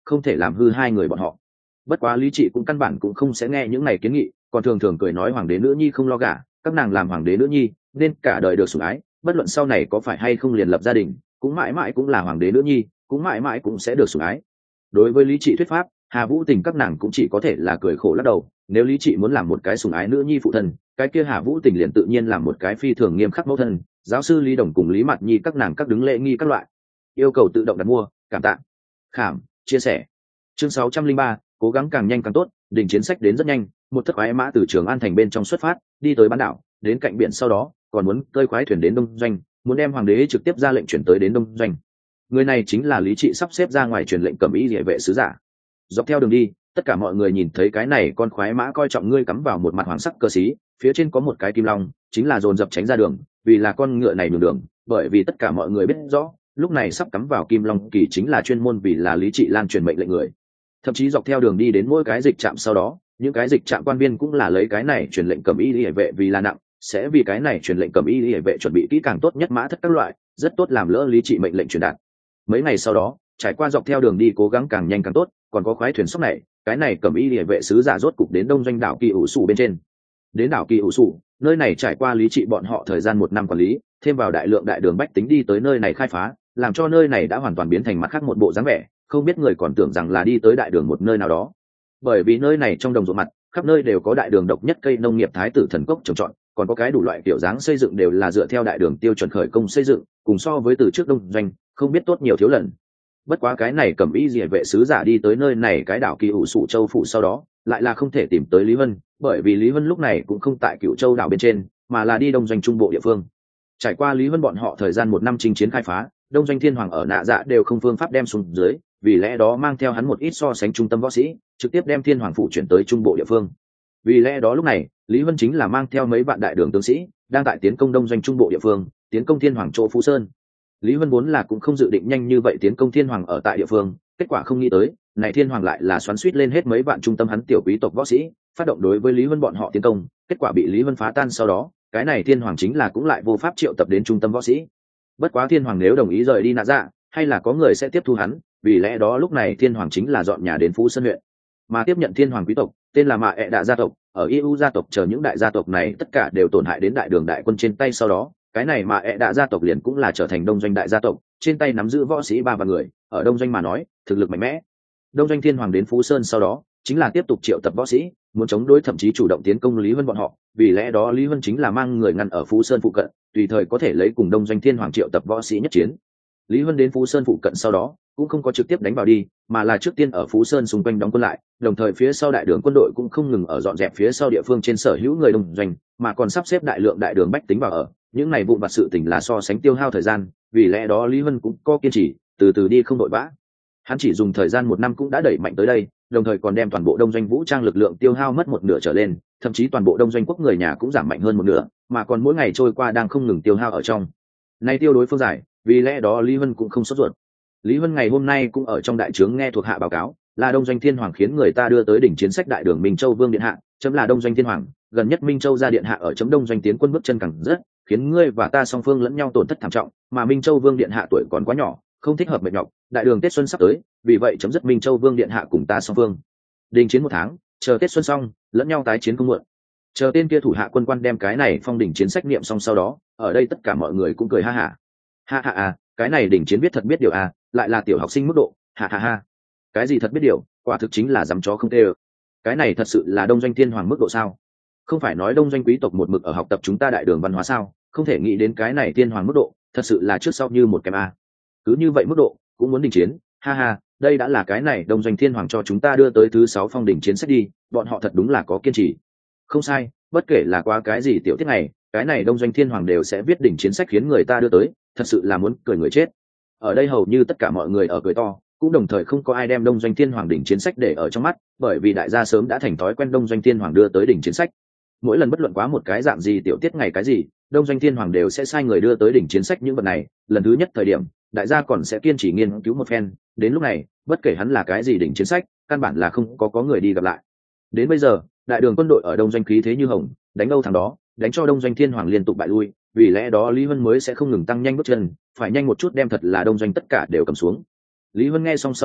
không thể làm hư hai người bọn họ. Bất quá lý trị cũng căn bản cũng không sẽ nghe những này kiến nghị, còn thường thường cười nói hoàng đế nữ nhi không lo gả, các nàng làm hoàng đế nữ nhi nên cả đời được sủng ái, bất luận sau này có phải hay không liền lập gia đình cũng mãi mãi cũng là hoàng đế nữ nhi, cũng mãi mãi cũng sẽ được sủng ái. Đối với lý trị thuyết pháp, Hà Vũ Tình các nàng cũng chỉ có thể là cười khổ lắc đầu. Nếu lý trị muốn làm một cái sủng ái nữ nhi phụ thân, cái kia Hà Vũ Tình liền tự nhiên làm một cái phi thường nghiêm khắc mẫu thân. Giáo sư Lý Đồng cùng Lý Mạt Nhi các nàng các đứng lễ nghi các loại, yêu cầu tự động đặt mua, cảm tạ, khảm, chia sẻ. Chương 603, cố gắng càng nhanh càng tốt. Đình chiến sách đến rất nhanh, một thất khoái mã từ Trường An thành bên trong xuất phát, đi tới bán đảo, đến cạnh biển, sau đó còn muốn cơi khoái thuyền đến Đông Doanh, muốn đem hoàng đế trực tiếp ra lệnh chuyển tới đến Đông Doanh. Người này chính là lý trị sắp xếp ra ngoài truyền lệnh cẩm y liệ vệ sứ giả. Dọc theo đường đi, tất cả mọi người nhìn thấy cái này con khoái mã coi trọng ngươi cắm vào một mặt hoàng sắc cơ sĩ, phía trên có một cái kim long, chính là dồn dập tránh ra đường, vì là con ngựa này nhường đường, bởi vì tất cả mọi người biết rõ, lúc này sắp cắm vào kim long kỳ chính là chuyên môn vì là lý trị lan truyền mệnh lệnh người. Thậm chí dọc theo đường đi đến mỗi cái dịch trạm sau đó, những cái dịch trạm quan viên cũng là lấy cái này truyền lệnh cẩm y liệ vệ vì là nặng, sẽ vì cái này truyền lệnh cẩm y liệ vệ chuẩn bị kỹ càng tốt nhất mã thất các loại, rất tốt làm lỡ lý trị mệnh lệnh truyền đạt. Mấy ngày sau đó, trải qua dọc theo đường đi cố gắng càng nhanh càng tốt, còn có khoái thuyền sóc này, cái này cẩm y liệ vệ sứ giả rốt cục đến Đông Doanh đảo Kỳ Ủ Sủ bên trên. Đến đảo Kỳ Ủ Sủ, nơi này trải qua lý trị bọn họ thời gian 1 năm quản lý, thêm vào đại lượng đại đường bách tính đi tới nơi này khai phá, làm cho nơi này đã hoàn toàn biến thành mặt khác một bộ dáng vẻ, không biết người còn tưởng rằng là đi tới đại đường một nơi nào đó. Bởi vì nơi này trong đồng ruộng mặt, khắp nơi đều có đại đường độc nhất cây nông nghiệp thái tử thần cốc trồng trọt, còn có cái đủ loại kiểu dáng xây dựng đều là dựa theo đại đường tiêu chuẩn khởi công xây dựng, cùng so với từ trước Đông Doanh, không biết tốt nhiều thiếu lần. Bất quá cái này cẩm y liệ vệ sứ giả đi tới nơi này cái đảo Kỳ Ủ Sủ Châu phủ sau đó, lại là không thể tìm tới Lý Vân, bởi vì Lý Vân lúc này cũng không tại Cửu Châu đảo bên trên, mà là đi Đông Doanh trung bộ địa phương. Trải qua Lý Vân bọn họ thời gian 1 năm chinh chiến khai phá, Đông Doanh Thiên Hoàng ở Nạ Dạ đều không phương pháp đem xuống dưới, vì lẽ đó mang theo hắn một ít so sánh trung tâm võ sĩ, trực tiếp đem Thiên Hoàng phủ chuyển tới trung bộ địa phương. Vì lẽ đó lúc này, Lý Vân chính là mang theo mấy vạn đại đường tướng sĩ, đang tại tiến công Đông Doanh trung bộ địa phương, tiến công Thiên Hoàng chỗ Phú Sơn. Lý Vân vốn là cũng không dự định nhanh như vậy tiến công Thiên Hoàng ở tại địa phương, kết quả không nghĩ tới, này Thiên Hoàng lại là xoắn xuýt lên hết mấy vạn trung tâm hắn tiểu quý tộc võ sĩ, phát động đối với Lý Vân bọn họ tiến công, kết quả bị Lý Vân phá tan sau đó, cái này Thiên Hoàng chính là cũng lại vô pháp triệu tập đến trung tâm võ sĩ. Bất quá Thiên Hoàng nếu đồng ý rời đi Nạ Dạ, hay là có người sẽ tiếp thu hắn, vì lẽ đó lúc này Thiên Hoàng chính là dọn nhà đến Phú Sơn huyện, mà tiếp nhận Thiên Hoàng quý tộc, tên là Mạ ẹ Đạ gia tộc, ở EU gia tộc chờ những đại gia tộc này tất cả đều tổn hại đến đại đường đại quân trên tay sau đó, cái này Mạ ẹ Đạ gia tộc liền cũng là trở thành Đông Doanh đại gia tộc, trên tay nắm giữ võ sĩ 3 vạn người, ở Đông Doanh mà nói, thực lực mạnh mẽ. Đông Doanh Thiên Hoàng đến Phú Sơn sau đó, chính là tiếp tục triệu tập võ sĩ, muốn chống đối thậm chí chủ động tiến công Lý Vân bọn họ, vì lẽ đó Lý Vân chính là mang người ngăn ở Phú Sơn phụ cận, tùy thời có thể lấy cùng Đông Doanh Thiên Hoàng triệu tập võ sĩ nhất chiến. Lý Vân đến Phú Sơn phụ cận sau đó, cũng không có trực tiếp đánh vào đi, mà là trước tiên ở Phú Sơn xung quanh đóng quân lại, đồng thời phía sau đại đường quân đội cũng không ngừng ở dọn dẹp phía sau địa phương trên sở hữu người Đông Doanh, mà còn sắp xếp đại lượng đại đường bách tính vào ở. Những này vụn vặt sự tình là so sánh tiêu hao thời gian, vì lẽ đó Lý Vân cũng có kiên trì, từ từ đi không vội vã. Hắn chỉ dùng thời gian 1 năm cũng đã đẩy mạnh tới đây, đồng thời còn đem toàn bộ Đông Doanh vũ trang lực lượng tiêu hao mất 1/2 trở lên, thậm chí toàn bộ Đông Doanh quốc người nhà cũng giảm mạnh hơn 1/2, mà còn mỗi ngày trôi qua đang không ngừng tiêu hao ở trong. Nay tiêu đối phương giải, vì lẽ đó Lý Vân cũng không sốt ruột. Lý Vân ngày hôm nay cũng ở trong đại trướng nghe thuộc hạ báo cáo, là Đông Doanh Thiên Hoàng khiến người ta đưa tới đỉnh chiến sách đại đường Minh Châu Vương điện hạ, chấm là Đông Doanh Thiên Hoàng, gần nhất Minh Châu ra điện hạ ở chấm Đông Doanh tiến quân bước chân càng rất, khiến ngươi và ta song phương lẫn nhau tổn thất thảm trọng, mà Minh Châu Vương điện hạ tuổi còn quá nhỏ, không thích hợp mệt nhọc, đại đường Tết xuân sắp tới, vì vậy chấm dứt Minh Châu Vương điện hạ cùng ta song phương đình chiến 1 tháng, chờ Tết xuân xong, lẫn nhau tái chiến không muộn. Chờ tên kia thủ hạ quân quan đem cái này phong đỉnh chiến sách niệm xong sau đó, ở đây tất cả mọi người cũng cười ha hả. Ha ha à, cái này đỉnh chiến biết thật biết điều à, lại là tiểu học sinh mức độ, ha ha ha. Cái gì thật biết điều, quả thực chính là dám chó không tê ơ. Cái này thật sự là Đông Doanh Thiên Hoàng mức độ sao? Không phải nói Đông Doanh quý tộc một mực ở học tập chúng ta đại đường văn hóa sao? Không thể nghĩ đến cái này Thiên Hoàng mức độ, thật sự là trước sau như một kèm a. Cứ như vậy mức độ, cũng muốn đình chiến, ha ha, đây đã là cái này Đông Doanh Thiên Hoàng cho chúng ta đưa tới thứ 6 phong đỉnh chiến sách đi, bọn họ thật đúng là có kiên trì. Không sai, bất kể là qua cái gì tiểu tiết này, cái này Đông Doanh Thiên Hoàng đều sẽ viết đỉnh chiến sách khiến người ta đưa tới, thật sự là muốn cười người chết. Ở đây hầu như tất cả mọi người ở cười to, cũng đồng thời không có ai đem Đông Doanh Thiên Hoàng đỉnh chiến sách để ở trong mắt, bởi vì đại gia sớm đã thành thói quen Đông Doanh Thiên Hoàng đưa tới đỉnh chiến sách. Mỗi lần bất luận quá một cái dạng gì tiểu tiết ngày cái gì, Đông Doanh Thiên Hoàng đều sẽ sai người đưa tới đỉnh chiến sách những vật này, lần thứ nhất thời điểm, đại gia còn sẽ kiên trì nghiên cứu một phen, đến lúc này, bất kể hắn là cái gì đỉnh chiến sách, căn bản là không có người đi gặp lại. Đến bây giờ, đại đường quân đội ở Đông Doanh khí thế như hồng, đánh đâu thằng đó, đánh cho Đông Doanh Thiên Hoàng liên tục bại lui, vì lẽ đó Lý Vân mới sẽ không ngừng tăng nhanh bước chân, phải nhanh một chút đem thật là Đông Doanh tất cả đều cầm xuống. Lý Vân nghe xong sau đó,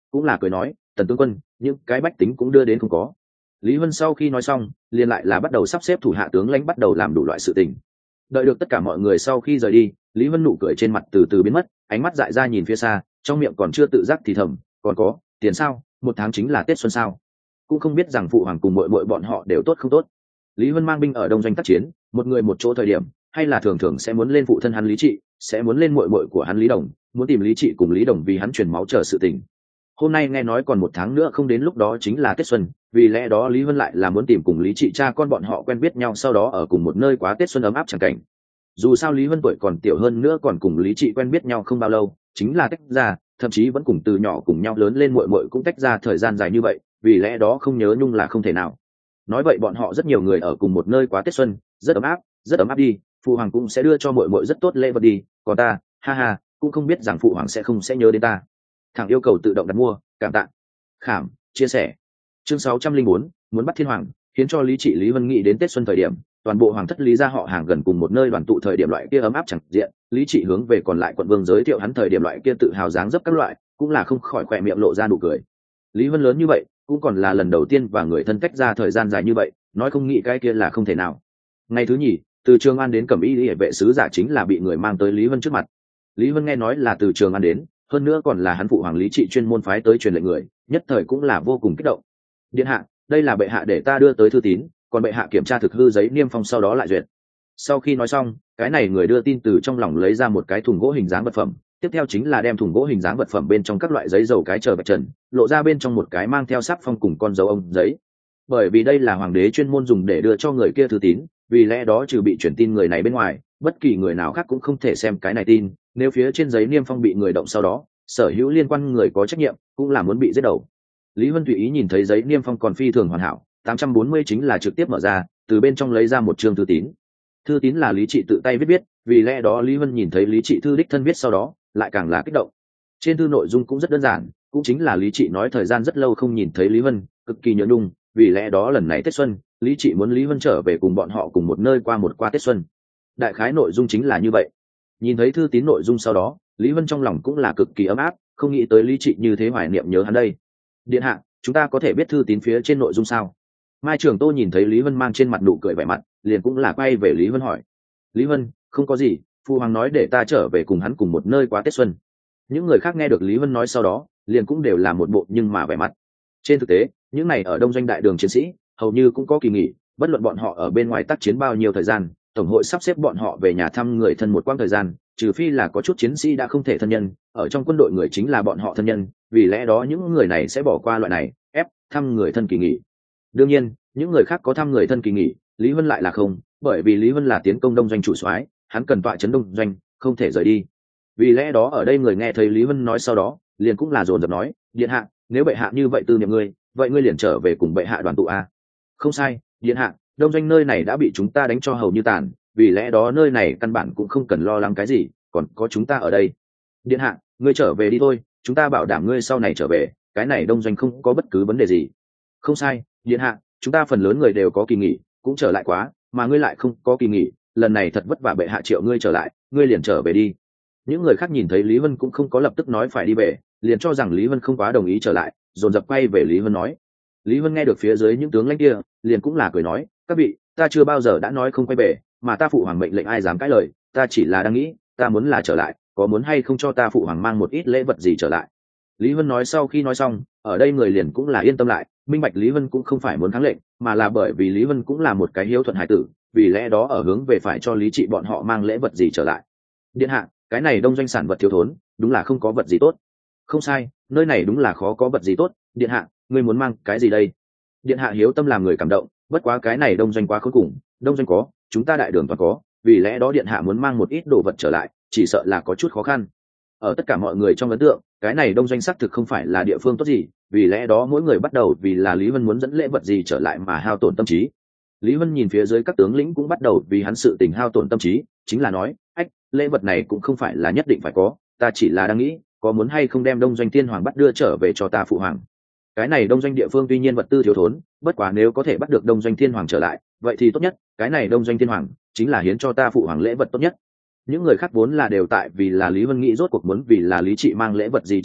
cũng là cười nói, Tần tướng quân, những cái bách tính cũng đưa đến không có. Lý Huân sau khi nói xong, liền lại là bắt đầu sắp xếp thủ hạ tướng lãnh bắt đầu làm đủ loại sự tình. Đợi được tất cả mọi người sau khi rời đi, Lý Huân nụ cười trên mặt từ từ biến mất, ánh mắt dại ra nhìn phía xa, trong miệng còn chưa tự giác thì thầm, còn có tiền sao, 1 tháng chính là Tết xuân sao, cũng không biết rằng phụ hoàng cùng muội muội bọn họ đều tốt không tốt. Lý Huân mang binh ở đông doanh tác chiến, một người một chỗ thời điểm, hay là thường thường sẽ muốn lên phụ thân hắn Lý Trị, sẽ muốn lên muội muội của hắn Lý Đồng, muốn tìm Lý Trị cùng Lý Đồng vì hắn truyền máu chờ sự tình. Hôm nay nghe nói còn 1 tháng nữa không đến lúc đó chính là Tết xuân, vì lẽ đó Lý Huân lại là muốn tìm cùng Lý Trị cha con bọn họ quen biết nhau, sau đó ở cùng một nơi quá Tết xuân ấm áp chẳng cảnh. Dù sao Lý Huân tuổi còn tiểu hơn nữa, còn cùng Lý Trị quen biết nhau không bao lâu, chính là tách ra, thậm chí vẫn cùng từ nhỏ cùng nhau lớn lên, muội muội cũng tách ra thời gian dài như vậy, vì lẽ đó không nhớ nhung là không thể nào. Nói vậy bọn họ rất nhiều người ở cùng một nơi quá Tết xuân, rất ấm áp đi, phụ hoàng cũng sẽ đưa cho muội muội rất tốt lễ vật đi, còn ta, ha ha, cũng không biết rằng phụ hoàng sẽ không sẽ nhớ đến ta. Thằng yêu cầu tự động đặt mua, cảm tạ. Khảm, chia sẻ. Chương 604, muốn bắt thiên hoàng, khiến cho Lý Trị Lý Huân nghĩ đến Tết xuân thời điểm, toàn bộ hoàng thất Lý gia họ hàng gần cùng một nơi đoàn tụ thời điểm loại kia ấm áp chẳng diện, Lý Trị hướng về còn lại quận vương giới thiệu hắn thời điểm loại kia tự hào dáng dấp các loại, cũng là không khỏi khỏe miệng lộ ra nụ cười. Lý Huân lớn như vậy, cũng còn là lần đầu tiên và người thân cách ra thời gian dài như vậy, nói không nghĩ cái kia là không thể nào. Ngày thứ nhì, từ Trường An đến Cẩm Y Liễu vệ sứ giả chính là bị người mang tới Lý Huân trước mặt. Lý Huân nghe nói là từ Trường An đến, hơn nữa còn là hắn phụ hoàng Lý Trị chuyên môn phái tới truyền lệnh người, nhất thời cũng là vô cùng kích động. Điện hạ, đây là bệ hạ để ta đưa tới thư tín, còn bệ hạ kiểm tra thực hư giấy niêm phong sau đó lại duyệt. Sau khi nói xong, cái này người đưa tin từ trong lòng lấy ra một cái thùng gỗ hình dáng vật phẩm, tiếp theo chính là đem thùng gỗ hình dáng vật phẩm bên trong các loại giấy dầu cái chờ vạch trần, lộ ra bên trong một cái mang theo sắc phong cùng con dấu ông giấy. Bởi vì đây là hoàng đế chuyên môn dùng để đưa cho người kia thư tín, vì lẽ đó trừ bị chuyển tin người này bên ngoài, bất kỳ người nào khác cũng không thể xem cái này tin, nếu phía trên giấy niêm phong bị người động sau đó, sở hữu liên quan người có trách nhiệm cũng là muốn bị giết đầu. Lý Huân tùy ý nhìn thấy giấy niêm phong còn phi thường hoàn hảo, 840 chính là trực tiếp mở ra, từ bên trong lấy ra một chương thư tín. Thư tín là Lý Trị tự tay viết, vì lẽ đó Lý Huân nhìn thấy Lý Trị thư đích thân viết sau đó, lại càng là kích động. Trên thư nội dung cũng rất đơn giản, cũng chính là Lý Trị nói thời gian rất lâu không nhìn thấy Lý Huân, cực kỳ nhớ nhung, vì lẽ đó lần này Tết xuân, Lý Trị muốn Lý Huân trở về cùng bọn họ cùng một nơi qua Tết xuân. Đại khái nội dung chính là như vậy. Nhìn thấy thư tín nội dung sau đó, Lý Huân trong lòng cũng là cực kỳ ấm áp, không nghĩ tới Lý Trị như thế hoài niệm nhớ hắn đây. Điện hạ, chúng ta có thể biết thư tín phía trên nội dung sao? Mai Trường Tô nhìn thấy Lý Huân mang trên mặt nụ cười vẻ mặt, liền cũng là quay về Lý Huân hỏi. Lý Huân, không có gì, phụ hoàng nói để ta trở về cùng hắn cùng một nơi qua Tết xuân. Những người khác nghe được Lý Huân nói sau đó, liền cũng đều là một bộ nhưng mà vẻ mặt. Trên thực tế, những này ở đông doanh đại đường chiến sĩ, hầu như cũng có kỳ nghỉ, bất luận bọn họ ở bên ngoài tác chiến bao nhiêu thời gian, tổng hội sắp xếp bọn họ về nhà thăm người thân một quãng thời gian, trừ phi là có chút chiến sĩ đã không thể thân nhân, ở trong quân đội người chính là bọn họ thân nhân, vì lẽ đó những người này sẽ bỏ qua loại này ép thăm người thân kỳ nghỉ. Đương nhiên, những người khác có thăm người thân kỳ nghỉ, Lý Huân lại là không, bởi vì Lý Huân là tiến công đông doanh chủ soái, hắn cần tọa trấn đông doanh, không thể rời đi. Vì lẽ đó ở đây người nghe thấy Lý Huân nói sau đó, liền cũng là dồn dập nói, điện hạ, nếu bệ hạ như vậy tư niệm ngươi, vậy ngươi liền trở về cùng bệ hạ đoàn tụ a. Không sai, điện hạ, đông doanh nơi này đã bị chúng ta đánh cho hầu như tàn, vì lẽ đó nơi này căn bản cũng không cần lo lắng cái gì, còn có chúng ta ở đây. Điện hạ, ngươi trở về đi thôi, chúng ta bảo đảm ngươi sau này trở về, cái này đông doanh không có bất cứ vấn đề gì. Không sai, điện hạ, chúng ta phần lớn người đều có kỳ nghỉ, cũng trở lại quá, mà ngươi lại không có kỳ nghỉ, lần này thật vất vả bệ hạ triệu ngươi trở lại, ngươi liền trở về đi. Những người khác nhìn thấy Lý Huân cũng không có lập tức nói phải đi về, liền cho rằng Lý Huân không quá đồng ý trở lại, dồn dập quay về Lý Huân nói. Lý Huân nghe được phía dưới những tướng lãnh kia, liền cũng là cười nói, các vị, ta chưa bao giờ đã nói không quay về, mà ta phụ hoàng mệnh lệnh ai dám cãi lời, ta chỉ là đang nghĩ, ta muốn là trở lại, có muốn hay không cho ta phụ hoàng mang một ít lễ vật gì trở lại. Lý Huân nói sau khi nói xong, ở đây người liền cũng là yên tâm lại, minh bạch Lý Huân cũng không phải muốn kháng lệnh, mà là bởi vì Lý Huân cũng là một cái hiếu thuận hải tử, vì lẽ đó ở hướng về phải cho Lý Trị bọn họ mang lễ vật gì trở lại. Điện hạ, cái này đông doanh sản vật thiếu thốn, đúng là không có vật gì tốt. Không sai, nơi này đúng là khó có vật gì tốt, điện hạ, ngươi muốn mang cái gì đây? Điện hạ hiếu tâm làm người cảm động, bất quá cái này đông doanh quá khốn cùng, đông doanh có, chúng ta đại đường toàn có, vì lẽ đó điện hạ muốn mang một ít đồ vật trở lại, chỉ sợ là có chút khó khăn. Ở tất cả mọi người trong ấn tượng, cái này đông doanh xác thực không phải là địa phương tốt gì, vì lẽ đó mỗi người bắt đầu vì là Lý Huân muốn dẫn lễ vật gì trở lại mà hao tổn tâm trí. Lý Huân nhìn phía dưới các tướng lĩnh cũng bắt đầu vì hắn sự tình hao tổn tâm trí, chính là nói, ách, lễ vật này cũng không phải là nhất định phải có, ta chỉ là đang nghĩ, có muốn hay không đem đông doanh thiên hoàng bắt đưa trở về cho ta phụ hoàng. Cái này đông doanh địa phương tuy nhiên vật tư thiếu thốn, bất quá nếu có thể bắt được đông doanh thiên hoàng trở lại, vậy thì tốt nhất, cái này đông doanh thiên hoàng chính là hiến cho ta phụ hoàng lễ vật tốt nhất. Những người khác vốn là đều tại vì là Lý Huân nghĩ rốt cuộc muốn vì là Lý Trị mang lễ vật gì trở lại,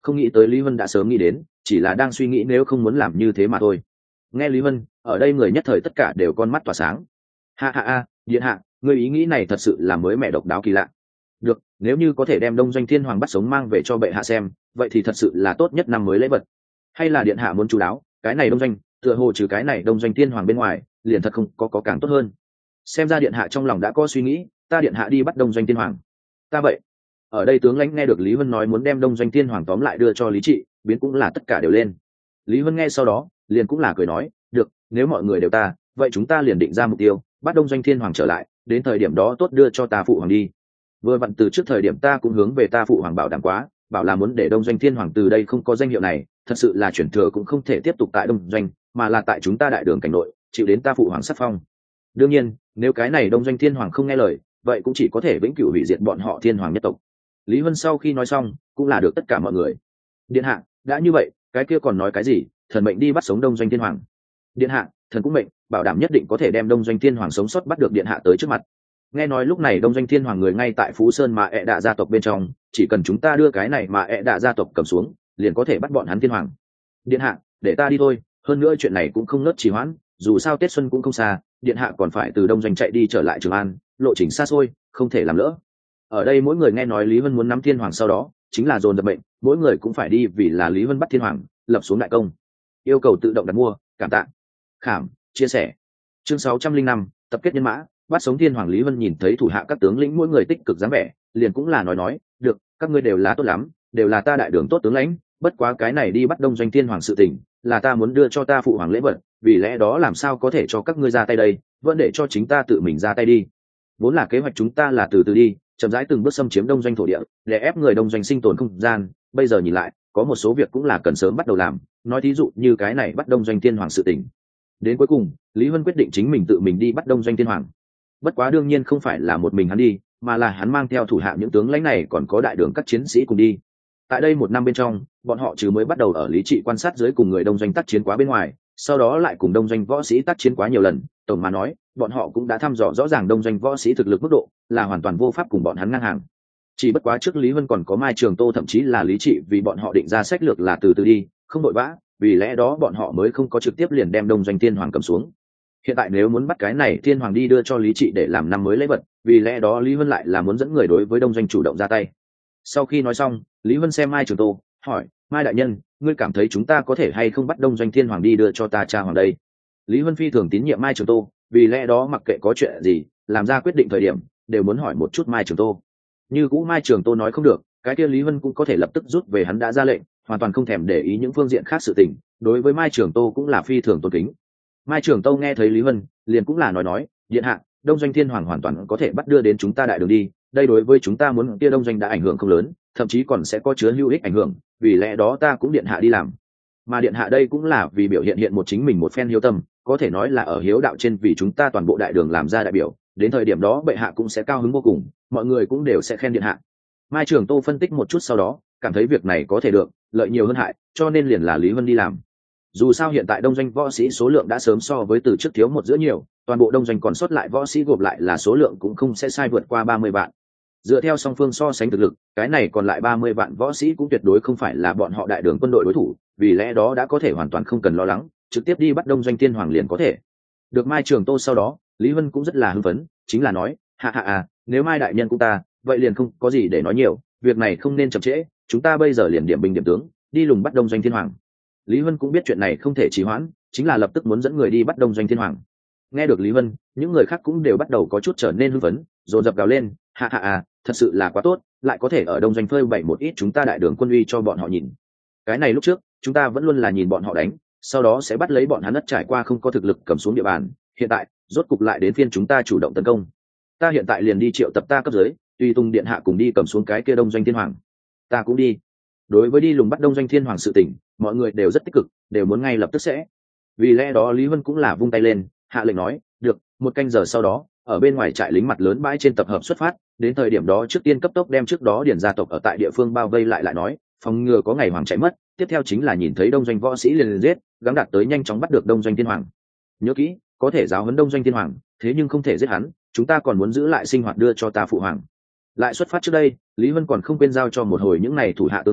không nghĩ tới Lý Vân đã sớm nghĩ đến, chỉ là đang suy nghĩ nếu không muốn làm như thế mà thôi. Nghe Lý Vân, ở đây người nhất thời tất cả đều con mắt tỏa sáng. Ha, điện hạ, người ý nghĩ này thật sự là mới mẻ độc đáo kỳ lạ. Được, nếu như có thể đem Đông Doanh Thiên Hoàng bắt sống mang về cho bệ hạ xem, vậy thì thật sự là tốt nhất năm mới lễ vật. Hay là điện hạ muốn chú đáo, cái này Đông Doanh, tựa hồ trừ cái này Đông Doanh Thiên Hoàng bên ngoài, liền thật không có càng tốt hơn. Xem ra điện hạ trong lòng đã có suy nghĩ, ta điện hạ đi bắt Đông Doanh Thiên Hoàng. Ta vậy. Ở đây tướng lãnh nghe được Lý Vân nói muốn đem Đông Doanh Thiên Hoàng tóm lại đưa cho Lý Trị, biến cũng là tất cả đều lên. Lý Vân nghe sau đó, liền cũng là cười nói, được, nếu mọi người đều ta, vậy chúng ta liền định ra mục tiêu, bắt Đông Doanh Thiên Hoàng trở lại, đến thời điểm đó tốt đưa cho ta phụ hoàng đi. Vừa vặn từ trước thời điểm ta cũng hướng về ta phụ hoàng bảo đảm quá, bảo là muốn để Đông Doanh Thiên Hoàng từ đây không có danh hiệu này, thật sự là chuyển thừa cũng không thể tiếp tục tại Đông Doanh, mà là tại chúng ta đại đường cảnh nội, chịu đến ta phụ hoàng sắc phong. Đương nhiên, nếu cái này Đông Doanh Thiên Hoàng không nghe lời, vậy cũng chỉ có thể vĩnh cửu hủy diệt bọn họ Thiên Hoàng nhất tộc. Lý Vân sau khi nói xong, cũng là được tất cả mọi người. Điện hạ, đã như vậy, cái kia còn nói cái gì, thần mệnh đi bắt sống Đông Doanh Thiên Hoàng. Điện hạ, thần cũng mệnh, bảo đảm nhất định có thể đem Đông Doanh Thiên Hoàng sống sót bắt được điện hạ tới trước mặt. Nghe nói lúc này Đông Doanh Thiên Hoàng người ngay tại Phú Sơn mà ẹ đạ gia tộc bên trong, chỉ cần chúng ta đưa cái này mà ẹ đạ gia tộc cầm xuống, liền có thể bắt bọn hắn Thiên Hoàng. Điện hạ, để ta đi thôi, hơn nữa chuyện này cũng không nớt trì hoãn, dù sao Tết xuân cũng không xa, điện hạ còn phải từ Đông Doanh chạy đi trở lại Trường An, lộ trình xa xôi, không thể làm lỡ. Ở đây mỗi người nghe nói Lý Vân muốn nắm Thiên Hoàng sau đó, chính là dồn dập mệnh, mỗi người cũng phải đi vì là Lý Vân bắt Thiên Hoàng, lập xuống đại công. Yêu cầu tự động đặt mua, cảm tạ. Khảm, chia sẻ. Chương 605, tập kết nhân mã, bắt sống Thiên Hoàng. Lý Vân nhìn thấy thủ hạ các tướng lĩnh mỗi người tích cực dáng vẻ, liền cũng là nói, được, các ngươi đều là tốt lắm, đều là ta đại đường tốt tướng lãnh, bất quá cái này đi bắt Đông Doanh Thiên Hoàng sự tình, là ta muốn đưa cho ta phụ hoàng lễ vật, vì lẽ đó làm sao có thể cho các ngươi ra tay đây, vẫn để cho chính ta tự mình ra tay đi. Vốn là kế hoạch chúng ta là từ từ đi, chậm rãi từng bước xâm chiếm Đông Doanh thổ địa, để ép người Đông Doanh sinh tồn không gian, bây giờ nhìn lại, có một số việc cũng là cần sớm bắt đầu làm, nói thí dụ như cái này bắt Đông Doanh Thiên Hoàng sự tình. Đến cuối cùng, Lý Vân quyết định chính mình tự mình đi bắt Đông Doanh Thiên Hoàng. Bất quá đương nhiên không phải là một mình hắn đi, mà là hắn mang theo thủ hạ những tướng lãnh này còn có đại đường các chiến sĩ cùng đi. Tại đây một năm bên trong, bọn họ trừ mới bắt đầu ở Lý Trị quan sát dưới cùng người Đông Doanh tác chiến quá bên ngoài, sau đó lại cùng Đông Doanh võ sĩ tác chiến quá nhiều lần, tổng mà nói, bọn họ cũng đã thăm dò rõ ràng Đông Doanh võ sĩ thực lực mức độ, là hoàn toàn vô pháp cùng bọn hắn ngang hàng. Chỉ bất quá trước Lý Vân còn có Mai Trường Tô thậm chí là Lý Trị vì bọn họ định ra sách lược là từ từ đi, không vội vã, vì lẽ đó bọn họ mới không có trực tiếp liền đem Đông Doanh Thiên Hoàng cầm xuống. Hiện tại nếu muốn bắt cái này Thiên Hoàng đi đưa cho Lý Trị để làm năm mới lễ vật, vì lẽ đó Lý Vân lại là muốn dẫn người đối với Đông Doanh chủ động ra tay. Sau khi nói xong, Lý Vân xem Mai Trường Tô, hỏi, Mai đại nhân, ngươi cảm thấy chúng ta có thể hay không bắt Đông Doanh Thiên Hoàng đi đưa cho ta cha hoàng đây? Lý Vân phi thường tín nhiệm Mai Trường Tô, vì lẽ đó mặc kệ có chuyện gì, làm ra quyết định thời điểm, đều muốn hỏi một chút Mai Trường Tô. Như cũ Mai Trường Tô nói không được, cái kia Lý Vân cũng có thể lập tức rút về hắn đã ra lệnh, hoàn toàn không thèm để ý những phương diện khác sự tình, đối với Mai Trường Tô cũng là phi thường tôn kính. Mai Trường Tô nghe thấy Lý Vân, liền cũng là nói, điện hạ, Đông Doanh Thiên Hoàng hoàn toàn có thể bắt đưa đến chúng ta đại đường đi, đây đối với chúng ta muốn kia Đông Doanh đã ảnh hưởng không lớn, thậm chí còn sẽ có chứa hữu ích ảnh hưởng, vì lẽ đó ta cũng điện hạ đi làm. Mà điện hạ đây cũng là vì biểu hiện một chính mình một phen hiếu tâm, có thể nói là ở hiếu đạo trên vì chúng ta toàn bộ đại đường làm ra đại biểu, đến thời điểm đó bệ hạ cũng sẽ cao hứng vô cùng, mọi người cũng đều sẽ khen điện hạ. Mai Trường Tô phân tích một chút sau đó, cảm thấy việc này có thể được, lợi nhiều hơn hại, cho nên liền là Lý Vân đi làm. Dù sao hiện tại Đông Doanh võ sĩ số lượng đã sớm so với từ trước thiếu một giữa nhiều, toàn bộ Đông Doanh còn sót lại võ sĩ gộp lại là số lượng cũng không sẽ sai vượt qua 30 vạn. Dựa theo song phương so sánh thực lực, cái này còn lại 30 vạn võ sĩ cũng tuyệt đối không phải là bọn họ đại đường quân đội đối thủ, vì lẽ đó đã có thể hoàn toàn không cần lo lắng, trực tiếp đi bắt Đông Doanh Thiên Hoàng liền có thể. Được Mai Trường Tô sau đó, Lý Vân cũng rất là hưng phấn, chính là nói, nếu Mai đại nhân cũng ta, vậy liền không có gì để nói nhiều, việc này không nên chậm trễ, chúng ta bây giờ liền điểm binh điểm tướng, đi lùng bắt Đông Doanh Thiên Hoàng. Lý Vân cũng biết chuyện này không thể trì hoãn, chính là lập tức muốn dẫn người đi bắt Đông Doanh Thiên Hoàng. Nghe được Lý Vân, những người khác cũng đều bắt đầu có chút trở nên hưng phấn, dồn dập gào lên, thật sự là quá tốt, lại có thể ở Đông Doanh phơi bày một ít chúng ta đại đường quân uy cho bọn họ nhìn. Cái này lúc trước, chúng ta vẫn luôn là nhìn bọn họ đánh, sau đó sẽ bắt lấy bọn hắn đất trải qua không có thực lực cầm xuống địa bàn, hiện tại, rốt cục lại đến phiên chúng ta chủ động tấn công. Ta hiện tại liền đi triệu tập ta cấp dưới, tùy tùng điện hạ cùng đi cầm xuống cái kia Đông Doanh Thiên Hoàng. Ta cũng đi. Đối với đi lùng bắt Đông Doanh Thiên Hoàng sự tình, mọi người đều rất tích cực, đều muốn ngay lập tức sẽ. Vì lẽ đó Lý Vân cũng là vung tay lên, hạ lệnh nói, được, 1 canh giờ sau đó, ở bên ngoài trại lính mặt lớn bãi trên tập hợp xuất phát, đến thời điểm đó trước tiên cấp tốc đem trước đó điển gia tộc ở tại địa phương bao vây lại nói, phòng ngừa có ngày hoàng chạy mất, tiếp theo chính là nhìn thấy Đông Doanh võ sĩ liền giết, gắng đạt tới nhanh chóng bắt được Đông Doanh Thiên Hoàng. Nhớ kỹ, có thể giáo huấn Đông Doanh Thiên Hoàng, thế nhưng không thể giết hắn, chúng ta còn muốn giữ lại sinh hoạt đưa cho ta phụ hoàng. Lại xuất phát trước đây, Lý Vân còn không quên giao cho một hồi những này thủ hạ tướng lãnh,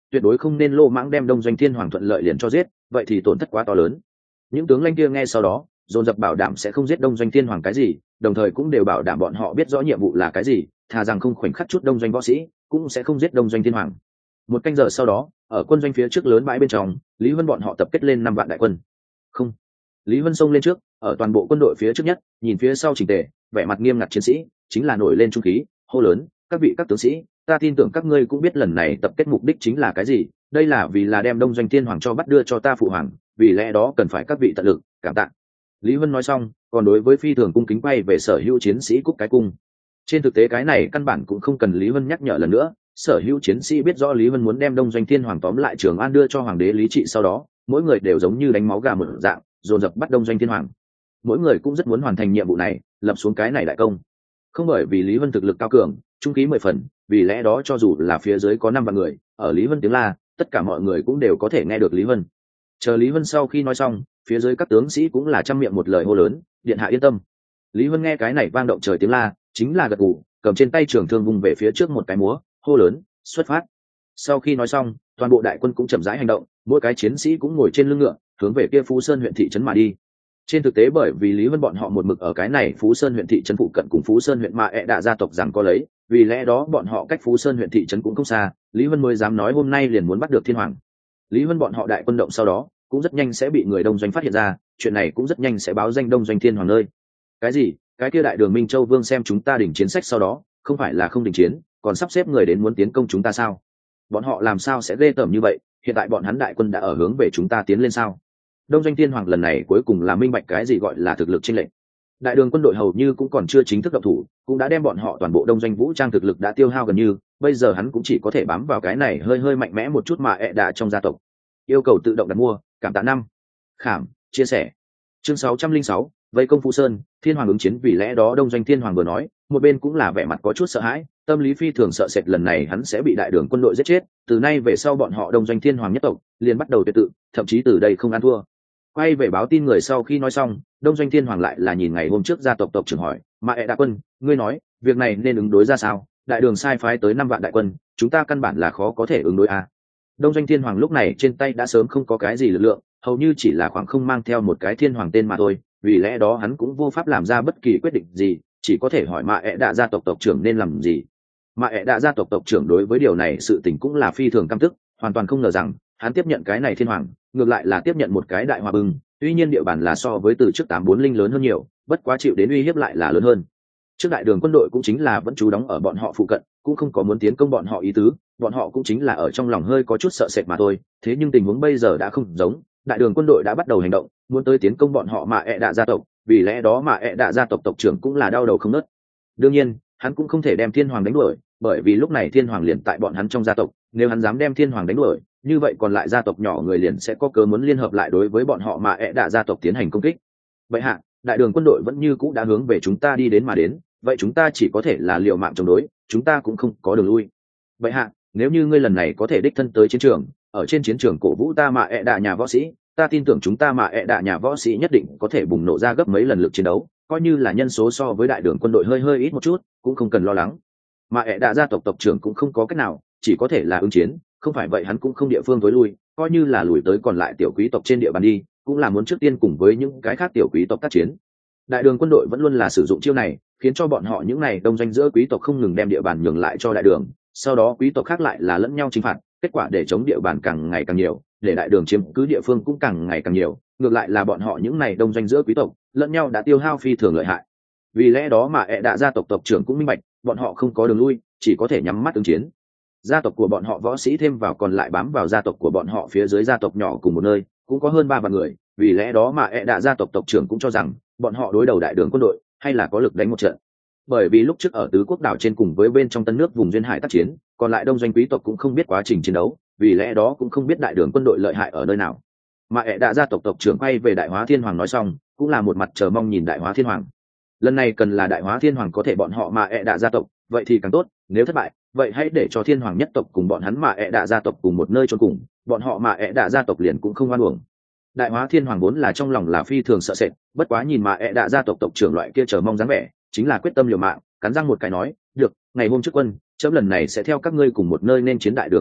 tuyệt đối không nên lô mãng đem đông doanh thiên hoàng thuận lợi liền cho giết, vậy thì tổn thất quá to lớn. Những tướng lãnh kia nghe sau đó dồn dập bảo đảm sẽ không giết đông doanh thiên hoàng cái gì, đồng thời cũng đều bảo đảm bọn họ biết rõ nhiệm vụ là cái gì, thà rằng không khoảnh khắc chút đông doanh võ sĩ cũng sẽ không giết đông doanh thiên hoàng. Một canh giờ sau đó, ở quân doanh phía trước lớn bãi bên trong, Lý Huân bọn họ tập kết lên 5 vạn đại quân. Không, Lý Huân xông lên trước, ở toàn bộ quân đội phía trước nhất, nhìn phía sau chỉnh tề, vẻ mặt nghiêm ngặt chiến sĩ, chính là nổi lên trung khí, hô lớn: các vị các tướng sĩ, ta tin tưởng các ngươi cũng biết lần này tập kết mục đích chính là cái gì, đây là vì là đem đông doanh thiên hoàng cho bắt đưa cho ta phụ hoàng, vì lẽ đó cần phải các vị tận lực, cảm tạ. Lý Huân nói xong, còn đối với phi thường cung kính quay về sở hữu chiến sĩ cúc cái cung. Trên thực tế cái này căn bản cũng không cần Lý Huân nhắc nhở lần nữa, sở hữu chiến sĩ biết rõ Lý Huân muốn đem đông doanh thiên hoàng tóm lại Trường An đưa cho hoàng đế Lý Trị, sau đó mỗi người đều giống như đánh máu gà một dạng dồn dập bắt đông doanh thiên hoàng. Mỗi người cũng rất muốn hoàn thành nhiệm vụ này, lập xuống cái này đại công. Không bởi vì Lý Huân thực lực cao cường, trung khí 10 phần, vì lẽ đó cho dù là phía dưới có 5 vạn người, ở Lý Huân tiếng la, tất cả mọi người cũng đều có thể nghe được Lý Huân. Chờ Lý Huân sau khi nói xong, phía dưới các tướng sĩ cũng là trăm miệng một lời hô lớn: điện hạ yên tâm. Lý Huân nghe cái này vang động trời tiếng la, chính là gật gù, cầm trên tay trường thương vung về phía trước một cái múa, hô lớn: xuất phát. Sau khi nói xong, toàn bộ đại quân cũng chậm rãi hành động, mỗi cái chiến sĩ cũng ngồi trên lưng ngựa, hướng về kia Phú Sơn huyện thị trấn mà đi. Trên thực tế bởi vì Lý Huân bọn họ một mực ở cái này Phú Sơn huyện thị trấn phụ cận cùng Phú Sơn huyện Mạ ẹ Đạ gia tộc rằng có lấy, vì lẽ đó bọn họ cách Phú Sơn huyện thị trấn cũng không xa, Lý Huân mới dám nói hôm nay liền muốn bắt được thiên hoàng. Lý Huân bọn họ đại quân động sau đó, cũng rất nhanh sẽ bị người đông doanh phát hiện ra, chuyện này cũng rất nhanh sẽ báo danh đông doanh thiên hoàng nơi. Cái gì? Cái kia đại đường Minh Châu Vương xem chúng ta đỉnh chiến sách sau đó, không phải là không đình chiến, còn sắp xếp người đến muốn tiến công chúng ta sao? Bọn họ làm sao sẽ ghê tởm như vậy? Hiện tại bọn hắn đại quân đã ở hướng về chúng ta tiến lên sao? Đông doanh thiên hoàng lần này cuối cùng là minh bạch cái gì gọi là thực lực chênh lệch. Đại đường quân đội hầu như cũng còn chưa chính thức động thủ, cũng đã đem bọn họ toàn bộ đông doanh vũ trang thực lực đã tiêu hao gần như, bây giờ hắn cũng chỉ có thể bám vào cái này hơi hơi mạnh mẽ một chút mà ẹ đạ trong gia tộc. Yêu cầu tự động đặt mua, cảm tạ năm. Khảm, chia sẻ. Chương 606, vây công Phú Sơn, thiên hoàng ứng chiến, vì lẽ đó đông doanh thiên hoàng vừa nói, một bên cũng là vẻ mặt có chút sợ hãi, tâm lý phi thường sợ sệt lần này hắn sẽ bị đại đường quân đội giết chết, từ nay về sau bọn họ đông doanh thiên hoàng nhất tộc liền bắt đầu tuyệt tự, thậm chí từ đây không ăn thua. Quay về báo tin người sau khi nói xong, đông doanh thiên hoàng lại là nhìn ngày hôm trước gia tộc tộc trưởng hỏi: mà ẹ đạ quân, ngươi nói việc này nên ứng đối ra sao? Đại đường sai phái tới 5 vạn đại quân, chúng ta căn bản là khó có thể ứng đối à? Đông doanh thiên hoàng lúc này trên tay đã sớm không có cái gì lực lượng, hầu như chỉ là khoảng không mang theo một cái thiên hoàng tên mà thôi, vì lẽ đó hắn cũng vô pháp làm ra bất kỳ quyết định gì, chỉ có thể hỏi mà ẹ đạ gia tộc tộc trưởng nên làm gì. Mà ẹ đạ gia tộc tộc trưởng đối với điều này sự tình cũng là phi thường căm tức, hoàn toàn không ngờ rằng hắn tiếp nhận cái này thiên hoàng, ngược lại là tiếp nhận một cái đại hòa bừng, tuy nhiên địa bàn là so với từ trước 840 lớn hơn nhiều, bất quá chịu đến uy hiếp lại là lớn hơn. Trước đại đường quân đội cũng chính là vẫn trú đóng ở bọn họ phụ cận, cũng không có muốn tiến công bọn họ ý tứ, bọn họ cũng chính là ở trong lòng hơi có chút sợ sệt mà thôi. Thế nhưng tình huống bây giờ đã không giống, đại đường quân đội đã bắt đầu hành động, muốn tới tiến công bọn họ mà ẹ đạ gia tộc, vì lẽ đó mà ẹ đạ gia tộc tộc trưởng cũng là đau đầu không nớt. Đương nhiên hắn cũng không thể đem thiên hoàng đánh đuổi, bởi vì lúc này thiên hoàng liền tại bọn hắn trong gia tộc, nếu hắn dám đem thiên hoàng đánh đuổi, như vậy còn lại gia tộc nhỏ người liền sẽ có cớ muốn liên hợp lại đối với bọn họ mà ẹ đạ gia tộc tiến hành công kích. Vậy hạ, đại đường quân đội vẫn như cũ đã hướng về chúng ta đi đến mà đến, vậy chúng ta chỉ có thể là liều mạng chống đối, chúng ta cũng không có đường lui. Vậy hạ, nếu như ngươi lần này có thể đích thân tới chiến trường, ở trên chiến trường cổ vũ ta mà ẹ đạ nhà võ sĩ, ta tin tưởng chúng ta mà ẹ đạ nhà võ sĩ nhất định có thể bùng nổ ra gấp mấy lần lực chiến đấu, coi như là nhân số so với đại đường quân đội hơi ít một chút, cũng không cần lo lắng. Mà ẹ đạ gia tộc tộc trưởng cũng không có cách nào, chỉ có thể là ứng chiến, không phải vậy hắn cũng không địa phương tối lui, coi như là lùi tới còn lại tiểu quý tộc trên địa bàn đi, cũng là muốn trước tiên cùng với những cái khác tiểu quý tộc tác chiến. Đại đường quân đội vẫn luôn là sử dụng chiêu này, khiến cho bọn họ những này đông doanh giữa quý tộc không ngừng đem địa bàn nhường lại cho đại đường, sau đó quý tộc khác lại là lẫn nhau chinh phạt, kết quả để chống địa bàn càng ngày càng nhiều, để đại đường chiếm cứ địa phương cũng càng ngày càng nhiều, ngược lại là bọn họ những này đông doanh giữa quý tộc lẫn nhau đã tiêu hao phi thường lợi hại. Vì lẽ đó mà ẹ đạ gia tộc tộc trưởng cũng minh bạch, bọn họ không có đường lui, chỉ có thể nhắm mắt ứng chiến. Gia tộc của bọn họ võ sĩ thêm vào còn lại bám vào gia tộc của bọn họ phía dưới gia tộc nhỏ cùng một nơi, cũng có hơn 3 vạn người, vì lẽ đó mà ẹ đạ gia tộc tộc trưởng cũng cho rằng bọn họ đối đầu đại đường quân đội hay là có lực đánh một trận. Bởi vì lúc trước ở tứ quốc đảo trên cùng với bên trong tân nước vùng duyên hải tác chiến, còn lại đông doanh quý tộc cũng không biết quá trình chiến đấu, vì lẽ đó cũng không biết đại đường quân đội lợi hại ở nơi nào. Mà ẹ đạ gia tộc tộc trưởng quay về đại hóa thiên hoàng nói xong, cũng là một mặt chờ mong nhìn đại hóa thiên hoàng. Lần này cần là đại hóa thiên hoàng có thể bọn họ mà ẹ đạ gia tộc, vậy thì càng tốt, nếu thất bại, vậy hãy để cho thiên hoàng nhất tộc cùng bọn hắn mà ẹ đạ gia tộc cùng một nơi chôn cùng, bọn họ mà ẹ đạ gia tộc liền cũng không oan uổng. Đại hóa thiên hoàng vốn là trong lòng là phi thường sợ sệt, bất quá nhìn mà ẹ đạ gia tộc tộc trưởng loại kia chờ mong dáng vẻ, chính là quyết tâm liều mạng, cắn răng một cái nói: được, ngày hôm trước quân, chấm lần này sẽ theo các ngươi cùng một nơi nên chiến đại đường quân đội,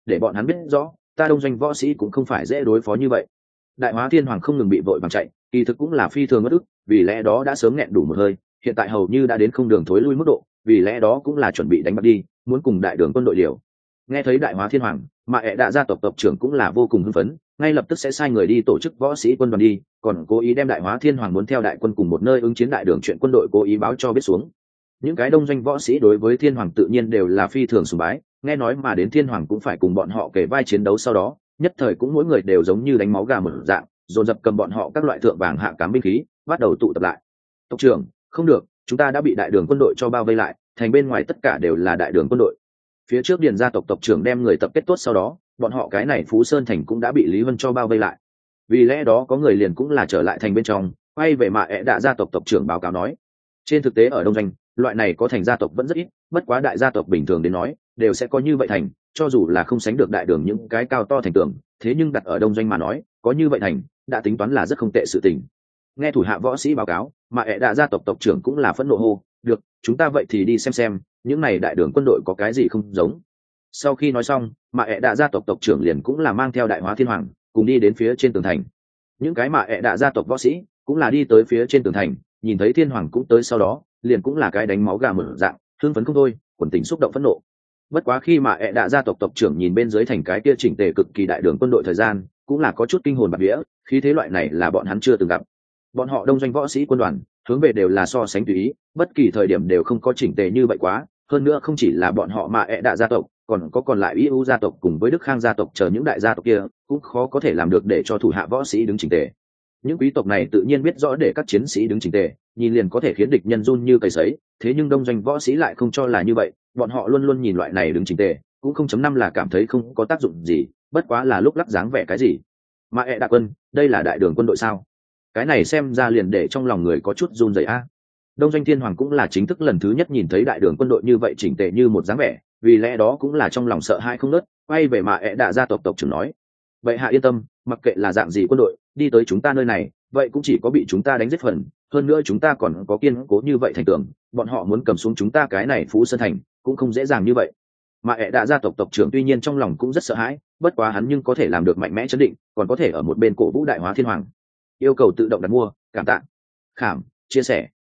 để bọn hắn biết rõ ta đông doanh võ sĩ cũng không phải dễ đối phó như vậy. Đại Hóa Thiên Hoàng không ngừng bị vội vàng chạy, kỳ thực cũng là phi thường bất ức, vì lẽ đó đã sớm nghẹn đủ một hơi, hiện tại hầu như đã đến không đường thối lui mức độ, vì lẽ đó cũng là chuẩn bị đánh bạc đi, muốn cùng đại đường quân đội liều. Nghe thấy Đại Hóa Thiên Hoàng, mà ẹ đạ gia tộc tộc trưởng cũng là vô cùng hưng phấn, ngay lập tức sẽ sai người đi tổ chức võ sĩ quân đoàn đi, còn cố ý đem Đại Hóa Thiên Hoàng muốn theo đại quân cùng một nơi ứng chiến đại đường chuyện quân đội cố ý báo cho biết xuống. Những cái đông doanh võ sĩ đối với Thiên Hoàng tự nhiên đều là phi thường sùng bái, nghe nói mà đến Thiên Hoàng cũng phải cùng bọn họ kể vai chiến đấu, sau đó nhất thời cũng mỗi người đều giống như đánh máu gà mở dạng, dồn dập cầm bọn họ các loại thượng vàng hạ cám binh khí bắt đầu tụ tập lại. Tộc trưởng, không được, chúng ta đã bị đại đường quân đội cho bao vây lại, thành bên ngoài tất cả đều là đại đường quân đội. Phía trước Điền gia tộc tộc trưởng đem người tập kết tốt, sau đó bọn họ cái này Phú Sơn thành cũng đã bị Lý Vân cho bao vây lại. Vì lẽ đó có người liền cũng là trở lại thành bên trong, quay về mà ẹ đạ gia tộc tộc trưởng báo cáo nói, trên thực tế ở đông doanh loại này có thành gia tộc vẫn rất ít, bất quá đại gia tộc bình thường đến nói đều sẽ có như vậy thành, cho dù là không sánh được đại đường những cái cao to thành tường, thế nhưng đặt ở đông doanh mà nói có như vậy thành đã tính toán là rất không tệ sự tình. Nghe thủ hạ võ sĩ báo cáo, mà ẹ đạ gia tộc tộc trưởng cũng là phẫn nộ hô, được, chúng ta vậy thì đi xem những này đại đường quân đội có cái gì không giống. Sau khi nói xong, mà ẹ đạ gia tộc tộc trưởng liền cũng là mang theo Đại Hóa Thiên Hoàng cùng đi đến phía trên tường thành. Những cái mà ẹ đạ gia tộc võ sĩ cũng là đi tới phía trên tường thành, nhìn thấy Thiên Hoàng cũng tới, sau đó liền cũng là cái đánh máu gà mở dạng, hưng phấn không thôi, quần tình xúc động phẫn nộ. Bất quá khi mà ẹ đạ gia tộc tộc trưởng nhìn bên dưới thành cái kia chỉnh tề cực kỳ đại đường quân đội thời gian, cũng là có chút kinh hồn bạt vía, khí thế loại này là bọn hắn chưa từng gặp. Bọn họ đông doanh võ sĩ quân đoàn hướng về đều là so sánh tùy ý, bất kỳ thời điểm đều không có chỉnh tề như vậy quá, hơn nữa không chỉ là bọn họ mà ẹ đạ gia tộc, còn có còn lại EU gia tộc cùng với Đức Khang gia tộc chờ những đại gia tộc kia cũng khó có thể làm được để cho thủ hạ võ sĩ đứng chỉnh tề. Những quý tộc này tự nhiên biết rõ để các chiến sĩ đứng chỉnh tề, nhìn liền có thể khiến địch nhân run như cầy sấy, thế nhưng đông doanh võ sĩ lại không cho là như vậy, bọn họ luôn luôn nhìn loại này đứng chỉnh tề, cũng 0.5 là cảm thấy không có tác dụng gì, bất quá là lúc lắc dáng vẻ cái gì. Mà ẹ đạ quân, đây là đại đường quân đội sao? Cái này xem ra liền để trong lòng người có chút run rẩy a. Đông doanh Thiên Hoàng cũng là chính thức lần thứ nhất nhìn thấy đại đường quân đội như vậy chỉnh tề như một dáng vẻ, vì lẽ đó cũng là trong lòng sợ hãi không nớt, quay về mà ẹ đạ gia tộc tộc trưởng nói, vậy hạ yên tâm, mặc kệ là dạng gì quân đội đi tới chúng ta nơi này, vậy cũng chỉ có bị chúng ta đánh giết phần, hơn nữa chúng ta còn có kiên cố như vậy thành tưởng, bọn họ muốn cầm xuống chúng ta cái này Phú Sơn thành cũng không dễ dàng như vậy. Mà ẹ đạ gia tộc tộc trưởng tuy nhiên trong lòng cũng rất sợ hãi, bất quá hắn nhưng có thể làm được mạnh mẽ chấn định, còn có thể ở một bên cổ vũ Đại Hóa Thiên Hoàng. Yêu cầu tự động đặt mua, cảm tạ, khảm, chia sẻ.